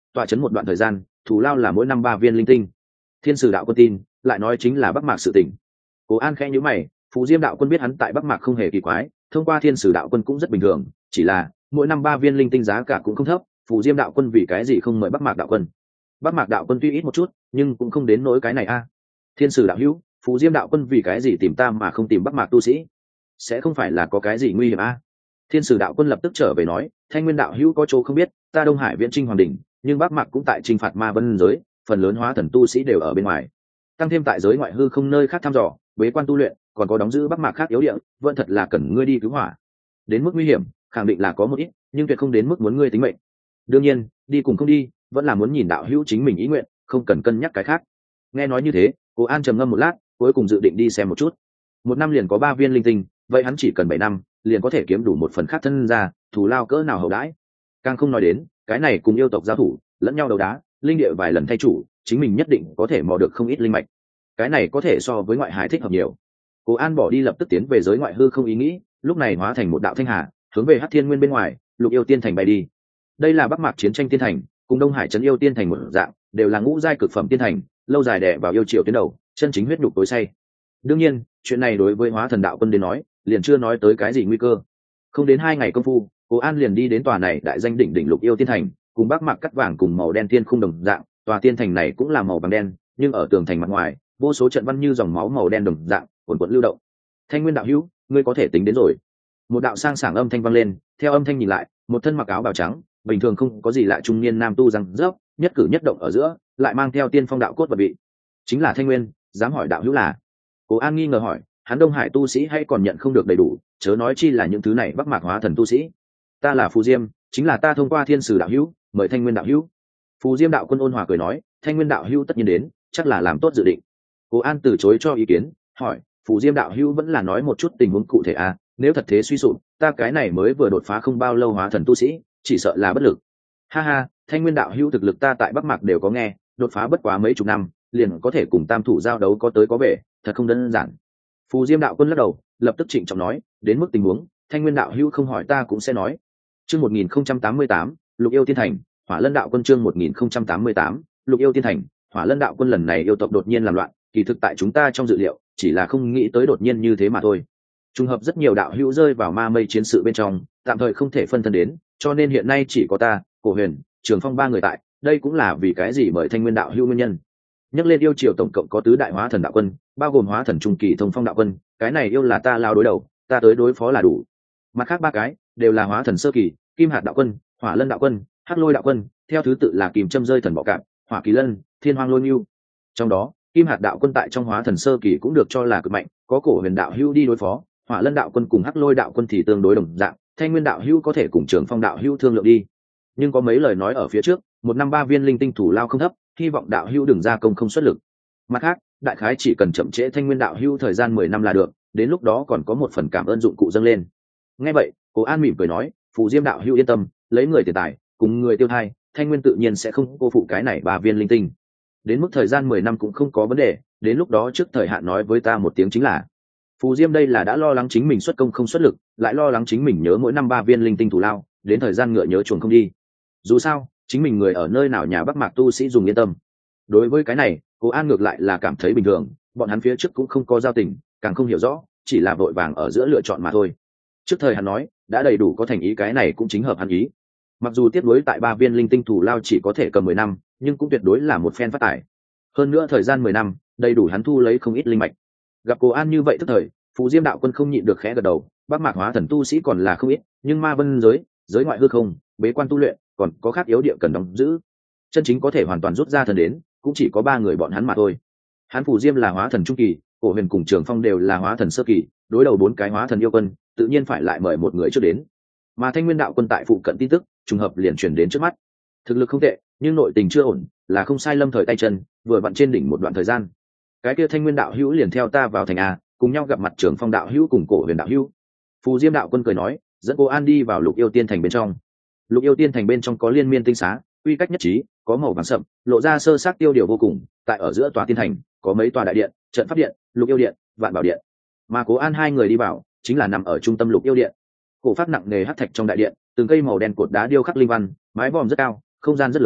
tọa chấn một đoạn thời gian, thù lao là mỗi năm ba viên linh tinh. Thiên Sử đạo quân tin, lại nói chính là Bắc Mạc sự tình. Cố An khẽ nhíu mày, Phù Diêm đạo quân biết hắn tại Bắc Mạc không hề kỳ quái, thông qua Thiên Sử đạo quân cũng rất bình thường, chỉ là mỗi năm ba viên linh tinh giá cả cũng không thấp, Phù Diêm đạo quân vì cái gì không mời Bắc Mạc đạo quân? Bắc Mạc đạo quân tuy ít một chút, nhưng cũng không đến nỗi cái này a. Thiên Sử đạo hữu, Phù Diêm đạo quân vì cái gì tìm ta mà không tìm Bắc Mạc tu sĩ? Sẽ không phải là có cái gì nguy hiểm a? Thiên Sử đạo quân lập tức trở về nói, Thanh Nguyên đạo hữu có chỗ không biết, ta Đông Hải Viễn Trinh Hoàng đỉnh, nhưng Bắc Mạc cũng tại trinh phạt ma vân giới, phần lớn hóa thần tu sĩ đều ở bên ngoài. Tăng thêm tại giới ngoại hư không nơi khác thăm dò, bế quan tu luyện, còn có đóng giữ Bắc Mạc khác yếu địa, vẫn thật là cần ngươi đi cứu hỏa. Đến mức nguy hiểm, khẳng định là có một ít, nhưng tuyệt không đến mức muốn ngươi tính mệnh. Đương nhiên, đi cùng không đi, vẫn là muốn nhìn đạo hữu chính mình ý nguyện, không cần cân nhắc cái khác. Nghe nói như thế, Cố An trầm ngâm một lát, cuối cùng dự định đi xem một chút. Một năm liền có ba viên linh tinh, vậy hắn chỉ cần bảy năm, liền có thể kiếm đủ một phần khác thân ra, thù lao cỡ nào hậu đãi. Càng không nói đến, cái này cùng yêu tộc giao thủ, lẫn nhau đấu đá, linh địa vài lần thay chủ, chính mình nhất định có thể mò được không ít linh mạch. Cái này có thể so với ngoại hải thích hợp nhiều. Cố An bỏ đi lập tức tiến về giới ngoại hư không ý nghĩ, lúc này hóa thành một đạo thanh hà, hướng về Hắc Thiên Nguyên bên ngoài, Lục Yêu Tiên thành bay đi. Đây là Bắc Mạc chiến tranh tiên thành, cùng Đông Hải trấn yêu tiên thành một dạng, đều là ngũ giai cực phẩm tiên thành, lâu dài đè vào yêu triều tuyến đầu, chân chính huyết nhục tối say. Đương nhiên, chuyện này đối với Hóa Thần đạo quân đến nói, liền chưa nói tới cái gì nguy cơ. Không đến hai ngày công phu, Cố An liền đi đến tòa này đại danh đỉnh đỉnh Lục Yêu tiên thành, cùng Bắc Mạc cắt vàng cùng màu đen tiên khung đồng dạng, tòa tiên thành này cũng là màu vàng đen, nhưng ở tường thành mặt ngoài, vô số trận văn như dòng máu màu đen đồng dạng, cuồn cuộn lưu động. Thanh Nguyên đạo hữu, ngươi có thể tính đến rồi. Một đạo sang sảng âm thanh vang lên, theo âm thanh nhìn lại, một thân mặc áo bào trắng, bình thường không có gì lạ trung niên nam tu răng rớp, nhất cử nhất động ở giữa, lại mang theo tiên phong đạo cốt vật vị. Chính là Thanh Nguyên, dám hỏi đạo hữu là? Cố An nghi ngờ hỏi, hắn Đông Hải tu sĩ hay còn nhận không được đầy đủ, chớ nói chi là những thứ này Bắc Mạc hóa thần tu sĩ. Ta là Phù Diêm, chính là ta thông qua Thiên Sử đạo hữu, mời Thanh Nguyên đạo hữu. Phù Diêm đạo quân ôn hòa cười nói, Thanh Nguyên đạo hữu tất nhiên đến, chắc là làm tốt dự định. Cố An từ chối cho ý kiến, hỏi, Phù Diêm đạo hữu vẫn là nói một chút tình huống cụ thể à, nếu thật thế suy sụp, ta cái này mới vừa đột phá không bao lâu hóa thần tu sĩ, chỉ sợ là bất lực. Ha ha, Thanh Nguyên đạo hữu thực lực ta tại Bắc Mạc đều có nghe, đột phá bất quá mấy chục năm, liền có thể cùng tam thủ giao đấu có tới có về, thật không đơn giản. Phù Diêm đạo quân lắc đầu, lập tức trịnh trọng nói, đến mức tình huống, Thanh Nguyên đạo hữu không hỏi ta cũng sẽ nói. Chương một nghìn không trăm tám mươi tám, Lục Yêu Tiên Thành, Hỏa Lân đạo quân chương một nghìn không trăm tám mươi tám, Lục Yêu Tiên Thành, Hỏa Lân đạo quân lần này yêu tộc đột nhiên làm loạn, kỳ thực tại chúng ta trong dự liệu, chỉ là không nghĩ tới đột nhiên như thế mà thôi. Trùng hợp rất nhiều đạo hữu rơi vào ma mây chiến sự bên trong, tạm thời không thể phân thân đến, cho nên hiện nay chỉ có ta, Cổ Huyền, Trường Phong ba người tại, đây cũng là vì cái gì mời Thanh Nguyên đạo hữu nguyên nhân. Nhắc lên yêu triều tổng cộng có tứ đại hóa thần đạo quân, bao gồm hóa thần trung kỳ Thông Phong đạo quân, cái này yêu là ta lao đối đầu, ta tới đối phó là đủ. Mặt khác ba cái đều là hóa thần sơ kỳ, Kim Hạt đạo quân, Hỏa Lân đạo quân, Hắc Lôi đạo quân, theo thứ tự là Kìm Châm rơi thần bọ cạp, Hỏa Kỳ Lân, Thiên Hoang Lôi Nưu. Trong đó, Kim Hạt đạo quân tại trong hóa thần sơ kỳ cũng được cho là cực mạnh, có Cổ Huyền đạo hữu đi đối phó, Hỏa Lân đạo quân cùng Hắc Lôi đạo quân thì tương đối đồng dạng, Thanh Nguyên đạo hữu có thể cùng Trường Phong đạo hữu thương lượng đi. Nhưng có mấy lời nói ở phía trước, một năm ba viên linh tinh thủ lao không thấp, hy vọng đạo hữu đừng ra công không xuất lực. Mặt khác, đại khái chỉ cần chậm trễ Thanh Nguyên đạo hữu thời gian mười năm là được, đến lúc đó còn có một phần cảm ơn dụng cụ dâng lên. Nghe vậy, Cố An mỉm cười nói, Phù Diêm đạo hữu yên tâm, lấy người tiền tài, cùng người tiêu thai, Thanh Nguyên tự nhiên sẽ không cô phụ cái này ba viên linh tinh. Đến mức thời gian mười năm cũng không có vấn đề, đến lúc đó trước thời hạn nói với ta một tiếng chính là. Phù Diêm đây là đã lo lắng chính mình xuất công không xuất lực, lại lo lắng chính mình nhớ mỗi năm ba viên linh tinh thủ lao, đến thời gian ngựa nhớ chuồng không đi. Dù sao, chính mình người ở nơi nào nhà Bắc Mạc tu sĩ dùng yên tâm. Đối với cái này, Cố An ngược lại là cảm thấy bình thường, bọn hắn phía trước cũng không có giao tình, càng không hiểu rõ, chỉ là vội vàng ở giữa lựa chọn mà thôi. Trước thời hắn nói, đã đầy đủ có thành ý, cái này cũng chính hợp hắn ý. Mặc dù tiếp nối tại ba viên linh tinh thủ lao chỉ có thể cầm mười năm, nhưng cũng tuyệt đối là một phen phát tài. Hơn nữa thời gian mười năm, đầy đủ hắn thu lấy không ít linh mạch. Gặp Cố An như vậy tức thời, Phù Diêm đạo quân không nhịn được khẽ gật đầu, Bắc Mạc hóa thần tu sĩ còn là không ít, nhưng ma vân giới, giới ngoại hư không, bế quan tu luyện, còn có khác yếu địa cần đóng giữ. Chân chính có thể hoàn toàn rút ra thần đến, cũng chỉ có ba người bọn hắn mà thôi. Hắn Phù Diêm là hóa thần trung kỳ, Cổ Huyền cùng Trường Phong đều là hóa thần sơ kỳ, đối đầu bốn cái hóa thần yêu quân, tự nhiên phải lại mời một người trước đến. Mà Thanh Nguyên đạo quân tại phụ cận tin tức, trùng hợp liền truyền đến trước mắt. Thực lực không tệ, nhưng nội tình chưa ổn, là không sai lâm thời tay chân, vừa vặn trên đỉnh một đoạn thời gian. Cái kia Thanh Nguyên đạo hữu liền theo ta vào thành a, cùng nhau gặp mặt Trường Phong đạo hữu cùng Cổ Huyền đạo hữu. Phù Diêm đạo quân cười nói, dẫn Cố An đi vào Lục Yêu Tiên thành bên trong. Lục Yêu Tiên thành bên trong có liên miên tinh xá, quy cách nhất trí, có màu vàng sậm, lộ ra sơ sắc tiêu điều vô cùng. Tại ở giữa tòa tiên thành, có mấy tòa đại điện, trận pháp điện, Lục Yêu điện, Vạn Bảo điện. Mà Cố An hai người đi vào, chính là nằm ở trung tâm Lục Yêu điện. Cổ pháp nặng nề hắc thạch trong đại điện, từng cây màu đen cột đá điêu khắc linh văn, mái vòm rất cao, không gian rất lớn,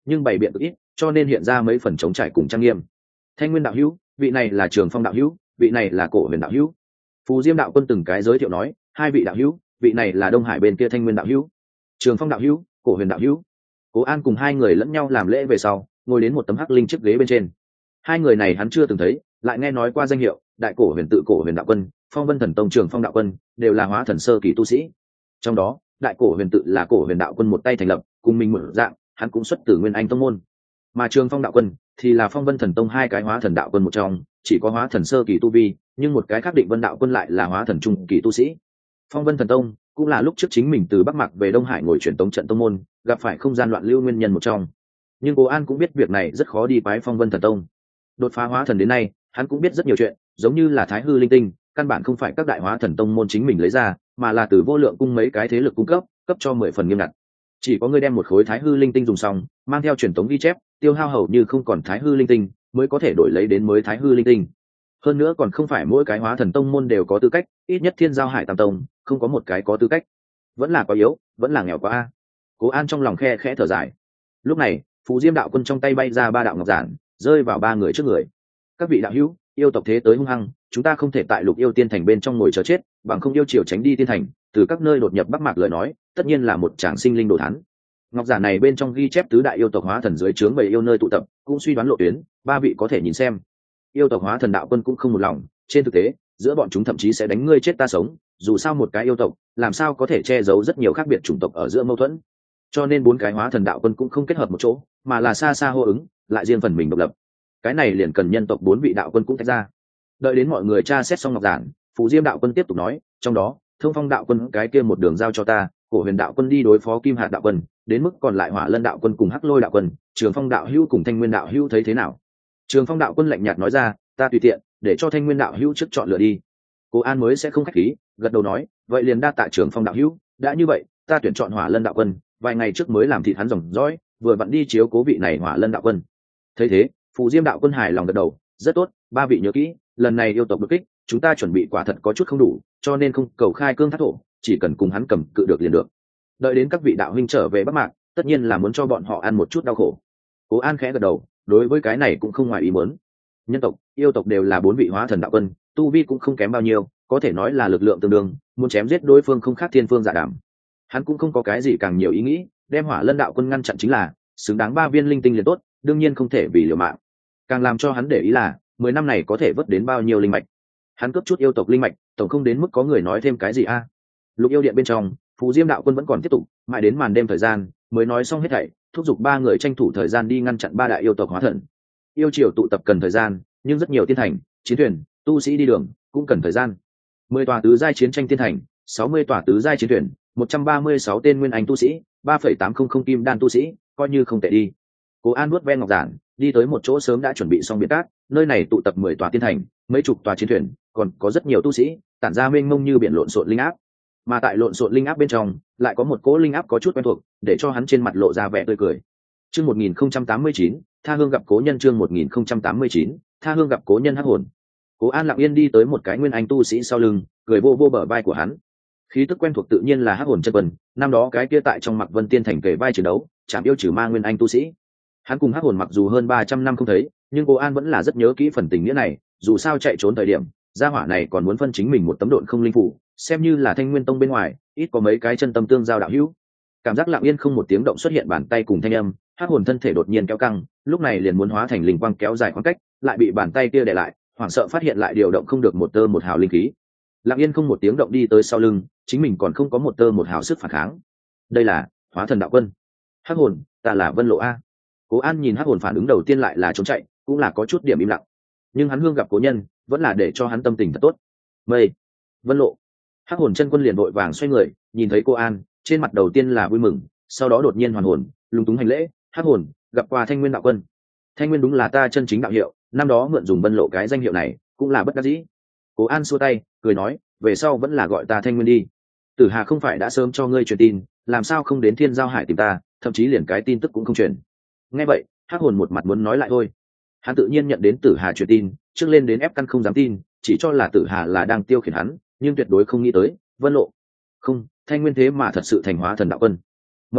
nhưng bày biện cực ít, cho nên hiện ra mấy phần trống trải cùng trang nghiêm. Thanh Nguyên đạo hữu, vị này là Trường Phong đạo hữu, vị này là Cổ Huyền đạo hữu. Phù Diêm đạo quân từng cái giới thiệu nói, hai vị đạo hữu, vị này là Đông Hải bên kia Thanh Nguyên đạo hữu, Trường Phong đạo hữu, Cổ Huyền đạo hữu. Cố An cùng hai người lẫn nhau làm lễ về sau, ngồi đến một tấm hắc linh chiếc ghế bên trên. Hai người này hắn chưa từng thấy, lại nghe nói qua danh hiệu, Đại Cổ Huyền tự Cổ Huyền đạo quân, Phong Vân Thần Tông Trường Phong đạo quân, đều là hóa thần sơ kỳ tu sĩ. Trong đó, Đại Cổ Huyền tự là Cổ Huyền đạo quân một tay thành lập, cùng mình mở dạng, hắn cũng xuất từ Nguyên Anh tông môn. Mà Trường Phong đạo quân thì là Phong Vân Thần Tông hai cái hóa thần đạo quân một trong, chỉ có hóa thần sơ kỳ tu vi, nhưng một cái khác Định Vân đạo quân lại là hóa thần trung kỳ tu sĩ. Phong Vân Thần Tông cũng là lúc trước chính mình từ Bắc Mạc về Đông Hải ngồi truyền tống trận tông môn, gặp phải không gian loạn lưu nguyên nhân một trong. Nhưng Cố An cũng biết việc này rất khó đi bái Phong Vân Thần Tông. Đột phá hóa thần đến nay, hắn cũng biết rất nhiều chuyện, giống như là Thái Hư Linh Tinh, căn bản không phải các đại hóa thần tông môn chính mình lấy ra, mà là từ Vô Lượng cung mấy cái thế lực cung cấp, cấp cho mười phần nghiêm ngặt. Chỉ có người đem một khối Thái Hư Linh Tinh dùng xong, mang theo truyền tống ghi chép, tiêu hao hầu như không còn Thái Hư Linh Tinh, mới có thể đổi lấy đến mới Thái Hư Linh Tinh. Hơn nữa còn không phải mỗi cái hóa thần tông môn đều có tư cách, ít nhất Thiên Giao Hải Tam Tông không có một cái có tư cách. Vẫn là quá yếu, vẫn là nghèo quá a. Cố An trong lòng khe khẽ thở dài. Lúc này, Phù Diêm đạo quân trong tay bay ra ba đạo ngọc giản, rơi vào ba người trước người. Các vị đạo hữu, yêu tộc thế tới hung hăng, chúng ta không thể tại Lục Yêu Tiên Thành bên trong ngồi chờ chết, bằng không yêu chiều tránh đi tiên thành, từ các nơi đột nhập Bắc Mạc lời nói, tất nhiên là một tràng sinh linh đồ thán. Ngọc giản này bên trong ghi chép tứ đại yêu tộc hóa thần dưới trướng bầy yêu nơi tụ tập, cũng suy đoán lộ tuyến, ba vị có thể nhìn xem. Yêu tộc hóa thần đạo quân cũng không một lòng, trên thực tế, giữa bọn chúng thậm chí sẽ đánh ngươi chết ta sống, dù sao một cái yêu tộc, làm sao có thể che giấu rất nhiều khác biệt chủng tộc ở giữa mâu thuẫn. Cho nên bốn cái hóa thần đạo quân cũng không kết hợp một chỗ, mà là xa xa hô ứng, lại riêng phần mình độc lập. Cái này liền cần nhân tộc bốn vị đạo quân cũng tách ra. Đợi đến mọi người tra xét xong ngọc giản, Phù Diêm đạo quân tiếp tục nói, trong đó, Thông Phong đạo quân cái kia một đường giao cho ta, Cổ Huyền đạo quân đi đối phó Kim Hạt đạo quân, đến mức còn lại Hỏa Lân đạo quân cùng Hắc Lôi đạo quân, Trường Phong đạo hữu cùng Thanh Nguyên đạo hữu thấy thế nào? Trường Phong đạo quân lạnh nhạt nói ra, ta tùy tiện, để cho Thanh Nguyên đạo hữu trước chọn lựa đi. Cố An mới sẽ không khách khí, gật đầu nói, vậy liền đa tạ Trường Phong đạo hữu, đã như vậy, ta tuyển chọn Hỏa Lân đạo quân, vài ngày trước mới làm thịt hắn dòng dõi, vừa vặn đi chiếu cố vị này Hỏa Lân đạo quân. Thấy thế, Phù Diêm đạo quân hài lòng gật đầu, rất tốt, ba vị nhớ kỹ, lần này yêu tộc đột kích, chúng ta chuẩn bị quả thật có chút không đủ, cho nên không cầu khai cương thác thổ, chỉ cần cùng hắn cầm cự được liền được. Đợi đến các vị đạo huynh trở về Bắc Mạc, tất nhiên là muốn cho bọn họ ăn một chút đau khổ. Cố An khẽ gật đầu, đối với cái này cũng không ngoài ý muốn. Nhân tộc, yêu tộc đều là bốn vị hóa thần đạo quân, tu vi cũng không kém bao nhiêu, có thể nói là lực lượng tương đương, muốn chém giết đối phương không khác thiên phương dạ đàm. Hắn cũng không có cái gì càng nhiều ý nghĩ, đem Hỏa Lân đạo quân ngăn chặn chính là, xứng đáng ba viên linh tinh liền tốt, đương nhiên không thể vì liều mạng. Càng làm cho hắn để ý là, mười năm này có thể vớt đến bao nhiêu linh mạch. Hắn cướp chút yêu tộc linh mạch, tổng không đến mức có người nói thêm cái gì a. Lục Yêu điện bên trong, Phù Diêm đạo quân vẫn còn tiếp tục, mãi đến màn đêm thời gian, mới nói xong hết thảy, thúc giục ba người tranh thủ thời gian đi ngăn chặn ba đại yêu tộc hóa thần. Yêu triều tụ tập cần thời gian, nhưng rất nhiều tiên thành, chiến thuyền, tu sĩ đi đường cũng cần thời gian. Mười tòa tứ giai chiến tranh tiên thành, sáu mươi tòa tứ giai chiến thuyền, một trăm ba mươi sáu tên nguyên anh tu sĩ, ba phẩy tám không không kim đan tu sĩ, coi như không tệ đi. Cố An nuốt ven ngọc giản, đi tới một chỗ sớm đã chuẩn bị xong biển cát, nơi này tụ tập mười tòa tiên thành, mấy chục tòa chiến thuyền, còn có rất nhiều tu sĩ, tản ra mênh mông như biển lộn xộn linh áp. Mà tại lộn xộn linh áp bên trong, lại có một cỗ linh áp có chút quen thuộc, để cho hắn trên mặt lộ ra vẻ tươi cười. Chương một nghìn không trăm tám mươi chín, Tha Hương gặp cố nhân chương một nghìn không trăm tám mươi chín, Tha Hương gặp cố nhân hắc hồn. Cố An lặng yên đi tới một cái nguyên anh tu sĩ sau lưng, cười vô vô bờ vai của hắn. Khí tức quen thuộc tự nhiên là hắc hồn chân quân, năm đó cái kia tại trong Mạc Vân Tiên thành kề vai chiến đấu, chạm yêu trừ ma nguyên anh tu sĩ. Hắn cùng hắc hồn mặc dù hơn ba trăm năm không thấy, nhưng Cố An vẫn là rất nhớ kỹ phần tình nghĩa này, dù sao chạy trốn thời điểm, gia hỏa này còn muốn phân chính mình một tấm độn không linh phủ, xem như là Thanh Nguyên tông bên ngoài, ít có mấy cái chân tâm tương giao đạo hữu. Cảm giác lặng yên không một tiếng động xuất hiện bàn tay cùng thanh âm, hắc hồn thân thể đột nhiên kéo căng, lúc này liền muốn hóa thành linh quang kéo dài khoảng cách, lại bị bàn tay kia đè lại, hoảng sợ phát hiện lại điều động không được một tơ một hào linh khí. Lặng yên không một tiếng động đi tới sau lưng, chính mình còn không có một tơ một hào sức phản kháng. Đây là hóa thần đạo quân. Hắc hồn, ta là Vân Lộ a. Cố An nhìn hắc hồn phản ứng đầu tiên lại là trốn chạy, cũng là có chút điểm im lặng. Nhưng hắn hương gặp cố nhân, vẫn là để cho hắn tâm tình thật tốt. Mây, Vân Lộ. Hắc hồn chân quân liền vội vàng xoay người, nhìn thấy Cố An, trên mặt đầu tiên là vui mừng, sau đó đột nhiên hoàn hồn, lúng túng hành lễ, hắc hồn, gặp qua Thanh Nguyên đạo quân. Thanh Nguyên đúng là ta chân chính đạo hiệu, năm đó mượn dùng Vân Lộ cái danh hiệu này, cũng là bất đắc dĩ. Cố An xua tay, cười nói, về sau vẫn là gọi ta Thanh Nguyên đi. Tử Hà không phải đã sớm cho ngươi truyền tin, làm sao không đến Thiên Giao Hải tìm ta, thậm chí liền cái tin tức cũng không truyền. Nghe vậy, hắc hồn một mặt muốn nói lại thôi. Hắn tự nhiên nhận đến Tử Hà truyền tin, trước lên đến ép căn không dám tin, chỉ cho là Tử Hà là đang tiêu khiển hắn, nhưng tuyệt đối không nghĩ tới Vân Lộ không, Thanh Nguyên thế mà thật sự thành hóa thần đạo quân. Mộng ảo,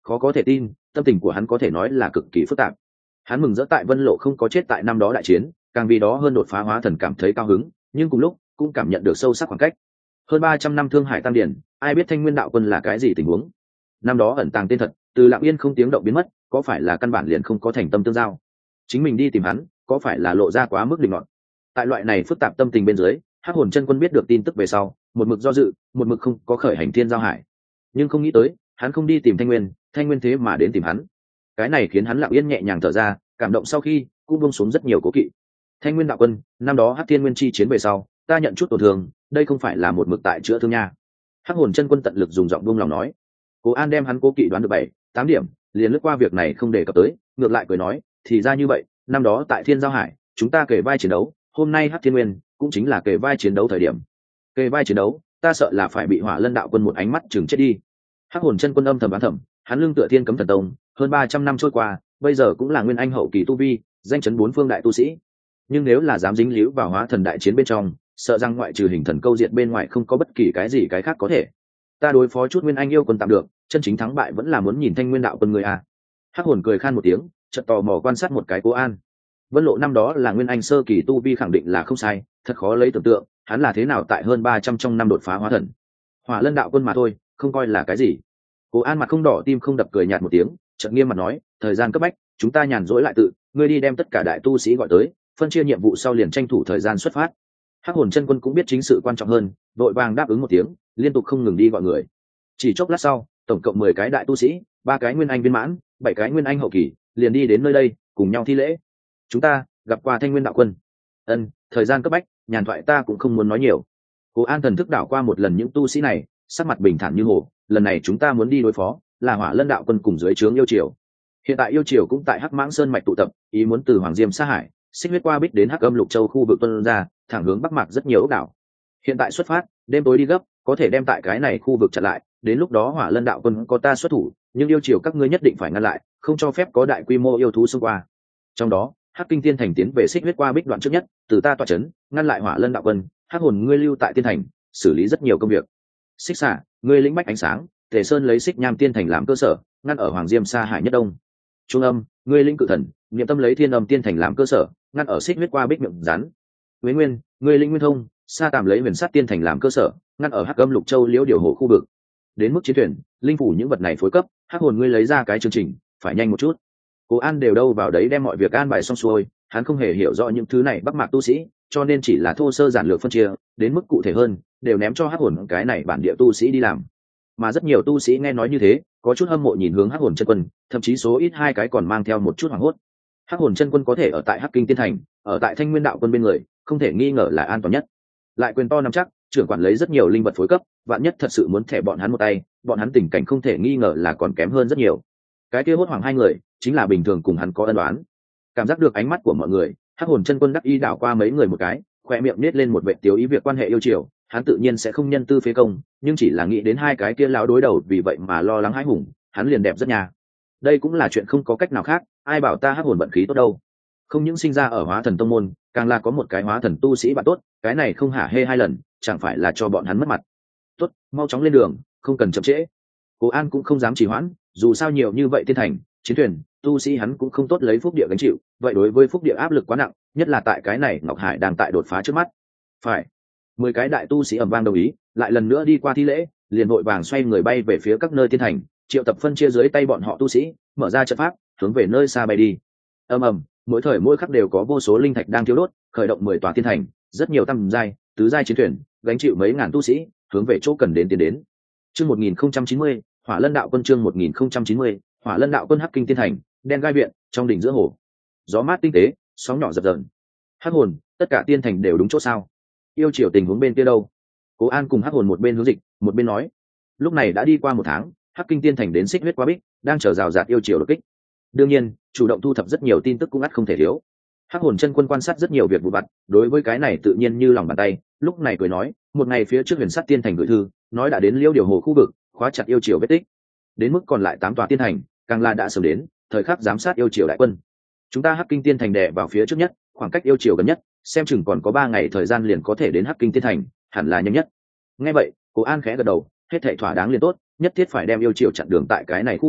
khó có thể tin, tâm tình của hắn có thể nói là cực kỳ phức tạp. Hắn mừng rỡ tại Vân Lộ không có chết tại năm đó đại chiến, càng vì đó hơn đột phá hóa thần cảm thấy cao hứng, nhưng cùng lúc cũng cảm nhận được sâu sắc khoảng cách. Hơn ba trăm năm thương hải tam điển, ai biết Thanh Nguyên đạo quân là cái gì tình huống? Năm đó ẩn tàng tên thật, từ lặng yên không tiếng động biến mất, có phải là căn bản liền không có thành tâm tương giao? Chính mình đi tìm hắn, có phải là lộ ra quá mức định luận? Tại loại này phức tạp tâm tình bên dưới, Hắc Hồn Chân Quân biết được tin tức về sau, một mực do dự, một mực không có khởi hành thiên giao hải. Nhưng không nghĩ tới, hắn không đi tìm Thanh Nguyên, Thanh Nguyên thế mà đến tìm hắn. Cái này khiến hắn lặng yên nhẹ nhàng thở ra, cảm động sau khi cũng buông xuống rất nhiều cố kỵ. Thanh Nguyên đạo quân, năm đó Hắc Thiên Nguyên chi chiến về sau, ta nhận chút tổn thương, đây không phải là một mực tại chữa thương nha. Hắc Hồn Chân Quân tận lực dùng giọng buông lòng nói. Cố An đem hắn cố kỵ đoán được bảy, tám điểm, liền lướt qua việc này không đề cập tới, ngược lại cười nói, thì ra như vậy, năm đó tại Thiên Giao Hải, chúng ta kể vai chiến đấu, hôm nay Hắc Thiên Nguyên cũng chính là kể vai chiến đấu thời điểm. Kể vai chiến đấu, ta sợ là phải bị Hỏa Lân đạo quân một ánh mắt chừng chết đi. Hắc Hồn Chân Quân âm thầm đoán thầm, hắn lưng tựa Thiên Cấm Thần Tông, hơn ba trăm năm trôi qua, bây giờ cũng là nguyên anh hậu kỳ tu vi, danh chấn bốn phương đại tu sĩ. Nhưng nếu là dám dính líu vào hóa thần đại chiến bên trong, sợ rằng ngoại trừ hình thần câu diệt bên ngoài không có bất kỳ cái gì cái khác có thể. Ta đối phó chút nguyên anh yêu quân tạm được, chân chính thắng bại vẫn là muốn nhìn Thanh Nguyên đạo quân người à. Hắc Hồn cười khan một tiếng, chợt tò mò quan sát một cái Cố An. Vân Lộ năm đó là nguyên anh sơ kỳ tu vi khẳng định là không sai, thật khó lấy tưởng tượng, hắn là thế nào tại hơn ba trăm trong năm đột phá hóa thần. Hỏa Lân đạo quân mà thôi, không coi là cái gì. Cố An mặt không đỏ tim không đập cười nhạt một tiếng, chợt nghiêm mặt nói, thời gian cấp bách, chúng ta nhàn rỗi lại tự, ngươi đi đem tất cả đại tu sĩ gọi tới, phân chia nhiệm vụ sau liền tranh thủ thời gian xuất phát. Hắc Hồn Chân Quân cũng biết chính sự quan trọng hơn, vội vàng đáp ứng một tiếng, liên tục không ngừng đi gọi người. Chỉ chốc lát sau, tổng cộng mười cái đại tu sĩ, ba cái nguyên anh viên mãn, bảy cái nguyên anh hậu kỳ, liền đi đến nơi đây, cùng nhau thi lễ. Chúng ta gặp qua Thanh Nguyên đạo quân. Ân, thời gian cấp bách, nhàn thoại ta cũng không muốn nói nhiều. Cố An thần thức đảo qua một lần những tu sĩ này, sắc mặt bình thản như hồ, lần này chúng ta muốn đi đối phó, là Hỏa Lân đạo quân cùng dưới trướng yêu triều. Hiện tại yêu triều cũng tại Hắc Mãng Sơn mạch tụ tập, ý muốn từ Hoàng Diêm Sa Hải, xích huyết qua bích đến Hắc Âm Lục Châu khu vực tuân ra, thẳng hướng Bắc Mạc rất nhiều ốc đảo. Hiện tại xuất phát, đêm tối đi gấp, có thể đem tại cái này khu vực chặn lại, đến lúc đó Hỏa Lân đạo quân có ta xuất thủ, nhưng yêu triều các ngươi nhất định phải ngăn lại, không cho phép có đại quy mô yêu thú xông qua. Trong đó, Hắc Kinh Tiên Thành tiến về xích huyết qua bích đoạn trước nhất, từ ta tọa chấn, ngăn lại Hỏa Lân đạo quân, Hắc Hồn ngươi lưu tại Tiên Thành, xử lý rất nhiều công việc. Xích Xạ, ngươi lĩnh bách ánh sáng, Tề Sơn lấy Xích Nham Tiên Thành làm cơ sở, ngăn ở Hoàng Diêm Sa Hải nhất đông. Trung Âm, ngươi linh cự thần, niệm tâm lấy Thiên Âm Tiên Thành làm cơ sở, ngăn ở xích huyết qua bích miệng rắn. Huế Nguyên, ngươi linh nguyên thông, sa tạm lấy Huyền Sát Tiên Thành làm cơ sở, ngăn ở Hắc Âm Lục Châu liễu điều hồ khu vực. Đến mức chiến thuyền, linh phủ những vật này phối cấp, Hắc Hồn ngươi lấy ra cái chương trình, phải nhanh một chút. Cố An đều đâu vào đấy đem mọi việc an bài xong xuôi, hắn không hề hiểu rõ những thứ này Bắc Mạc tu sĩ, cho nên chỉ là thô sơ giản lược phân chia, đến mức cụ thể hơn, đều ném cho Hắc Hồn cái này bản địa tu sĩ đi làm. Mà rất nhiều tu sĩ nghe nói như thế, có chút hâm mộ nhìn hướng Hắc Hồn Chân Quân, thậm chí số ít hai cái còn mang theo một chút hoảng hốt. Hắc Hồn Chân Quân có thể ở tại Hắc Kinh Tiên Thành, ở tại Thanh Nguyên đạo quân bên người, không thể nghi ngờ là an toàn nhất. Lại quyền to nắm chắc, trưởng quản lấy rất nhiều linh vật phối cấp, vạn nhất thật sự muốn thẻ bọn hắn một tay, bọn hắn tình cảnh không thể nghi ngờ là còn kém hơn rất nhiều. Cái kia hốt hoảng hai người, chính là bình thường cùng hắn có ân oán. Cảm giác được ánh mắt của mọi người, Hắc Hồn Chân Quân đắc ý đảo qua mấy người một cái, khóe miệng nết lên một vệt tiêu ý việc quan hệ yêu chiều, hắn tự nhiên sẽ không nhân tư phế công, nhưng chỉ là nghĩ đến hai cái kia lão đối đầu vì vậy mà lo lắng hãi hùng, hắn liền đẹp rất nhà. Đây cũng là chuyện không có cách nào khác, ai bảo ta Hắc Hồn vận khí tốt đâu. Không những sinh ra ở Hóa Thần tông môn, càng là có một cái Hóa Thần tu sĩ bạn tốt, cái này không hả hê hai lần, chẳng phải là cho bọn hắn mất mặt. Tốt, mau chóng lên đường, không cần chậm trễ. Cố An cũng không dám trì hoãn, dù sao nhiều như vậy tiên thành, chiến thuyền, tu sĩ hắn cũng không tốt lấy phúc địa gánh chịu, vậy đối với phúc địa áp lực quá nặng, nhất là tại cái này Ngọc Hải đang tại đột phá trước mắt. Phải. Mười cái đại tu sĩ ầm vang đồng ý, lại lần nữa đi qua thi lễ, liền vội vàng xoay người bay về phía các nơi tiên thành, triệu tập phân chia dưới tay bọn họ tu sĩ, mở ra trận pháp, hướng về nơi xa bay đi. Ầm ầm, mỗi thời mỗi khắc đều có vô số linh thạch đang thiêu đốt, khởi động mười tòa tiên thành, rất nhiều tam giai, tứ giai chiến thuyền, gánh chịu mấy ngàn tu sĩ, hướng về chỗ cần đến tiến đến. Chương một nghìn không trăm chín mươi, Hỏa Lân đạo quân chương một nghìn không trăm chín mươi, Hỏa Lân đạo quân Hắc Kinh tiên thành, đen gai viện, trong đỉnh giữa hồ. Gió mát tinh tế, sóng nhỏ dập dờn. Hắc Hồn, tất cả tiên thành đều đúng chỗ sao? Yêu triều tình huống bên kia đâu? Cố An cùng Hắc Hồn một bên hướng dịch, một bên nói. Lúc này đã đi qua một tháng, Hắc Kinh tiên thành đến xích huyết qua bích, đang chờ rào rạt yêu triều đột kích. Đương nhiên, chủ động thu thập rất nhiều tin tức cũng ắt không thể thiếu. Hắc Hồn chân quân quan sát rất nhiều việc vụ vặt, đối với cái này tự nhiên như lòng bàn tay, lúc này cười nói, một ngày phía trước Huyền Sắt tiên thành gửi thư, nói đã đến Liêu Điều Hồ khu vực, khóa chặt yêu triều vết tích. Đến mức còn lại tám tòa tiên thành, càng là đã sớm đến, thời khắc giám sát yêu triều đại quân. Chúng ta Hắc Kinh tiên thành đè vào phía trước nhất, khoảng cách yêu triều gần nhất, xem chừng còn có ba ngày thời gian liền có thể đến Hắc Kinh tiên thành, hẳn là nhanh nhất. Nghe vậy, Cố An khẽ gật đầu, hết thảy thỏa đáng liền tốt, nhất thiết phải đem yêu triều chặn đường tại cái này khu vực,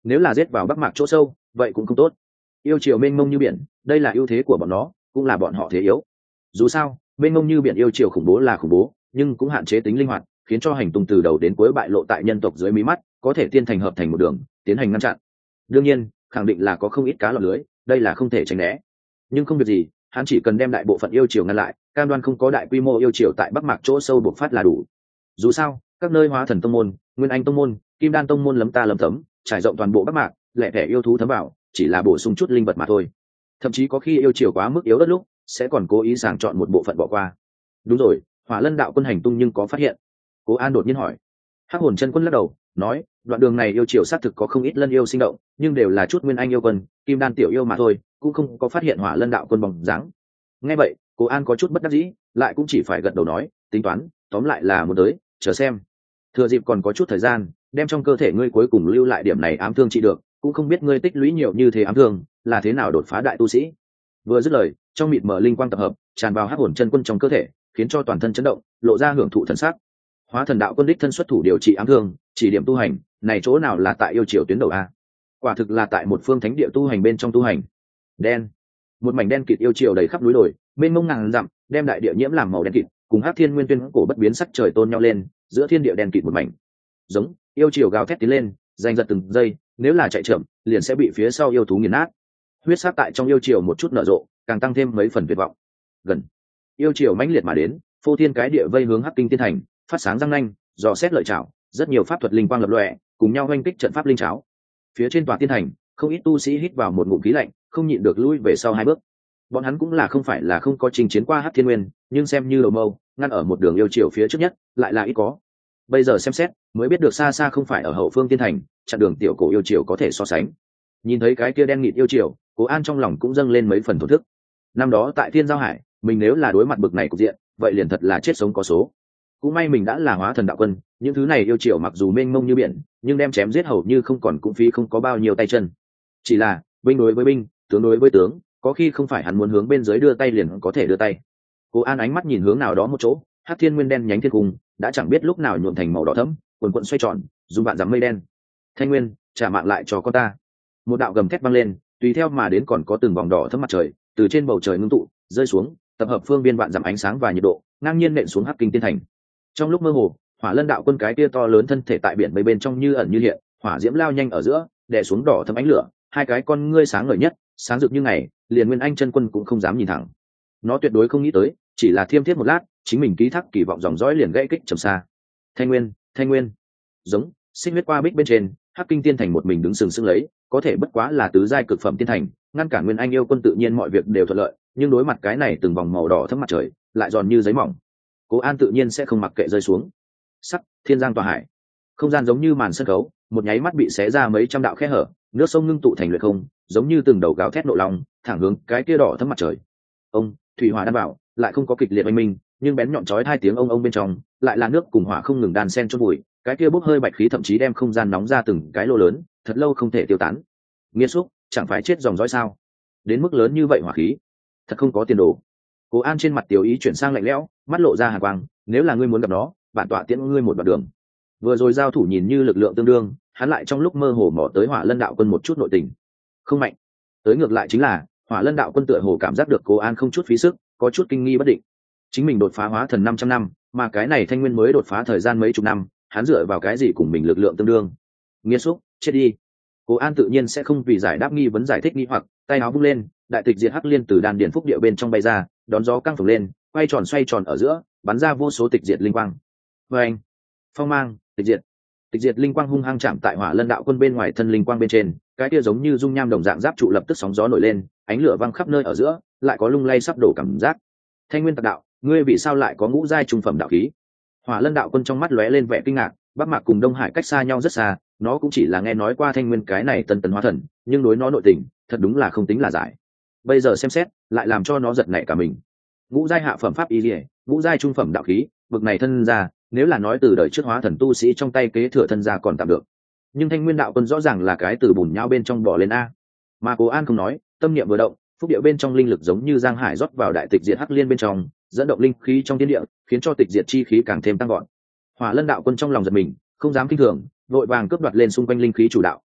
nếu là giết vào bắc mạc chỗ sâu vậy cũng không tốt. Yêu triều mênh mông như biển, đây là ưu thế của bọn nó, cũng là bọn họ thế yếu. Dù sao mênh mông như biển yêu triều khủng bố là khủng bố, nhưng cũng hạn chế tính linh hoạt, khiến cho hành tung từ đầu đến cuối bại lộ tại nhân tộc dưới mí mắt, có thể tiên thành hợp thành một đường tiến hành ngăn chặn. Đương nhiên khẳng định là có không ít cá lọt lưới, đây là không thể tránh né, nhưng không việc gì, hắn chỉ cần đem đại bộ phận yêu triều ngăn lại, cam đoan không có đại quy mô yêu triều tại bắc mạc chỗ sâu bộc phát là đủ. Dù sao các nơi hóa thần tông môn, nguyên anh tông môn, kim đan tông môn lấm ta lấm tấm trải rộng toàn bộ bắc mạc, lẻ thẻ yêu thú thấm vào chỉ là bổ sung chút linh vật mà thôi. Thậm chí có khi yêu triều quá mức yếu đất lúc sẽ còn cố ý sàng chọn một bộ phận bỏ qua. Đúng rồi, Hỏa Lân đạo quân hành tung nhưng có phát hiện? Cố An đột nhiên hỏi. Hắc Hồn chân quân lắc đầu nói, đoạn đường này yêu triều xác thực có không ít lân yêu sinh động, nhưng đều là chút nguyên anh yêu quân, kim đan tiểu yêu mà thôi, cũng không có phát hiện Hỏa Lân đạo quân bóng dáng. Nghe vậy Cố An có chút bất đắc dĩ, lại cũng chỉ phải gật đầu nói, tính toán tóm lại là muốn tới chờ xem, thừa dịp còn có chút thời gian đem trong cơ thể ngươi cuối cùng lưu lại điểm này ám thương trị được, cũng không biết ngươi tích lũy nhiều như thế ám thương là thế nào đột phá đại tu sĩ. Vừa dứt lời trong mịt mở linh quang tập hợp tràn vào Hắc Hồn chân quân trong cơ thể, khiến cho toàn thân chấn động, lộ ra hưởng thụ thần sắc. Hóa thần đạo quân đích thân xuất thủ điều trị ám thương, chỉ điểm tu hành, này chỗ nào là tại yêu triều tuyến đầu a, quả thực là tại một phương thánh địa tu hành bên trong tu hành. Đen, một mảnh đen kịt yêu triều đầy khắp núi đồi, mênh mông ngàn dặm, đem đại địa nhiễm làm màu đen kịt, cùng Hắc Thiên Nguyên Tuyên cổ bất biến sắc trời tôn nhau lên, giữa thiên địa đen kịt một mảnh. Giống yêu triều gào thét tiến lên, giành giật từng giây, nếu là chạy chậm, liền sẽ bị phía sau yêu thú nghiền nát. Huyết sắc tại trong yêu triều một chút nở rộ, càng tăng thêm mấy phần tuyệt vọng. Gần, yêu triều mãnh liệt mà đến, phô thiên cái địa vây hướng Hắc Kinh Tiên Thành, phát sáng răng nanh, dò xét lợi chảo, rất nhiều pháp thuật linh quang lập lòe, cùng nhau oanh kích trận pháp linh cháo. Phía trên tòa tiên thành, không ít tu sĩ hít vào một ngụm khí lạnh, không nhịn được lui về sau hai bước. Bọn hắn cũng là không phải là không có chinh chiến qua Hắc Thiên Nguyên, nhưng xem như đầu mâu, ngăn ở một đường yêu triều phía trước nhất, lại là ít có. Bây giờ xem xét, mới biết được xa xa không phải ở hậu phương tiên thành, chặn đường tiểu cổ yêu triều có thể so sánh. Nhìn thấy cái kia đen nghịt yêu triều, Cố An trong lòng cũng dâng lên mấy phần thổn thức. Năm đó tại Thiên Giao Hải, mình nếu là đối mặt bực này cục diện, vậy liền thật là chết sống có số. Cũng may mình đã là hóa thần đạo quân, những thứ này yêu triều mặc dù mênh mông như biển, nhưng đem chém giết hầu như không còn cũng phí không có bao nhiêu tay chân. Chỉ là binh đối với binh, tướng đối với tướng, có khi không phải hắn muốn hướng bên dưới đưa tay liền có thể đưa tay. Cố An ánh mắt nhìn hướng nào đó một chỗ, Hắc Thiên Nguyên đen nhánh thiên cung đã chẳng biết lúc nào nhuộm thành màu đỏ thẫm, quần quần xoay tròn, dùng vạn dặm mây đen. Thanh Nguyên, trả mạng lại cho con ta. Một đạo gầm thét vang lên, tùy theo mà đến còn có từng vòng đỏ thẫm mặt trời từ trên bầu trời ngưng tụ, rơi xuống, tập hợp phương biên vạn dặm ánh sáng và nhiệt độ, ngang nhiên nện xuống Hắc Kinh Tiên Thành. Trong lúc mơ hồ, Hỏa Lân đạo quân cái kia to lớn thân thể tại biển mây bên trong như ẩn như hiện, hỏa diễm lao nhanh ở giữa, đè xuống đỏ thẫm ánh lửa, hai cái con ngươi sáng ngời nhất, sáng rực như ngày, liền Nguyên Anh chân quân cũng không dám nhìn thẳng. Nó tuyệt đối không nghĩ tới, chỉ là thiêm thiết một lát, chính mình ký thác kỳ vọng dòng dõi liền gãy kích trầm xa. Thanh Nguyên, Thanh Nguyên. Giống, xích huyết qua bích bên trên, Hắc Kinh Tiên Thành một mình đứng sừng sững lấy, có thể bất quá là tứ giai cực phẩm tiên thành, ngăn cản Nguyên Anh yêu quân tự nhiên mọi việc đều thuận lợi, nhưng đối mặt cái này từng vòng màu đỏ thẫm mặt trời, lại giòn như giấy mỏng. Cố An tự nhiên sẽ không mặc kệ rơi xuống. Sắc, thiên giang tòa hải. Không gian giống như màn sân khấu, một nháy mắt bị xé ra mấy trăm đạo khe hở, nước sông ngưng tụ thành luyện không, giống như từng đầu gào thét nộ long, thẳng hướng cái kia đỏ thẫm mặt trời. Ông, thủy hỏa đan bảo, lại không có kịch liệt oanh minh, nhưng bén nhọn chói hai tiếng ông ông bên trong, lại là nước cùng hỏa không ngừng đan xen chôn bụi, cái kia bốc hơi bạch khí thậm chí đem không gian nóng ra từng cái lô lớn, thật lâu không thể tiêu tán. Nghiệt xúc, chẳng phải chết dòng dõi sao? Đến mức lớn như vậy hỏa khí, thật không có tiền đồ. Cố An trên mặt tiểu ý chuyển sang lạnh lẽo, mắt lộ ra hàn quang, nếu là ngươi muốn gặp nó, bản tọa tiễn ngươi một đoạn đường. Vừa rồi giao thủ nhìn như lực lượng tương đương, hắn lại trong lúc mơ hồ mò tới Hỏa Lân đạo quân một chút nội tình. Không mạnh. Tới ngược lại chính là, Hỏa Lân đạo quân tựa hồ cảm giác được Cố An không chút phí sức, có chút kinh nghi bất định. Chính mình đột phá hóa thần năm trăm năm, mà cái này Thanh Nguyên mới đột phá thời gian mấy chục năm, hắn dựa vào cái gì cùng mình lực lượng tương đương? Nghiệt xúc, chết đi. Cố An tự nhiên sẽ không vì giải đáp nghi vấn giải thích nghi hoặc, tay áo vung lên, đại tịch diệt hắc liên từ đan điền phúc địa bên trong bay ra, đón gió căng phồng lên, quay tròn xoay tròn ở giữa, bắn ra vô số tịch diệt linh quang. Và anh, phong mang, tịch diệt, tịch diệt linh quang hung hăng chạm tại Hỏa Lân đạo quân bên ngoài thân linh quang bên trên, cái kia giống như dung nham đồng dạng giáp trụ lập tức sóng gió nổi lên, ánh lửa văng khắp nơi ở giữa, lại có lung lay sắp đổ cảm giác. Thanh Nguyên tạc đạo, ngươi vì sao lại có ngũ giai trung phẩm đạo khí? Hỏa Lân đạo quân trong mắt lóe lên vẻ kinh ngạc, Bắc Mạc cùng Đông Hải cách xa nhau rất xa, nó cũng chỉ là nghe nói qua Thanh Nguyên cái này tân tấn hóa thần, nhưng đối nó nội tình, thật đúng là không tính là giải. Bây giờ xem xét, lại làm cho nó giật nảy cả mình. Ngũ giai hạ phẩm pháp y liễu, ngũ giai trung phẩm đạo khí, bực này thân gia, nếu là nói từ đời trước hóa thần tu sĩ trong tay kế thừa thân gia còn tạm được. Nhưng Thanh Nguyên đạo quân rõ ràng là cái từ bùn nhão bên trong bỏ lên a. Mà Cố An không nói, tâm niệm vừa động, phúc điệu bên trong linh lực giống như giang hải rót vào đại tịch diệt hắc liên bên trong, dẫn động linh khí trong thiên địa, khiến cho tịch diệt chi khí càng thêm tăng gọn. Hỏa Lân đạo quân trong lòng giật mình, không dám kinh thường, vội vàng cướp đoạt lên xung quanh linh khí chủ đạo,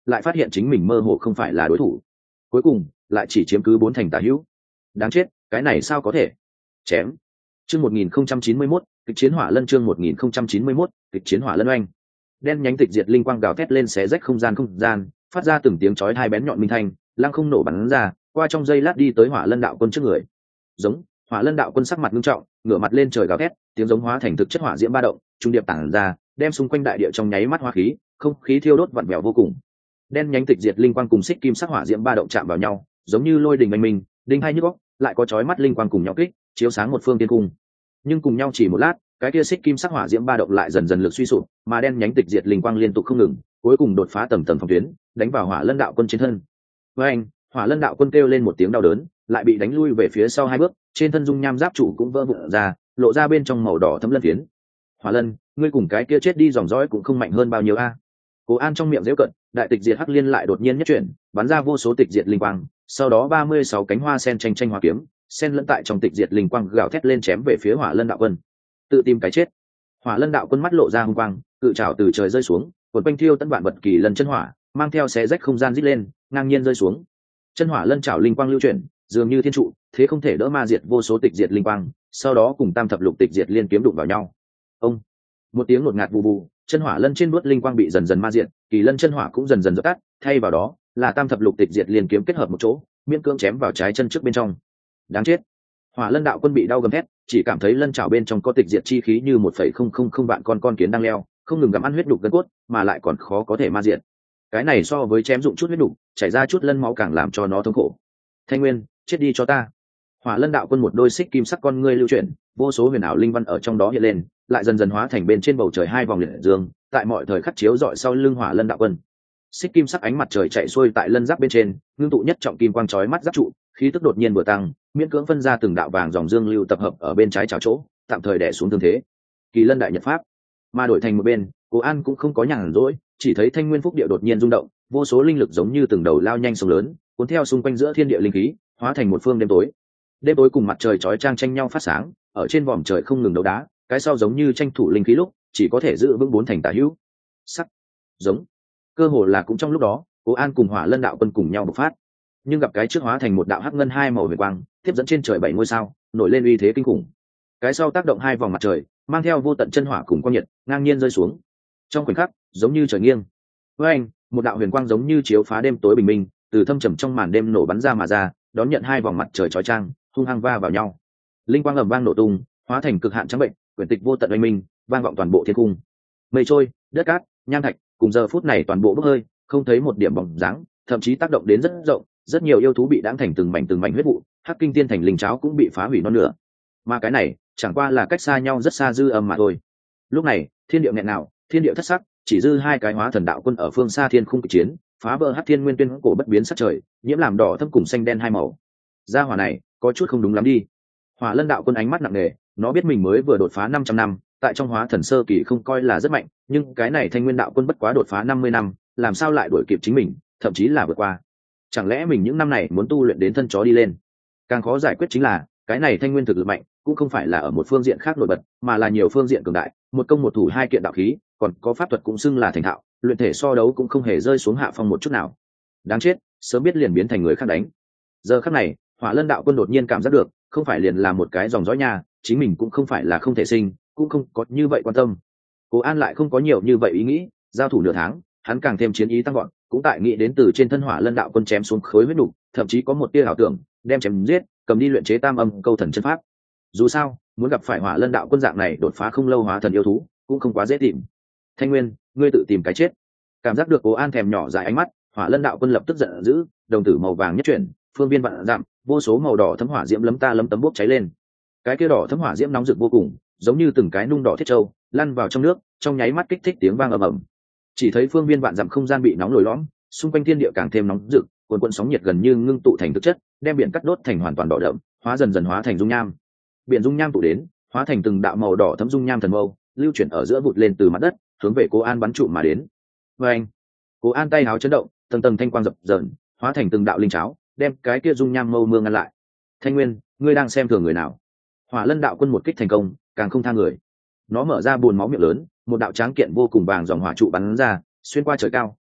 lại phát hiện chính mình mơ hồ không phải là đối thủ, cuối cùng lại chỉ chiếm cứ bốn thành tả hữu. Đáng chết, cái này sao có thể? Chém. Chương một nghìn không trăm chín mươi mốt, kịch chiến hỏa lân. Chương một nghìn không trăm chín mươi mốt, kịch chiến hỏa lân oanh. Đen nhánh tịch diệt linh quang gào thét lên xé rách không gian không gian, phát ra từng tiếng chói hai bén nhọn minh thanh, lăng không nổ bắn ra, qua trong giây lát đi tới hỏa lân đạo quân trước người. Giống, hỏa lân đạo quân sắc mặt nghiêm trọng, ngửa mặt lên trời gào thét, tiếng giống hóa thành thực chất hỏa diễm ba động, trung điệp tản ra, đem xung quanh đại địa trong nháy mắt hóa khí, không khí thiêu đốt vặn vẹo vô cùng. Đen nhánh tịch diệt linh quang cùng xích kim sắc hỏa diễm ba động chạm vào nhau, giống như lôi đình oanh minh, đinh hai nhức óc, lại có chói mắt linh quang cùng nhau kích, chiếu sáng một phương thiên cung. Nhưng cùng nhau chỉ một lát, cái kia xích kim sắc hỏa diễm ba động lại dần dần lực suy sụp, mà đen nhánh tịch diệt linh quang liên tục không ngừng, cuối cùng đột phá tầng tầng phòng tuyến, đánh vào hỏa lân đạo quân trên thân. Với anh, hỏa lân đạo quân kêu lên một tiếng đau đớn, lại bị đánh lui về phía sau hai bước, trên thân dung nham giáp trụ cũng vỡ vụn ra, lộ ra bên trong màu đỏ thấm lân phiến. Hỏa lân, ngươi cùng cái kia chết đi dòng dõi cũng không mạnh hơn bao nhiêu a. Cố An trong miệng giễu cận, đại tịch diệt hắc liên lại đột nhiên nhất chuyển, bắn ra vô số tịch diệt linh quang, sau đó ba mươi sáu cánh hoa sen tranh tranh hoa kiếm, sen lẫn tại trong tịch diệt linh quang gào thét lên chém về phía hỏa lân đạo quân. Tự tìm cái chết. Hỏa lân đạo quân mắt lộ ra hung quang, cự trảo từ trời rơi xuống, cuốn quanh thiêu tận vạn vật kỳ lần chân hỏa, mang theo xé rách không gian rít lên, ngang nhiên rơi xuống. Chân hỏa lân trảo linh quang lưu chuyển, dường như thiên trụ, thế không thể đỡ ma diệt vô số tịch diệt linh quang, sau đó cùng tam thập lục tịch diệt liên kiếm đụng vào nhau. Ông, một tiếng ngột ngạt bù bù, chân hỏa lân trên đuốt linh quang bị dần dần ma diệt, kỳ lân chân hỏa cũng dần dần dập tắt, thay vào đó là tam thập lục tịch diệt liên kiếm kết hợp một chỗ, miễn cưỡng chém vào trái chân trước bên trong. Đáng chết. Hỏa lân đạo quân bị đau gầm thét, chỉ cảm thấy lân chảo bên trong có tịch diệt chi khí như một phẩy không không không vạn con con kiến đang leo, không ngừng gặm ăn huyết đục gân cốt, mà lại còn khó có thể ma diệt. Cái này so với chém dụng chút huyết đục, chảy ra chút lân máu càng làm cho nó thống khổ. Thanh Nguyên, chết đi cho ta. Hỏa lân đạo quân một đôi xích kim sắc con ngươi lưu chuyển, vô số huyền ảo linh văn ở trong đó hiện lên, lại dần dần hóa thành bên trên bầu trời hai vòng liệt dương, tại mọi thời khắc chiếu rọi sau lưng hỏa lân đạo quân. Xích kim sắc ánh mặt trời chạy xuôi tại lân giáp bên trên, ngưng tụ nhất trọng kim quang chói mắt giáp trụ, khí tức đột nhiên vừa tăng, miễn cưỡng phân ra từng đạo vàng dòng dương lưu tập hợp ở bên trái chảo chỗ, tạm thời đè xuống thương thế. Kỳ lân đại nhật pháp. Mà đổi thành một bên, Cố An cũng không có nhàn rỗi, chỉ thấy thanh nguyên phúc địa đột nhiên rung động, vô số linh lực giống như từng đầu lao nhanh sông lớn, cuốn theo xung quanh giữa thiên địa linh khí, hóa thành một phương đêm tối. Đêm tối cùng mặt trời chói chang tranh nhau phát sáng, ở trên vòm trời không ngừng đấu đá, cái sau giống như tranh thủ linh khí lúc, chỉ có thể giữ vững bốn thành tả hữu. Sắc, giống. Cơ hồ là cũng trong lúc đó, Cố An cùng Hỏa Lân đạo quân cùng nhau bộc phát. Nhưng gặp cái trước hóa thành một đạo hắc ngân hai màu huyền quang, tiếp dẫn trên trời bảy ngôi sao, nổi lên uy thế kinh khủng. Cái sau tác động hai vòng mặt trời, mang theo vô tận chân hỏa cùng quang nhiệt, ngang nhiên rơi xuống. Trong khoảnh khắc, giống như trời nghiêng. Với anh, một đạo huyền quang giống như chiếu phá đêm tối bình minh, từ thâm trầm trong màn đêm nổ bắn ra mà ra, đón nhận hai vòng mặt trời chói chang, hung hăng va vào nhau. Linh quang ầm vang nổ tung, hóa thành cực hạn trắng bệnh, quyển tịch vô tận oanh minh, vang vọng toàn bộ thiên cung. Mây trôi, đất cát, nham thạch, cùng giờ phút này toàn bộ bốc hơi, không thấy một điểm bóng dáng, thậm chí tác động đến rất rộng, rất nhiều yêu thú bị đãng thành từng mảnh từng mảnh huyết vụ, hắc kinh tiên thành linh cháo cũng bị phá hủy non nửa. Mà cái này, chẳng qua là cách xa nhau rất xa dư âm mà thôi. Lúc này, thiên địa nghẹn nào, thiên địa thất sắc, chỉ dư hai cái hóa thần đạo quân ở phương xa thiên khung kịch chiến, phá vỡ hắc thiên nguyên tuyên cổ bất biến sắc trời, nhiễm làm đỏ thâm cùng xanh đen hai màu. Gia hỏa này, có chút không đúng lắm đi. Hỏa Lân đạo quân ánh mắt nặng nề, nó biết mình mới vừa đột phá năm trăm năm, tại trong hóa thần sơ kỳ không coi là rất mạnh, nhưng cái này thanh nguyên đạo quân bất quá đột phá năm mươi năm, làm sao lại đuổi kịp chính mình, thậm chí là vượt qua. Chẳng lẽ mình những năm này muốn tu luyện đến thân chó đi lên? Càng khó giải quyết chính là, cái này thanh nguyên thực lực mạnh, cũng không phải là ở một phương diện khác nổi bật, mà là nhiều phương diện cường đại, một công một thủ hai kiện đạo khí, còn có pháp thuật cũng xưng là thành thạo, luyện thể so đấu cũng không hề rơi xuống hạ phong một chút nào. Đáng chết, sớm biết liền biến thành người khác đánh. Giờ khắc này, Hỏa Lân đạo quân đột nhiên cảm giác được, không phải liền là một cái dòng dõi nhà, chính mình cũng không phải là không thể sinh, cũng không có như vậy quan tâm. Cố An lại không có nhiều như vậy ý nghĩ, giao thủ nửa tháng, hắn càng thêm chiến ý tăng gọn, cũng tại nghĩ đến từ trên thân Hỏa Lân đạo quân chém xuống khối huyết đủ, thậm chí có một tia ảo tưởng, đem chém giết, cầm đi luyện chế tam âm câu thần chân pháp. Dù sao, muốn gặp phải Hỏa Lân đạo quân dạng này đột phá không lâu hóa thần yêu thú, cũng không quá dễ tìm. Thanh Nguyên, ngươi tự tìm cái chết. Cảm giác được Cố An thèm nhỏ dại ánh mắt, Hỏa Lân đạo quân lập tức giận dữ, đồng tử màu vàng nhất chuyển, phương viên vạn dặm, vô số màu đỏ thấm hỏa diễm lấm ta lấm tấm bốc cháy lên. Cái kia đỏ thấm hỏa diễm nóng rực vô cùng, giống như từng cái nung đỏ thiết châu, lăn vào trong nước, trong nháy mắt kích thích tiếng vang ầm ầm. Chỉ thấy phương viên vạn dặm không gian bị nóng lồi lõm, xung quanh thiên địa càng thêm nóng rực, cuồn cuộn sóng nhiệt gần như ngưng tụ thành thực chất, đem biển cắt đốt thành hoàn toàn đỏ đậm, hóa dần dần hóa thành dung nham. Biển dung nham tụ đến, hóa thành từng đạo màu đỏ thấm dung nham thần mâu, lưu chuyển ở giữa vụt lên từ mặt đất, hướng về Cố An bắn trụ mà đến. Oeng! Cố An tay háo chấn động, tầng tầng thanh quang dập dờn, hóa thành từng đạo linh cháo, đem cái kia dung nham mâu mưa ngăn lại. Thanh Nguyên, ngươi đang xem thường người nào? Hỏa Lân đạo quân một kích thành công, càng không tha người. Nó mở ra buồn máu miệng lớn, một đạo tráng kiện vô cùng vàng dòng hỏa trụ bắn ra, xuyên qua trời cao,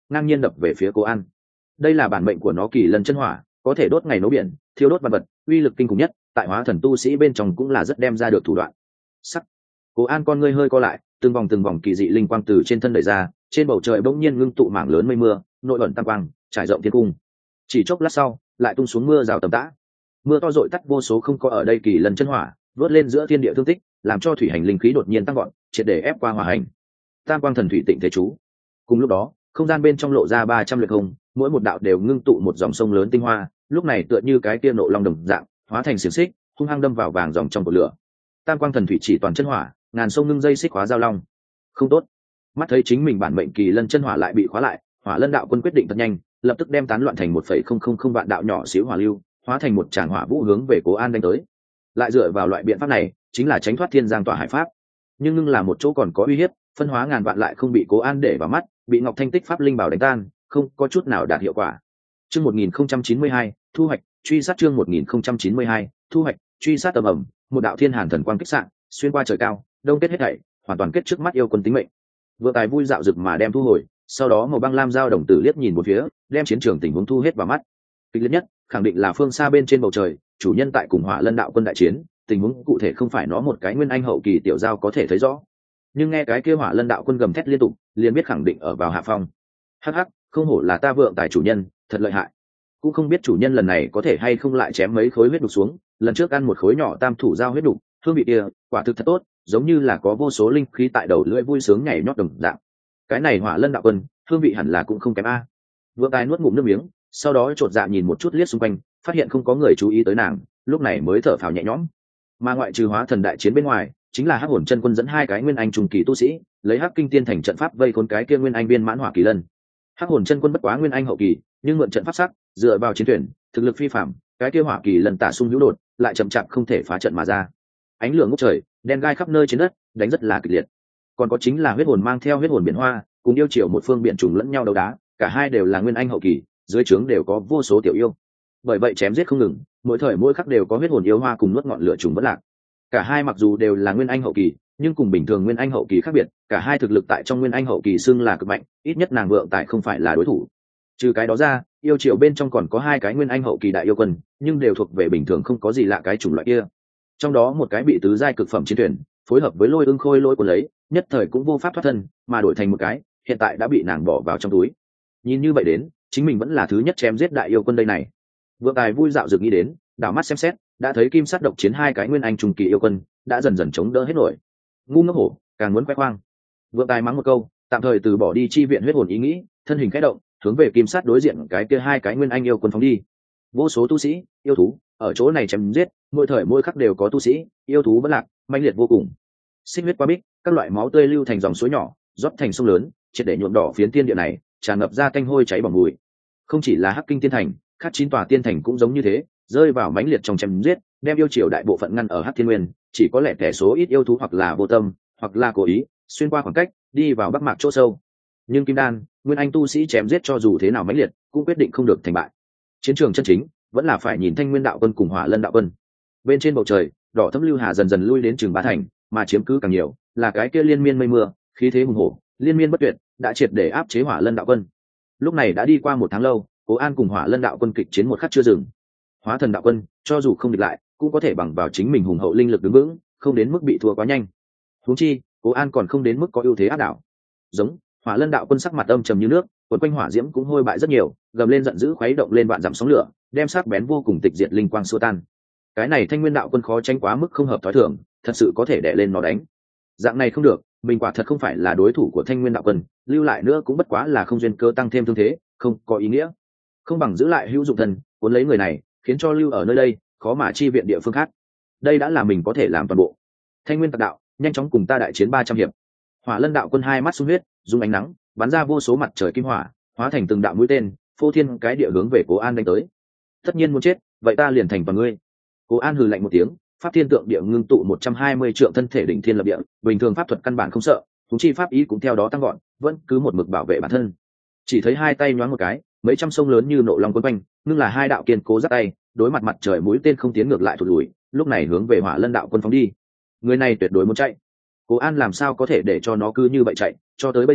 ngang nhiên đập về phía Cố An. Đây là bản mệnh của nó Kỳ Lân chân hỏa, có thể đốt ngày nấu biển, thiêu đốt vật vật, uy lực kinh khủng nhất, tại hóa thần tu sĩ bên trong cũng là rất đem ra được thủ đoạn. Sắc. Cố An con ngươi hơi co lại, từng vòng từng vòng kỳ dị linh quang từ trên thân đẩy ra, trên bầu trời bỗng nhiên ngưng tụ mảng lớn mây mưa, nội ẩn tam quang, trải rộng thiên cung. Chỉ chốc lát sau, lại tung xuống mưa rào tầm tã. Mưa to dội tắt vô số không có ở đây Kỳ Lân chân hỏa, vớt lên giữa thiên địa thương tích, làm cho thủy hành linh khí đột nhiên tăng gọn, triệt để ép qua hỏa hành. Tam quang thần thủy tịnh thể chú. Cùng lúc đó, không gian bên trong lộ ra ba trăm lượt không, mỗi một đạo đều ngưng tụ một dòng sông lớn tinh hoa, lúc này tựa như cái kia nộ long đồng dạng, hóa thành xiềng xích, hung hăng đâm vào vàng dòng trong cột lửa. Tam quang thần thủy chỉ toàn chân hỏa, ngàn sông ngưng dây xích hóa giao long. Không tốt. Mắt thấy chính mình bản mệnh Kỳ Lân chân hỏa lại bị khóa lại, Hỏa Lân đạo quân quyết định thật nhanh, lập tức đem tán loạn thành một phẩy không không không vạn đạo nhỏ xíu hỏa lưu, hóa thành một tràng hỏa vũ hướng về Cố An đánh tới. Lại dựa vào loại biện pháp này, chính là tránh thoát thiên giang tỏa hải pháp. Nhưng ngưng là một chỗ còn có uy hiếp, phân hóa ngàn vạn lại không bị Cố An để vào mắt, bị Ngọc Thanh Tích pháp linh bảo đánh tan, không có chút nào đạt hiệu quả. Chương một nghìn không trăm chín mươi hai, thu hoạch, truy sát chương một nghìn không trăm chín mươi hai, thu hoạch, truy sát tầm ầm, một đạo thiên hàn thần quang kích xạ, xuyên qua trời cao, đông kết hết thảy, hoàn toàn kết trước mắt yêu quân tính mệnh. Vừa tài vui dạo rực mà đem thu hồi, sau đó màu băng lam dao đồng tử liếc nhìn một phía, đem chiến trường tình huống thu hết vào mắt. Kịch liệt nhất, khẳng định là phương xa bên trên bầu trời, chủ nhân tại cùng Hỏa Lân đạo quân đại chiến, tình huống cụ thể không phải nó một cái nguyên anh hậu kỳ tiểu giao có thể thấy rõ. Nhưng nghe cái kia Hỏa Lân đạo quân gầm thét liên tục, liền biết khẳng định ở vào hạ phong. Hắc hắc, không hổ là ta vượng tài chủ nhân, thật lợi hại. Cũng không biết chủ nhân lần này có thể hay không lại chém mấy khối huyết đục xuống, lần trước ăn một khối nhỏ tam thủ dao huyết đục, hương vị kia quả thực thật tốt, giống như là có vô số linh khí tại đầu lưỡi vui sướng nhảy nhót đồng dạng. Cái này Hỏa Lân đạo quân, hương vị hẳn là cũng không kém a. Vượng tài nuốt ngụm nước miếng, sau đó chột dạ nhìn một chút liếc xung quanh, phát hiện không có người chú ý tới nàng, lúc này mới thở phào nhẹ nhõm. Mà ngoại trừ hóa thần đại chiến bên ngoài, chính là Hắc Hồn chân quân dẫn hai cái nguyên anh trùng kỳ tu sĩ, lấy Hắc Kinh Tiên thành trận pháp vây khốn cái kia nguyên anh viên mãn Hỏa Kỳ Lân. Hắc Hồn chân quân bất quá nguyên anh hậu kỳ, nhưng mượn trận pháp sắc, dựa vào chiến thuyền, thực lực phi phàm, cái kia Hỏa Kỳ Lân tả xung hữu đột, lại chậm chạp không thể phá trận mà ra. Ánh lửa ngút trời, đen gai khắp nơi trên đất, đánh rất là kịch liệt. Còn có chính là huyết hồn mang theo huyết hồn biển hoa, cùng yêu triều một phương biển trùng lẫn nhau đấu đá, cả hai đều là nguyên anh hậu kỳ, dưới trướng đều có vô số tiểu yêu. Bởi vậy chém giết không ngừng, mỗi thời mỗi khắc đều có huyết hồn yêu hoa cùng nuốt ngọn lửa trùng bất lạc. Cả hai mặc dù đều là nguyên anh hậu kỳ, nhưng cùng bình thường nguyên anh hậu kỳ khác biệt, cả hai thực lực tại trong nguyên anh hậu kỳ xưng là cực mạnh, ít nhất nàng vượng tại không phải là đối thủ. Trừ cái đó ra, yêu triều bên trong còn có hai cái nguyên anh hậu kỳ đại yêu quân, nhưng đều thuộc về bình thường không có gì lạ cái chủng loại kia. Trong đó một cái bị tứ giai cực phẩm chiến thuyền phối hợp với lôi ương khôi lôi của lấy, nhất thời cũng vô pháp thoát thân, mà đổi thành một cái, hiện tại đã bị nàng bỏ vào trong túi. Nhìn như vậy đến, chính mình vẫn là thứ nhất chém giết đại yêu quân đây này. Vượng tài vui dạo dược nghĩ đến, đảo mắt xem xét, đã thấy kim sát độc chiến hai cái nguyên anh trung kỳ yêu quân, đã dần dần chống đỡ hết nổi. Ngu ngốc hổ, càng muốn khoe khoang. Vượng tài mắng một câu, tạm thời từ bỏ đi chi viện huyết hồn ý nghĩ, thân hình khẽ động, hướng về kim sát đối diện cái kia hai cái nguyên anh yêu quân phóng đi. Vô số tu sĩ, yêu thú ở chỗ này chém giết, mỗi thời mỗi khắc đều có tu sĩ, yêu thú vẫn lạc, mãnh liệt vô cùng. Xích huyết qua bích, các loại máu tươi lưu thành dòng suối nhỏ, rót thành sông lớn, triệt để nhuộm đỏ phiến tiên địa này, tràn ngập ra tanh hôi cháy bỏng mùi. Không chỉ là Hắc Kinh Tiên thành, khác chín tòa tiên thành cũng giống như thế, rơi vào mãnh liệt trong chém giết, đem yêu triều đại bộ phận ngăn ở Hắc Thiên Nguyên, chỉ có lẻ tẻ số ít yêu thú hoặc là vô tâm, hoặc là cố ý, xuyên qua khoảng cách, đi vào Bắc Mạc chỗ sâu. Nhưng Kim Đan, nguyên anh tu sĩ chém giết cho dù thế nào mãnh liệt, cũng quyết định không được thành bại. Chiến trường chân chính vẫn là phải nhìn Thanh Nguyên đạo quân cùng Hỏa Lân đạo quân. Bên trên bầu trời, đỏ thẫm lưu hà dần dần lui đến trường Bá Thành, mà chiếm cứ càng nhiều là cái kia liên miên mây mưa, khí thế hùng hổ, liên miên bất tuyệt, đã triệt để áp chế Hỏa Lân đạo quân. Lúc này đã đi qua một tháng lâu, Cố An cùng Hỏa Lân đạo quân kịch chiến một khắc chưa dừng. Hóa thần đạo quân, cho dù không địch lại, cũng có thể bằng vào chính mình hùng hậu linh lực đứng vững, không đến mức bị thua quá nhanh. Huống chi, Cố An còn không đến mức có ưu thế áp đảo. Giống, Hỏa Lân đạo quân sắc mặt âm trầm như nước, quần quanh hỏa diễm cũng hôi bại rất nhiều, gầm lên giận dữ khuấy động lên vạn dặm sóng lửa, đem sắc bén vô cùng tịch diệt linh quang xua tan. Cái này Thanh Nguyên đạo quân khó tránh quá mức không hợp thói thường, thật sự có thể đè lên nó đánh. Dạng này không được, mình quả thật không phải là đối thủ của Thanh Nguyên đạo quân, lưu lại nữa cũng bất quá là không duyên cơ tăng thêm thương thế, không có ý nghĩa. Không bằng giữ lại hữu dụng thần, cuốn lấy người này, khiến cho lưu ở nơi đây, khó mà chi viện địa phương khác. Đây đã là mình có thể làm toàn bộ. Thanh Nguyên tạc đạo, nhanh chóng cùng ta đại chiến ba trăm hiệp. Hỏa Lân đạo quân hai mắt sung huyết, dung ánh nắng, bắn ra vô số mặt trời kim hỏa, hóa thành từng đạo mũi tên, phô thiên cái địa hướng về Cố An đánh tới. Tất nhiên muốn chết, vậy ta liền thành vào ngươi. Cố An hừ lạnh một tiếng, pháp thiên tượng địa ngưng tụ một trăm hai mươi trượng thân thể đỉnh thiên lập địa, bình thường pháp thuật căn bản không sợ, chúng chi pháp ý cũng theo đó tăng gọn, vẫn cứ một mực bảo vệ bản thân. Chỉ thấy hai tay nhoáng một cái, mấy trăm sông lớn như nộ long quấn quanh, nhưng là hai đạo kiên cố giáp tay, đối mặt mặt trời mũi tên không tiến ngược lại thụt lùi, lúc này hướng về Hỏa Lân đạo quân phóng đi. Người này tuyệt đối muốn chạy. Cố An làm sao có thể để cho nó cứ như vậy chạy, cho tới bây giờ,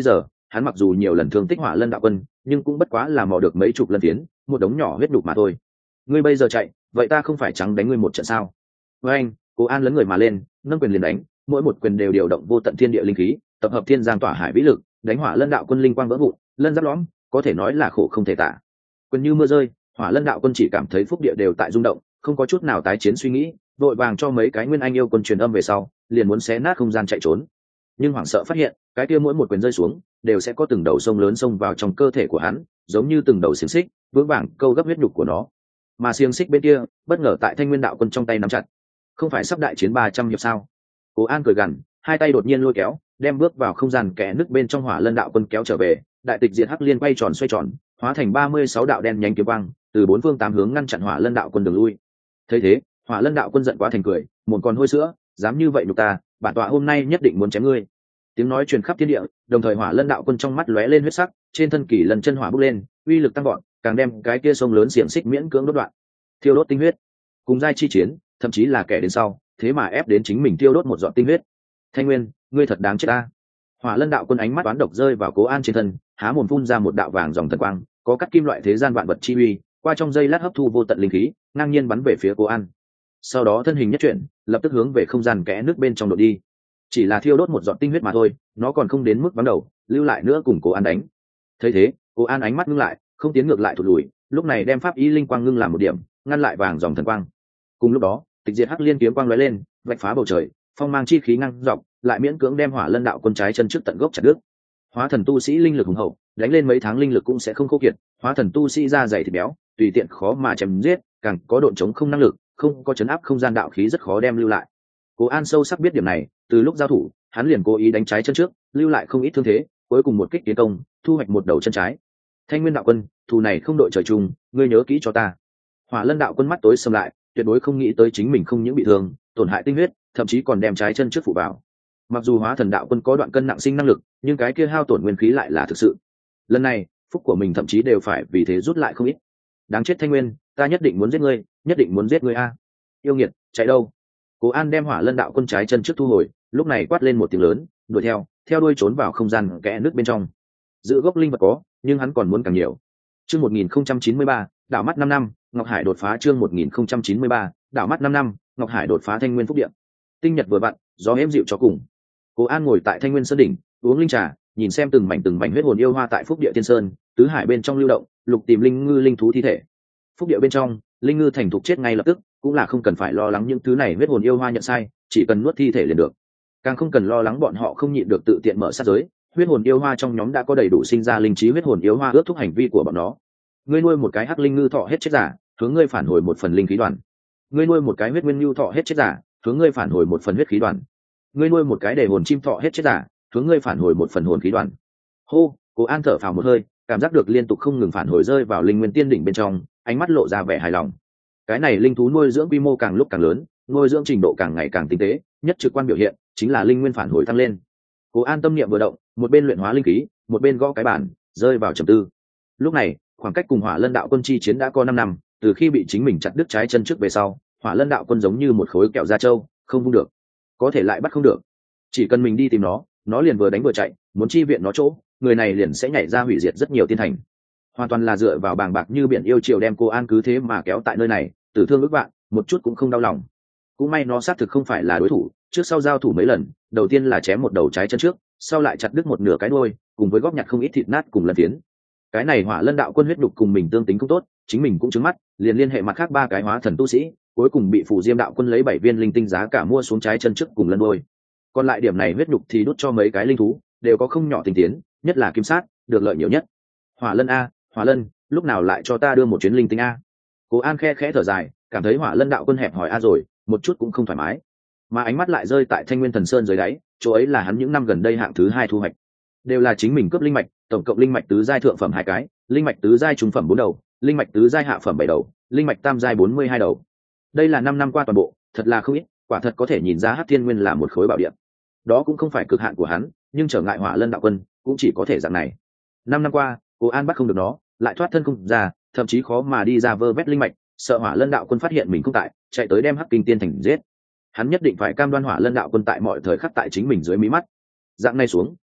hắn mặc dù nhiều lần thương tích hỏa lân đạo quân nhưng cũng bất quá là mò được mấy chục lần tiến một đống nhỏ huyết đục mà thôi. Ngươi bây giờ chạy vậy ta không phải trắng đánh ngươi một trận sao? Với anh, Cố An lấn người mà lên, nâng quyền liền đánh, mỗi một quyền đều điều động vô tận thiên địa linh khí, tập hợp thiên giang tỏa hải vĩ lực, đánh hỏa lân đạo quân linh quang vỡ vụn, lân giáp lõm, có thể nói là khổ không thể tả. Quyền như mưa rơi, hỏa lân đạo quân chỉ cảm thấy phúc địa đều tại rung động, không có chút nào tái chiến suy nghĩ, vội vàng cho mấy cái nguyên anh yêu quân truyền âm về sau, liền muốn xé nát không gian chạy trốn. Nhưng hoảng sợ phát hiện, cái kia mỗi một quyền rơi xuống, đều sẽ có từng đầu sông lớn xông vào trong cơ thể của hắn, giống như từng đầu xiềng xích, vững vàng câu gấp huyết nhục của nó. Mà xiềng xích bên kia, bất ngờ tại Thanh Nguyên đạo quân trong tay nắm chặt. Không phải sắp đại chiến ba trăm hiệp sao? Cố An cười gằn, hai tay đột nhiên lôi kéo, đem bước vào không gian kẽ nước bên trong hỏa lân đạo quân kéo trở về, đại tịch diệt hắc liên quay tròn xoay tròn, hóa thành ba mươi sáu đạo đen nhánh kiếm quang, từ bốn phương tám hướng ngăn chặn hỏa lân đạo quân đường lui. Thấy thế, hỏa lân đạo quân giận quá thành cười, một con hôi sữa, dám như vậy nhục ta, bản tọa hôm nay nhất định muốn chém ngươi. Tiếng nói truyền khắp thiên địa, đồng thời hỏa lân đạo quân trong mắt lóe lên huyết sắc, trên thân kỳ lần chân hỏa bốc lên, uy lực tăng vọt, càng đem cái kia sông lớn xiềng xích miễn cưỡng đốt đoạn. Thiêu đốt tinh huyết, cùng giai chi chiến, thậm chí là kẻ đến sau, thế mà ép đến chính mình tiêu đốt một giọt tinh huyết. Thanh Nguyên, ngươi thật đáng chết ta. Hỏa lân đạo quân ánh mắt toán độc rơi vào Cố An trên thân, há mồm phun ra một đạo vàng dòng thần quang, có cắt kim loại thế gian vạn vật chi uy, qua trong dây lát hấp thu vô tận linh khí, ngang nhiên bắn về phía Cố An. Sau đó thân hình nhất chuyển, lập tức hướng về không gian kẽ nước bên trong đội đi. Chỉ là thiêu đốt một giọt tinh huyết mà thôi, nó còn không đến mức vắng đầu, lưu lại nữa cùng Cố An đánh. Thấy thế, Cố An ánh mắt ngưng lại, không tiến ngược lại thụt lùi, lúc này đem pháp ý linh quang ngưng làm một điểm, ngăn lại vàng dòng thần quang. Cùng lúc đó, tịch diệt hắc liên kiếm quang lóe lên, vạch phá bầu trời, phong mang chi khí ngăn dọc, lại miễn cưỡng đem hỏa lân đạo quân trái chân trước tận gốc chặt đứt. Hóa thần tu sĩ linh lực hùng hậu, đánh lên mấy tháng linh lực cũng sẽ không khô kiệt, hóa thần tu sĩ da dày thịt béo, tùy tiện khó mà chém giết, càng có độn chống không năng lực, không có chấn áp không gian đạo khí rất khó đem lưu lại. Cố An sâu sắc biết điểm này, từ lúc giao thủ, hắn liền cố ý đánh trái chân trước, lưu lại không ít thương thế, cuối cùng một kích tiến công, thu hoạch một đầu chân trái. Thanh Nguyên đạo quân, thù này không đội trời chung, ngươi nhớ kỹ cho ta. Hỏa lân đạo quân mắt tối sầm lại, tuyệt đối không nghĩ tới chính mình không những bị thương, tổn hại tinh huyết, thậm chí còn đem trái chân trước phụ vào. Mặc dù hóa thần đạo quân có đoạn cân nặng sinh năng lực, nhưng cái kia hao tổn nguyên khí lại là thực sự. Lần này, phúc của mình thậm chí đều phải vì thế rút lại không ít. Đáng chết Thanh Nguyên, ta nhất định muốn giết ngươi, nhất định muốn giết ngươi a. Yêu nghiệt, chạy đâu? Cố An đem hỏa lân đạo quân trái chân trước thu hồi, lúc này quát lên một tiếng lớn, đuổi theo, theo đuôi trốn vào không gian kẽ nước bên trong. Giữ gốc linh vật có, nhưng hắn còn muốn càng nhiều. Chương một nghìn không trăm chín mươi ba, đảo mắt năm năm, Ngọc Hải đột phá chương một nghìn không trăm chín mươi ba, đảo mắt năm năm, Ngọc Hải đột phá Thanh Nguyên phúc điện. Tinh nhật vừa vặn, gió êm dịu cho cùng. Cố An ngồi tại Thanh Nguyên sơn đỉnh, uống linh trà, nhìn xem từng mảnh từng mảnh huyết hồn yêu hoa tại phúc địa thiên sơn, tứ hải bên trong lưu động, lục tìm linh ngư linh thú thi thể. Phúc địa bên trong, linh ngư thành thục chết ngay lập tức, cũng là không cần phải lo lắng những thứ này huyết hồn yêu hoa nhận sai, chỉ cần nuốt thi thể liền được. Càng không cần lo lắng bọn họ không nhịn được tự tiện mở sát giới, huyết hồn yêu hoa trong nhóm đã có đầy đủ sinh ra linh trí huyết hồn yêu hoa ước thúc hành vi của bọn nó. Ngươi nuôi một cái hắc linh ngư thọ hết chết giả, hướng ngươi phản hồi một phần linh khí đoàn. Ngươi nuôi một cái huyết nguyên ngư thọ hết chết giả, hướng ngươi phản hồi một phần huyết khí đoàn. Ngươi nuôi một cái để hồn chim thọ hết chết giả, hướng ngươi phản hồi một phần hồn khí đoàn. Hô, Cố An thở phào một hơi, cảm giác được liên tục không ngừng phản hồi rơi vào linh nguyên tiên đỉnh bên trong, ánh mắt lộ ra vẻ hài lòng. Cái này linh thú nuôi dưỡng quy mô càng lúc càng lớn, nuôi dưỡng trình độ càng ngày càng tinh tế, nhất trực quan biểu hiện chính là linh nguyên phản hồi tăng lên. Cố An tâm niệm vừa động, một bên luyện hóa linh khí, một bên gõ cái bàn, rơi vào trầm tư. Lúc này, khoảng cách cùng Hỏa Lân đạo quân chi chiến đã có năm năm, từ khi bị chính mình chặt đứt trái chân trước về sau, Hỏa Lân đạo quân giống như một khối kẹo da trâu, không vung được, có thể lại bắt không được. Chỉ cần mình đi tìm nó, nó liền vừa đánh vừa chạy, muốn chi viện nó chỗ, người này liền sẽ nhảy ra hủy diệt rất nhiều tiên thành. Hoàn toàn là dựa vào bàng bạc như biển yêu triều đem Cố An cứ thế mà kéo tại nơi này, tử thương ức vạn, một chút cũng không đau lòng. Cũng may nó xác thực không phải là đối thủ, trước sau giao thủ mấy lần, đầu tiên là chém một đầu trái chân trước, sau lại chặt đứt một nửa cái đuôi, cùng với góp nhặt không ít thịt nát cùng lần tiến. Cái này Hỏa Lân đạo quân huyết đục cùng mình tương tính không tốt, chính mình cũng trứng mắt, liền liên hệ mặt khác ba cái hóa thần tu sĩ, cuối cùng bị Phù Diêm đạo quân lấy bảy viên linh tinh giá cả mua xuống trái chân trước cùng lần đuôi. Còn lại điểm này huyết đục thì đút cho mấy cái linh thú, đều có không nhỏ tình tiến, nhất là kim sát, được lợi nhiều nhất. Hỏa Lân a, Hỏa Lân, lúc nào lại cho ta đưa một chuyến linh tinh a? Cố An khe khẽ thở dài, cảm thấy Hỏa Lân đạo quân hẹp hỏi a rồi, một chút cũng không thoải mái. Mà ánh mắt lại rơi tại Thanh Nguyên Thần Sơn dưới đáy, chỗ ấy là hắn những năm gần đây hạng thứ hai thu hoạch, đều là chính mình cướp linh mạch, tổng cộng linh mạch tứ giai thượng phẩm hai cái, linh mạch tứ giai trung phẩm bốn đầu, linh mạch tứ giai hạ phẩm bảy đầu, linh mạch tam giai bốn mươi hai đầu. Đây là năm năm qua toàn bộ, thật là không ít, quả thật có thể nhìn ra Hắc Thiên Nguyên là một khối bảo địa. Đó cũng không phải cực hạn của hắn, nhưng trở ngại Hỏa Lân đạo quân, cũng chỉ có thể dạng này. Năm năm qua, Cố An bắt không được nó, lại thoát thân không ra, thậm chí khó mà đi ra vơ vét linh mạch, sợ Hỏa Lân đạo quân phát hiện mình không tại, chạy tới đem Hắc Kinh Tiên thành giết. Hắn nhất định phải cam đoan Hỏa Lân đạo quân tại mọi thời khắc tại chính mình dưới mí mắt. Dạng này xuống,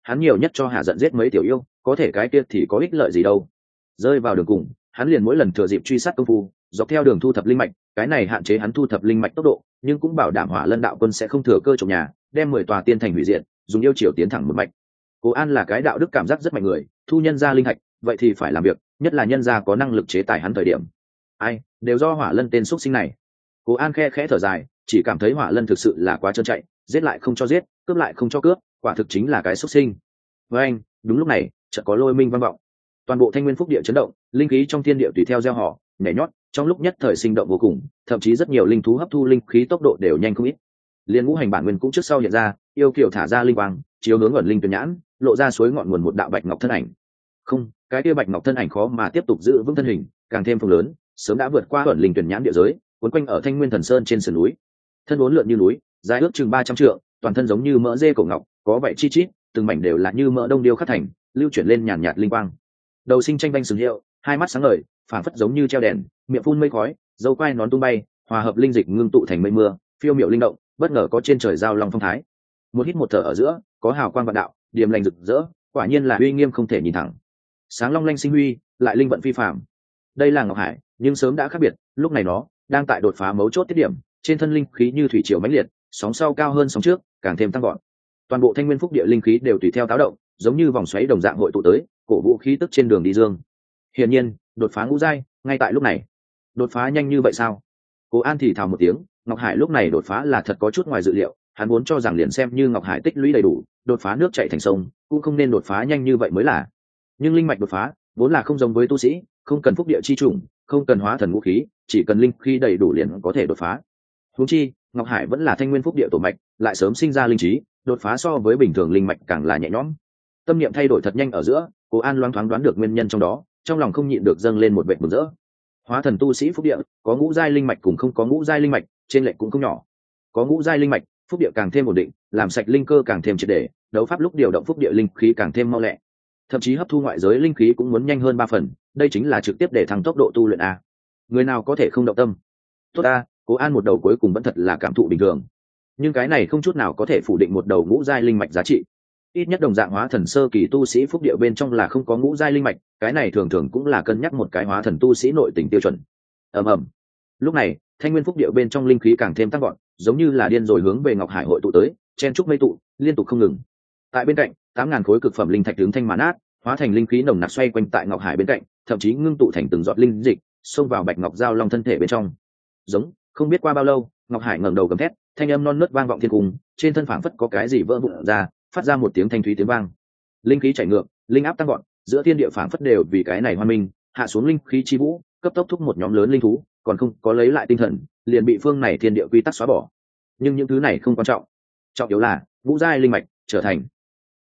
hắn nhiều nhất cho hạ giận giết mấy tiểu yêu, có thể cái kia thì có ích lợi gì đâu. Rơi vào đường cùng, hắn liền mỗi lần thừa dịp truy sát công phu, dọc theo đường thu thập linh mạch, cái này hạn chế hắn thu thập linh mạch tốc độ, nhưng cũng bảo đảm Hỏa Lân đạo quân sẽ không thừa cơ trộm nhà, đem mười tòa tiên thành hủy diệt, dùng yêu chiều tiến thẳng một mạch. Cố An là cái đạo đức cảm giác rất mạnh người, thu nhân gia linh hạch, vậy thì phải làm việc, nhất là nhân gia có năng lực chế tài hắn thời điểm. Ai, đều do Hỏa Lân tên xuất sinh này. Cố An khe khẽ thở dài, chỉ cảm thấy Hỏa Lân thực sự là quá trơn chạy, giết lại không cho giết, cướp lại không cho cướp, quả thực chính là cái xuất sinh. Với anh, đúng lúc này, chợt có lôi minh vang vọng. Toàn bộ Thanh Nguyên Phúc địa chấn động, linh khí trong thiên địa tùy theo gieo họ, nhảy nhót, trong lúc nhất thời sinh động vô cùng, thậm chí rất nhiều linh thú hấp thu linh khí tốc độ đều nhanh không ít. Liên ngũ hành bản nguyên cũng trước sau hiện ra, yêu kiều thả ra linh quang, chiếu hướng ẩn linh tuyển nhãn, lộ ra suối ngọn nguồn một đạo bạch ngọc thân ảnh. Không, cái kia bạch ngọc thân ảnh khó mà tiếp tục giữ vững thân hình, càng thêm phồng lớn, sớm đã vượt qua ẩn linh tuyển nhãn địa giới, cuốn quanh ở Thanh Nguyên Thần Sơn trên sườn núi. Thân uốn lượn như núi, dài ước chừng ba trăm trượng, toàn thân giống như mỡ dê cổ ngọc, có vậy chi chít, từng mảnh đều là như mỡ đông điêu khắc thành, lưu chuyển lên nhàn nhạt linh quang. Đầu sinh tranh vanh sừng hiệu, hai mắt sáng ngời, phảng phất giống như treo đèn, miệng phun mây khói, dâu quai nón tung bay, hòa hợp linh dịch ngưng tụ thành mây mưa, phiêu miệu linh động, bất ngờ có trên trời giao long phong thái. Một hít một thở ở giữa, có hào quang vạn đạo, điềm lành rực rỡ, quả nhiên là uy nghiêm không thể nhìn thẳng. Sáng long lanh sinh huy, lại linh vận phi phàm. Đây là Ngọc Hải, nhưng sớm đã khác biệt, lúc này nó đang tại đột phá mấu chốt tiết điểm, trên thân linh khí như thủy triều mãnh liệt, sóng sau cao hơn sóng trước, càng thêm tăng vọt. Toàn bộ Thanh Nguyên Phúc địa linh khí đều tùy theo táo động, giống như vòng xoáy đồng dạng hội tụ tới, cổ vũ khí tức trên đường đi dương. Hiển nhiên, đột phá ngũ giai, ngay tại lúc này. Đột phá nhanh như vậy sao? Cố An thì thào một tiếng, Ngọc Hải lúc này đột phá là thật có chút ngoài dự liệu, hắn vốn cho rằng liền xem như Ngọc Hải tích lũy đầy đủ, đột phá nước chảy thành sông, cũng không nên đột phá nhanh như vậy mới là. Nhưng linh mạch đột phá, vốn là không giống với tu sĩ, không cần phúc địa chi trùng, không cần hóa thần vũ khí, chỉ cần linh khí đầy đủ liền có thể đột phá. Huống chi, Ngọc Hải vẫn là Thanh Nguyên Phúc địa tổ mạch, lại sớm sinh ra linh trí, đột phá so với bình thường linh mạch càng là nhẹ nhõm. Tâm niệm thay đổi thật nhanh ở giữa, Cố An loáng thoáng đoán được nguyên nhân trong đó, trong lòng không nhịn được dâng lên một vệt mừng rỡ. Hóa thần tu sĩ phúc địa, có ngũ giai linh mạch cùng không có ngũ giai linh mạch, trên lệch cũng không nhỏ. Có ngũ giai linh mạch, phúc địa càng thêm ổn định, làm sạch linh cơ càng thêm triệt để, đấu pháp lúc điều động phúc địa linh khí càng thêm mau lẹ. Thậm chí hấp thu ngoại giới linh khí cũng muốn nhanh hơn ba phần, đây chính là trực tiếp để thăng tốc độ tu luyện a. Người nào có thể không động tâm. Tốt a, Cố An một đầu cuối cùng vẫn thật là cảm thụ bình thường. Nhưng cái này không chút nào có thể phủ định một đầu ngũ giai linh mạch giá trị. Ít nhất đồng dạng hóa thần sơ kỳ tu sĩ phúc địa bên trong là không có ngũ giai linh mạch, cái này thường thường cũng là cân nhắc một cái hóa thần tu sĩ nội tình tiêu chuẩn. Ầm ầm. Lúc này, Thanh Nguyên Phúc địa bên trong linh khí càng thêm tăng vọt, giống như là điên rồi hướng về Ngọc Hải hội tụ tới, chen trúc mây tụ, liên tục không ngừng. Tại bên cạnh, tám ngàn khối cực phẩm linh thạch đứng thanh màn át, hóa thành linh khí nồng nặc xoay quanh tại Ngọc Hải bên cạnh, thậm chí ngưng tụ thành từng giọt linh dịch, xông vào Bạch Ngọc Giao Long thân thể bên trong. Giống, không biết qua bao lâu, Ngọc Hải ngẩng đầu gầm thét, thanh âm non nớt vang vọng thiên cung, trên thân phảng phất có cái gì vỡ vụn ra, phát ra một tiếng thanh thúy tiếng vang. Linh khí chảy ngược, linh áp tăng vọt, giữa thiên địa phảng phất đều vì cái này hoan minh, hạ xuống linh khí chi vũ, cấp tốc thúc một nhóm lớn linh thú, còn không có lấy lại tinh thần, liền bị phương này thiên địa quy tắc xóa bỏ. Nhưng những thứ này không quan trọng, trọng yếu là ngũ giai linh mạch trở thành.